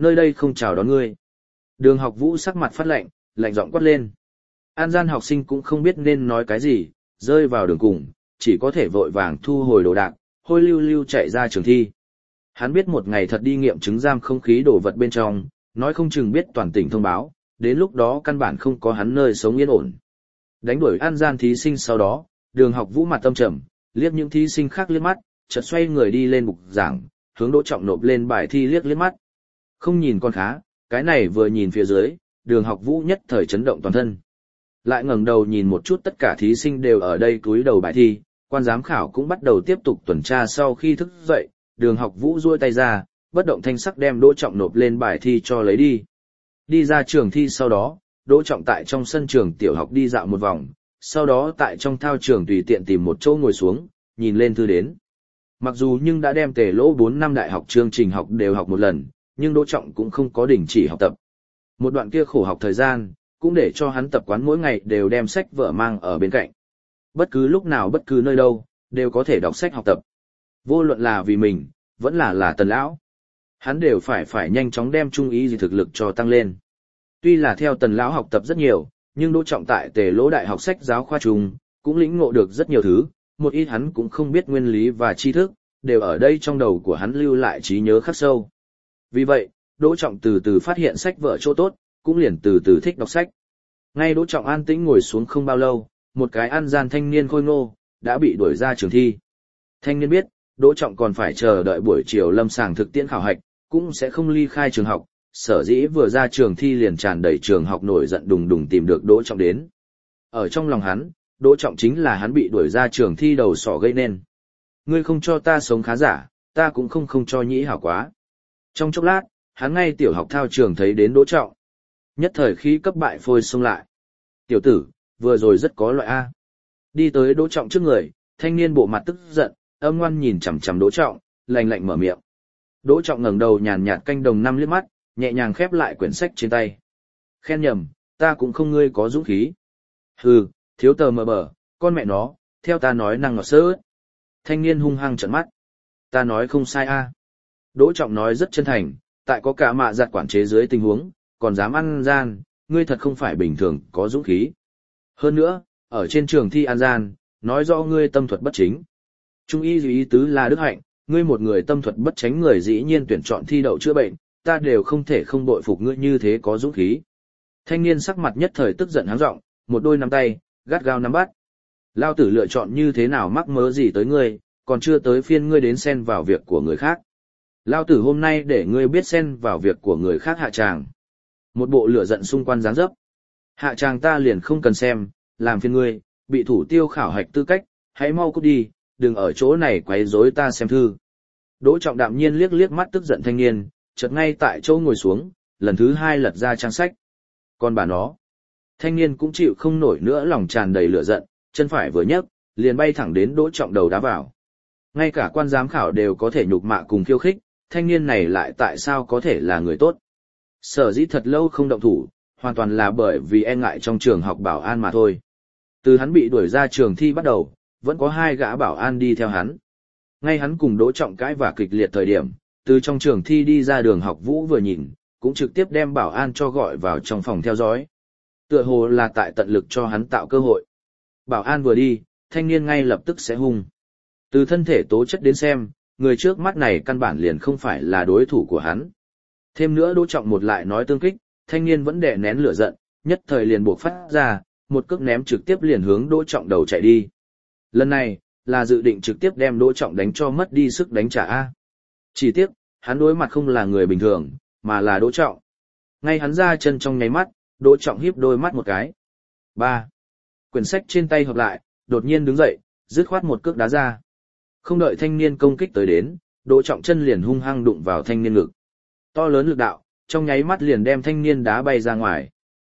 nơi đây không chào đón ngươi. Đường Học Vũ sắc mặt phát lạnh, lạnh giọng quát lên. An gian học sinh cũng không biết nên nói cái gì, rơi vào đường cùng, chỉ có thể vội vàng thu hồi đồ đạc, hôi lưu lưu chạy ra trường thi. Hắn biết một ngày thật đi nghiệm chứng giam không khí đồ vật bên trong, nói không chừng biết toàn tỉnh thông báo, đến lúc đó căn bản không có hắn nơi sống yên ổn. Đánh đuổi An gian thí sinh sau đó, Đường Học Vũ mặt tâm trầm, liếc những thí sinh khác liếc mắt, chợt xoay người đi lên bục giảng, hướng Đỗ Trọng nộp lên bài thi liếc mắt. Không nhìn con khá, cái này vừa nhìn phía dưới, Đường Học Vũ nhất thời chấn động toàn thân. Lại ngẩng đầu nhìn một chút tất cả thí sinh đều ở đây cúi đầu bài thi, quan giám khảo cũng bắt đầu tiếp tục tuần tra sau khi thức dậy, Đường Học Vũ duỗi tay ra, bất động thanh sắc đem Đỗ Trọng nộp lên bài thi cho lấy đi. Đi ra trường thi sau đó, Đỗ Trọng tại trong sân trường tiểu học đi dạo một vòng, sau đó tại trong thao trường tùy tiện tìm một chỗ ngồi xuống, nhìn lên thư đến. Mặc dù nhưng đã đem tề lỗ 4 năm đại học chương trình học đều học một lần, nhưng Đỗ Trọng cũng không có đình chỉ học tập. Một đoạn kia khổ học thời gian, cũng để cho hắn tập quán mỗi ngày đều đem sách vở mang ở bên cạnh. Bất cứ lúc nào bất cứ nơi đâu, đều có thể đọc sách học tập. Vô luận là vì mình, vẫn là Tần lão. Hắn đều phải nhanh chóng đem trung ý gì thực lực cho tăng lên. Tuy là theo Tần lão học tập rất nhiều, nhưng Đỗ Trọng tại tề lỗ đại học sách giáo khoa trung, cũng lĩnh ngộ được rất nhiều thứ, một ít hắn cũng không biết nguyên lý và tri thức, đều ở đây trong đầu của hắn lưu lại trí nhớ khắc sâu. Vì vậy, Đỗ Trọng từ từ phát hiện sách vở chỗ tốt, cũng liền từ từ thích đọc sách. Ngay Đỗ Trọng an tĩnh ngồi xuống không bao lâu, một cái An gian thanh niên khôi ngô, đã bị đuổi ra trường thi. Thanh niên biết, Đỗ Trọng còn phải chờ đợi buổi chiều lâm sàng thực tiễn khảo hạch, cũng sẽ không ly khai trường học, sở dĩ vừa ra trường thi liền tràn đầy trường học nổi giận đùng đùng tìm được Đỗ Trọng đến. Ở trong lòng hắn, Đỗ Trọng chính là hắn bị đuổi ra trường thi đầu sỏ gây nên. Ngươi không cho ta sống khá giả, ta cũng không cho nhĩ hảo quá. Trong chốc lát, hắn ngay tiểu học thao trường thấy đến Đỗ Trọng. Nhất thời khí cấp bại phôi xông lại. Tiểu tử, vừa rồi rất có loại A. Đi tới Đỗ Trọng trước người, thanh niên bộ mặt tức giận, âm ngoan nhìn chằm chằm Đỗ Trọng, lạnh lạnh mở miệng. Đỗ Trọng ngẩng đầu nhàn nhạt canh đồng năm liếc mắt, nhẹ nhàng khép lại quyển sách trên tay. Khen nhầm, ta cũng không ngươi có dũng khí. Hừ, thiếu tờ mờ bờ, con mẹ nó, theo ta nói năng ngọt sớt. Thanh niên hung hăng trợn mắt. Ta nói không sai A. Đỗ Trọng nói rất chân thành, tại có cả mạ giặt quản chế dưới tình huống, còn dám ăn gian, ngươi thật không phải bình thường có dũng khí. Hơn nữa, ở trên trường thi an gian, nói rõ ngươi tâm thuật bất chính. Trung y ý tứ là đức hạnh, ngươi một người tâm thuật bất tránh người dĩ nhiên tuyển chọn thi đậu chữa bệnh, ta đều không thể không bội phục ngươi như thế có dũng khí. Thanh niên sắc mặt nhất thời tức giận háng giọng, một đôi nắm tay, gắt gao nắm bắt. Lao tử lựa chọn như thế nào mắc mớ gì tới ngươi, còn chưa tới phiên ngươi đến xen vào việc của người khác. Lao tử hôm nay để ngươi biết xen vào việc của người khác hạ tràng. Một bộ lửa giận xung quanh dáng dấp. Hạ tràng ta liền không cần xem, làm phiền ngươi, bị thủ tiêu khảo hạch tư cách, hãy mau cút đi, đừng ở chỗ này quấy rối ta xem thư. Đỗ Trọng đạm nhiên liếc liếc mắt tức giận thanh niên, chợt ngay tại chỗ ngồi xuống, lần thứ hai lật ra trang sách. Còn bà nó, thanh niên cũng chịu không nổi nữa, lòng tràn đầy lửa giận, chân phải vừa nhấc, liền bay thẳng đến Đỗ Trọng đầu đá vào. Ngay cả quan giám khảo đều có thể nhục mạ cùng khiêu khích, thanh niên này lại tại sao có thể là người tốt? Sở dĩ thật lâu không động thủ, hoàn toàn là bởi vì e ngại trong trường học bảo an mà thôi. Từ hắn bị đuổi ra trường thi bắt đầu, vẫn có 2 gã bảo an đi theo hắn. Ngay hắn cùng Đỗ Trọng cãi vả kịch liệt thời điểm, từ trong trường thi đi ra Đường Học Vũ vừa nhìn, cũng trực tiếp đem bảo an cho gọi vào trong phòng theo dõi. Tựa hồ là tại tận lực cho hắn tạo cơ hội. Bảo an vừa đi, thanh niên ngay lập tức sẽ hung. Từ thân thể tố chất đến xem, người trước mắt này căn bản liền không phải là đối thủ của hắn. Thêm nữa Đỗ Trọng một lại nói tương kích, thanh niên vẫn đè nén lửa giận, nhất thời liền buộc phát ra, một cước ném trực tiếp liền hướng Đỗ Trọng đầu chạy đi. Lần này, là dự định trực tiếp đem Đỗ Trọng đánh cho mất đi sức đánh trả A. Chỉ tiếc, hắn đối mặt không là người bình thường, mà là Đỗ Trọng. Ngay hắn ra chân trong nháy mắt, Đỗ Trọng híp đôi mắt một cái. 3. Quyển sách trên tay hợp lại, đột nhiên đứng dậy, dứt khoát một cước đá ra. Không đợi thanh niên công kích tới đến, Đỗ Trọng chân liền hung hăng đụng vào thanh niên ngực. To lớn lực đạo, trong nháy mắt liền đem thanh niên đá bay ra ngoài.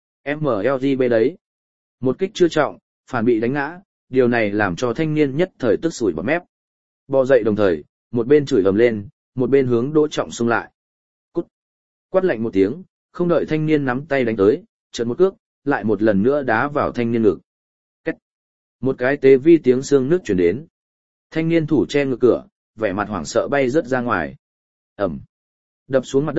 MLGB đấy. Một kích chưa trọng, phản bị đánh ngã, điều này làm cho thanh niên nhất thời tức sủi bọt mép. Bò dậy đồng thời, một bên chửi ầm lên, một bên hướng Đỗ Trọng xung lại. Cút. Quát lạnh một tiếng, không đợi thanh niên nắm tay đánh tới, chợt một cước, lại một lần nữa đá vào thanh niên ngực. Cách. Một cái tế vi tiếng xương nước truyền đến. Thanh niên thủ che ngực cửa, vẻ mặt hoảng sợ bay rớt ra ngoài. Ẩm. Đập xuống mặt đất,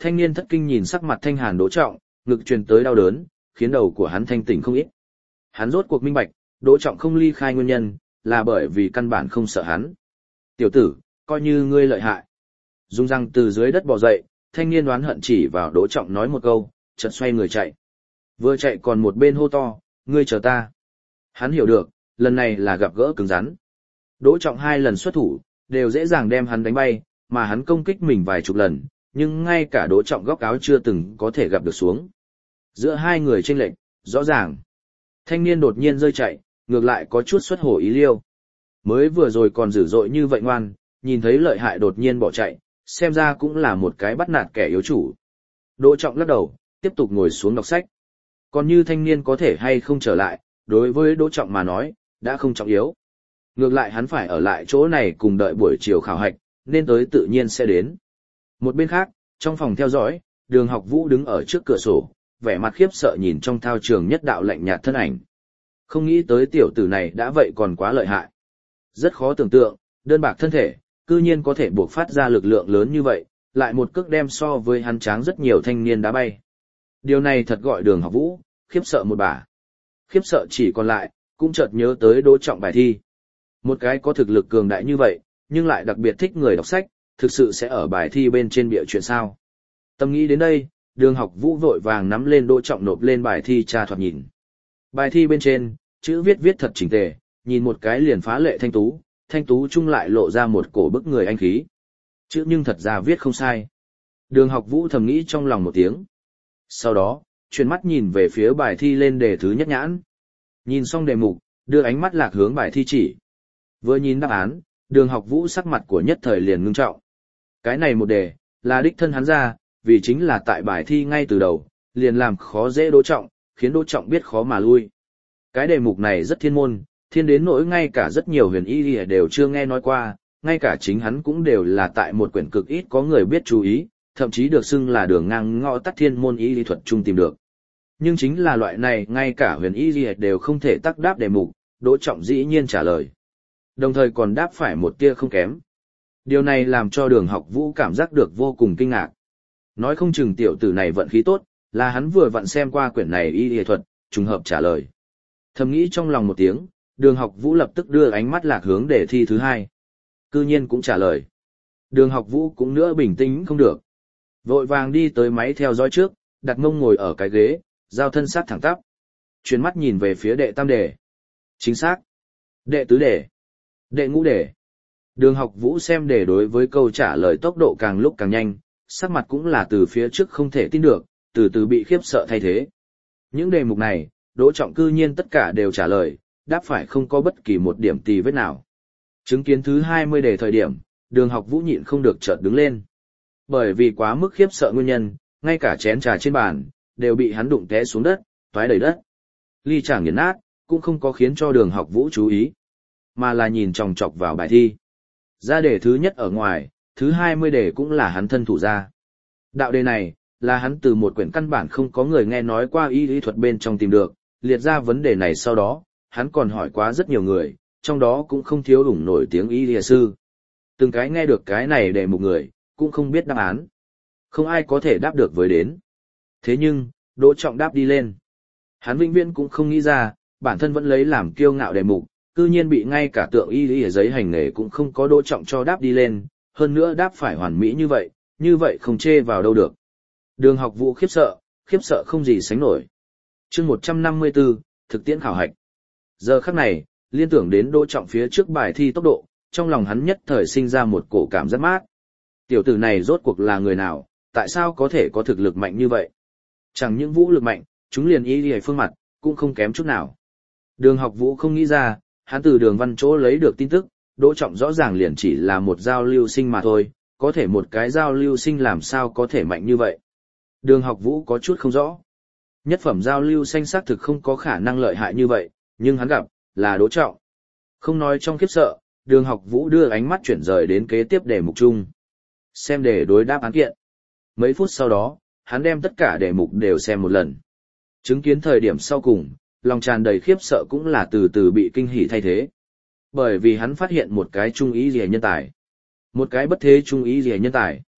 Thanh niên thất kinh nhìn sắc mặt thanh hàn Đỗ Trọng, ngực truyền tới đau đớn, khiến đầu của hắn thanh tỉnh không ít. Hắn rốt cuộc minh bạch, Đỗ Trọng không ly khai nguyên nhân, là bởi vì căn bản không sợ hắn. Tiểu tử, coi như ngươi lợi hại. Dung răng từ dưới đất bò dậy, thanh niên đoán hận chỉ vào Đỗ Trọng nói một câu, chợt xoay người chạy. Vừa chạy còn một bên hô to, ngươi chờ ta. Hắn hiểu được, lần này là gặp gỡ cứng rắn. Đỗ Trọng 2 lần xuất thủ, đều dễ dàng đem hắn đánh bay, mà hắn công kích mình vài chục lần, nhưng ngay cả Đỗ Trọng góc áo chưa từng có thể gặp được xuống. Giữa hai người chênh lệch, rõ ràng. Thanh niên đột nhiên rơi chạy, ngược lại có chút xuất hổ ý liêu. Mới vừa rồi còn dữ dội như vậy ngoan, nhìn thấy lợi hại đột nhiên bỏ chạy, xem ra cũng là một cái bắt nạt kẻ yếu chủ. Đỗ Trọng lắc đầu, tiếp tục ngồi xuống đọc sách. Còn như thanh niên có thể hay không trở lại, đối với Đỗ Trọng mà nói, đã không trọng yếu. Ngược lại hắn phải ở lại chỗ này cùng đợi buổi chiều khảo hạch, nên tới tự nhiên sẽ đến. Một bên khác, trong phòng theo dõi, Đường Học Vũ đứng ở trước cửa sổ, vẻ mặt khiếp sợ nhìn trong thao trường nhất đạo lạnh nhạt thân ảnh. Không nghĩ tới tiểu tử này đã vậy còn quá lợi hại. Rất khó tưởng tượng, đơn bạc thân thể, cư nhiên có thể buộc phát ra lực lượng lớn như vậy, lại một cước đem so với hắn tráng rất nhiều thanh niên đá bay. Điều này thật gọi Đường Học Vũ, khiếp sợ một bà. Khiếp sợ chỉ còn lại, cũng chợt nhớ tới Đỗ Trọng bài thi. Một cái có thực lực cường đại như vậy, nhưng lại đặc biệt thích người đọc sách, thực sự sẽ ở bài thi bên trên bịa chuyện sao. Tâm nghĩ đến đây, Đường Học Vũ vội vàng nắm lên Đỗ Trọng nộp lên bài thi tra thoạt nhìn. Bài thi bên trên, chữ viết thật chỉnh tề, nhìn một cái liền phá lệ thanh tú chung lại lộ ra một cổ bức người anh khí. Chữ nhưng thật ra viết không sai. Đường Học Vũ thầm nghĩ trong lòng một tiếng. Sau đó, chuyển mắt nhìn về phía bài thi lên đề thứ nhất nhãn. Nhìn xong đề mục, đưa ánh mắt lạc hướng bài thi chỉ. Vừa nhìn đáp án, Đường Học Vũ sắc mặt của nhất thời liền ngưng trọng. Cái này một đề, là đích thân hắn ra, vì chính là tại bài thi ngay từ đầu, liền làm khó dễ Đỗ Trọng, khiến Đỗ Trọng biết khó mà lui. Cái đề mục này rất thiên môn, thiên đến nỗi ngay cả rất nhiều huyền y đều chưa nghe nói qua, ngay cả chính hắn cũng đều là tại một quyển cực ít có người biết chú ý, thậm chí được xưng là đường ngang ngõ tắt thiên môn y lý thuật chung tìm được. Nhưng chính là loại này ngay cả huyền y đều không thể tác đáp đề mục, Đỗ Trọng dĩ nhiên trả lời. Đồng thời còn đáp phải một tia không kém. Điều này làm cho Đường Học Vũ cảm giác được vô cùng kinh ngạc. Nói không chừng tiểu tử này vận khí tốt, là hắn vừa vặn xem qua quyển này y lý thuật, trùng hợp trả lời. Thầm nghĩ trong lòng một tiếng, Đường Học Vũ lập tức đưa ánh mắt lạc hướng đề thi thứ hai. Cư nhiên cũng trả lời. Đường Học Vũ cũng nữa bình tĩnh không được. Vội vàng đi tới máy theo dõi trước, đặt mông ngồi ở cái ghế, giao thân sát thẳng tắp. Chuyển mắt nhìn về phía đệ tam đề. Chính xác. Đệ tứ đề. Đệ ngũ đề. Đường Học Vũ xem đề đối với câu trả lời tốc độ càng lúc càng nhanh, sắc mặt cũng là từ phía trước không thể tin được, từ từ bị khiếp sợ thay thế. Những đề mục này, Đỗ Trọng cư nhiên tất cả đều trả lời, đáp phải không có bất kỳ một điểm tì vết nào. Chứng kiến thứ 20 đề thời điểm, Đường Học Vũ nhịn không được chợt đứng lên. Bởi vì quá mức khiếp sợ nguyên nhân, ngay cả chén trà trên bàn, đều bị hắn đụng té xuống đất, toái đầy đất. Ly trà nghiền nát, cũng không có khiến cho Đường Học Vũ chú ý, mà là nhìn chòng chọc vào bài thi. Ra đề thứ nhất ở ngoài, thứ 20 đề cũng là hắn thân thủ ra. Đạo đề này, là hắn từ một quyển căn bản không có người nghe nói qua y lý thuật bên trong tìm được, liệt ra vấn đề này sau đó, hắn còn hỏi quá rất nhiều người, trong đó cũng không thiếu ủng nổi tiếng y lý sư. Từng cái nghe được cái này để một người, cũng không biết đáp án. Không ai có thể đáp được với đến. Thế nhưng, Đỗ Trọng đáp đi lên. Hắn vĩnh viễn cũng không nghĩ ra, bản thân vẫn lấy làm kiêu ngạo đề mục, cư nhiên bị ngay cả tượng y lý giấy hành nghề cũng không có Đỗ Trọng cho đáp đi lên, hơn nữa đáp phải hoàn mỹ như vậy không chê vào đâu được. Đường Học Vũ khiếp sợ không gì sánh nổi. Chương 154, thực tiễn khảo hạch. Giờ khắc này, liên tưởng đến Đỗ Trọng phía trước bài thi tốc độ, trong lòng hắn nhất thời sinh ra một cổ cảm giác mát. Tiểu tử này rốt cuộc là người nào, tại sao có thể có thực lực mạnh như vậy? Chẳng những vũ lực mạnh, chúng liền y lý phương mặt, cũng không kém chút nào. Đường Học Vũ không nghĩ ra, hắn từ Đường Văn chỗ lấy được tin tức, Đỗ Trọng rõ ràng liền chỉ là một giao lưu sinh mà thôi, có thể một cái giao lưu sinh làm sao có thể mạnh như vậy. Đường Học Vũ có chút không rõ. Nhất phẩm giao lưu sinh xác thực không có khả năng lợi hại như vậy, nhưng hắn gặp, là Đỗ Trọng. Không nói trong khiếp sợ, Đường Học Vũ đưa ánh mắt chuyển rời đến kế tiếp đề mục chung. Xem đề đối đáp án kiện. Mấy phút sau đó, hắn đem tất cả đề mục đều xem một lần. Chứng kiến thời điểm sau cùng, lòng tràn đầy khiếp sợ cũng là từ từ bị kinh hỉ thay thế. Bởi vì hắn phát hiện một cái trung ý rìa nhân tài. Một cái bất thế trung ý rìa nhân tài.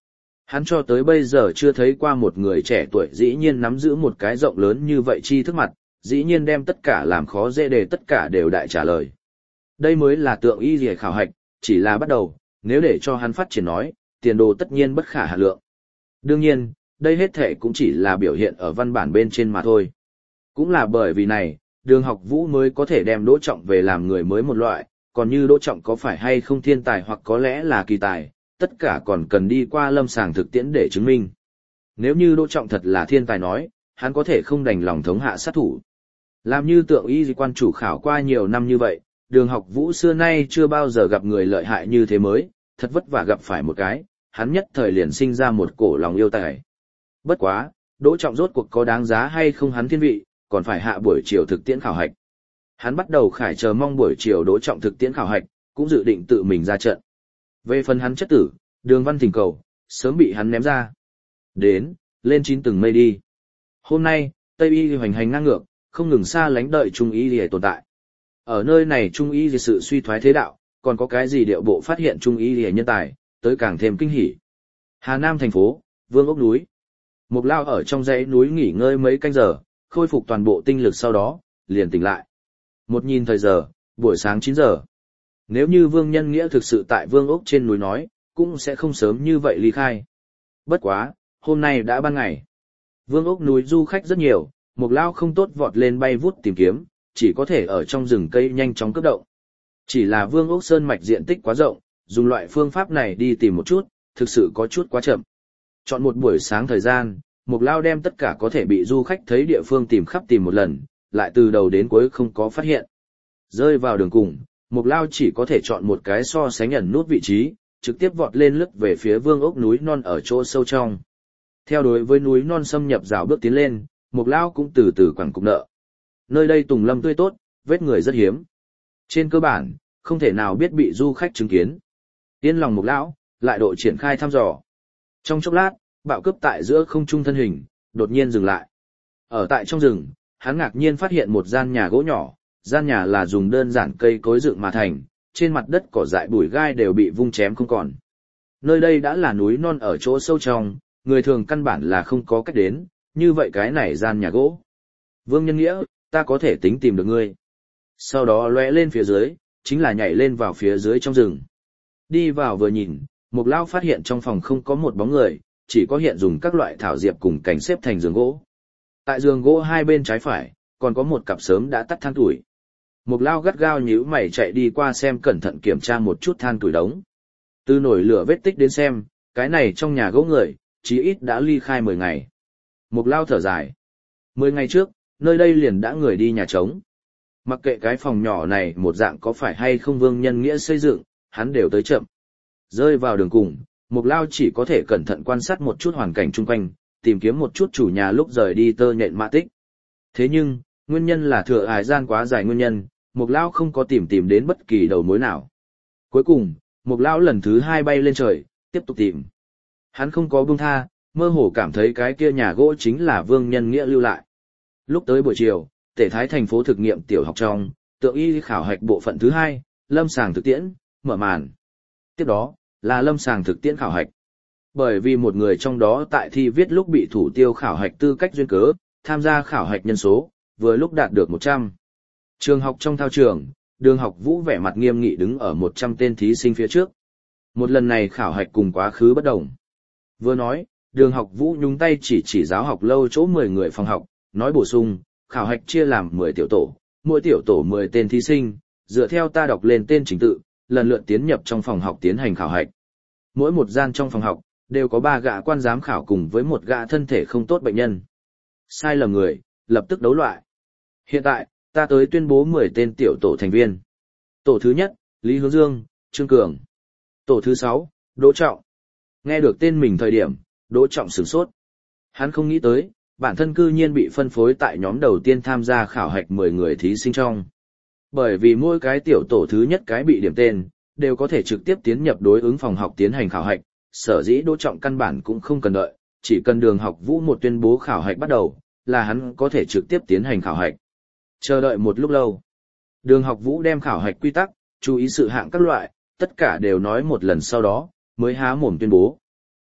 Hắn cho tới bây giờ chưa thấy qua một người trẻ tuổi dĩ nhiên nắm giữ một cái rộng lớn như vậy tri thức mặt, dĩ nhiên đem tất cả làm khó dễ đề tất cả đều đại trả lời. Đây mới là tượng y lìa khảo hạch, chỉ là bắt đầu, nếu để cho hắn phát triển nói, tiền đồ tất nhiên bất khả hạn lượng. Đương nhiên, đây hết thể cũng chỉ là biểu hiện ở văn bản bên trên mà thôi. Cũng là bởi vì này, Đường Học Vũ mới có thể đem Đỗ Trọng về làm người mới một loại, còn như Đỗ Trọng có phải hay không thiên tài hoặc có lẽ là kỳ tài, tất cả còn cần đi qua lâm sàng thực tiễn để chứng minh. Nếu như Đỗ Trọng thật là thiên tài nói, hắn có thể không đành lòng thống hạ sát thủ. Làm như tượng y quan chủ khảo qua nhiều năm như vậy, Đường Học Vũ xưa nay chưa bao giờ gặp người lợi hại như thế mới, thật vất vả gặp phải một cái, hắn nhất thời liền sinh ra một cổ lòng yêu tài. Bất quá, Đỗ Trọng rốt cuộc có đáng giá hay không hắn thiên vị, còn phải hạ buổi chiều thực tiễn khảo hạch. Hắn bắt đầu khải chờ mong buổi chiều Đỗ Trọng thực tiễn khảo hạch, cũng dự định tự mình ra trận. Về phần hắn chất tử, Đường Văn Thình cầu, sớm bị hắn ném ra. Đến, lên 9 tầng mây đi. Hôm nay, Tây y hoành hành ngang ngược, không ngừng xa lánh đợi Trung y để tồn tại. Ở nơi này Trung y vì sự suy thoái thế đạo, còn có cái gì điệu bộ phát hiện Trung y để nhân tài, tới càng thêm kinh hỉ. Hà Nam thành phố, Vương Ốc núi. Mục Lao ở trong dãy núi nghỉ ngơi mấy canh giờ, khôi phục toàn bộ tinh lực sau đó, liền tỉnh lại. Một nhìn thời giờ, buổi sáng 9 giờ. Nếu như Vương Nhân Nghĩa thực sự tại Vương Ốc trên núi nói, cũng sẽ không sớm như vậy ly khai. Bất quá, hôm nay đã ban ngày. Vương Ốc núi du khách rất nhiều, Mục Lao không tốt vọt lên bay vút tìm kiếm, chỉ có thể ở trong rừng cây nhanh chóng cấp động. Chỉ là Vương Ốc sơn mạch diện tích quá rộng, dùng loại phương pháp này đi tìm một chút, thực sự có chút quá chậm. Chọn một buổi sáng thời gian, Mục Lao đem tất cả có thể bị du khách thấy địa phương tìm khắp tìm một lần, lại từ đầu đến cuối không có phát hiện. Rơi vào đường cùng, Mục Lao chỉ có thể chọn một cái so sánh ẩn nút vị trí, trực tiếp vọt lên lướt về phía Vương Ốc núi non ở chỗ sâu trong. Theo đối với núi non xâm nhập rào bước tiến lên, Mục Lao cũng từ từ quẳng cục nợ. Nơi đây tùng lâm tươi tốt, vết người rất hiếm. Trên cơ bản, không thể nào biết bị du khách chứng kiến. Yên lòng Mục Lão, lại độ triển khai thăm dò. Trong chốc lát, bạo cướp tại giữa không trung thân hình, đột nhiên dừng lại. Ở tại trong rừng, hắn ngạc nhiên phát hiện một gian nhà gỗ nhỏ, gian nhà là dùng đơn giản cây cối dựng mà thành, trên mặt đất cỏ dại bụi gai đều bị vung chém không còn. Nơi đây đã là núi non ở chỗ sâu trong, người thường căn bản là không có cách đến, như vậy cái này gian nhà gỗ. Vương Nhân Nghĩa, ta có thể tính tìm được ngươi. Sau đó lóe lên phía dưới, chính là nhảy lên vào phía dưới trong rừng. Đi vào vừa nhìn, Mục Lao phát hiện trong phòng không có một bóng người, chỉ có hiện dùng các loại thảo diệp cùng cành xếp thành giường gỗ. Tại giường gỗ hai bên trái phải, còn có một cặp sớm đã tắt than tuổi. Mục Lao gắt gao nhíu mày chạy đi qua xem cẩn thận kiểm tra một chút than tuổi đống. Từ nổi lửa vết tích đến xem, cái này trong nhà gỗ người, chí ít đã ly khai 10 ngày. Mục Lao thở dài. 10 ngày trước, nơi đây liền đã người đi nhà trống. Mặc kệ cái phòng nhỏ này một dạng có phải hay không Vương Nhân Nghĩa xây dựng, hắn đều tới chậm. Rơi vào đường cùng, Mục Lao chỉ có thể cẩn thận quan sát một chút hoàn cảnh chung quanh, tìm kiếm một chút chủ nhà lúc rời đi tơ nhện mã tích. Thế nhưng, nguyên nhân là thừa hải gian quá dài nguyên nhân, Mục Lao không có tìm đến bất kỳ đầu mối nào. Cuối cùng, Mục Lao lần thứ 2 bay lên trời, tiếp tục tìm. Hắn không có buông tha, mơ hồ cảm thấy cái kia nhà gỗ chính là Vương Nhân Nghĩa lưu lại. Lúc tới buổi chiều, Tể Thái thành phố thực nghiệm tiểu học trong, tượng y khảo hạch bộ phận thứ 2, lâm sàng thực tiễn, mở màn. Tiếp đó, là lâm sàng thực tiễn khảo hạch. Bởi vì một người trong đó tại thi viết lúc bị thủ tiêu khảo hạch tư cách duyên cớ, tham gia khảo hạch nhân số, vừa lúc đạt được 100. Trường học trong thao trường, Đường Học Vũ vẻ mặt nghiêm nghị đứng ở 100 tên thí sinh phía trước. Một lần này khảo hạch cùng quá khứ bất đồng. Vừa nói, Đường Học Vũ nhúng tay chỉ giáo học lâu chỗ 10 người phòng học, nói bổ sung, khảo hạch chia làm 10 tiểu tổ, mỗi tiểu tổ 10 tên thí sinh, dựa theo ta đọc lên tên trình tự, lần lượt tiến nhập trong phòng học tiến hành khảo hạch. Mỗi một gian trong phòng học, đều có 3 gã quan giám khảo cùng với một gã thân thể không tốt bệnh nhân. Sai lầm người, lập tức đấu loại. Hiện tại, ta tới tuyên bố 10 tên tiểu tổ thành viên. Tổ thứ nhất, Lý Hướng Dương, Trương Cường. Tổ thứ 6, Đỗ Trọng. Nghe được tên mình thời điểm, Đỗ Trọng sửng sốt. Hắn không nghĩ tới, bản thân cư nhiên bị phân phối tại nhóm đầu tiên tham gia khảo hạch 10 người thí sinh trong. Bởi vì mỗi cái tiểu tổ thứ nhất cái bị điểm tên, đều có thể trực tiếp tiến nhập đối ứng phòng học tiến hành khảo hạch, sở dĩ Đỗ Trọng căn bản cũng không cần đợi, chỉ cần Đường Học Vũ một tuyên bố khảo hạch bắt đầu, là hắn có thể trực tiếp tiến hành khảo hạch. Chờ đợi một lúc lâu, Đường Học Vũ đem khảo hạch quy tắc, chú ý sự hạng các loại, tất cả đều nói một lần sau đó, mới há mồm tuyên bố.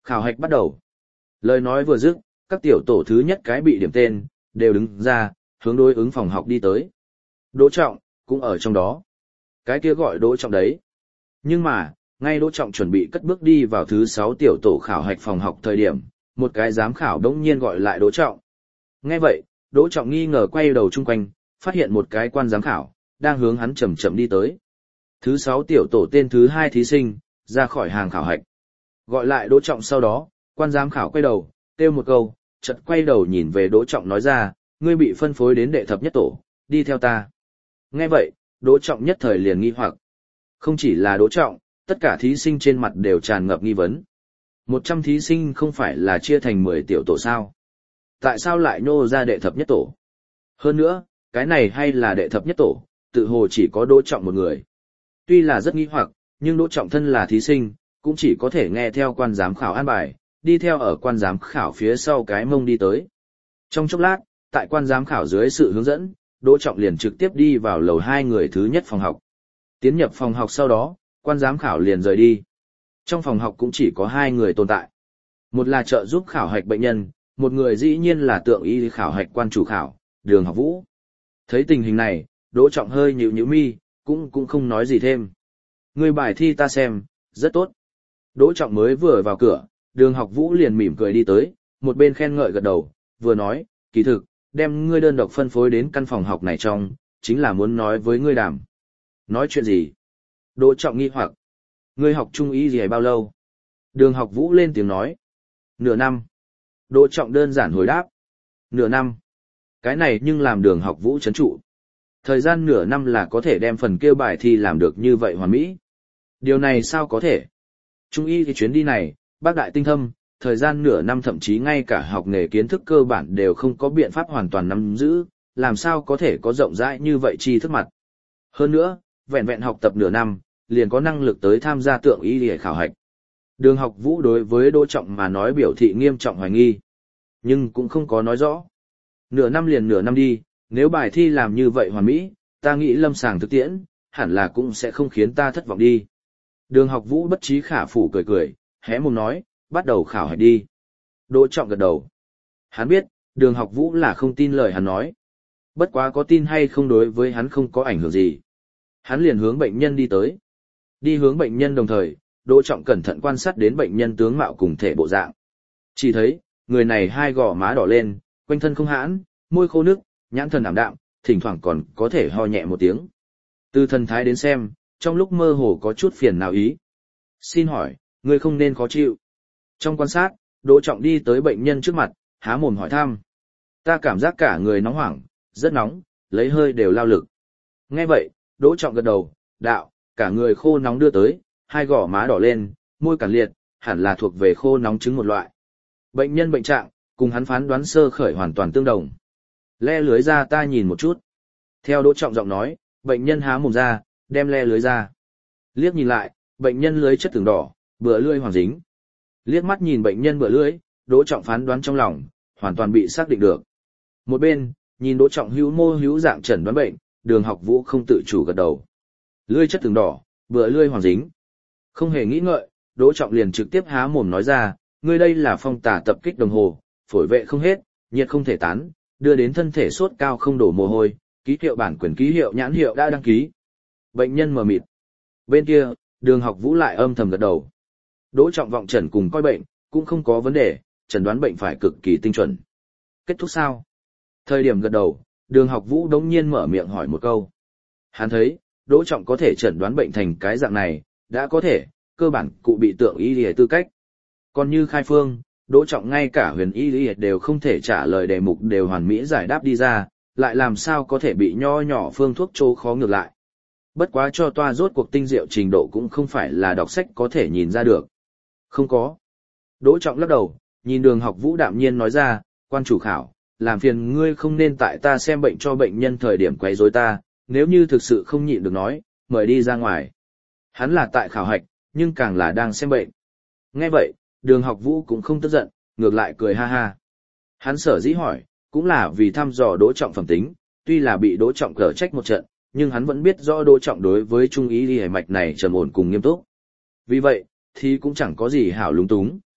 Khảo hạch bắt đầu. Lời nói vừa dứt, các tiểu tổ thứ nhất cái bị điểm tên, đều đứng ra, hướng đối ứng phòng học đi tới. Đỗ Trọng, cũng ở trong đó. Cái kia gọi Đỗ Trọng đấy. Nhưng mà, ngay Đỗ Trọng chuẩn bị cất bước đi vào thứ 6 tiểu tổ khảo hạch phòng học thời điểm, một cái giám khảo đống nhiên gọi lại Đỗ Trọng. Nghe vậy, Đỗ Trọng nghi ngờ quay đầu chung quanh, phát hiện một cái quan giám khảo, đang hướng hắn chậm chậm đi tới. Thứ 6 tiểu tổ tên thứ 2 thí sinh, ra khỏi hàng khảo hạch. Gọi lại Đỗ Trọng sau đó, quan giám khảo quay đầu, kêu một câu, chợt quay đầu nhìn về Đỗ Trọng nói ra, ngươi bị phân phối đến đệ thập nhất tổ, đi theo ta. Nghe vậy, Đỗ Trọng nhất thời liền nghi hoặc. Không chỉ là Đỗ Trọng, tất cả thí sinh trên mặt đều tràn ngập nghi vấn. 100 thí sinh không phải là chia thành 10 tiểu tổ sao? Tại sao lại nô ra đệ thập nhất tổ? Hơn nữa, cái này hay là đệ thập nhất tổ, tự hồ chỉ có Đỗ Trọng một người. Tuy là rất nghi hoặc, nhưng Đỗ Trọng thân là thí sinh, cũng chỉ có thể nghe theo quan giám khảo an bài, đi theo ở quan giám khảo phía sau cái mông đi tới. Trong chốc lát, tại quan giám khảo dưới sự hướng dẫn, Đỗ Trọng liền trực tiếp đi vào lầu 2 người thứ nhất phòng học. Tiến nhập phòng học sau đó, quan giám khảo liền rời đi. Trong phòng học cũng chỉ có 2 người tồn tại. Một là trợ giúp khảo hạch bệnh nhân, một người dĩ nhiên là tượng y khảo hạch quan chủ khảo, Đường Học Vũ. Thấy tình hình này, Đỗ Trọng hơi nhíu nhíu mi, cũng không nói gì thêm. Người bài thi ta xem, rất tốt. Đỗ Trọng mới vừa vào cửa, Đường Học Vũ liền mỉm cười đi tới, một bên khen ngợi gật đầu, vừa nói, kỳ thực, đem ngươi đơn độc phân phối đến căn phòng học này trong, chính là muốn nói với ngươi đàm. Nói chuyện gì? Đỗ Trọng nghi hoặc. Ngươi học trung y gì bao lâu? Đường Học Vũ lên tiếng nói. Nửa năm. Đỗ Trọng đơn giản hồi đáp. Nửa năm. Cái này nhưng làm Đường Học Vũ chấn trụ. Thời gian nửa năm là có thể đem phần kêu bài thi làm được như vậy hoàn mỹ. Điều này sao có thể? Trung y thì chuyến đi này, bác đại tinh thâm, thời gian nửa năm thậm chí ngay cả học nghề kiến thức cơ bản đều không có biện pháp hoàn toàn nắm giữ, làm sao có thể có rộng rãi như vậy tri thức mặt. Hơn nữa, vẹn vẹn học tập nửa năm, liền có năng lực tới tham gia tượng y để khảo hạch. Đường Học Vũ đối với Đỗ Trọng mà nói biểu thị nghiêm trọng hoài nghi, nhưng cũng không có nói rõ. Nửa năm liền nửa năm đi, nếu bài thi làm như vậy hoàn mỹ, ta nghĩ lâm sàng thực tiễn, hẳn là cũng sẽ không khiến ta thất vọng đi. Đường Học Vũ bất trí khả phủ cười cười, hé mồm nói, bắt đầu khảo hạch đi. Đỗ Trọng gật đầu. Hắn biết, Đường Học Vũ là không tin lời hắn nói. Bất quá có tin hay không đối với hắn không có ảnh hưởng gì. Hắn liền hướng bệnh nhân đi tới. Đi hướng bệnh nhân đồng thời, Đỗ Trọng cẩn thận quan sát đến bệnh nhân tướng mạo cùng thể bộ dạng. Chỉ thấy, người này hai gò má đỏ lên, quanh thân không hãn, môi khô nước, nhãn thần ảm đạm, thỉnh thoảng còn có thể ho nhẹ một tiếng. Từ thần thái đến xem, trong lúc mơ hồ có chút phiền nào ý. Xin hỏi, người không nên khó chịu. Trong quan sát, Đỗ Trọng đi tới bệnh nhân trước mặt, há mồm hỏi thăm. Ta cảm giác cả người nóng hoảng, rất nóng, lấy hơi đều lao lực. Nghe vậy, Đỗ Trọng gật đầu, đạo, cả người khô nóng đưa tới, hai gò má đỏ lên, môi cản liệt, hẳn là thuộc về khô nóng chứng một loại. Bệnh nhân bệnh trạng, cùng hắn phán đoán sơ khởi hoàn toàn tương đồng. Le lưới ra ta nhìn một chút. Theo Đỗ Trọng giọng nói, bệnh nhân há mồm ra, đem le lưới ra. Liếc nhìn lại, bệnh nhân lưới chất tưởng đỏ, bựa lưỡi hoàng dính. Liếc mắt nhìn bệnh nhân bựa lưỡi, Đỗ Trọng phán đoán trong lòng, hoàn toàn bị xác định được. Một bên, nhìn Đỗ Trọng hữu mô hữu dạng chẩn đoán bệnh, Đường Học Vũ không tự chủ gật đầu. Lưỡi chất tưởng đỏ, bựa lưỡi hoàng dính. Không hề nghĩ ngợi, Đỗ Trọng liền trực tiếp há mồm nói ra, ngươi đây là phong tà tập kích đồng hồ, phổi vệ không hết, nhiệt không thể tán, đưa đến thân thể sốt cao không đổ mồ hôi, ký hiệu bản quyền ký hiệu nhãn hiệu đã đăng ký. Bệnh nhân mờ mịt. Bên kia, Đường Học Vũ lại âm thầm gật đầu. Đỗ Trọng vọng chẩn cùng coi bệnh, cũng không có vấn đề, chẩn đoán bệnh phải cực kỳ tinh chuẩn. Kết thúc sao? Thời điểm gật đầu, Đường Học Vũ đống nhiên mở miệng hỏi một câu. Hắn thấy, Đỗ Trọng có thể chẩn đoán bệnh thành cái dạng này, đã có thể, cơ bản cụ bị tượng y lý tư cách. Còn như khai phương, Đỗ Trọng ngay cả huyền y lý đều không thể trả lời đề mục đều hoàn mỹ giải đáp đi ra, lại làm sao có thể bị nho nhỏ phương thuốc trô khó ngược lại. Bất quá cho toa rốt cuộc tinh diệu trình độ cũng không phải là đọc sách có thể nhìn ra được. Không có. Đỗ Trọng lắc đầu, nhìn Đường Học Vũ đạm nhiên nói ra, quan chủ khảo, làm phiền ngươi không nên tại ta xem bệnh cho bệnh nhân thời điểm quấy rối ta, nếu như thực sự không nhịn được nói, mời đi ra ngoài. Hắn là tại khảo hạch, nhưng càng là đang xem bệnh. Nghe vậy, Đường Học Vũ cũng không tức giận, ngược lại cười ha ha. Hắn sở dĩ hỏi, cũng là vì thăm dò Đỗ Trọng phẩm tính, tuy là bị Đỗ Trọng cở trách một trận, nhưng hắn vẫn biết rõ Đỗ Trọng đối với trung ý y mạch này trầm ổn cùng nghiêm túc. Vì vậy, thì cũng chẳng có gì hảo lúng túng.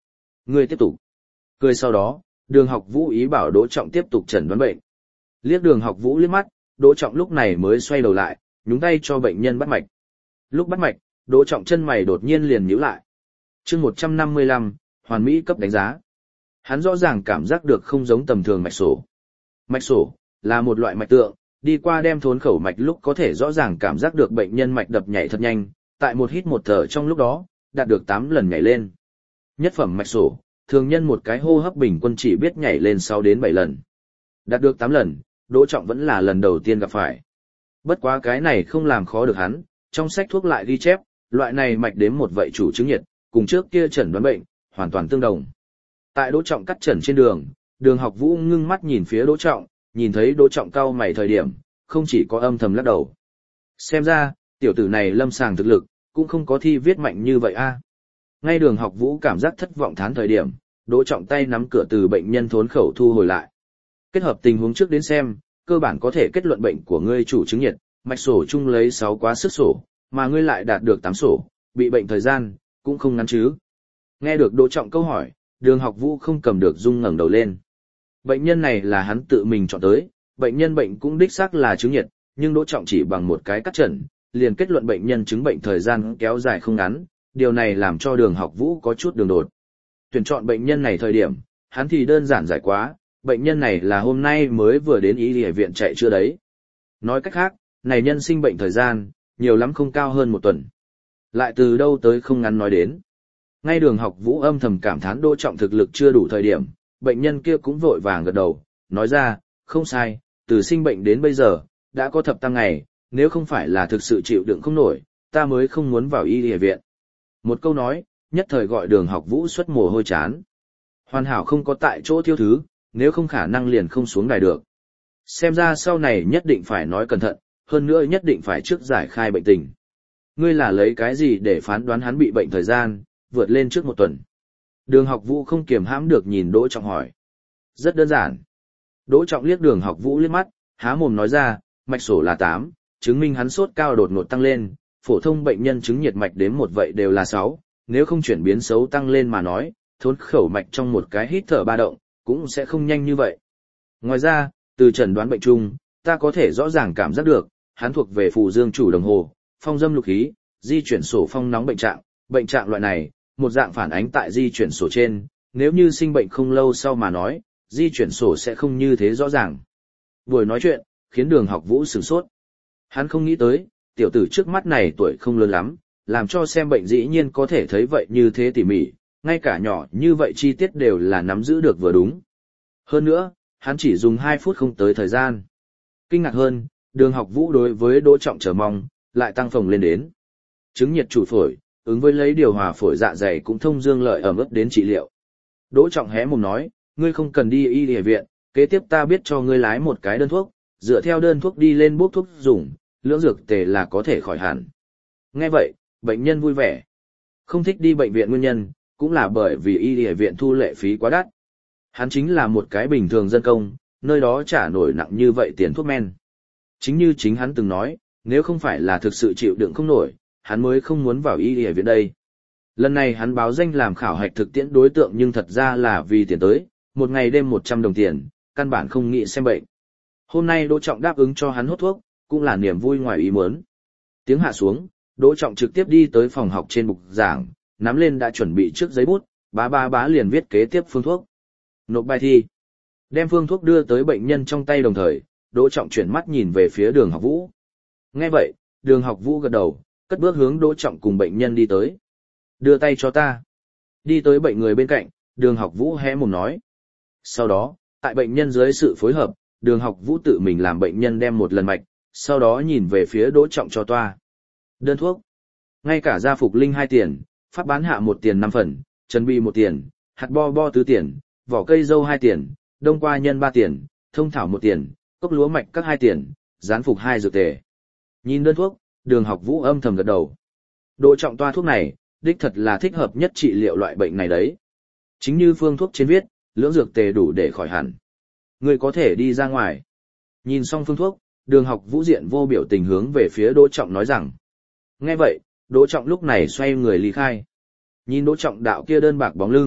Ngươi tiếp tục. Cười sau đó, Đường Học Vũ ý bảo Đỗ Trọng tiếp tục chẩn đoán bệnh. Liếc Đường Học Vũ liếc mắt, Đỗ Trọng lúc này mới xoay đầu lại, nhúng tay cho bệnh nhân bắt mạch. Lúc bắt mạch, Đỗ Trọng chân mày đột nhiên liền nhíu lại. Chương 155, hoàn mỹ cấp đánh giá. Hắn rõ ràng cảm giác được không giống tầm thường mạch sổ. Mạch sổ là một loại mạch tượng, đi qua đem thốn khẩu mạch lúc có thể rõ ràng cảm giác được bệnh nhân mạch đập nhảy thật nhanh, tại một hít một thở trong lúc đó, đạt được 8 lần nhảy lên. Nhất phẩm mạch sổ, thường nhân một cái hô hấp bình quân chỉ biết nhảy lên 6 đến 7 lần. Đạt được 8 lần, Đỗ Trọng vẫn là lần đầu tiên gặp phải. Bất quá cái này không làm khó được hắn, trong sách thuốc lại ghi chép, loại này mạch đếm một vậy chủ chứng nhiệt, cùng trước kia chẩn đoán bệnh, hoàn toàn tương đồng. Tại Đỗ Trọng cắt chẩn trên đường, Đường Học Vũ ngưng mắt nhìn phía Đỗ Trọng, nhìn thấy Đỗ Trọng cau mày thời điểm, không chỉ có âm thầm lắc đầu. Xem ra, tiểu tử này lâm sàng thực lực, cũng không có thi viết mạnh như vậy a. Ngay Đường Học Vũ cảm giác thất vọng thán thời điểm, Đỗ Trọng tay nắm cửa từ bệnh nhân thốn khẩu thu hồi lại. Kết hợp tình huống trước đến xem, cơ bản có thể kết luận bệnh của ngươi chủ chứng nhiệt, mạch sổ chung lấy 6 quá sức sổ, mà ngươi lại đạt được 8 sổ, bị bệnh thời gian, cũng không ngắn chứ. Nghe được Đỗ Trọng câu hỏi, Đường Học Vũ không cầm được rung ngẩng đầu lên. Bệnh nhân này là hắn tự mình chọn tới, bệnh nhân bệnh cũng đích xác là chứng nhiệt, nhưng Đỗ Trọng chỉ bằng một cái cắt chẩn, liền kết luận bệnh nhân chứng bệnh thời gian kéo dài không ngắn, điều này làm cho Đường Học Vũ có chút đường đột. Tuyển chọn bệnh nhân này thời điểm, hắn thì đơn giản giải quá, bệnh nhân này là hôm nay mới vừa đến y y viện chạy chữa đấy. Nói cách khác, này nhân sinh bệnh thời gian, nhiều lắm không cao hơn 1 tuần. Lại từ đâu tới không ngắn nói đến. Ngay Đường Học Vũ âm thầm cảm thán Đỗ Trọng thực lực chưa đủ thời điểm, bệnh nhân kia cũng vội vàng gật đầu, nói ra, không sai, từ sinh bệnh đến bây giờ, đã có thập tăng ngày, nếu không phải là thực sự chịu đựng không nổi, ta mới không muốn vào y y viện. Một câu nói, nhất thời gọi Đường Học Vũ xuất mồ hôi chán. Hoàn hảo không có tại chỗ thiếu thứ, nếu không khả năng liền không xuống đài được. Xem ra sau này nhất định phải nói cẩn thận, hơn nữa nhất định phải trước giải khai bệnh tình. Ngươi là lấy cái gì để phán đoán hắn bị bệnh thời gian, vượt lên trước 1 tuần? Đường Học Vũ không kiềm hãm được nhìn Đỗ Trọng hỏi. Rất đơn giản. Đỗ Trọng liếc Đường Học Vũ liếc mắt, há mồm nói ra, mạch sổ là 8, chứng minh hắn sốt cao đột ngột tăng lên, phổ thông bệnh nhân chứng nhiệt mạch đếm một vậy đều là 6, nếu không chuyển biến xấu tăng lên mà nói, thốn khẩu mạch trong một cái hít thở 3 động, cũng sẽ không nhanh như vậy. Ngoài ra, từ chẩn đoán bệnh chung, ta có thể rõ ràng cảm giác được, hắn thuộc về phù dương chủ đồng hồ, phong dâm lục khí, di chuyển sổ phong nóng bệnh trạng loại này, một dạng phản ánh tại di chuyển sổ trên, nếu như sinh bệnh không lâu sau mà nói, di chuyển sổ sẽ không như thế rõ ràng. Buổi nói chuyện, khiến Đường Học Vũ sửng sốt. Hắn không nghĩ tới, tiểu tử trước mắt này tuổi không lớn lắm, làm cho xem bệnh dĩ nhiên có thể thấy vậy như thế tỉ mỉ, ngay cả nhỏ như vậy chi tiết đều là nắm giữ được vừa đúng. Hơn nữa, hắn chỉ dùng 2 phút không tới thời gian. Kinh ngạc hơn, Đường Học Vũ đối với Đỗ Trọng chờ mong, lại tăng phồng lên đến. Chứng nhiệt chủ phổi, ứng với lấy điều hòa phổi dạ dày cũng thông dương lợi ẩm ướt đến trị liệu. Đỗ Trọng hé mồm nói, ngươi không cần đi y y viện, kế tiếp ta biết cho ngươi lái một cái đơn thuốc, dựa theo đơn thuốc đi lên bốc thuốc dùng, lưỡng dược tề là có thể khỏi hẳn. Nghe vậy, bệnh nhân vui vẻ. Không thích đi bệnh viện nguyên nhân, cũng là bởi vì y y viện thu lệ phí quá đắt. Hắn chính là một cái bình thường dân công, nơi đó trả nổi nặng như vậy tiền thuốc men. Chính như chính hắn từng nói, nếu không phải là thực sự chịu đựng không nổi, hắn mới không muốn vào y y viện đây. Lần này hắn báo danh làm khảo hạch thực tiễn đối tượng nhưng thật ra là vì tiền tới, một ngày đêm 100 đồng tiền, căn bản không nghĩ xem bệnh. Hôm nay Đỗ Trọng đáp ứng cho hắn hút thuốc, cũng là niềm vui ngoài ý muốn. Tiếng hạ xuống, Đỗ Trọng trực tiếp đi tới phòng học trên bục giảng, nắm lên đã chuẩn bị trước giấy bút, bá liền viết kế tiếp phương thuốc. Nộp bài thi. Đem phương thuốc đưa tới bệnh nhân trong tay đồng thời, Đỗ Trọng chuyển mắt nhìn về phía Đường Học Vũ. Nghe vậy, Đường Học Vũ gật đầu, cất bước hướng Đỗ Trọng cùng bệnh nhân đi tới. Đưa tay cho ta. Đi tới bệnh người bên cạnh, Đường Học Vũ hé mồm nói. Sau đó, tại bệnh nhân dưới sự phối hợp, Đường Học Vũ tự mình làm bệnh nhân đem một lần mạch, sau đó nhìn về phía Đỗ Trọng cho toa. Đơn thuốc. Ngay cả gia phục linh 2 tiền, pháp bán hạ 1 tiền 5 phần, chân bi 1 tiền, hạt bo 4 tiền, vỏ cây dâu 2 tiền, đông qua nhân 3 tiền, thông thảo 1 tiền, cốc lúa mạch các 2 tiền, gián phục 2 dược tề. Nhìn đơn thuốc, Đường Học Vũ âm thầm gật đầu. Đỗ Trọng toa thuốc này, đích thật là thích hợp nhất trị liệu loại bệnh này đấy. Chính như phương thuốc trên viết, lưỡng dược tề đủ để khỏi hẳn. Người có thể đi ra ngoài. Nhìn xong phương thuốc, Đường Học Vũ diện vô biểu tình hướng về phía Đỗ Trọng nói rằng. Nghe vậy, Đỗ Trọng lúc này xoay người ly khai. Nhìn Đỗ Trọng đạo kia đơn bạc bóng lưng,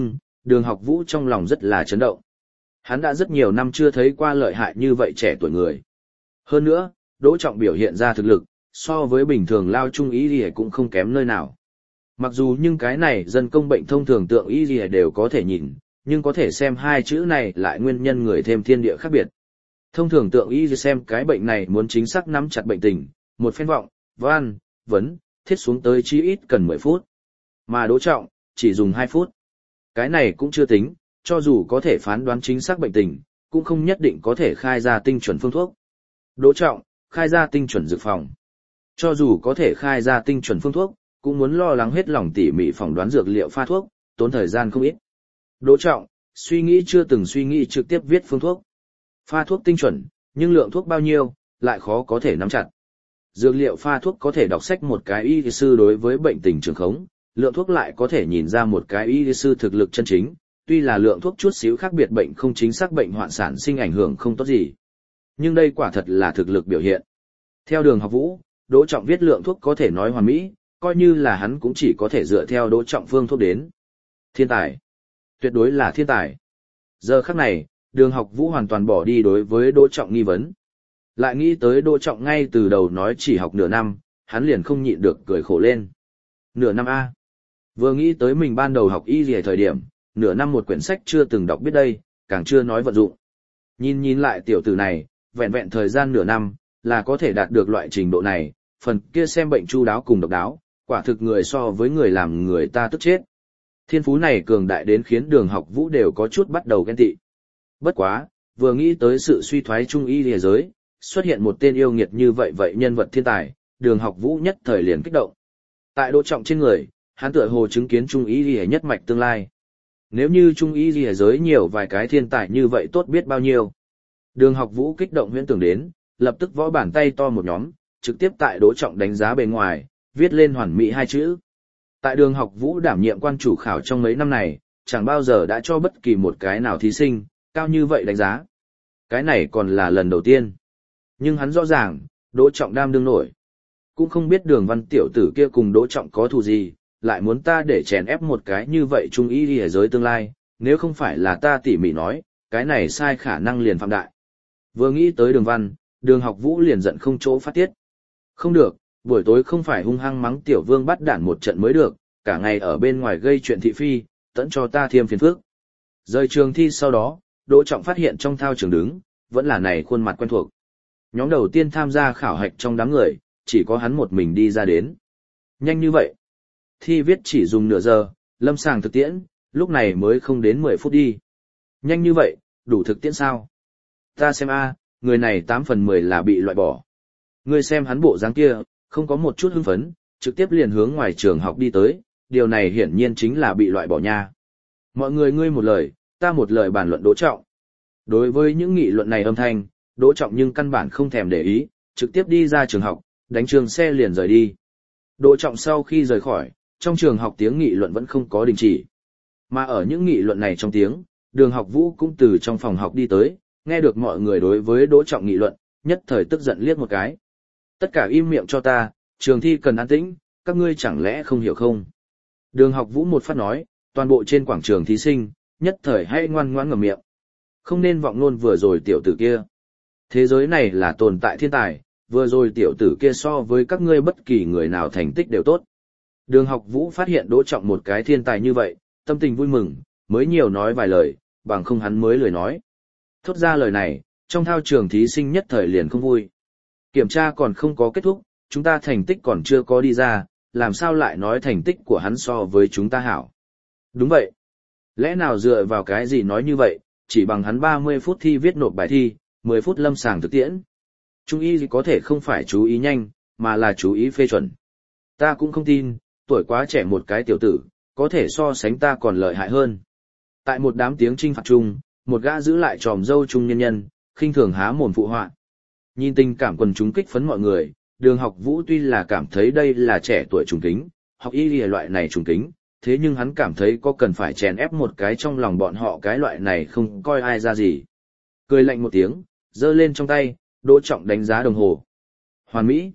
Đường Học Vũ trong lòng rất là chấn động. Hắn đã rất nhiều năm chưa thấy qua lợi hại như vậy trẻ tuổi người. Hơn nữa, Đỗ Trọng biểu hiện ra thực lực, so với bình thường lao trung y thì cũng không kém nơi nào. Mặc dù nhưng cái này dân công bệnh thông thường tượng y gì đều có thể nhìn, nhưng có thể xem hai chữ này lại nguyên nhân người thêm thiên địa khác biệt. Thông thường tượng y xem cái bệnh này muốn chính xác nắm chặt bệnh tình, một phen vọng, van, vấn, thiết xuống tới chí ít cần 10 phút. Mà Đỗ Trọng, chỉ dùng 2 phút. Cái này cũng chưa tính, cho dù có thể phán đoán chính xác bệnh tình, cũng không nhất định có thể khai ra tinh chuẩn phương thuốc. Đỗ Trọng, khai ra tinh chuẩn dược phòng. Cho dù có thể khai ra tinh chuẩn phương thuốc, cũng muốn lo lắng hết lòng tỉ mỉ phỏng đoán dược liệu pha thuốc, tốn thời gian không ít. Đỗ Trọng, suy nghĩ chưa từng suy nghĩ trực tiếp viết phương thuốc. Pha thuốc tinh chuẩn, nhưng lượng thuốc bao nhiêu, lại khó có thể nắm chặt. Dược liệu pha thuốc có thể đọc sách một cái y sư đối với bệnh tình trường khống, lượng thuốc lại có thể nhìn ra một cái y sư thực lực chân chính, tuy là lượng thuốc chút xíu khác biệt bệnh không chính xác bệnh hoạn sản sinh ảnh hưởng không tốt gì. Nhưng đây quả thật là thực lực biểu hiện. Theo Đường Học Vũ, Đỗ Trọng viết lượng thuốc có thể nói hoàn mỹ, coi như là hắn cũng chỉ có thể dựa theo Đỗ Trọng phương thuốc đến. Thiên tài. Tuyệt đối là thiên tài. Giờ khắc này, Đường Học Vũ hoàn toàn bỏ đi đối với Đỗ Trọng nghi vấn. Lại nghĩ tới Đỗ Trọng ngay từ đầu nói chỉ học nửa năm, hắn liền không nhịn được cười khổ lên. Nửa năm A. Vừa nghĩ tới mình ban đầu học y gì thời điểm, nửa năm một quyển sách chưa từng đọc biết đây, càng chưa nói vận dụng. Nhìn lại tiểu tử này, vẹn vẹn thời gian nửa năm, là có thể đạt được loại trình độ này, phần kia xem bệnh chu đáo cùng độc đáo, quả thực người so với người làm người ta tức chết. Thiên phú này cường đại đến khiến Đường Học Vũ đều có chút bắt đầu ghen tị. Bất quá, vừa nghĩ tới sự suy thoái trung y lìa giới, xuất hiện một tên yêu nghiệt như vậy nhân vật thiên tài, Đường Học Vũ nhất thời liền kích động. Tại Đỗ Trọng trên người, hắn tựa hồ chứng kiến trung y lìa nhất mạch tương lai. Nếu như trung y lìa giới nhiều vài cái thiên tài như vậy tốt biết bao nhiêu. Đường Học Vũ kích động huyễn tưởng đến, lập tức võ bàn tay to một nhóm, trực tiếp tại Đỗ Trọng đánh giá bề ngoài, viết lên hoàn mỹ 2 chữ. Tại Đường Học Vũ đảm nhiệm quan chủ khảo trong mấy năm này, chẳng bao giờ đã cho bất kỳ một cái nào thí sinh cao như vậy đánh giá. Cái này còn là lần đầu tiên. Nhưng hắn rõ ràng, Đỗ Trọng đam đương nổi. Cũng không biết Đường Văn tiểu tử kia cùng Đỗ Trọng có thù gì, lại muốn ta để chèn ép một cái như vậy trung y đi ở giới tương lai, nếu không phải là ta tỉ mỉ nói, cái này sai khả năng liền phạm đại. Vừa nghĩ tới Đường Văn, Đường Học Vũ liền giận không chỗ phát tiết. Không được, buổi tối không phải hung hăng mắng tiểu vương bắt đản một trận mới được, cả ngày ở bên ngoài gây chuyện thị phi, tẫn cho ta thêm phiền phức. Rời trường thi sau đó, Đỗ Trọng phát hiện trong thao trường đứng, vẫn là này khuôn mặt quen thuộc. Nhóm đầu tiên tham gia khảo hạch trong đám người, chỉ có hắn một mình đi ra đến. Nhanh như vậy. Thi viết chỉ dùng nửa giờ, lâm sàng thực tiễn, lúc này mới không đến 10 phút đi. Nhanh như vậy, đủ thực tiễn sao? Ta xem người này 8 phần 10 là bị loại bỏ. Ngươi xem hắn bộ dáng kia, không có một chút hưng phấn, trực tiếp liền hướng ngoài trường học đi tới, điều này hiển nhiên chính là bị loại bỏ nha. Mọi người ngươi một lời, ta một lời bàn luận Đỗ Trọng. Đối với những nghị luận này âm thanh, Đỗ Trọng nhưng căn bản không thèm để ý, trực tiếp đi ra trường học, đánh trường xe liền rời đi. Đỗ Trọng sau khi rời khỏi, trong trường học tiếng nghị luận vẫn không có đình chỉ. Mà ở những nghị luận này trong tiếng, Đường Học Vũ cũng từ trong phòng học đi tới, nghe được mọi người đối với Đỗ Trọng nghị luận, nhất thời tức giận liếc một cái. Tất cả im miệng cho ta, trường thi cần an tĩnh, các ngươi chẳng lẽ không hiểu không? Đường Học Vũ một phát nói, toàn bộ trên quảng trường thí sinh, nhất thời hãy ngoan ngoãn ngậm miệng. Không nên vọng luôn vừa rồi tiểu tử kia. Thế giới này là tồn tại thiên tài, vừa rồi tiểu tử kia so với các ngươi bất kỳ người nào thành tích đều tốt. Đường Học Vũ phát hiện Đỗ Trọng một cái thiên tài như vậy, tâm tình vui mừng, mới nhiều nói vài lời, bằng không hắn mới lười nói. Thốt ra lời này, trong thao trường thí sinh nhất thời liền không vui. Kiểm tra còn không có kết thúc, chúng ta thành tích còn chưa có đi ra, làm sao lại nói thành tích của hắn so với chúng ta hảo. Đúng vậy. Lẽ nào dựa vào cái gì nói như vậy, chỉ bằng hắn 30 phút thi viết nộp bài thi, 10 phút lâm sàng thực tiễn. Trung y có thể không phải chú ý nhanh, mà là chú ý phê chuẩn. Ta cũng không tin, tuổi quá trẻ một cái tiểu tử, có thể so sánh ta còn lợi hại hơn. Tại một đám tiếng chinh phạt chung, một gã giữ lại tròm dâu trung nhân nhân, khinh thường há mồm phụ họa. Nhìn tình cảm quần chúng kích phấn mọi người, Đường Học Vũ tuy là cảm thấy đây là trẻ tuổi trùng kính, học y lìa loại này trùng kính, thế nhưng hắn cảm thấy có cần phải chèn ép một cái trong lòng bọn họ cái loại này không coi ai ra gì. Cười lạnh một tiếng, giơ lên trong tay, Đỗ Trọng đánh giá đồng hồ. Hoàn mỹ.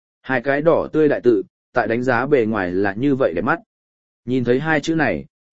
2 cái đỏ tươi đại tự, tại đánh giá bề ngoài là như vậy đẹp mắt. Nhìn thấy 2 chữ này,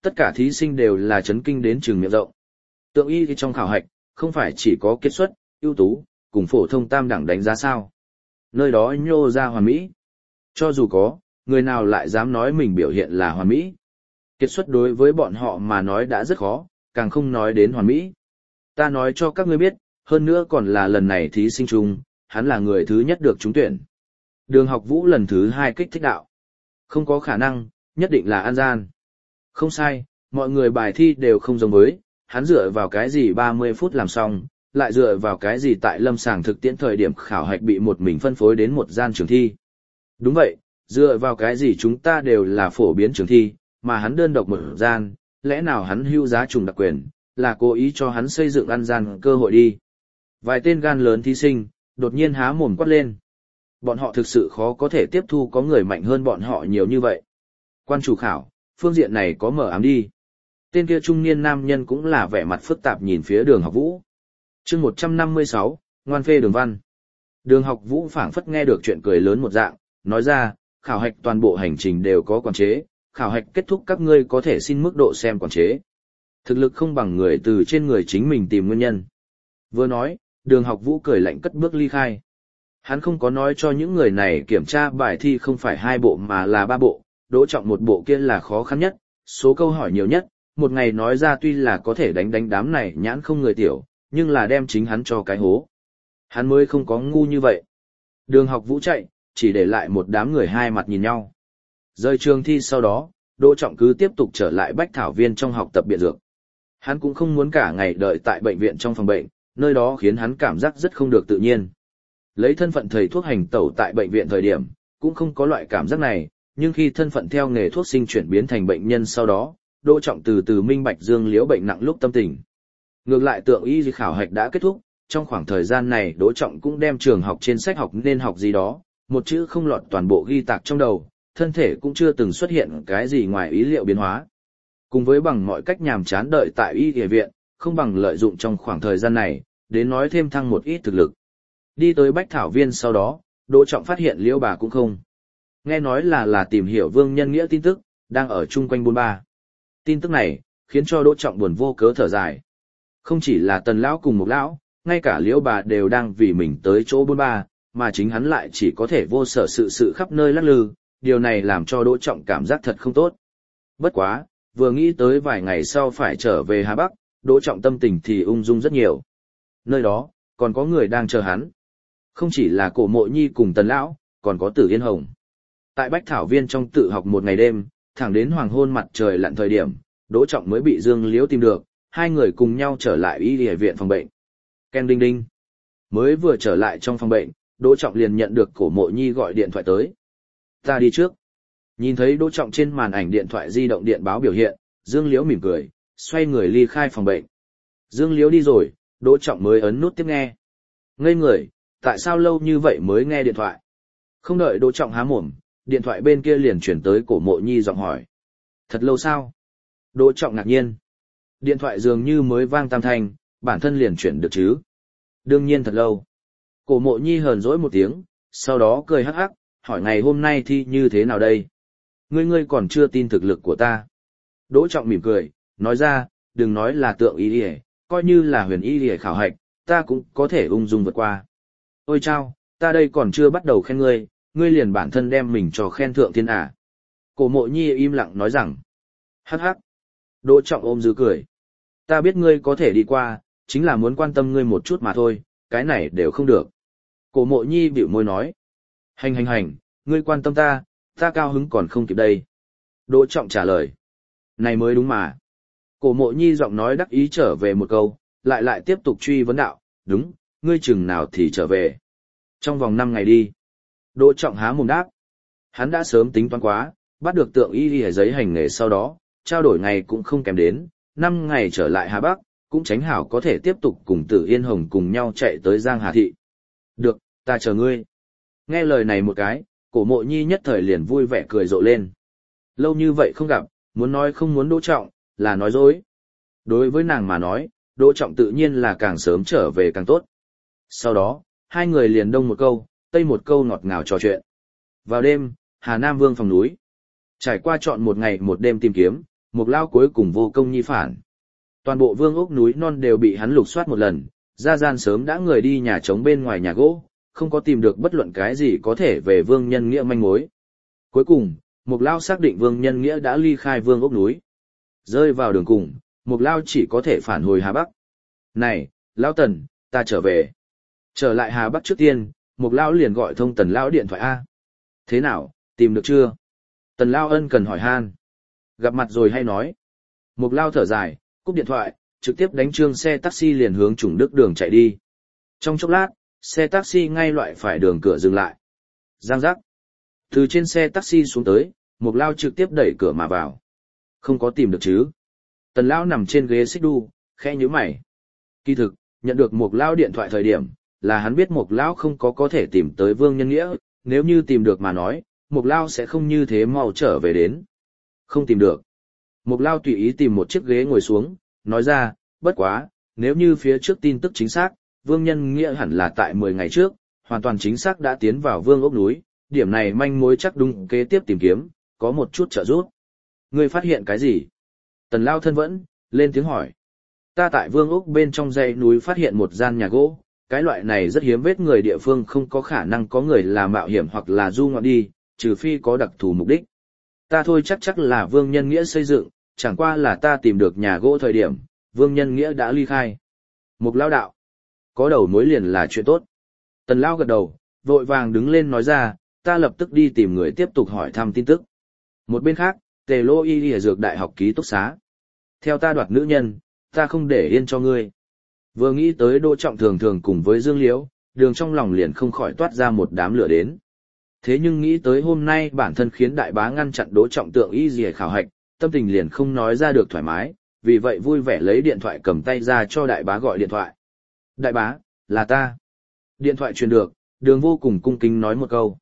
Tất cả thí sinh đều là chấn kinh đến trường miệng rộng. Tượng y thì trong khảo hạch, không phải chỉ có kết xuất, ưu tú, cùng phổ thông tam đẳng đánh giá sao. Nơi đó nhô ra hoàn mỹ. Cho dù có, người nào lại dám nói mình biểu hiện là hoàn mỹ. Kết xuất đối với bọn họ mà nói đã rất khó, càng không nói đến hoàn mỹ. Ta nói cho các ngươi biết, hơn nữa còn là lần này thí sinh chung, hắn là người thứ nhất được trúng tuyển. Đường Học Vũ lần thứ 2 kích thích đạo. Không có khả năng, nhất định là an gian. Không sai, mọi người bài thi đều không giống với, hắn dựa vào cái gì 30 phút làm xong, lại dựa vào cái gì tại lâm sàng thực tiễn thời điểm khảo hạch bị một mình phân phối đến một gian trường thi. Đúng vậy, dựa vào cái gì chúng ta đều là phổ biến trường thi, mà hắn đơn độc một gian, lẽ nào hắn hưu giá trùng đặc quyền, là cố ý cho hắn xây dựng ăn gian cơ hội đi. Vài tên gan lớn thí sinh, đột nhiên há mồm quát lên. Bọn họ thực sự khó có thể tiếp thu có người mạnh hơn bọn họ nhiều như vậy. Quan chủ khảo, phương diện này có mở ám đi. Tên kia trung niên nam nhân cũng là vẻ mặt phức tạp nhìn phía Đường Học Vũ. Chương 156, ngoan phê Đường Văn. Đường Học Vũ phảng phất nghe được chuyện cười lớn một dạng, nói ra, khảo hạch toàn bộ hành trình đều có quản chế, khảo hạch kết thúc các ngươi có thể xin mức độ xem quản chế. Thực lực không bằng người từ trên người chính mình tìm nguyên nhân. Vừa nói, Đường Học Vũ cười lạnh cất bước ly khai. Hắn không có nói cho những người này kiểm tra bài thi không phải 2 bộ mà là 3 bộ, đỗ trọng một bộ kia là khó khăn nhất, số câu hỏi nhiều nhất, một ngày nói ra tuy là có thể đánh đám này nhãn không người tiểu, nhưng là đem chính hắn cho cái hố. Hắn mới không có ngu như vậy. Đường Học Vũ chạy, chỉ để lại một đám người hai mặt nhìn nhau. Rời trường thi sau đó, Đỗ Trọng cứ tiếp tục trở lại Bách Thảo Viên trong học tập biện dược. Hắn cũng không muốn cả ngày đợi tại bệnh viện trong phòng bệnh, nơi đó khiến hắn cảm giác rất không được tự nhiên. Lấy thân phận thầy thuốc hành tẩu tại bệnh viện thời điểm, cũng không có loại cảm giác này, nhưng khi thân phận theo nghề thuốc sinh chuyển biến thành bệnh nhân sau đó, Đỗ Trọng từ từ minh bạch Dương Liễu bệnh nặng lúc tâm tình. Ngược lại tượng y khảo hạch đã kết thúc, trong khoảng thời gian này Đỗ Trọng cũng đem trường học trên sách học nên học gì đó, một chữ không lọt toàn bộ ghi tạc trong đầu, thân thể cũng chưa từng xuất hiện cái gì ngoài ý liệu biến hóa. Cùng với bằng mọi cách nhàm chán đợi tại y y viện, không bằng lợi dụng trong khoảng thời gian này, đến nói thêm thăng một ít thực lực. Đi tới Bách Thảo Viên sau đó, Đỗ Trọng phát hiện Liễu bà cũng không. Nghe nói là tìm hiểu Vương Nhân Nghĩa tin tức, đang ở chung quanh bôn ba. Tin tức này, khiến cho Đỗ Trọng buồn vô cớ thở dài. Không chỉ là Tần Lão cùng Mục Lão, ngay cả Liễu bà đều đang vì mình tới chỗ bôn ba, mà chính hắn lại chỉ có thể vô sở sự khắp nơi lắc lư, điều này làm cho Đỗ Trọng cảm giác thật không tốt. Bất quá, vừa nghĩ tới vài ngày sau phải trở về Hà Bắc, Đỗ Trọng tâm tình thì ung dung rất nhiều. Nơi đó, còn có người đang chờ hắn. Không chỉ là Cổ Mộ Nhi cùng Tần Lão, còn có Tử Yên Hồng. Tại Bách Thảo Viên trong tự học một ngày đêm, thẳng đến hoàng hôn mặt trời lặn thời điểm, Đỗ Trọng mới bị Dương Liễu tìm được, hai người cùng nhau trở lại y y viện phòng bệnh. Ken đinh đinh. Mới vừa trở lại trong phòng bệnh, Đỗ Trọng liền nhận được Cổ Mộ Nhi gọi điện thoại tới. Ta đi trước. Nhìn thấy Đỗ Trọng trên màn ảnh điện thoại di động điện báo biểu hiện, Dương Liễu mỉm cười, xoay người ly khai phòng bệnh. Dương Liễu đi rồi, Đỗ Trọng mới ấn nút tiếp nghe. Ngây người, tại sao lâu như vậy mới nghe điện thoại? Không đợi Đỗ Trọng há mồm, điện thoại bên kia liền chuyển tới Cổ Mộ Nhi giọng hỏi. Thật lâu sao? Đỗ Trọng ngạc nhiên. Điện thoại dường như mới vang tam thanh, bản thân liền chuyển được chứ? Đương nhiên thật lâu. Cổ Mộ Nhi hờn dỗi một tiếng, sau đó cười hắc hắc, hỏi ngày hôm nay thi như thế nào đây? Ngươi còn chưa tin thực lực của ta. Đỗ Trọng mỉm cười, nói ra, đừng nói là tượng y lìa, coi như là huyền y lìa khảo hạch, ta cũng có thể ung dung vượt qua. Ôi chao, ta đây còn chưa bắt đầu khen ngươi, ngươi liền bản thân đem mình cho khen thượng thiên à. Cổ Mộ Nhi im lặng nói rằng, hắc hắc. Đỗ Trọng ôm dư cười. Ta biết ngươi có thể đi qua, chính là muốn quan tâm ngươi một chút mà thôi, cái này đều không được. Cổ Mộ Nhi bĩu môi nói, hành, ngươi quan tâm ta cao hứng còn không kịp đây. Đỗ Trọng trả lời, này mới đúng mà. Cổ Mộ Nhi giọng nói đắc ý trở về một câu, lại tiếp tục truy vấn đạo, đúng, ngươi chừng nào thì trở về. Trong vòng 5 ngày đi. Đỗ Trọng há mồm đáp. Hắn đã sớm tính toán quá, bắt được tượng y ghi giấy hành nghề sau đó, trao đổi ngày cũng không kèm đến, 5 ngày trở lại Hà Bắc, cũng tránh hảo có thể tiếp tục cùng Tử Yên Hồng cùng nhau chạy tới Giang Hà Thị. Được, ta chờ ngươi. Nghe lời này một cái, Cổ Mộ Nhi nhất thời liền vui vẻ cười rộ lên. Lâu như vậy không gặp, muốn nói không muốn Đỗ Trọng, là nói dối. Đối với nàng mà nói, Đỗ Trọng tự nhiên là càng sớm trở về càng tốt. Sau đó, hai người liền đông một câu, tây một câu ngọt ngào trò chuyện. Vào đêm, Hà Nam Vương phòng núi. Trải qua trọn một ngày một đêm tìm kiếm, Mục Lao cuối cùng vô công nhi phản. Toàn bộ vương ốc núi non đều bị hắn lục soát một lần, ra gian sớm đã người đi nhà trống bên ngoài nhà gỗ, không có tìm được bất luận cái gì có thể về Vương Nhân Nghĩa manh mối. Cuối cùng, Mục Lao xác định Vương Nhân Nghĩa đã ly khai vương ốc núi. Rơi vào đường cùng, Mục Lao chỉ có thể phản hồi Hà Bắc. Này, Lão Tần, ta trở về. Trở lại Hà Bắc trước tiên, Mục Lao liền gọi thông Tần Lão điện thoại A. Thế nào, tìm được chưa? Tần Lao ân cần hỏi han. Gặp mặt rồi hay nói. Mục Lao thở dài, cúp điện thoại, trực tiếp đánh trương xe taxi liền hướng Trùng Đức đường chạy đi. Trong chốc lát, xe taxi ngay loại phải đường cửa dừng lại. Giang giác. Từ trên xe taxi xuống tới, Mục Lao trực tiếp đẩy cửa mà vào. Không có tìm được chứ? Tần Lão nằm trên ghế xích đu, khẽ nhíu mày. Kỳ thực, nhận được Mục Lao điện thoại thời điểm, là hắn biết Mục Lao không có thể tìm tới Vương Nhân Nghĩa, nếu như tìm được mà nói, Mục Lao sẽ không như thế mau trở về đến. Không tìm được. Mục Lao tùy ý tìm một chiếc ghế ngồi xuống, nói ra, bất quá, nếu như phía trước tin tức chính xác, Vương Nhân Nghĩa hẳn là tại 10 ngày trước, hoàn toàn chính xác đã tiến vào vương ốc núi, điểm này manh mối chắc đúng kế tiếp tìm kiếm, có một chút trợ giúp. Ngươi phát hiện cái gì? Tần Lao thân vẫn, lên tiếng hỏi. Ta tại vương ốc bên trong dãy núi phát hiện một gian nhà gỗ, cái loại này rất hiếm vết người địa phương không có khả năng có người là mạo hiểm hoặc là du ngoạn đi, trừ phi có đặc thù mục đích. Ta thôi chắc là Vương Nhân Nghĩa xây dựng, chẳng qua là ta tìm được nhà gỗ thời điểm, Vương Nhân Nghĩa đã ly khai. Mục Lao đạo. Có đầu mối liền là chuyện tốt. Tần Lao gật đầu, vội vàng đứng lên nói ra, ta lập tức đi tìm người tiếp tục hỏi thăm tin tức. Một bên khác, Tề Lô Y ở dược đại học ký túc xá. Theo ta đoạt nữ nhân, ta không để yên cho ngươi. Vừa nghĩ tới Đỗ Trọng thường thường cùng với Dương Liễu, đường trong lòng liền không khỏi toát ra một đám lửa đến. Thế nhưng nghĩ tới hôm nay bản thân khiến đại bá ngăn chặn Đỗ Trọng tượng y dì khảo hạch, tâm tình liền không nói ra được thoải mái, vì vậy vui vẻ lấy điện thoại cầm tay ra cho đại bá gọi điện thoại. Đại bá, là ta. Điện thoại truyền được, đường vô cùng cung kính nói một câu.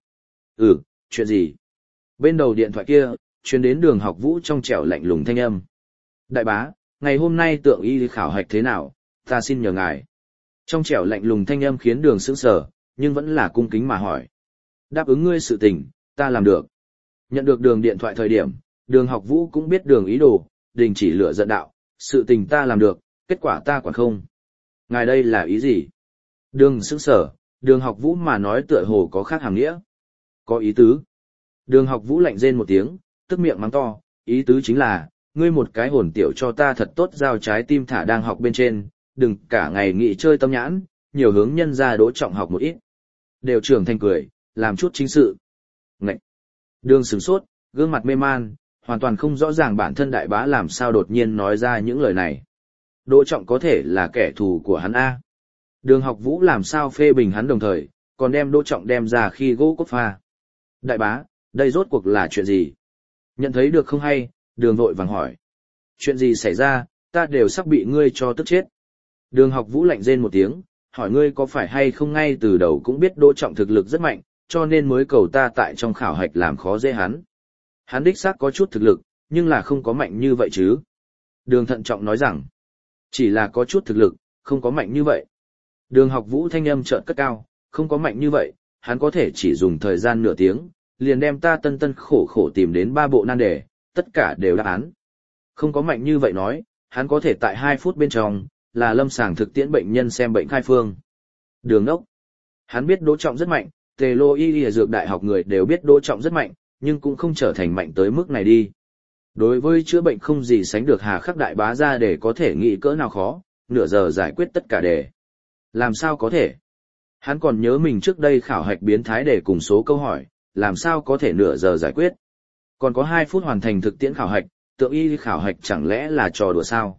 Chuyện gì? Bên đầu điện thoại kia, truyền đến Đường Học Vũ trong trẻo lạnh lùng thanh âm. Đại bá, ngày hôm nay tượng y khảo hạch thế nào, ta xin nhờ ngài. Trong trẻo lạnh lùng thanh âm khiến Đường sững sờ, nhưng vẫn là cung kính mà hỏi. Đáp ứng ngươi sự tình, ta làm được. Nhận được Đường điện thoại thời điểm, Đường Học Vũ cũng biết Đường ý đồ, đình chỉ lửa giận đạo, sự tình ta làm được, kết quả ta quản không. Ngài đây là ý gì? Đường sững sờ, Đường Học Vũ mà nói tựa hồ có khác hàm nghĩa. Có ý tứ. Đường Học Vũ lạnh rên một tiếng, tức miệng mắng to, ý tứ chính là, ngươi một cái hồn tiểu cho ta thật tốt giao trái tim thả đang học bên trên, đừng cả ngày nghị chơi tâm nhãn, nhiều hướng nhân ra Đỗ Trọng học một ít. Đều trưởng thành cười, làm chút chính sự. Ngậy! Đường sửng sốt, gương mặt mê man, hoàn toàn không rõ ràng bản thân đại bá làm sao đột nhiên nói ra những lời này. Đỗ Trọng có thể là kẻ thù của hắn A. Đường Học Vũ làm sao phê bình hắn đồng thời, còn đem Đỗ Trọng đem ra khi gỗ cốt pha. Đại bá, đây rốt cuộc là chuyện gì? Nhận thấy được không hay, Đường vội vàng hỏi. Chuyện gì xảy ra, ta đều sắp bị ngươi cho tức chết. Đường Học Vũ lạnh rên một tiếng, hỏi ngươi có phải hay không ngay từ đầu cũng biết Đỗ Trọng thực lực rất mạnh, cho nên mới cầu ta tại trong khảo hạch làm khó dễ hắn. Hắn đích xác có chút thực lực, nhưng là không có mạnh như vậy chứ. Đường thận trọng nói rằng, chỉ là có chút thực lực, không có mạnh như vậy. Đường Học Vũ thanh âm chợt cất cao, không có mạnh như vậy, hắn có thể chỉ dùng thời gian nửa tiếng, liền đem ta tân tân khổ khổ tìm đến 3 bộ nan đề, tất cả đều đáp án. Không có mạnh như vậy nói, hắn có thể tại 2 phút bên trong, là lâm sàng thực tiễn bệnh nhân xem bệnh khai phương. Đường ốc. Hắn biết Đỗ Trọng rất mạnh, Tề Lô Y dược đại học người đều biết Đỗ Trọng rất mạnh, nhưng cũng không trở thành mạnh tới mức này đi. Đối với chữa bệnh không gì sánh được hà khắc đại bá ra để có thể nghĩ cỡ nào khó, nửa giờ giải quyết tất cả đề. Làm sao có thể? Hắn còn nhớ mình trước đây khảo hạch biến thái để cùng số câu hỏi, làm sao có thể nửa giờ giải quyết? Còn có 2 phút hoàn thành thực tiễn khảo hạch, tượng y khảo hạch chẳng lẽ là trò đùa sao?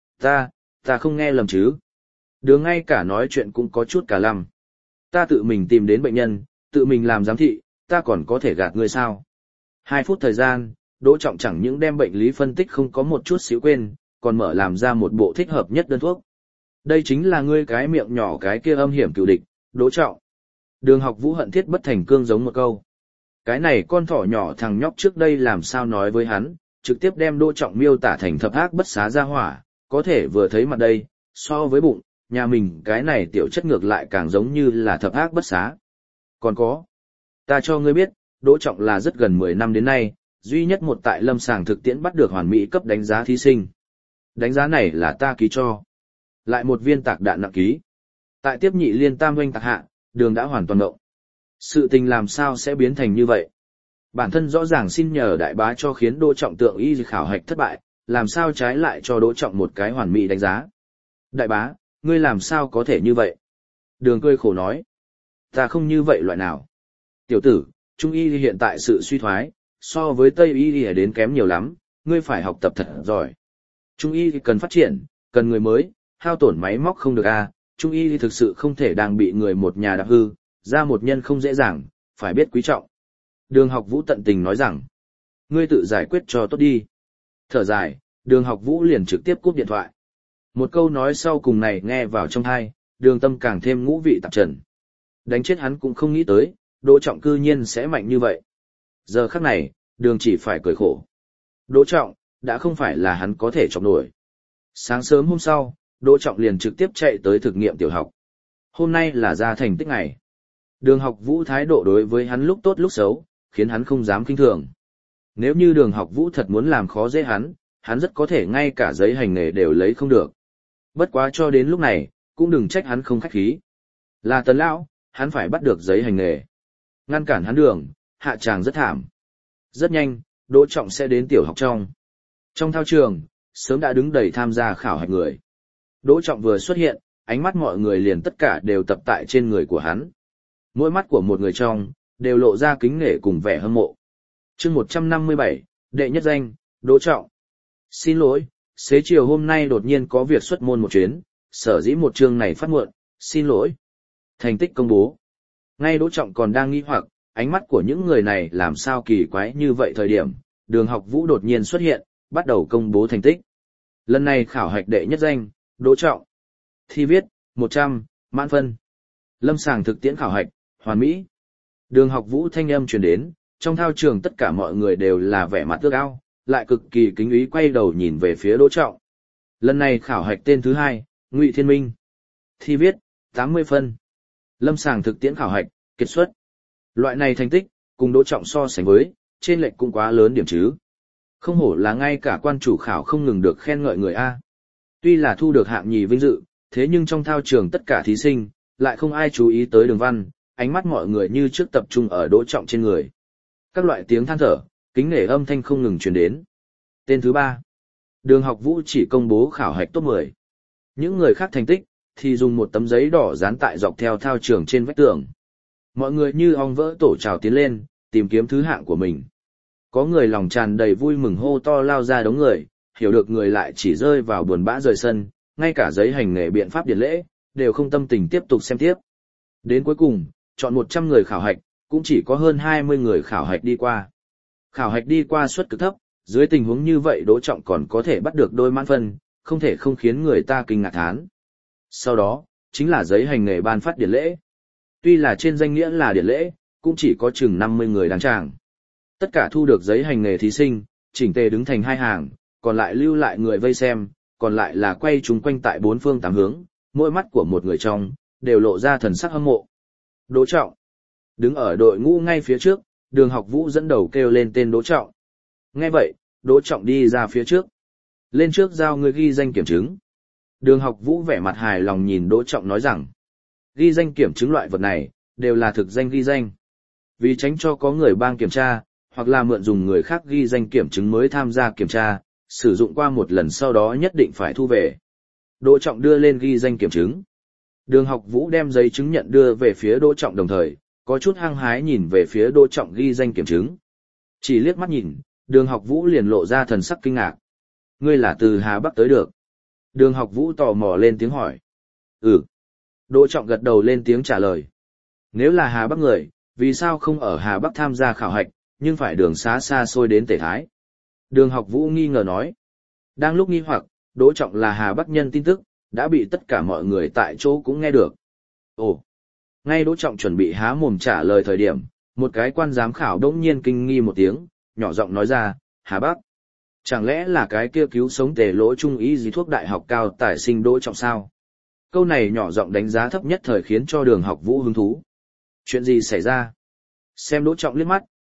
Ta không nghe lầm chứ? Đường ngay cả nói chuyện cũng có chút cả lăm. Ta tự mình tìm đến bệnh nhân, tự mình làm giám thị, ta còn có thể gạt ngươi sao? 2 phút thời gian, Đỗ Trọng chẳng những đem bệnh lý phân tích không có một chút xíu quên, còn mở làm ra một bộ thích hợp nhất đơn thuốc. Đây chính là ngươi cái miệng nhỏ cái kia âm hiểm cựu địch, Đỗ Trọng. Đường Học Vũ hận thiết bất thành cương giống một câu. Cái này con thỏ nhỏ thằng nhóc trước đây làm sao nói với hắn, trực tiếp đem Đỗ Trọng miêu tả thành thập ác bất xá ra hỏa, có thể vừa thấy mặt đây, so với bụng, nhà mình cái này tiểu chất ngược lại càng giống như là thập ác bất xá. Còn có, ta cho ngươi biết, Đỗ Trọng là rất gần 10 năm đến nay, Duy nhất một tại lâm sàng thực tiễn bắt được hoàn mỹ cấp đánh giá thí sinh. Đánh giá này là ta ký cho. Lại một viên tạc đạn nặng ký. Tại tiếp nhị liên tam oanh tạc hạ, Đường đã hoàn toàn ngộng. Sự tình làm sao sẽ biến thành như vậy? Bản thân rõ ràng xin nhờ đại bá cho khiến Đỗ Trọng tượng y khảo hạch thất bại, làm sao trái lại cho Đỗ Trọng một cái hoàn mỹ đánh giá? Đại bá, ngươi làm sao có thể như vậy? Đường cười khổ nói. Ta không như vậy loại nào. Tiểu tử, Trung y hiện tại sự suy thoái, so với Tây y đến kém nhiều lắm, ngươi phải học tập thật giỏi. Trung y cần phát triển, cần người mới, hao tổn máy móc không được a. Trung y thực sự không thể đang bị người một nhà đạp hư, ra một nhân không dễ dàng, phải biết quý trọng. Đường Học Vũ tận tình nói rằng, ngươi tự giải quyết cho tốt đi. Thở dài, Đường Học Vũ liền trực tiếp cúp điện thoại. Một câu nói sau cùng này nghe vào trong tai, Đường Tâm càng thêm ngũ vị tạp trần. Đánh chết hắn cũng không nghĩ tới, Đỗ Trọng cư nhiên sẽ mạnh như vậy. Giờ khắc này, Đường chỉ phải cười khổ. Đỗ Trọng, đã không phải là hắn có thể chọc nổi. Sáng sớm hôm sau, Đỗ Trọng liền trực tiếp chạy tới thực nghiệm tiểu học. Hôm nay là ra thành tích ngày. Đường Học Vũ thái độ đối với hắn lúc tốt lúc xấu, khiến hắn không dám kinh thường. Nếu như Đường Học Vũ thật muốn làm khó dễ hắn rất có thể ngay cả giấy hành nghề đều lấy không được. Bất quá cho đến lúc này, cũng đừng trách hắn không khách khí. Là Tần lão, hắn phải bắt được giấy hành nghề. Ngăn cản hắn Đường, hạ tràng rất thảm. Rất nhanh, Đỗ Trọng sẽ đến tiểu học trong. Trong thao trường, sớm đã đứng đầy tham gia khảo hạch người. Đỗ Trọng vừa xuất hiện, ánh mắt mọi người liền tất cả đều tập tại trên người của hắn. Mỗi mắt của một người trong, đều lộ ra kính nể cùng vẻ hâm mộ. Chương 157, đệ nhất danh, Đỗ Trọng. Xin lỗi, xế chiều hôm nay đột nhiên có việc xuất môn một chuyến, sở dĩ một chương này phát muộn, xin lỗi. Thành tích công bố. Ngay Đỗ Trọng còn đang nghi hoặc, ánh mắt của những người này làm sao kỳ quái như vậy thời điểm, Đường Học Vũ đột nhiên xuất hiện, bắt đầu công bố thành tích. Lần này khảo hạch đệ nhất danh, Đỗ Trọng. Thi viết, 100, mãn phân. Lâm sàng thực tiễn khảo hạch, hoàn mỹ. Đường Học Vũ thanh âm truyền đến, trong thao trường tất cả mọi người đều là vẻ mặt ước ao, lại cực kỳ kính ý quay đầu nhìn về phía Đỗ Trọng. Lần này khảo hạch tên thứ 2, Ngụy Thiên Minh. Thi viết, 80 phân. Lâm sàng thực tiễn khảo hạch, kết xuất. Loại này thành tích, cùng Đỗ Trọng so sánh với, trên lệch cũng quá lớn điểm chứ. Không hổ là ngay cả quan chủ khảo không ngừng được khen ngợi người A. Tuy là thu được hạng nhì vinh dự, thế nhưng trong thao trường tất cả thí sinh, lại không ai chú ý tới Đường Văn, ánh mắt mọi người như trước tập trung ở Đỗ Trọng trên người. Các loại tiếng than thở, kính nể âm thanh không ngừng truyền đến. Tên thứ 3. Đường Học Vũ chỉ công bố khảo hạch top 10. Những người khác thành tích, thì dùng một tấm giấy đỏ dán tại dọc theo thao trường trên vách tường. Mọi người như ong vỡ tổ trào tiến lên, tìm kiếm thứ hạng của mình. Có người lòng tràn đầy vui mừng hô to lao ra đống người, hiểu được người lại chỉ rơi vào buồn bã rời sân, ngay cả giấy hành nghề biện pháp điển lễ, đều không tâm tình tiếp tục xem tiếp. Đến cuối cùng, chọn 100 người khảo hạch, cũng chỉ có hơn 20 người khảo hạch đi qua. Khảo hạch đi qua suất cực thấp, dưới tình huống như vậy Đỗ Trọng còn có thể bắt được đôi mãn phân, không thể không khiến người ta kinh ngạc thán. Sau đó, chính là giấy hành nghề ban phát điển lễ. Tuy là trên danh nghĩa là điển lễ, cũng chỉ có chừng 50 người đăng tràng. Tất cả thu được giấy hành nghề thí sinh, chỉnh tề đứng thành hai hàng, còn lại lưu lại người vây xem, còn lại là quay chúng quanh tại bốn phương tám hướng, mỗi mắt của một người trong, đều lộ ra thần sắc hâm mộ. Đỗ Trọng. Đứng ở đội ngũ ngay phía trước, Đường Học Vũ dẫn đầu kêu lên tên Đỗ Trọng. Nghe vậy, Đỗ Trọng đi ra phía trước. Lên trước giao người ghi danh kiểm chứng. Đường Học Vũ vẻ mặt hài lòng nhìn Đỗ Trọng nói rằng, ghi danh kiểm chứng loại vật này, đều là thực danh ghi danh. Vì tránh cho có người bang kiểm tra, hoặc là mượn dùng người khác ghi danh kiểm chứng mới tham gia kiểm tra, sử dụng qua một lần sau đó nhất định phải thu về. Đỗ Trọng đưa lên ghi danh kiểm chứng. Đường Học Vũ đem giấy chứng nhận đưa về phía Đỗ Trọng đồng thời, có chút hăng hái nhìn về phía Đỗ Trọng ghi danh kiểm chứng. Chỉ liếc mắt nhìn, Đường Học Vũ liền lộ ra thần sắc kinh ngạc. Ngươi là từ Hà Bắc tới được. Đường Học Vũ tò mò lên tiếng hỏi. Ừ. Đỗ Trọng gật đầu lên tiếng trả lời. Nếu là Hà Bắc người, vì sao không ở Hà Bắc tham gia khảo hạch, nhưng phải đường xá xa xôi đến Tề Thái? Đường Học Vũ nghi ngờ nói. Đang lúc nghi hoặc, Đỗ Trọng là Hà Bắc nhân tin tức, đã bị tất cả mọi người tại chỗ cũng nghe được. Ồ! Ngay Đỗ Trọng chuẩn bị há mồm trả lời thời điểm, một cái quan giám khảo đỗng nhiên kinh nghi một tiếng, nhỏ giọng nói ra, Hà Bắc. Chẳng lẽ là cái kia cứu sống Tề Lỗ trung ý gì thuốc đại học cao tài sinh Đỗ Trọng sao? Câu này nhỏ giọng đánh giá thấp nhất thời khiến cho Đường Học Vũ hứng thú. Chuyện gì xảy ra? Xem Đỗ Trọng liếc mắt,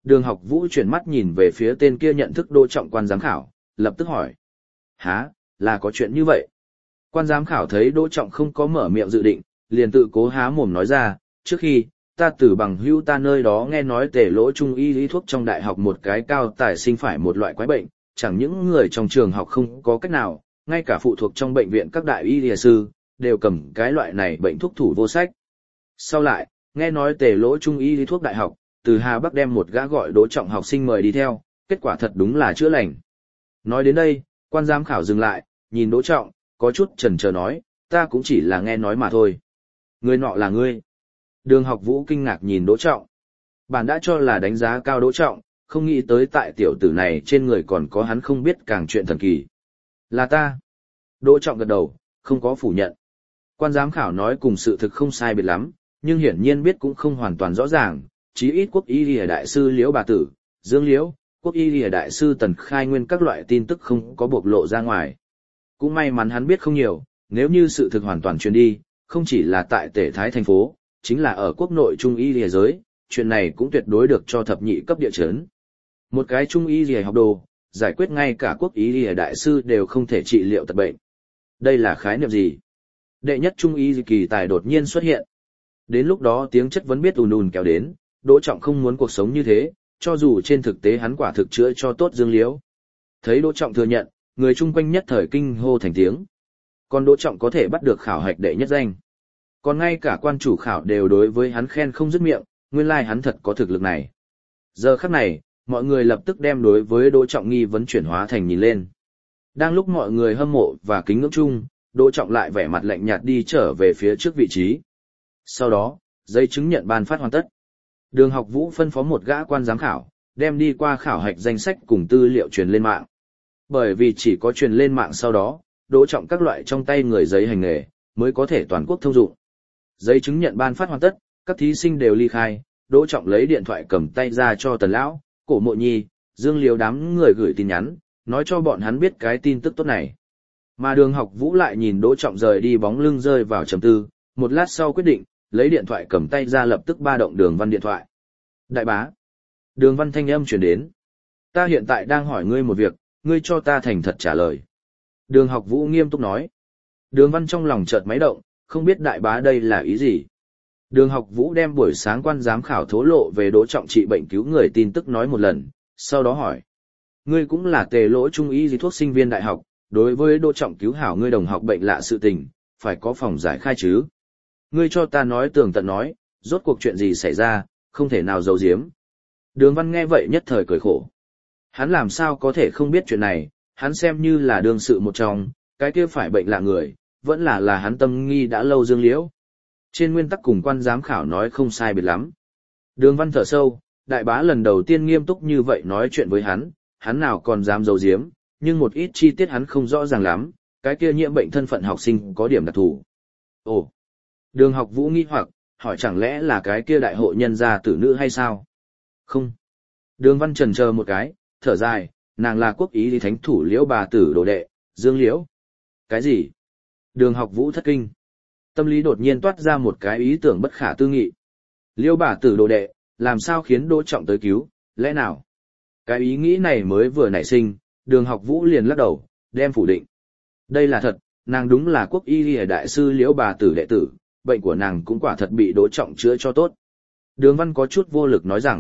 Đường Học Vũ chuyển mắt nhìn về phía tên kia nhận thức Đỗ Trọng quan giám khảo, lập tức hỏi. Hả, là có chuyện như vậy? Quan giám khảo thấy Đỗ Trọng không có mở miệng dự định, liền tự cố há mồm nói ra, trước khi, ta từ bằng hữu ta nơi đó nghe nói Tề Lỗ trung y lý thuốc trong đại học một cái cao tài sinh phải một loại quái bệnh, chẳng những người trong trường học không có cách nào, ngay cả phụ thuộc trong bệnh viện các đại y y sư, đều cầm cái loại này bệnh thuốc thủ vô sách. Sau lại, nghe nói Tề Lỗ trung y lý thuốc đại học, từ Hà Bắc đem một gã gọi Đỗ Trọng học sinh mời đi theo, kết quả thật đúng là chữa lành. Nói đến đây, quan giám khảo dừng lại, nhìn Đỗ Trọng, có chút chần chờ nói, ta cũng chỉ là nghe nói mà thôi. Người nọ là ngươi. Đường Học Vũ kinh ngạc nhìn Đỗ Trọng. Bạn đã cho là đánh giá cao Đỗ Trọng, không nghĩ tới tại tiểu tử này trên người còn có hắn không biết càng chuyện thần kỳ. Là ta. Đỗ Trọng gật đầu, không có phủ nhận. Quan giám khảo nói cùng sự thực không sai biệt lắm, nhưng hiển nhiên biết cũng không hoàn toàn rõ ràng, chí ít quốc y lìa đại sư Liễu Bà Tử, Dương Liễu, quốc y lìa đại sư Tần Khai Nguyên các loại tin tức không có bộc lộ ra ngoài. Cũng may mắn hắn biết không nhiều, nếu như sự thực hoàn toàn truyền đi, không chỉ là tại Tể Thái thành phố, chính là ở quốc nội trung y lìa giới, chuyện này cũng tuyệt đối được cho thập nhị cấp địa chấn. Một cái trung y lìa học đồ, giải quyết ngay cả quốc y lìa đại sư đều không thể trị liệu tật bệnh. Đây là khái niệm gì? Đệ nhất trung y kỳ tài đột nhiên xuất hiện. Đến lúc đó tiếng chất vấn biết ùn ùn kéo đến, Đỗ Trọng không muốn cuộc sống như thế, cho dù trên thực tế hắn quả thực chữa cho tốt Dương Liễu. Thấy Đỗ Trọng thừa nhận, người chung quanh nhất thời kinh hô thành tiếng. Còn Đỗ Trọng có thể bắt được khảo hạch đệ nhất danh. Còn ngay cả quan chủ khảo đều đối với hắn khen không dứt miệng, nguyên lai hắn thật có thực lực này. Giờ khắc này, mọi người lập tức đem đối với Đỗ Trọng nghi vấn chuyển hóa thành nhìn lên. Đang lúc mọi người hâm mộ và kính ngưỡng chung, Đỗ Trọng lại vẻ mặt lạnh nhạt đi trở về phía trước vị trí. Sau đó, giấy chứng nhận ban phát hoàn tất. Đường Học Vũ phân phó một gã quan giám khảo, đem đi qua khảo hạch danh sách cùng tư liệu truyền lên mạng. Bởi vì chỉ có truyền lên mạng sau đó, Đỗ Trọng các loại trong tay người giấy hành nghề, mới có thể toàn quốc thông dụng. Giấy chứng nhận ban phát hoàn tất, các thí sinh đều ly khai, Đỗ Trọng lấy điện thoại cầm tay ra cho Tần Lão, Cổ Mộ Nhi, Dương Liếu đám người gửi tin nhắn, nói cho bọn hắn biết cái tin tức tốt này. Mà Đường Học Vũ lại nhìn Đỗ Trọng rời đi bóng lưng rơi vào trầm tư, một lát sau quyết định, lấy điện thoại cầm tay ra lập tức ba động Đường Văn điện thoại. Đại bá. Đường Văn thanh âm truyền đến. Ta hiện tại đang hỏi ngươi một việc, ngươi cho ta thành thật trả lời. Đường Học Vũ nghiêm túc nói. Đường Văn trong lòng chợt máy động, không biết đại bá đây là ý gì. Đường Học Vũ đem buổi sáng quan giám khảo thố lộ về Đỗ Trọng trị bệnh cứu người tin tức nói một lần, sau đó hỏi. Ngươi cũng là Tề Lỗ trung y lý thuốc sinh viên đại học, đối với Đỗ Trọng cứu hảo ngươi đồng học bệnh lạ sự tình, phải có phòng giải khai chứ. Ngươi cho ta nói tường tận nói, rốt cuộc chuyện gì xảy ra, không thể nào giấu giếm. Đường Văn nghe vậy nhất thời cười khổ. Hắn làm sao có thể không biết chuyện này, hắn xem như là đương sự một trong, cái kia phải bệnh lạ người, vẫn là hắn tâm nghi đã lâu Dương Liễu. Trên nguyên tắc cùng quan giám khảo nói không sai biệt lắm. Đường Văn thở sâu, đại bá lần đầu tiên nghiêm túc như vậy nói chuyện với hắn nào còn dám giấu giếm, nhưng một ít chi tiết hắn không rõ ràng lắm, cái kia nhiễm bệnh thân phận học sinh có điểm đặc thù. Ồ, Đường Học Vũ nghi hoặc, hỏi chẳng lẽ là cái kia đại hội nhân gia tử nữ hay sao? Không. Đường Văn chần chờ một cái, thở dài, nàng là quốc ý lý thánh thủ Liễu Bà Tử đồ đệ, Dương Liễu. Cái gì? Đường Học Vũ thất kinh. Tâm lý đột nhiên toát ra một cái ý tưởng bất khả tư nghị. Liễu Bà Tử đồ đệ, làm sao khiến Đỗ Trọng tới cứu, lẽ nào? Cái ý nghĩ này mới vừa nảy sinh, Đường Học Vũ liền lắc đầu, đem phủ định. Đây là thật, nàng đúng là quốc y lìa đại sư Liễu Bà Tử đệ tử, bệnh của nàng cũng quả thật bị Đỗ Trọng chữa cho tốt. Đường Văn có chút vô lực nói rằng,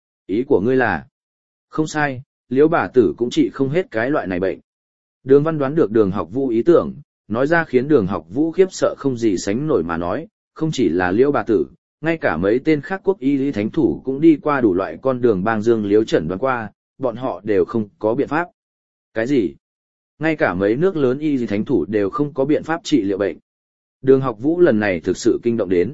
ý của ngươi là, không sai, Liễu Bà Tử cũng trị không hết cái loại này bệnh. Đường Văn đoán được Đường Học Vũ ý tưởng, nói ra khiến Đường Học Vũ khiếp sợ không gì sánh nổi mà nói, không chỉ là Liễu Bà Tử, ngay cả mấy tên khác quốc y lý thánh thủ cũng đi qua đủ loại con đường bang Dương Liễu chẩn đoán qua, bọn họ đều không có biện pháp. Cái gì? Ngay cả mấy nước lớn y lý thánh thủ đều không có biện pháp trị liệu bệnh. Đường Học Vũ lần này thực sự kinh động đến.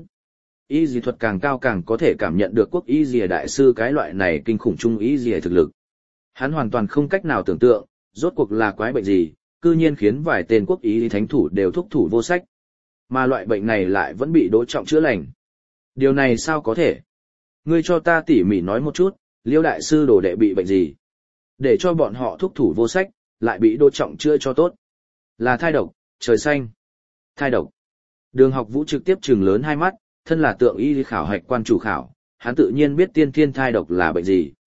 Y lý thuật càng cao càng có thể cảm nhận được quốc y lý đại sư cái loại này kinh khủng trung y lý thực lực. Hắn hoàn toàn không cách nào tưởng tượng, rốt cuộc là quái bệnh gì, cư nhiên khiến vài tên quốc y lý thánh thủ đều thúc thủ vô sách. Mà loại bệnh này lại vẫn bị Đỗ Trọng chữa lành. Điều này sao có thể? Ngươi cho ta tỉ mỉ nói một chút, Liễu đại sư đồ đệ bị bệnh gì? Để cho bọn họ thúc thủ vô sách, lại bị Đỗ Trọng chữa cho tốt. Là thai độc, trời xanh. Thai độc. Đường Học Vũ trực tiếp trừng lớn hai mắt, thân là tượng y khảo hạch quan chủ khảo, hắn tự nhiên biết tiên thiên thai độc là bệnh gì.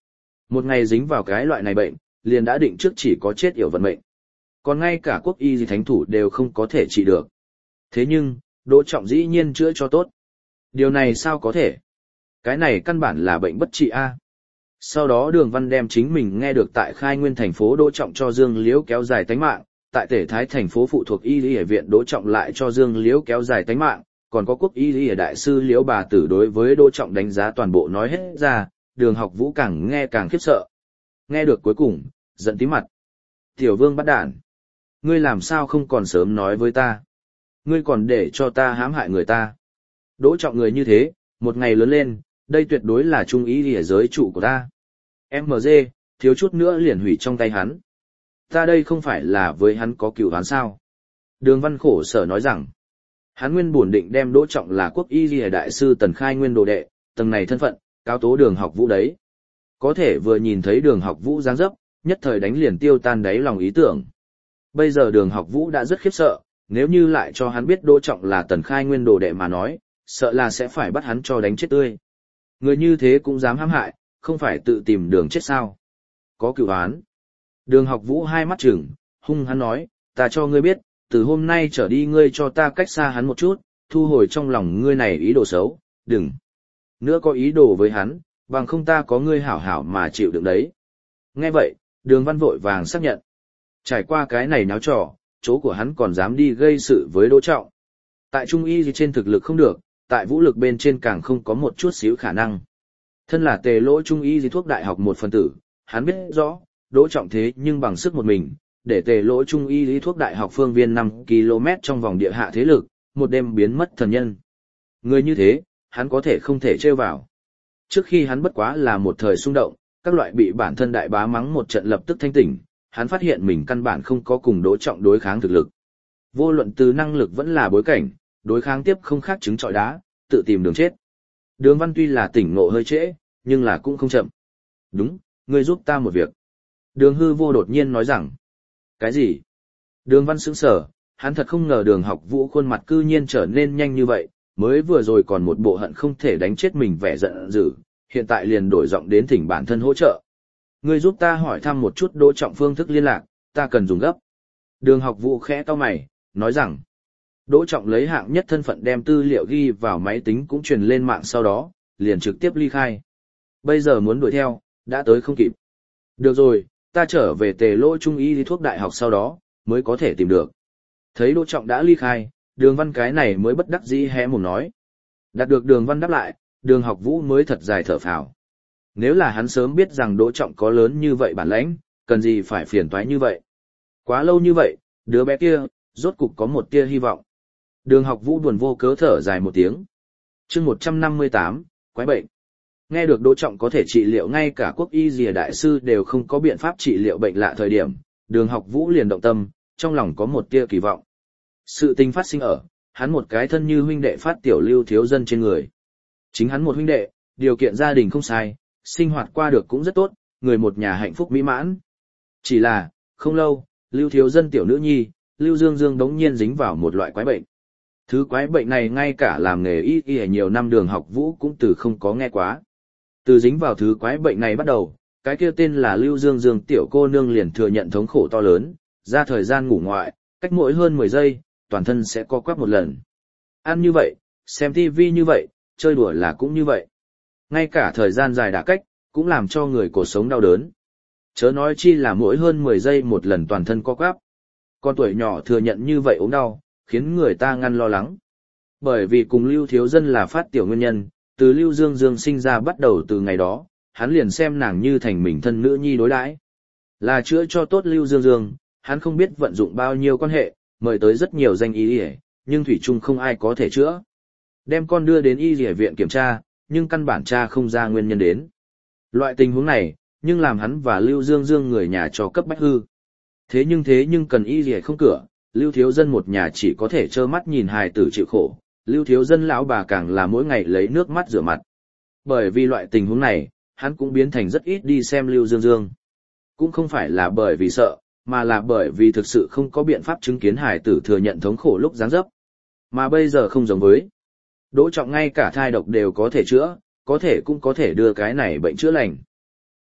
Một ngày dính vào cái loại này bệnh, liền đã định trước chỉ có chết yểu vận mệnh. Còn ngay cả quốc y thánh thủ đều không có thể trị được. Thế nhưng, Đỗ Trọng dĩ nhiên chữa cho tốt. Điều này sao có thể? Cái này căn bản là bệnh bất trị a. Sau đó Đường Văn đem chính mình nghe được tại Khai Nguyên thành phố Đỗ Trọng cho Dương Liễu kéo dài tánh mạng, tại Tể Thái thành phố phụ thuộc Y Y viện Đỗ Trọng lại cho Dương Liễu kéo dài tánh mạng, còn có quốc Y Y đại sư Liễu bà tử đối với Đỗ Trọng đánh giá toàn bộ nói hết ra, Đường Học Vũ càng nghe càng khiếp sợ. Nghe được cuối cùng, giận tím mặt. Tiểu Vương bắt đản, ngươi làm sao không còn sớm nói với ta? Ngươi còn để cho ta hãm hại người ta. Đỗ Trọng người như thế, một ngày lớn lên, đây tuyệt đối là trung ý ở giới trụ của ta. MG, thiếu chút nữa liền hủy trong tay hắn. Ta đây không phải là với hắn có cựu hắn sao? Đường Văn khổ sở nói rằng, hắn nguyên bổn định đem Đỗ Trọng là quốc y lìa đại sư Tần Khai Nguyên đồ đệ, tầng này thân phận, cáo tố Đường Học Vũ đấy. Có thể vừa nhìn thấy Đường Học Vũ dáng dấp, nhất thời đánh liền tiêu tan đáy lòng ý tưởng. Bây giờ Đường Học Vũ đã rất khiếp sợ, nếu như lại cho hắn biết Đỗ Trọng là Tần Khai Nguyên đồ đệ mà nói, sợ là sẽ phải bắt hắn cho đánh chết tươi. Người như thế cũng dám hãm hại, không phải tự tìm đường chết sao? Có cửu án. Đường Học Vũ hai mắt trừng, hung hắn nói, ta cho ngươi biết, từ hôm nay trở đi ngươi cho ta cách xa hắn một chút, thu hồi trong lòng ngươi này ý đồ xấu, đừng nữa có ý đồ với hắn, bằng không ta có ngươi hảo hảo mà chịu đựng đấy. Nghe vậy, Đường Văn vội vàng xác nhận. Trải qua cái này náo trò, chỗ của hắn còn dám đi gây sự với Đỗ Trọng. Tại trung y gì trên thực lực không được, tại vũ lực bên trên càng không có một chút xíu khả năng. Thân là Tề Lỗ trung y gì thuốc đại học một phần tử, hắn biết rõ, Đỗ Trọng thế nhưng bằng sức một mình, để Tề Lỗ trung y lý thuốc đại học phương viên 5 km trong vòng địa hạ thế lực, một đêm biến mất thần nhân. Người như thế, hắn có thể không thể trêu vào. Trước khi hắn bất quá là một thời xung động, các loại bị bản thân đại bá mắng một trận lập tức thanh tỉnh, hắn phát hiện mình căn bản không có cùng Đỗ Trọng đối kháng thực lực. Vô luận từ năng lực vẫn là bối cảnh, đối kháng tiếp không khác trứng trọi đá, tự tìm đường chết. Đường Văn tuy là tỉnh ngộ hơi trễ, nhưng là cũng không chậm. Đúng, ngươi giúp ta một việc. Đường Hư Vô đột nhiên nói rằng. Cái gì? Đường Văn sững sờ, hắn thật không ngờ Đường Học Vũ khuôn mặt cư nhiên trở nên nhanh như vậy, mới vừa rồi còn một bộ hận không thể đánh chết mình vẻ giận dữ, hiện tại liền đổi giọng đến thỉnh bản thân hỗ trợ. Ngươi giúp ta hỏi thăm một chút Đỗ Trọng phương thức liên lạc, ta cần dùng gấp. Đường Học Vũ khẽ cau mày, nói rằng. Đỗ Trọng lấy hạng nhất thân phận đem tư liệu ghi vào máy tính cũng truyền lên mạng sau đó, liền trực tiếp ly khai. Bây giờ muốn đuổi theo, đã tới không kịp. Được rồi, ta trở về Tề Lỗ trung y lý thuốc đại học sau đó, mới có thể tìm được. Thấy Đỗ Trọng đã ly khai, Đường Văn cái này mới bất đắc dĩ hé mồm nói. Đạt được Đường Văn đáp lại, Đường Học Vũ mới thật dài thở phào. Nếu là hắn sớm biết rằng Đỗ Trọng có lớn như vậy bản lãnh, cần gì phải phiền toái như vậy. Quá lâu như vậy, đứa bé kia, rốt cục có một tia hy vọng. Đường Học Vũ buồn vô cớ thở dài một tiếng. Chương 158, quái bệnh. Nghe được Đỗ Trọng có thể trị liệu ngay cả quốc y dìa đại sư đều không có biện pháp trị liệu bệnh lạ thời điểm, Đường Học Vũ liền động tâm, trong lòng có một tia kỳ vọng. Sự tình phát sinh ở, hắn một cái thân như huynh đệ phát tiểu Lưu Thiếu Dân trên người. Chính hắn một huynh đệ, điều kiện gia đình không sai, sinh hoạt qua được cũng rất tốt, người một nhà hạnh phúc mỹ mãn. Chỉ là, không lâu, Lưu Thiếu Dân tiểu nữ nhi, Lưu Dương Dương đống nhiên dính vào một loại quái bệnh. Thứ quái bệnh này ngay cả làm nghề y nhiều năm Đường Học Vũ cũng từ không có nghe quá. Từ dính vào thứ quái bệnh này bắt đầu, cái kia tên là Lưu Dương Dương tiểu cô nương liền thừa nhận thống khổ to lớn, ra thời gian ngủ ngoại, cách mỗi hơn 10 giây, toàn thân sẽ co quắp một lần. Ăn như vậy, xem tivi như vậy, chơi đùa là cũng như vậy. Ngay cả thời gian dài đả cách, cũng làm cho người cuộc sống đau đớn. Chớ nói chi là mỗi hơn 10 giây một lần toàn thân co quắp. Con tuổi nhỏ thừa nhận như vậy ốm đau, khiến người ta ngăn lo lắng. Bởi vì cùng Lưu Thiếu Dân là phát tiểu nguyên nhân, từ Lưu Dương Dương sinh ra bắt đầu từ ngày đó, hắn liền xem nàng như thành mình thân nữ nhi đối đãi. Là chữa cho tốt Lưu Dương Dương, hắn không biết vận dụng bao nhiêu quan hệ, mời tới rất nhiều danh y y, nhưng thủy chung không ai có thể chữa. Đem con đưa đến y y viện kiểm tra, nhưng căn bản tra không ra nguyên nhân đến. Loại tình huống này, nhưng làm hắn và Lưu Dương Dương người nhà cho cấp bách hư. Thế nhưng cần y y không cửa, Lưu Thiếu Dân một nhà chỉ có thể trơ mắt nhìn hài tử chịu khổ, Lưu Thiếu Dân lão bà càng là mỗi ngày lấy nước mắt rửa mặt. Bởi vì loại tình huống này, hắn cũng biến thành rất ít đi xem Lưu Dương Dương. Cũng không phải là bởi vì sợ, mà là bởi vì thực sự không có biện pháp chứng kiến hài tử thừa nhận thống khổ lúc giáng dấp. Mà bây giờ không giống với. Đỗ Trọng ngay cả thai độc đều có thể chữa, có thể cũng có thể đưa cái này bệnh chữa lành.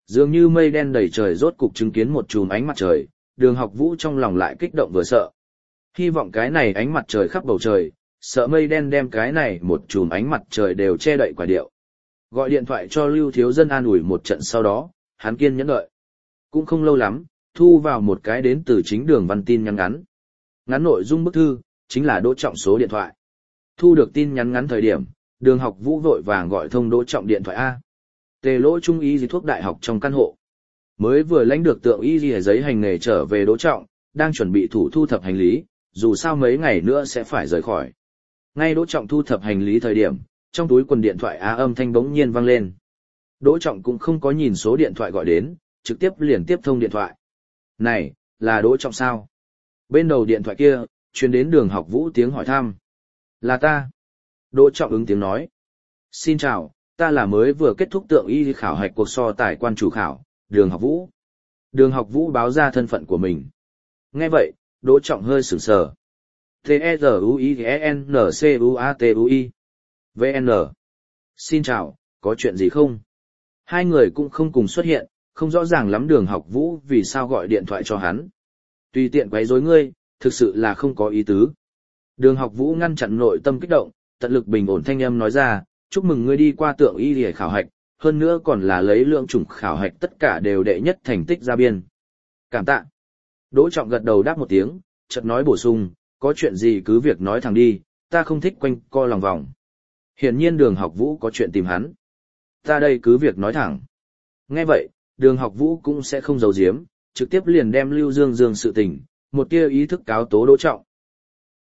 Dường như mây đen đầy trời rốt cục chứng kiến một chùm ánh mặt trời, Đường Học Vũ trong lòng lại kích động vừa sợ. Hy vọng cái này ánh mặt trời khắp bầu trời, sợ mây đen đem cái này một chùm ánh mặt trời đều che đậy quả điệu. Gọi điện thoại cho Lưu Thiếu Dân an ủi một trận sau đó, hắn kiên nhẫn đợi. Cũng không lâu lắm, thu vào một cái đến từ chính Đường Văn tin nhắn ngắn. Ngắn nội dung bức thư, chính là Đỗ Trọng số điện thoại. Thu được tin nhắn ngắn thời điểm, Đường Học Vũ vội vàng gọi thông Đỗ Trọng điện thoại A. Tề Lỗ trung y thuốc đại học trong căn hộ. Mới vừa lãnh được tượng y giấy hành nghề trở về Đỗ Trọng, đang chuẩn bị thủ thu thập hành lý, dù sao mấy ngày nữa sẽ phải rời khỏi. Ngay Đỗ Trọng thu thập hành lý thời điểm, trong túi quần điện thoại âm thanh bỗng nhiên vang lên. Đỗ Trọng cũng không có nhìn số điện thoại gọi đến, trực tiếp liền tiếp thông điện thoại. Này, là Đỗ Trọng sao? Bên đầu điện thoại kia, truyền đến Đường Học Vũ tiếng hỏi thăm. Là ta. Đỗ Trọng ứng tiếng nói. Xin chào, ta là mới vừa kết thúc tượng y khảo hạch cuộc so tài quan chủ khảo, Đường Học Vũ. Đường Học Vũ báo ra thân phận của mình. Nghe vậy, Đỗ Trọng hơi sửng sờ. T-E-Z-U-I-N-C-U-A-T-U-I. VN. Xin chào, có chuyện gì không? Hai người cũng không cùng xuất hiện, không rõ ràng lắm Đường Học Vũ vì sao gọi điện thoại cho hắn. Tùy tiện quấy rối ngươi, thực sự là không có ý tứ. Đường Học Vũ ngăn chặn nội tâm kích động, tận lực bình ổn thanh âm nói ra, chúc mừng ngươi đi qua tượng y để khảo hạch, hơn nữa còn là lấy lượng chủng khảo hạch tất cả đều đệ nhất thành tích ra biên. Cảm tạ. Đỗ Trọng gật đầu đáp một tiếng, chợt nói bổ sung, có chuyện gì cứ việc nói thẳng đi, ta không thích quanh co lòng vòng. Hiển nhiên Đường Học Vũ có chuyện tìm hắn. Ta đây cứ việc nói thẳng. Nghe vậy, Đường Học Vũ cũng sẽ không giấu giếm, trực tiếp liền đem Lưu Dương Dương sự tình, một tia ý thức cáo tố Đỗ Trọng.